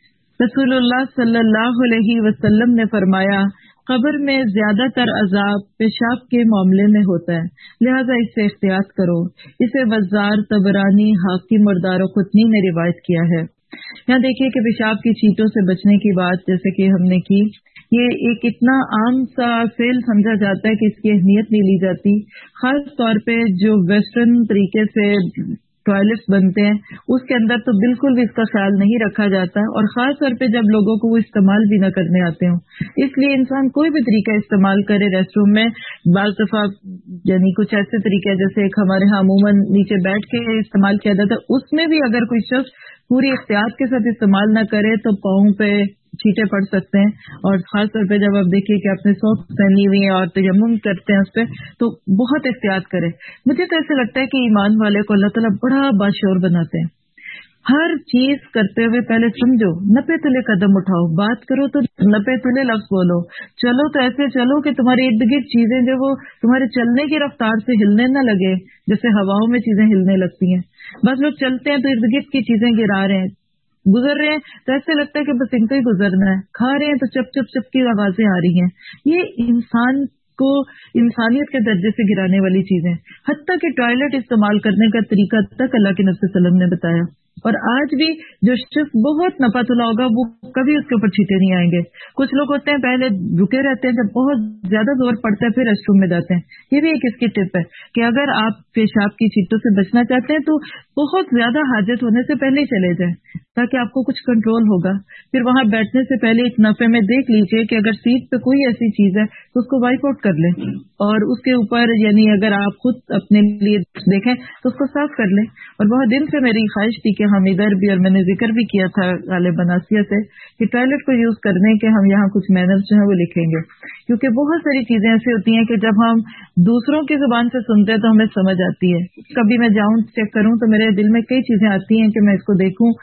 رسول اللہ صلی اللہ علیہ وسلم نے فرمایا قبر میں زیادہ تر عذاب پیشاب کے معاملے میں ہوتا ہے، لہذا اس سے احتیاط کرو. اسے بزار، طبرانی، حاکم اور دارقطنی نے روایت کیا ہے. یہاں دیکھیے کہ پیشاب کی چیٹوں سے بچنے کی بات جیسے کہ ہم نے کی، یہ ایک اتنا عام سا فعل سمجھا جاتا ہے کہ اس کی اہمیت نہیں لی جاتی. خاص طور پہ جو ویسٹرن طریقے سے ٹوائلٹس بنتے ہیں اس کے اندر تو بالکل بھی اس کا خیال نہیں رکھا جاتا، اور خاص طور پہ جب لوگوں کو وہ استعمال بھی نہ کرنے آتے ہوں. اس لیے انسان کوئی بھی طریقہ استعمال کرے ریسٹ روم میں، بعض دفعہ یعنی کچھ ایسے طریقے جیسے ایک ہمارے ہاں عموماً نیچے بیٹھ کے استعمال کیا جاتا ہے، اس میں بھی اگر کوئی شخص پوری احتیاط کے ساتھ استعمال نہ کرے تو پاؤں پہ چھینٹے پڑ سکتے ہیں. اور خاص طور پہ جب آپ دیکھیے کہ آپ نے سوکس پہنی ہوئی ہیں اور تیمم کرتے ہیں اس پہ تو بہت احتیاط کریں. مجھے تو ایسے لگتا ہے کہ ایمان والے کو اللہ تعالیٰ بڑا باشعور بناتے ہیں. ہر چیز کرتے ہوئے پہلے سمجھو، 90 تلے قدم اٹھاؤ، بات کرو تو 90 تلے لفظ بولو، چلو تو ایسے چلو کہ تمہارے ارد گرد چیزیں جو وہ تمہارے چلنے کی رفتار سے ہلنے نہ لگے، جیسے ہواؤں میں چیزیں ہلنے لگتی ہیں. بس لوگ چلتے ہیں تو ارد گرد کی چیزیں گرا رہے ہیں، گزر رہے ہیں تو ایسے لگتا ہے کہ بس ان کو ہی گزرنا ہے، کھا رہے ہیں تو چپ چپ چپ کی آوازیں آ رہی ہیں. یہ انسان کو انسانیت کے درجے سے گرانے والی چیزیں، حتیٰ کہ ٹوائلٹ استعمال کرنے کا طریقہ تک اللہ کے نبی صلی اللہ علیہ وسلم نے بتایا. اور آج بھی جو شخص بہت نفع تلا ہوگا وہ کبھی اس کے اوپر چھینٹے نہیں آئیں گے. کچھ لوگ ہوتے ہیں پہلے رکے رہتے ہیں، جب بہت زیادہ زور پڑتا ہے پھر ریسٹ روم میں جاتے ہیں. یہ بھی ایک اس کی ٹپ ہے کہ اگر آپ پیشاب کی چیٹوں سے بچنا چاہتے ہیں تو بہت زیادہ حاجت ہونے سے پہلے ہی چلے جائیں تاکہ آپ کو کچھ کنٹرول ہوگا. پھر وہاں بیٹھنے سے پہلے ایک نفے میں دیکھ لیجئے کہ اگر سیٹ پہ کوئی ایسی چیز ہے تو اس کو وائپ آؤٹ کر لیں، اور اس کے اوپر یعنی اگر آپ خود اپنے لیے دیکھیں تو اس کو صاف کر لیں. اور بہت دن سے میری خواہش تھی کہ ہم ادھر بھی، اور میں نے ذکر بھی کیا تھا غالباً آسیہ سے، کہ ٹوائلٹ کو یوز کرنے کے ہم یہاں کچھ مینرز جو ہیں وہ لکھیں گے، کیونکہ بہت ساری چیزیں ایسی ہوتی ہیں کہ جب ہم دوسروں کی زبان سے سنتے ہیں تو ہمیں سمجھ آتی ہے. کبھی میں جاؤں چیک کروں تو میرے دل میں کئی چیزیں آتی ہیں کہ میں اس کو دیکھوں اور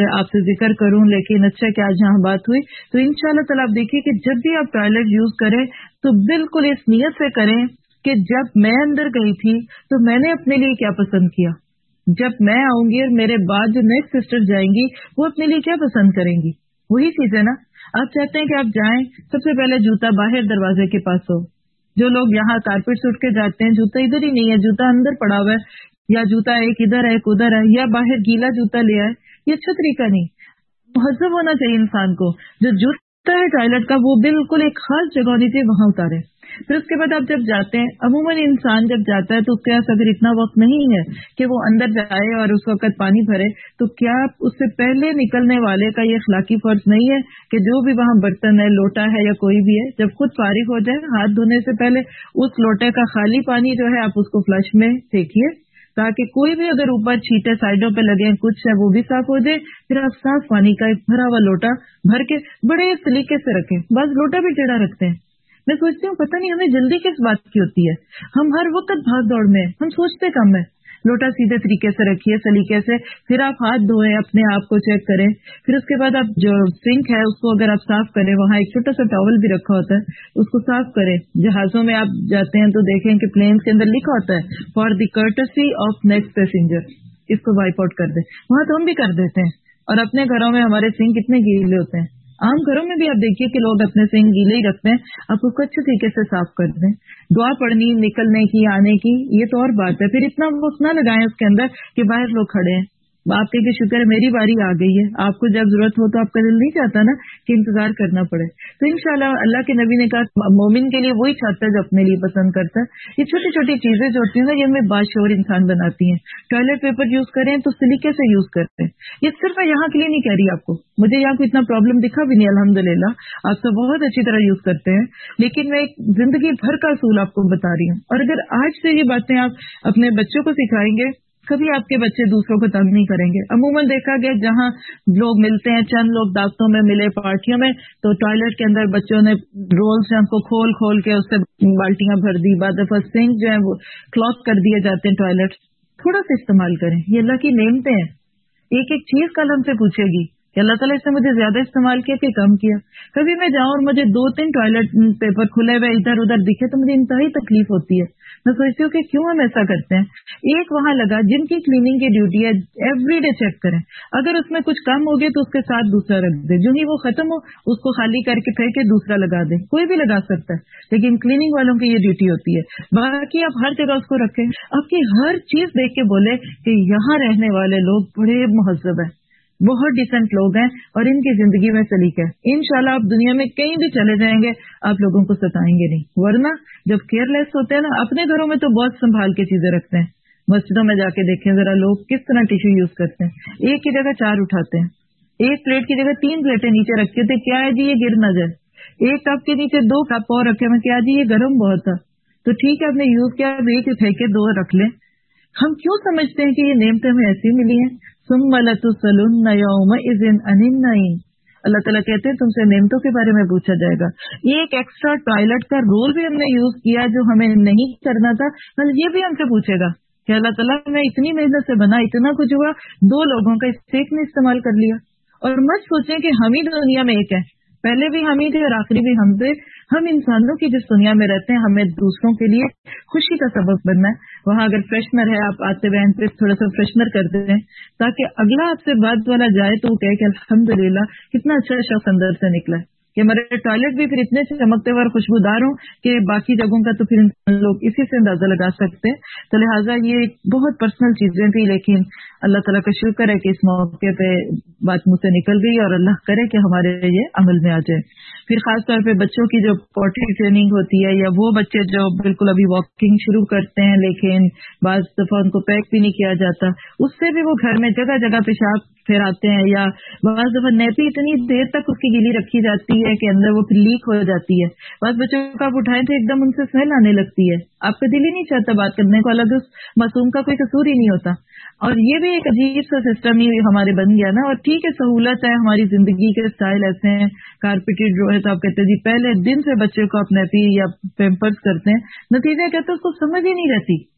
اور آپ سے ذکر کروں، لیکن اچھا کہ آج یہاں بات ہوئی. تو انشاءاللہ تعالیٰ آپ دیکھیے کہ جب بھی آپ ٹوائلٹ یوز کریں تو بالکل اس نیت سے کریں کہ جب میں اندر گئی تھی تو میں نے اپنے لیے کیا پسند کیا، جب میں آؤں گی اور میرے بعد جو نیکسٹ سسٹر جائیں گی وہ اپنے لیے کیا پسند کریں گی. وہی چیز ہے نا. آپ چاہتے ہیں کہ آپ جائیں، سب سے پہلے جوتا باہر دروازے کے پاس ہو. جو لوگ یہاں کارپیٹ اٹھ کے جاتے ہیں، جوتا ادھر ہی نہیں ہے، جوتا اندر پڑا ہوا ہے، یا جوتا ایک ادھر ہے ایک ادھر ہے، یا باہر گیلا جوتا لے آئے، یہ اچھا طریقہ نہیں. مہذب ہونا چاہیے انسان کو. جو جوتا ہے ٹوائلٹ کا وہ بالکل ایک خاص جگہ ہونی چاہیے، وہاں اتارے. پھر اس کے بعد آپ جب جاتے ہیں، عموماً انسان جب جاتا ہے تو اس کے پاس اگر اتنا وقت نہیں ہے کہ وہ اندر جائے اور اس وقت پانی بھرے، تو کیا اس سے پہلے نکلنے والے کا یہ اخلاقی فرض نہیں ہے کہ جو بھی وہاں برتن ہے، لوٹا ہے یا کوئی بھی ہے، جب خود فارغ ہو جائے ہاتھ دھونے سے پہلے اس لوٹے کا خالی پانی جو ہے آپ اس کو فلش میں پھینکیے، تاکہ کوئی بھی اگر اوپر چھینٹے سائڈوں پہ لگے کچھ ہے وہ بھی صاف ہو جائے. پھر آپ صاف پانی کا ایک بھرا ہوا لوٹا بھر کے بڑے طریقے سے رکھیں. بعض لوٹا بھی ٹیڑھا رکھتے ہیں. میں سوچتی ہوں پتہ نہیں ہمیں جلدی کس بات کی ہوتی ہے، ہم ہر وقت بھاگ دوڑ میں، ہم سوچتے کم ہے. لوٹا سیدھے طریقے سے رکھیے، سلیقے سے. پھر آپ ہاتھ دھوئیں، اپنے آپ کو چیک کریں. پھر اس کے بعد آپ جو سنک ہے اس کو اگر آپ صاف کریں، وہاں ایک چھوٹا سا ٹاول بھی رکھا ہوتا ہے، اس کو صاف کریں. جہازوں میں آپ جاتے ہیں تو دیکھیں کہ پلینز کے اندر لکھا ہوتا ہے for the courtesy of next passenger, اس کو وائپ آؤٹ کر دیں. وہاں تو ہم بھی کر دیتے ہیں. اور اپنے گھروں میں ہمارے سنک کتنے گیلے ہوتے ہیں. عام گھروں میں بھی آپ دیکھیے کہ لوگ اپنے سنک گیلے ہی رکھتے ہیں. آپ اس کو اچھے طریقے سے صاف کر دیں. دعا پڑھنی، نکلنے کی، آنے کی، یہ تو اور بات ہے. پھر اتنا وقت نہ لگائیں اس کے اندر کہ باہر لوگ کھڑے ہیں. آپ کے شکر ہے میری باری آ گئی ہے. آپ کو جب ضرورت ہو تو آپ کا دل نہیں چاہتا نا کہ انتظار کرنا پڑے. تو انشاءاللہ اللہ کے نبی نے کہا مومن کے لیے وہی چاہتا ہے جو اپنے لیے پسند کرتا ہے. یہ چھوٹی چھوٹی چیزیں جو ہوتی ہیں نا یہ ہمیں باشعور انسان بناتی ہیں. ٹوائلٹ پیپر یوز کریں تو سلیقے سے یوز کرتے ہیں. یہ صرف یہاں کے لیے نہیں کہہ رہی آپ کو، مجھے یہاں کو اتنا پرابلم دکھا بھی نہیں الحمدللہ، آپ سب بہت اچھی طرح یوز کرتے ہیں. لیکن میں ایک زندگی بھر کا اصول آپ کو بتا رہی ہوں. اور اگر آج سے یہ باتیں آپ اپنے بچوں کو سکھائیں گے، کبھی آپ کے بچے دوسروں کو تنگ نہیں کریں گے. عموماً دیکھا گیا جہاں لوگ ملتے ہیں، چند لوگ دعوتوں میں ملے، پارٹیوں میں، تو ٹوائلٹ کے اندر بچوں نے رولز ہیں کو کھول کھول کے اس سے بالٹیاں بھر دی. بعد دفعہ سنک جو ہے وہ کلاک کر دیے جاتے ہیں. ٹوائلٹ تھوڑا سا استعمال کریں، یہ اللہ کی نعمتیں ہیں. ایک ایک چیز کل ہم سے پوچھے گی کہ اللہ تعالیٰ اس نے مجھے زیادہ استعمال کیا کہ کم کیا. کبھی میں جاؤں اور مجھے 2-3 ٹوائلٹ پیپر کھلے ہوئے ادھر ادھر دکھے تو مجھے انتہائی تکلیف ہوتی ہے. میں سوچتی ہوں کہ کیوں ہم ایسا کرتے ہیں. ایک وہاں لگا جن کی کلیننگ کی ڈیوٹی ہے ایوری ڈے چیک کریں. اگر اس میں کچھ کم ہو گیا تو اس کے ساتھ دوسرا رکھ دیں، جو ہی وہ ختم ہو اس کو خالی کر کے پھر کے دوسرا لگا دیں. کوئی بھی لگا سکتا ہے، لیکن کلیننگ والوں کی یہ ڈیوٹی ہوتی ہے. باقی آپ ہر جگہ اس کو رکھیں. آپ کی ہر چیز دیکھ کے بولے کہ یہاں رہنے والے لوگ بڑے مہذب ہیں، بہت ڈیسنٹ لوگ ہیں اور ان کی زندگی میں سلیقہ ہے. انشاءاللہ آپ دنیا میں کہیں بھی چلے جائیں گے آپ لوگوں کو ستائیں گے نہیں. ورنہ جب کیئر لیس ہوتے ہیں نا، اپنے گھروں میں تو بہت سنبھال کے چیزیں رکھتے ہیں. مسجدوں میں جا کے دیکھیں ذرا لوگ کس طرح ٹیشو یوز کرتے ہیں. ایک کی جگہ 4 اٹھاتے ہیں، ایک پلیٹ کی جگہ 3 پلیٹیں نیچے رکھتے تھے. کیا ہے جی یہ گر نہ جائے. ایک کپ کے نیچے 2 کپ اور رکھے میں، کیا جی یہ گرم بہت تھا تو ٹھیک ہے آپ نے یوز کیا، ایک پھینکے 2 رکھ لیں. ہم کیوں سمجھتے ہیں کہ یہ نعمتیں ہمیں ایسی ملی ہیں. ثم لتسألن یومئذ عن النعیم. اللہ تعالیٰ کہتے ہیں تم سے نعمتوں کے بارے میں پوچھا جائے گا. ایک ایکسٹرا ٹوائلٹ کا رول بھی ہم نے یوز کیا جو ہمیں نہیں کرنا تھا، بس یہ بھی ہم سے پوچھے گا کہ اللہ تعالیٰ میں اتنی محنت سے بنا، اتنا کچھ ہوا، 2 لوگوں کا اس سے ایک نے استعمال کر لیا. اور مت سوچیں کہ ہم ہی دنیا میں ایک ہیں، پہلے بھی ہم ہی تھے اور آخری بھی ہم تھے. ہم انسانوں کی جس دنیا میں رہتے ہیں ہمیں دوسروں کے لیے خوشی کا سبب بننا ہے. وہاں اگر فریشنر ہے آپ آتے بہن پہ تھوڑا سا فریشنر کر دیں تاکہ اگلا آپ سے بعد والا جائے تو وہ کہے کہ الحمدللہ کتنا اچھا شخص اندر سے نکلا ہے، کہ ہمارے ٹوائلٹ بھی پھر اتنے چمکتے ہوئے اور خوشبودار ہوں کہ باقی جگہوں کا تو پھر لوگ اسی سے اندازہ لگا سکتے ہیں. تو لہٰذا یہ بہت پرسنل چیزیں تھی، لیکن اللہ تعالیٰ کا شکر ہے کہ اس موقع پہ بات مجھ سے نکل گئی اور اللہ کرے کہ ہمارے یہ عمل میں آ جائے. پھر خاص طور پہ بچوں کی جو پوٹری ٹریننگ ہوتی ہے، یا وہ بچے جو بالکل ابھی واکنگ شروع کرتے ہیں لیکن بعض دفعہ ان کو پیک بھی نہیں کیا جاتا، اس سے بھی وہ گھر میں جگہ جگہ پیشاب پھیراتے ہیں، یا بعض دفعہ نیپی اتنی دیر تک اس کی گیلی رکھی جاتی ہے کہ اندر وہ لیک ہو جاتی ہے. بعض بچوں کو آپ اٹھائیں تو ایک دم ان سے اسمیل آنے لگتی ہے، آپ کا دل ہی نہیں چاہتا بات کرنے کو، حالانکہ اس معصوم کا کوئی قصور ہی نہیں ہوتا. اور یہ بھی ایک عجیب سا سسٹم ہی ہمارے بن گیا نا. اور ٹھیک ہے سہولت ہے، ہماری زندگی کے اسٹائل ایسے ہیں، کارپیٹڈ جو ہے تو آپ کہتے ہیں جی پہلے دن سے بچے کو آپ نیپی یا پیمپرز کرتے ہیں، نتیجہ کہتے ہیں اس کو سمجھ ہی نہیں رہتی.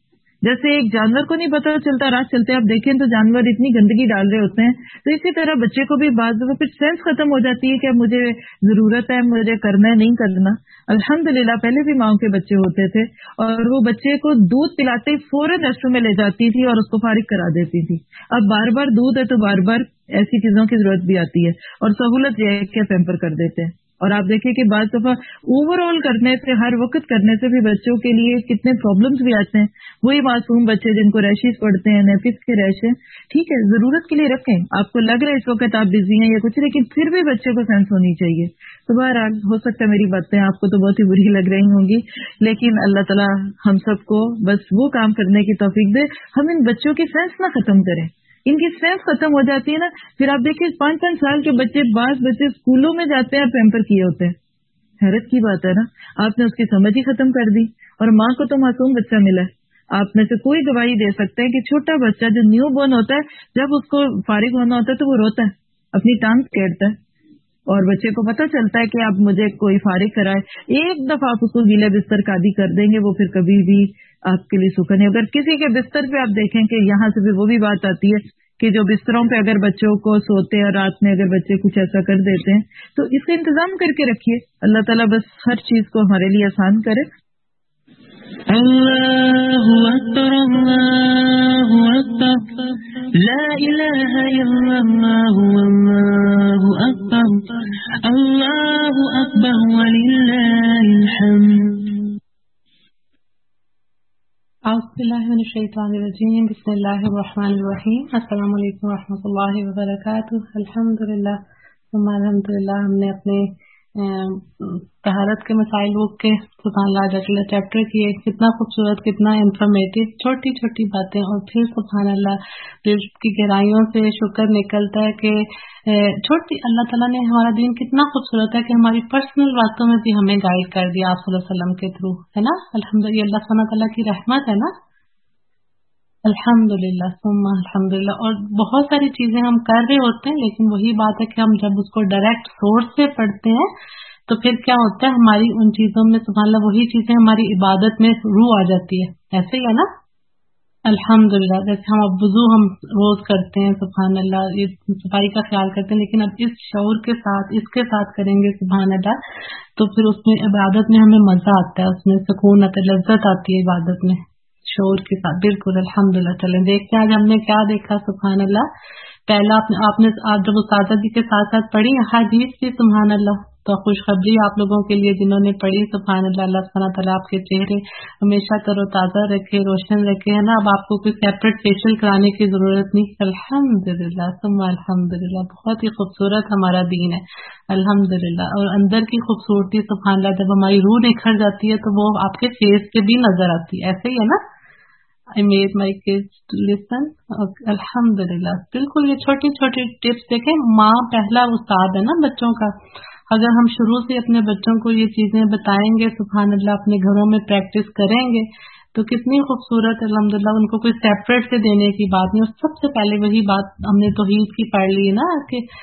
جیسے ایک جانور کو نہیں پتا چلتا راہ چلتے آپ دیکھیں تو جانور اتنی گندگی ڈال رہے ہوتے ہیں، تو اسی طرح بچے کو بھی بعض دفعہ پھر سینس ختم ہو جاتی ہے کہ مجھے ضرورت ہے، مجھے کرنا ہے نہیں کرنا۔ الحمدللہ پہلے بھی ماؤں کے بچے ہوتے تھے اور وہ بچے کو دودھ پلاتے ہی فوراً ریسٹ روم میں لے جاتی تھی اور اس کو فارغ کرا دیتی تھی۔ اب بار بار دودھ ہے تو بار بار ایسی چیزوں کی ضرورت بھی آتی ہے، اور سہولت یہ ہے کہ پیمپر کر دیتے ہیں۔ اور آپ دیکھیں کہ بعض دفعہ اوور آل کرنے سے، ہر وقت کرنے سے بھی بچوں کے لیے کتنے پرابلمس بھی آتے ہیں۔ وہی معصوم بچے جن کو ریشز پڑتے ہیں، نیپس کے ریش ہیں، ٹھیک ہے ضرورت کے لیے رکھیں، آپ کو لگ رہا ہے اس وقت آپ بزی ہیں یا کچھ، لیکن پھر بھی بچے کو سینس ہونی چاہیے۔ تو بہرحال ہو سکتا ہے میری باتیں آپ کو تو بہت ہی بری لگ رہی ہوں گی، لیکن اللہ تعالیٰ ہم سب کو بس وہ کام کرنے کی توفیق دے، ہم ان بچوں کی سینس نہ ختم کریں۔ ان کی سینس ختم ہو جاتی ہے نا، پھر آپ دیکھیں 5-5 سال کے بچے، بعض بچے اسکولوں میں جاتے ہیں پیمپر کیے ہوتے ہیں۔ حیرت کی بات ہے نا، آپ نے اس کی سمجھ ہی ختم کر دی، اور ماں کو تو معصوم بچہ ملا ہے۔ آپ میں سے کوئی گواہی دے سکتا ہے کہ چھوٹا بچہ جو نیو بورن ہوتا ہے، جب اس کو فارغ ہونا ہوتا ہے تو وہ روتا ہے، اپنی ٹانگ کیڑتا ہے، اور بچے کو پتہ چلتا ہے کہ اب مجھے کوئی فارغ کرائے۔ ایک دفعہ آپ اس کو گیلے بستر قادی کر دیں گے، وہ پھر کبھی بھی آپ کے لیے سکھ نہیں۔ اگر کسی کے بستر پہ آپ دیکھیں کہ یہاں سے بھی وہ بھی بات آتی ہے کہ جو بستروں پہ اگر بچوں کو سوتے اور رات میں اگر بچے کچھ ایسا کر دیتے ہیں تو اس کا انتظام کر کے رکھیے۔ اللہ تعالیٰ بس ہر چیز کو ہمارے لیے آسان کرے۔ اللہ اکبر اللہ اکبر لا الہ الا اللہ واللہ اکبر اللہ اکبر وللہ الحمد۔ اعوذ باللہ من الشیطان الرجیم، بسم اللہ الرحمن الرحیم۔ السلام علیکم ورحمۃ اللہ وبرکاتہ۔ الحمدللہ ثم الحمدللہ، ہم نے اپنے طہارت کے مسائل بک کے سبحان اللہ اگلا چیپٹر کیے، کتنا خوبصورت، کتنا انفارمیٹیو، چھوٹی چھوٹی باتیں، اور پھر سبحان اللہ دل کی گہرائیوں سے شکر نکلتا ہے کہ چھوٹی اللہ تعالیٰ نے ہمارا دین کتنا خوبصورت ہے کہ ہماری پرسنل باتوں میں بھی ہمیں گائیڈ کر دیا آپ صلی اللہ علیہ وسلم کے تھرو، ہے نا۔ الحمدللہ اللہ سبحانہ تعالیٰ کی رحمت ہے نا، الحمدللہ ثم الحمدللہ۔ اور بہت ساری چیزیں ہم کر رہے ہوتے ہیں، لیکن وہی بات ہے کہ ہم جب اس کو ڈائریکٹ سورس سے پڑھتے ہیں تو پھر کیا ہوتا ہے، ہماری ان چیزوں میں سبحان اللہ وہی چیزیں ہماری عبادت میں روح آ جاتی ہے، ایسے ہی ہے نا۔ الحمدللہ جیسے ہم اب وضو ہم روز کرتے ہیں، سبحان اللہ یہ صفائی کا خیال کرتے ہیں، لیکن اب اس شعور کے ساتھ اس کے ساتھ کریں گے سبحان اللہ، تو پھر اس میں عبادت میں ہمیں مزہ آتا ہے، اس میں سکون آتا ہے، لذت آتی ہے عبادت میں شعور کے ساتھ۔ بالکل الحمدللہ۔ چلیں دیکھتے ہیں آج ہم نے کیا دیکھا سبحان اللہ۔ پہلا آپ نے جب استاذہ جی کے ساتھ ساتھ پڑھی حدیث بھی سبحان اللہ، تو خوشخبری آپ لوگوں کے لیے جنہوں نے پڑھی سبحان اللہ، اللہ سبحانہ تعالیٰ آپ کے چہرے ہمیشہ تر و تازہ رکھے، روشن رکھے، ہے نا۔ اب آپ کو کوئی سیپریٹ فیشیل کرانے کی ضرورت نہیں، الحمدللہ ثم الحمدللہ۔ بہت ہی خوبصورت ہمارا دین ہے الحمدللہ، اور اندر کی خوبصورتی سبحان اللہ جب ہماری روح نکھر جاتی ہے تو وہ آپ کے فیس پہ بھی نظر آتی ہے، ایسے ہی ہے نا۔ I made my kids to listen. الحمدللہ بالکل یہ چھوٹی چھوٹی ٹپس دیکھیں، ماں پہلا استاد ہے نا بچوں کا۔ اگر ہم شروع سے اپنے بچوں کو یہ چیزیں بتائیں گے سبحان اللہ، اپنے گھروں میں پریکٹس کریں گے تو کتنی خوبصورت الحمدللہ، ان کو کوئی سیپریٹ سے دینے کی بات نہیں۔ اور سب سے پہلے وہی بات ہم نے توحید کی پڑھ لی ہے نا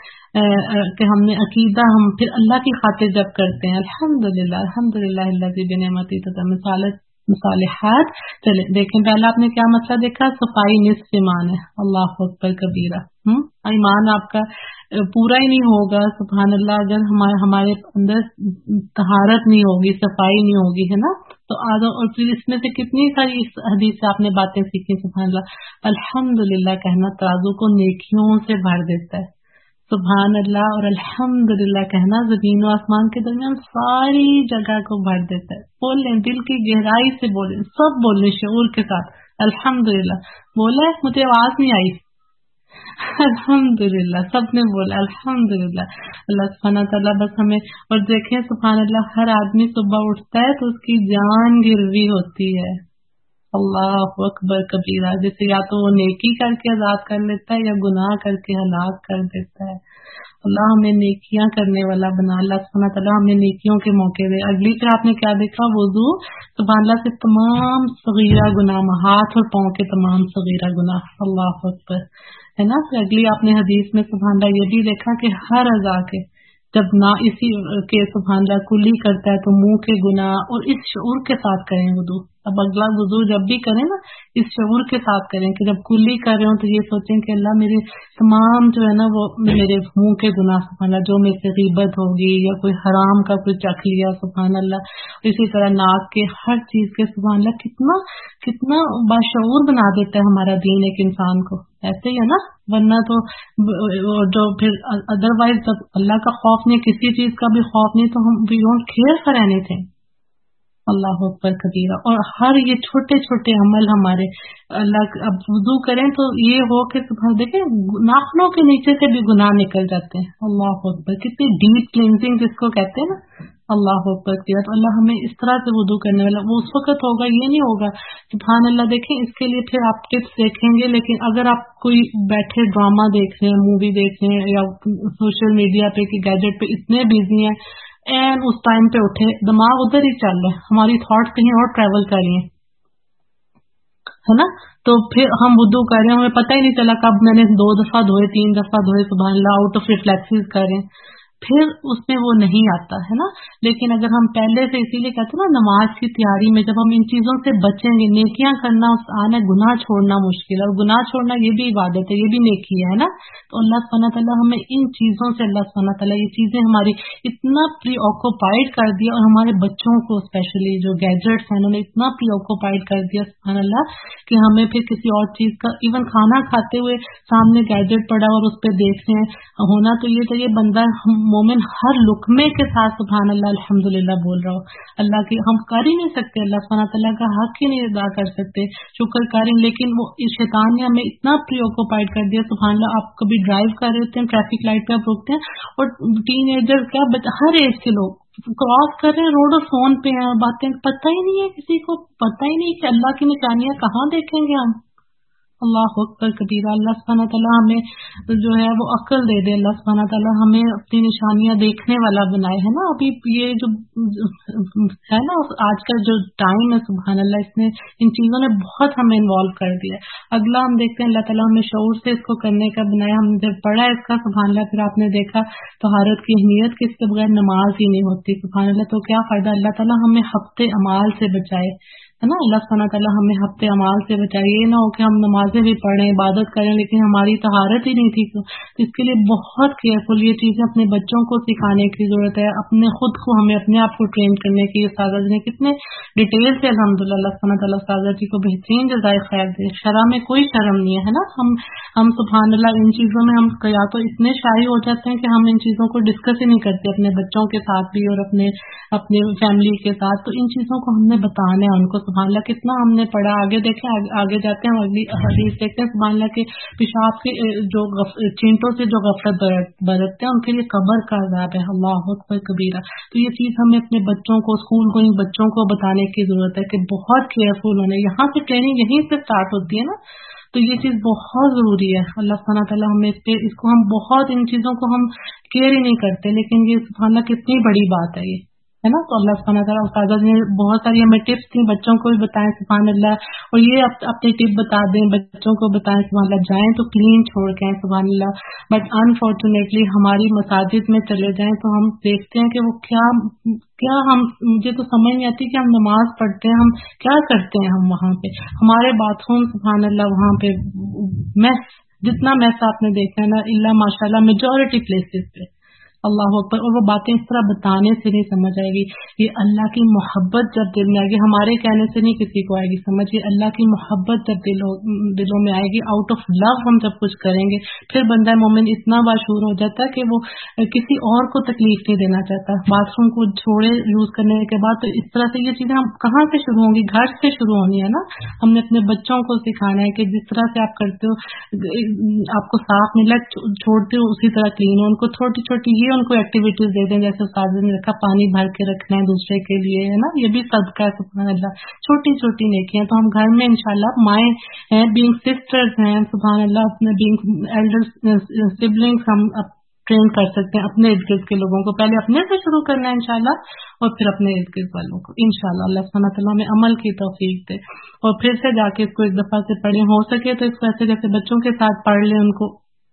کہ ہم نے عقیدہ ہم پھر اللہ کی خاطر جب کرتے ہیں، الحمدللہ الحمدللہ الذی بنعمتہ تتم الصالحات۔ چلے دیکھیں پہلا آپ نے کیا مسئلہ دیکھا، صفائی نصف ایمان ہے، اللہ اکبر کبیرہ۔ ایمان آپ کا پورا ہی نہیں ہوگا سبحان اللہ اگر ہمارے اندر طہارت نہیں ہوگی، صفائی نہیں ہوگی، ہے نا۔ تو اور پھر اس میں سے کتنی ساری حدیث سے آپ نے باتیں سیکھی سبحان اللہ۔ الحمدللہ کہنا ترازو کو نیکیوں سے بھر دیتا ہے سبحان اللہ، اور الحمدللہ کہنا زمین و آسمان کے درمیان ساری جگہ کو بھر دیتا ہے۔ بول لیں دل کی گہرائی سے، بولیں سب، بولیں شعور کے ساتھ الحمدللہ۔ بولا ہے مجھے آواز نہیں آئی، الحمدللہ سب نے بولا الحمدللہ۔ اللہ سبحانہ تعالیٰ بس ہمیں، اور دیکھیں سبحان اللہ ہر آدمی صبح اٹھتا ہے تو اس کی جان گروی ہوتی ہے، اللہ اکبر کبیرہ، جیسے یا تو وہ نیکی کر کے آزاد کر لیتا ہے یا گناہ کر کے ہلاک کر دیتا ہے۔ اللہ ہمیں نیکیاں کرنے والا بنا، اللہ سبحانہ تعالیٰ ہمیں نیکیوں کے موقع دے۔ اگلی پھر آپ نے کیا دیکھا، وضو سبحان اللہ سے تمام صغیرہ گناہ، ہاتھ اور پاؤں کے تمام صغیرہ گناہ، اللہ اکبر، ہے نا۔ پھر اگلی آپ نے حدیث میں سبحان اللہ یہ بھی دیکھا کہ ہر اعضاء کے جب نہ اسی کے سبحان اللہ کلی کرتا ہے تو منہ کے گناہ، اور اس شعور کے ساتھ کریں وضو، अब अगला वुजू जब भी करें ना इस शऊर के साथ करें कि जब कुल्ली कर रहे हो तो ये सोचें कि अल्लाह मेरे तमाम जो है ना वो मेरे मुंह के गुनाह सुभान अल्लाह, जो मेरे से गीबत होगी या कोई हराम का कुछ चख लिया सुभान अल्लाह, इसी तरह नाक के हर चीज के सुभान अल्लाह, कितना कितना बाशऊर बना देता है हमारा दीन एक इंसान को, ऐसे ही है ना। वरना तो जो फिर अदरवाइज जब अल्लाह का खौफ नहीं, किसी चीज का भी खौफ नहीं, तो हम we don't care for anything. Allah अकबर कबीरा। और हर ये छोटे छोटे अमल हमारे अल्लाह, अब वुजू करें तो ये हो कि सुबह देखें नाखूनों के नीचे से भी गुनाह निकल जाते हैं। अल्लाह अकबर, कितनी डीप क्लींजिंग जिसको कहते हैं ना, अल्लाह अकबर किया। तो अल्लाह हमें इस तरह से वुजू करने वाला वो उस वक्त होगा, ये नहीं होगा सुभान अल्लाह। देखें इसके लिए फिर आप टिप्स देखेंगे, लेकिन अगर आप कोई बैठे ड्रामा देख रहे हैं, मूवी देख रहे हैं या सोशल मीडिया पे कि गैजेट पे इतने बिजी हैं, एंड उस टाइम पे उठे, दिमाग उधर ही चल रहा है, हमारी थॉट्स कहीं और ट्रेवल कर रही हैं, है ना। तो फिर हम वुदू कर रहे हैं, हमें पता ही नहीं चला कब मैंने 2 दफा धोए 3 दफा धोए, सुभान अल्लाह, आउट ऑफ रिफ्लेक्सेस कर रहे हैं, फिर उसमें वो नहीं आता है ना। लेकिन अगर हम पहले से, इसीलिए कहते हैं ना नमाज की तैयारी में जब हम इन चीजों से बचेंगे, नेकियां करना आना, गुनाह छोड़ना मुश्किल है, और गुनाह छोड़ना ये भी इबादत है, ये भी नेकी है ना। तो अल्लाह सुब्हानहू तआला हमें इन चीजों से, अल्लाह सुब्हानहू तआला ये चीजें हमारी इतना प्री ऑक्यूपाइड कर दिया, और हमारे बच्चों को स्पेशली जो गैजेट्स हैं उन्होंने इतना प्री ऑक्यूपाइड कर दिया सुब्हान अल्लाह, कि हमें फिर किसी और चीज का, इवन खाना खाते हुए सामने गैजेट पड़ा और उस पर देख रहे हैं। होना तो ये चाहिए बंदा मोमिन हर लुकमे के साथ सुभान अल्लाह अल्हम्दुलिल्लाह बोल रहा हो। अल्लाह की हम कर ही नहीं सकते, अल्लाह सुब्हानहू तआला का हक ही नहीं अदा कर सकते, शुक्र करें, लेकिन वो इस शैतान ने हमें इतना प्रीऑक्यूपाइड कर दिया सुभान अल्लाह। आप कभी ड्राइव कर रहे होते हैं, ट्रैफिक लाइट पे आप रुकते हैं, और टीनेजर क्या हर एज के लोग क्रॉस कर रहे हैं रोड और फोन पे हैं, बातें, पता ही नहीं है, किसी को पता ही नहीं कि अल्लाह की निशानियां कहाँ देखेंगे हम। अल्लाह अकबर कबीरा। अल्लाह सुब्हानहू तआला हमें जो है वो अक्ल दे दे, अल्लाह सुब्हानहू तआला हमें अपनी निशानियां देखने वाला बनाए, है ना। अभी ये जो है ना आज का जो टाइम है सुब्हान अल्लाह, इसने इन चीजों ने बहुत हमें इन्वॉल्व कर दिया। अगला हम देखते हैं अल्लाह ताला हमें शऊर से इसको करने का बनाया। हमने जब पढ़ा इसका सुब्हान अल्लाह, फिर आपने देखा तहारत की अहमियत कि इसके बगैर नमाज ही नहीं होती सुब्हान अल्लाह। तो क्या फायदा, अल्लाह ताला हमें हफ्ते अमाल से बचाए, है ना। अल्लाह सुब्हानहू तआला हमें हफ्ते अमाल से बचाए। ये ना हो कि हम नमाजें भी पढ़ें, इबादत करें, लेकिन हमारी तहारत ही नहीं थी। तो इसके लिए बहुत केयरफुल ये चीजें अपने बच्चों को सिखाने की जरूरत है, अपने खुद को, हमें अपने आप को ट्रेन करने की। उस्ताद जी ने कितने डिटेल से अल्हम्दुलिल्लाह, अल्लाह सुब्हानहू तआला उस्ताद जी को बेहतरीन जज़ाए खैर दे। शरा में कोई शर्म नहीं है, है ना। हम सुब्हान अल्लाह इन चीजों में हम या तो इतने शाही हो जाते हैं कि हम इन चीजों को डिस्कस ही नहीं करते अपने बच्चों के साथ भी और अपने फैमिली के साथ। तो इन चीजों को हमने बताना है उनको सुब्हान अल्लाह। कितना हमने पढ़ा, आगे देखें, आगे जाते हैं, अगली हदीस देखते हैं सुब्हान अल्लाह के पेशाब के जो चींटों से जो गफलत बरतते हैं उनके लिए कब्र का अज़ाब है। अल्लाह अकबर कबीरा। तो ये चीज हमें अपने बच्चों को, स्कूल गोइंग बच्चों को बताने की जरूरत है कि बहुत केयरफुल होना। यहाँ से ट्रेनिंग यहीं से स्टार्ट होती है ना, तो ये चीज बहुत जरूरी है। अल्लाह सुब्हानहू तआला हमें इसको हम बहुत, इन चीजों को हम केयर ही नहीं करते, लेकिन ये सुब्हान अल्लाह कितनी बड़ी बात है ये, है ना। तो अल्लाह सुब्हानहू तआला उस्ताद ने बहुत सारी हमें टिप्स दी, बच्चों को भी बताएं सुब्हान अल्लाह। और ये अपनी टिप बता दें, बच्चों को बताएं सुब्हान अल्लाह, जाएं तो क्लीन छोड़ के आए सुब्हान अल्लाह। बट अनफॉर्चुनेटली हमारी मसाजिद में चले जाएं तो हम देखते हैं कि वो क्या हम, मुझे तो समझ नहीं आती कि हम नमाज पढ़ते हैं, हम क्या करते हैं हम वहाँ पे। हमारे बाथरूम सुब्हान अल्लाह वहाँ पे मैस, जितना मैस आपने देखा है ना, इल्ला माशाल्लाह मेजॉरिटी प्लेसेस पे। अल्लाह अकबर। और वो बातें इस तरह बताने से नहीं समझ आएगी, ये अल्लाह की मोहब्बत जब दिल में आएगी, हमारे कहने से नहीं किसी को आएगी समझ, ये अल्लाह की मोहब्बत जब दिलों में आएगी, आउट ऑफ लव हम जब कुछ करेंगे, फिर बंदा मोमिन इतना बाशूर हो जाता है कि वो किसी और को तकलीफ नहीं देना चाहता। बाथरूम को छोड़े यूज करने के बाद, तो इस तरह से ये चीजें हम कहाँ से शुरू होंगी, घर से शुरू होनी है ना। हमने अपने बच्चों को सिखाना है कि जिस तरह से आप करते हो, आपको साफ मिला छोड़ते हो उसी तरह क्लीन हो। उनको छोटी छोटी उनको एक्टिविटीज दे दें, जैसे उस्ताद ने रखा पानी भर के रखना है दूसरे के लिए, है ना, ये भी सदका है सुभान अल्लाह। छोटी छोटी नेकियां तो हम घर में इंशाल्लाह, माएँ हैं, बीइंग सिस्टर्स हैं सुभान अल्लाह, अपने बीइंग एल्डर सिबलिंग्स हम ट्रेन कर सकते हैं अपने इर्द गिर्द के लोगों को। पहले अपने से शुरू करना है इंशाल्लाह, और फिर अपने इर्द गिर्द वालों को इंशाल्लाह। अल्लाह सुब्हानहू तआला हमें अमल की तौफीक दे। और फिर से जाके इसको एक दफा से पढ़े, हो सके तो इसको ऐसे जैसे बच्चों के साथ पढ़ लें उनको,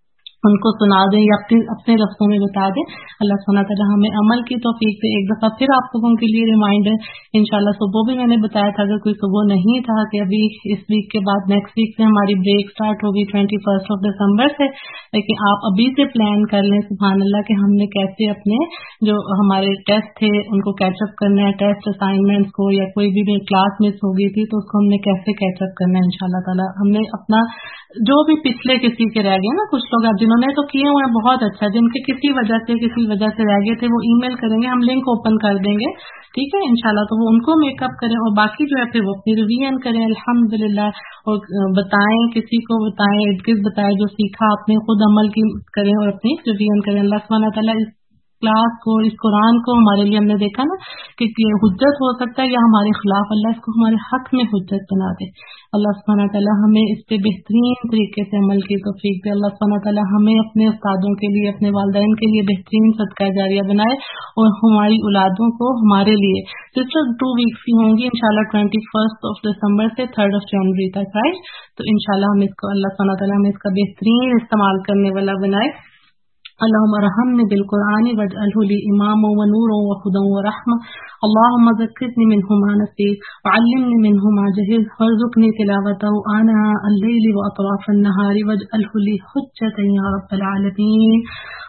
ان کو سنا دیں یا اپنے لفظوں میں بتا دیں. اللہ سبحانہ تعالیٰ ہمیں عمل کی توفیق دے. ایک دفعہ پھر آپ لوگوں کے لیے ریمائنڈر انشاءاللہ صبح بھی میں نے بتایا تھا, اگر کوئی صبح نہیں تھا کہ ابھی اس ویک کے بعد نیکسٹ ویک سے ہماری بریک سٹارٹ ہوگی 21 دسمبر سے, لیکن آپ ابھی سے پلان کر لیں سبحان اللہ کہ ہم نے کیسے اپنے جو ہمارے ٹیسٹ تھے ان کو کیچ اپ کرنا ہے, ٹیسٹ اسائنمنٹس کو, یا کوئی بھی کلاس مس ہو گئی تھی تو اس کو ہم نے کیسے کیچ اپ کرنا ہے انشاءاللہ تعالیٰ. ہم نے اپنا جو بھی پچھلے کسی کے رہ گئے نا, کچھ لوگ اب جنہوں نے تو کیے ہوئے ہیں بہت اچھا, جن کے کسی وجہ سے رہ گئے تھے وہ ای میل کریں گے, ہم لنک اوپن کر دیں گے, ٹھیک ہے انشاءاللہ. تو وہ ان کو میک اپ کریں اور باقی جو ہے پھر وہ اپنی ریویژن کریں الحمدللہ, اور بتائیں کسی کو, بتائیں جو سیکھا آپ نے خود عمل کی کریں اور اپنی ریویژن کریں. اللہ سبحانہ تعالیٰ اس کلاس کو, اس قرآن کو ہمارے لیے, ہم نے دیکھا نا کہ یہ حجت ہو سکتا ہے یا ہمارے خلاف, اللہ اس کو ہمارے حق میں حجت بنا دے. اللہ سبحانہ تعالیٰ ہمیں اس پہ بہترین طریقے سے عمل کی توفیق دے. اللہ سبحانہ تعالیٰ ہمیں اپنے استادوں کے لیے, اپنے والدین کے لیے بہترین صدقہ جاریہ بنائے, اور ہماری اولادوں کو ہمارے لیے. سسٹر 2 ویکس کی ہوں گی انشاءاللہ 21 دسمبر سے 3 جنوری تک, رائٹ. تو انشاءاللہ ہم اس کو, اللہ سبحانہ تعالیٰ ہمیں اس کا بہترین استعمال کرنے والا بنائے. اللهم ارحمني بالقرآن واجعله لي إماما ونورا وهدى ورحمة. اللهم ذكرني منه ما نسيت وعلمني منه ما جهلت وارزقني تلاوته آناء الليل وأطراف النهار واجعله لي حجة يا رب العالمين.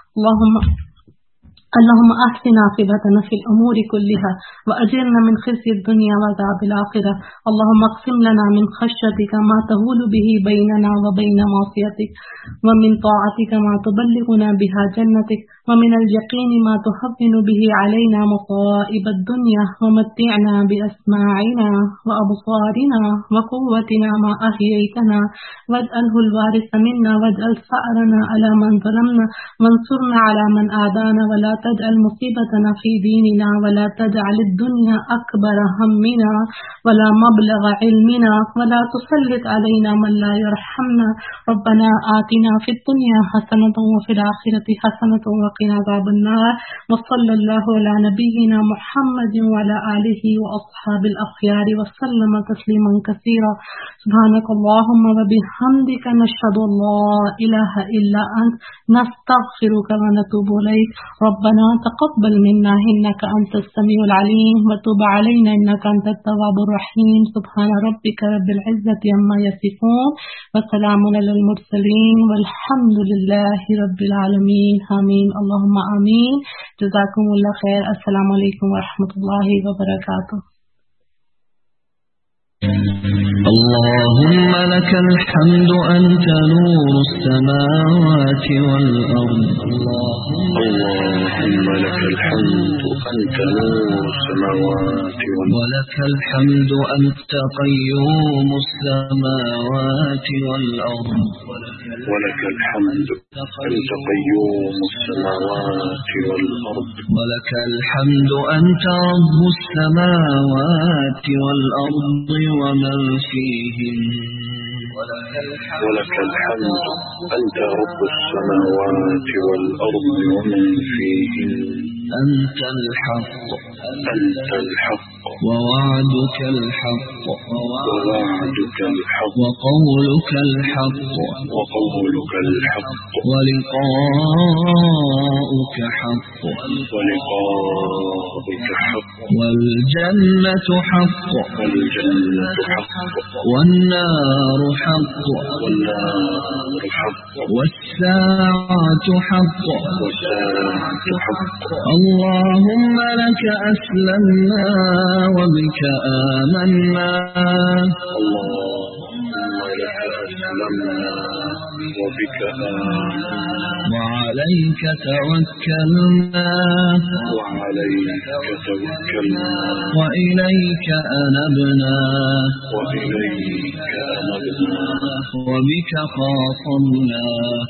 اللهم احسن عاقبتنا في الامور كلها واجرنا من خزي الدنيا وعذاب الاخره. اللهم اقسم لنا من خشيتك ما تهول به بيننا وبين معصيتك, ومن طاعتك ما تبلغنا بها جنتك, ومن اليقين ما تهون به علينا مصائب الدنيا, ومتعنا بأسماعنا وأبصارنا وقوتنا ما أحييتنا, واجعله الوارث منا, واجعل ثأرنا على من ظلمنا, وانصرنا على من آذانا, ولا تجعل مصيبتنا في ديننا, ولا تجعل الدنيا أكبر همنا ولا مبلغ علمنا, ولا تسلط علينا من لا يرحمنا. ربنا آتنا في الدنيا حسنة وفي الآخرة حسنة وقنا عذاب النار. وصلى الله على نبينا محمد وعلى آله وأصحاب الأخيار وسلم تسليما كثيرا. سبحانك اللهم وبحمدك نشهد أن لا إله إلا أنت نستغفرك ونتوب إليك. ربنا تقبل منا إنك أنت السميع العليم وتب علينا إنك أنت التواب الرحيم. سبحان ربك رب العزة عما يصفون وسلام على المرسلين والحمد لله رب العالمين. آمين اللهم آمين. جزاكم الله خير. السلام عليكم ورحمة الله وبركاته. اللهم لك الحمد أنت نور السماوات والأرض. اللهم لك الحمد أنت نور السماوات والأرض. ولك الحمد أنت قيوم السماوات والأرض. ولك الحمد أنت قيوم السماوات والأرض. ولك الحمد أنت رب السماوات والأرض ومن فيهن. ولك الحمد أنت رب السماوات والأرض ومن فيهن. أنت الحق ووعدك الحق وقولك الحق ولقاؤك حق والجنة حق والنار حق والساعة حق. اللهم لك أسلمنا وبك آمنا. وعليك توكلنا وإليك أنبنا وبك خاصمنا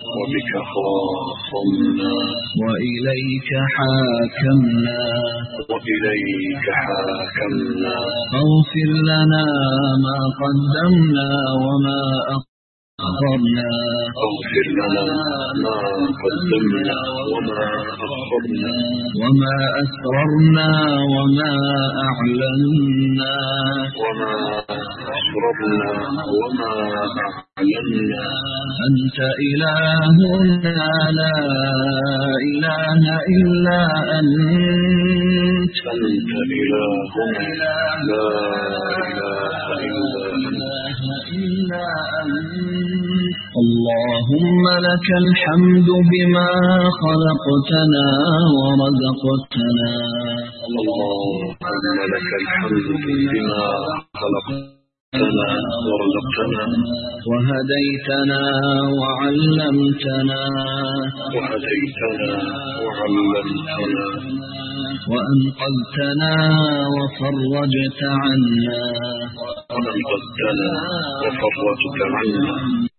وإليك حاكمنا. اغفر لنا ما قدمنا وما أخرنا وما أسررنا وما أعلنا أنت إلهنا لا إله إلا أنت أنت إلهنا لا إله إلا أنت اللهم لك الحمد بما خلقتنا ورزقتنا اللهم لك الحمد بما خلقتنا ورزقتنا وهديتنا وعلمتنا وأنقذتنا وفرجت عنا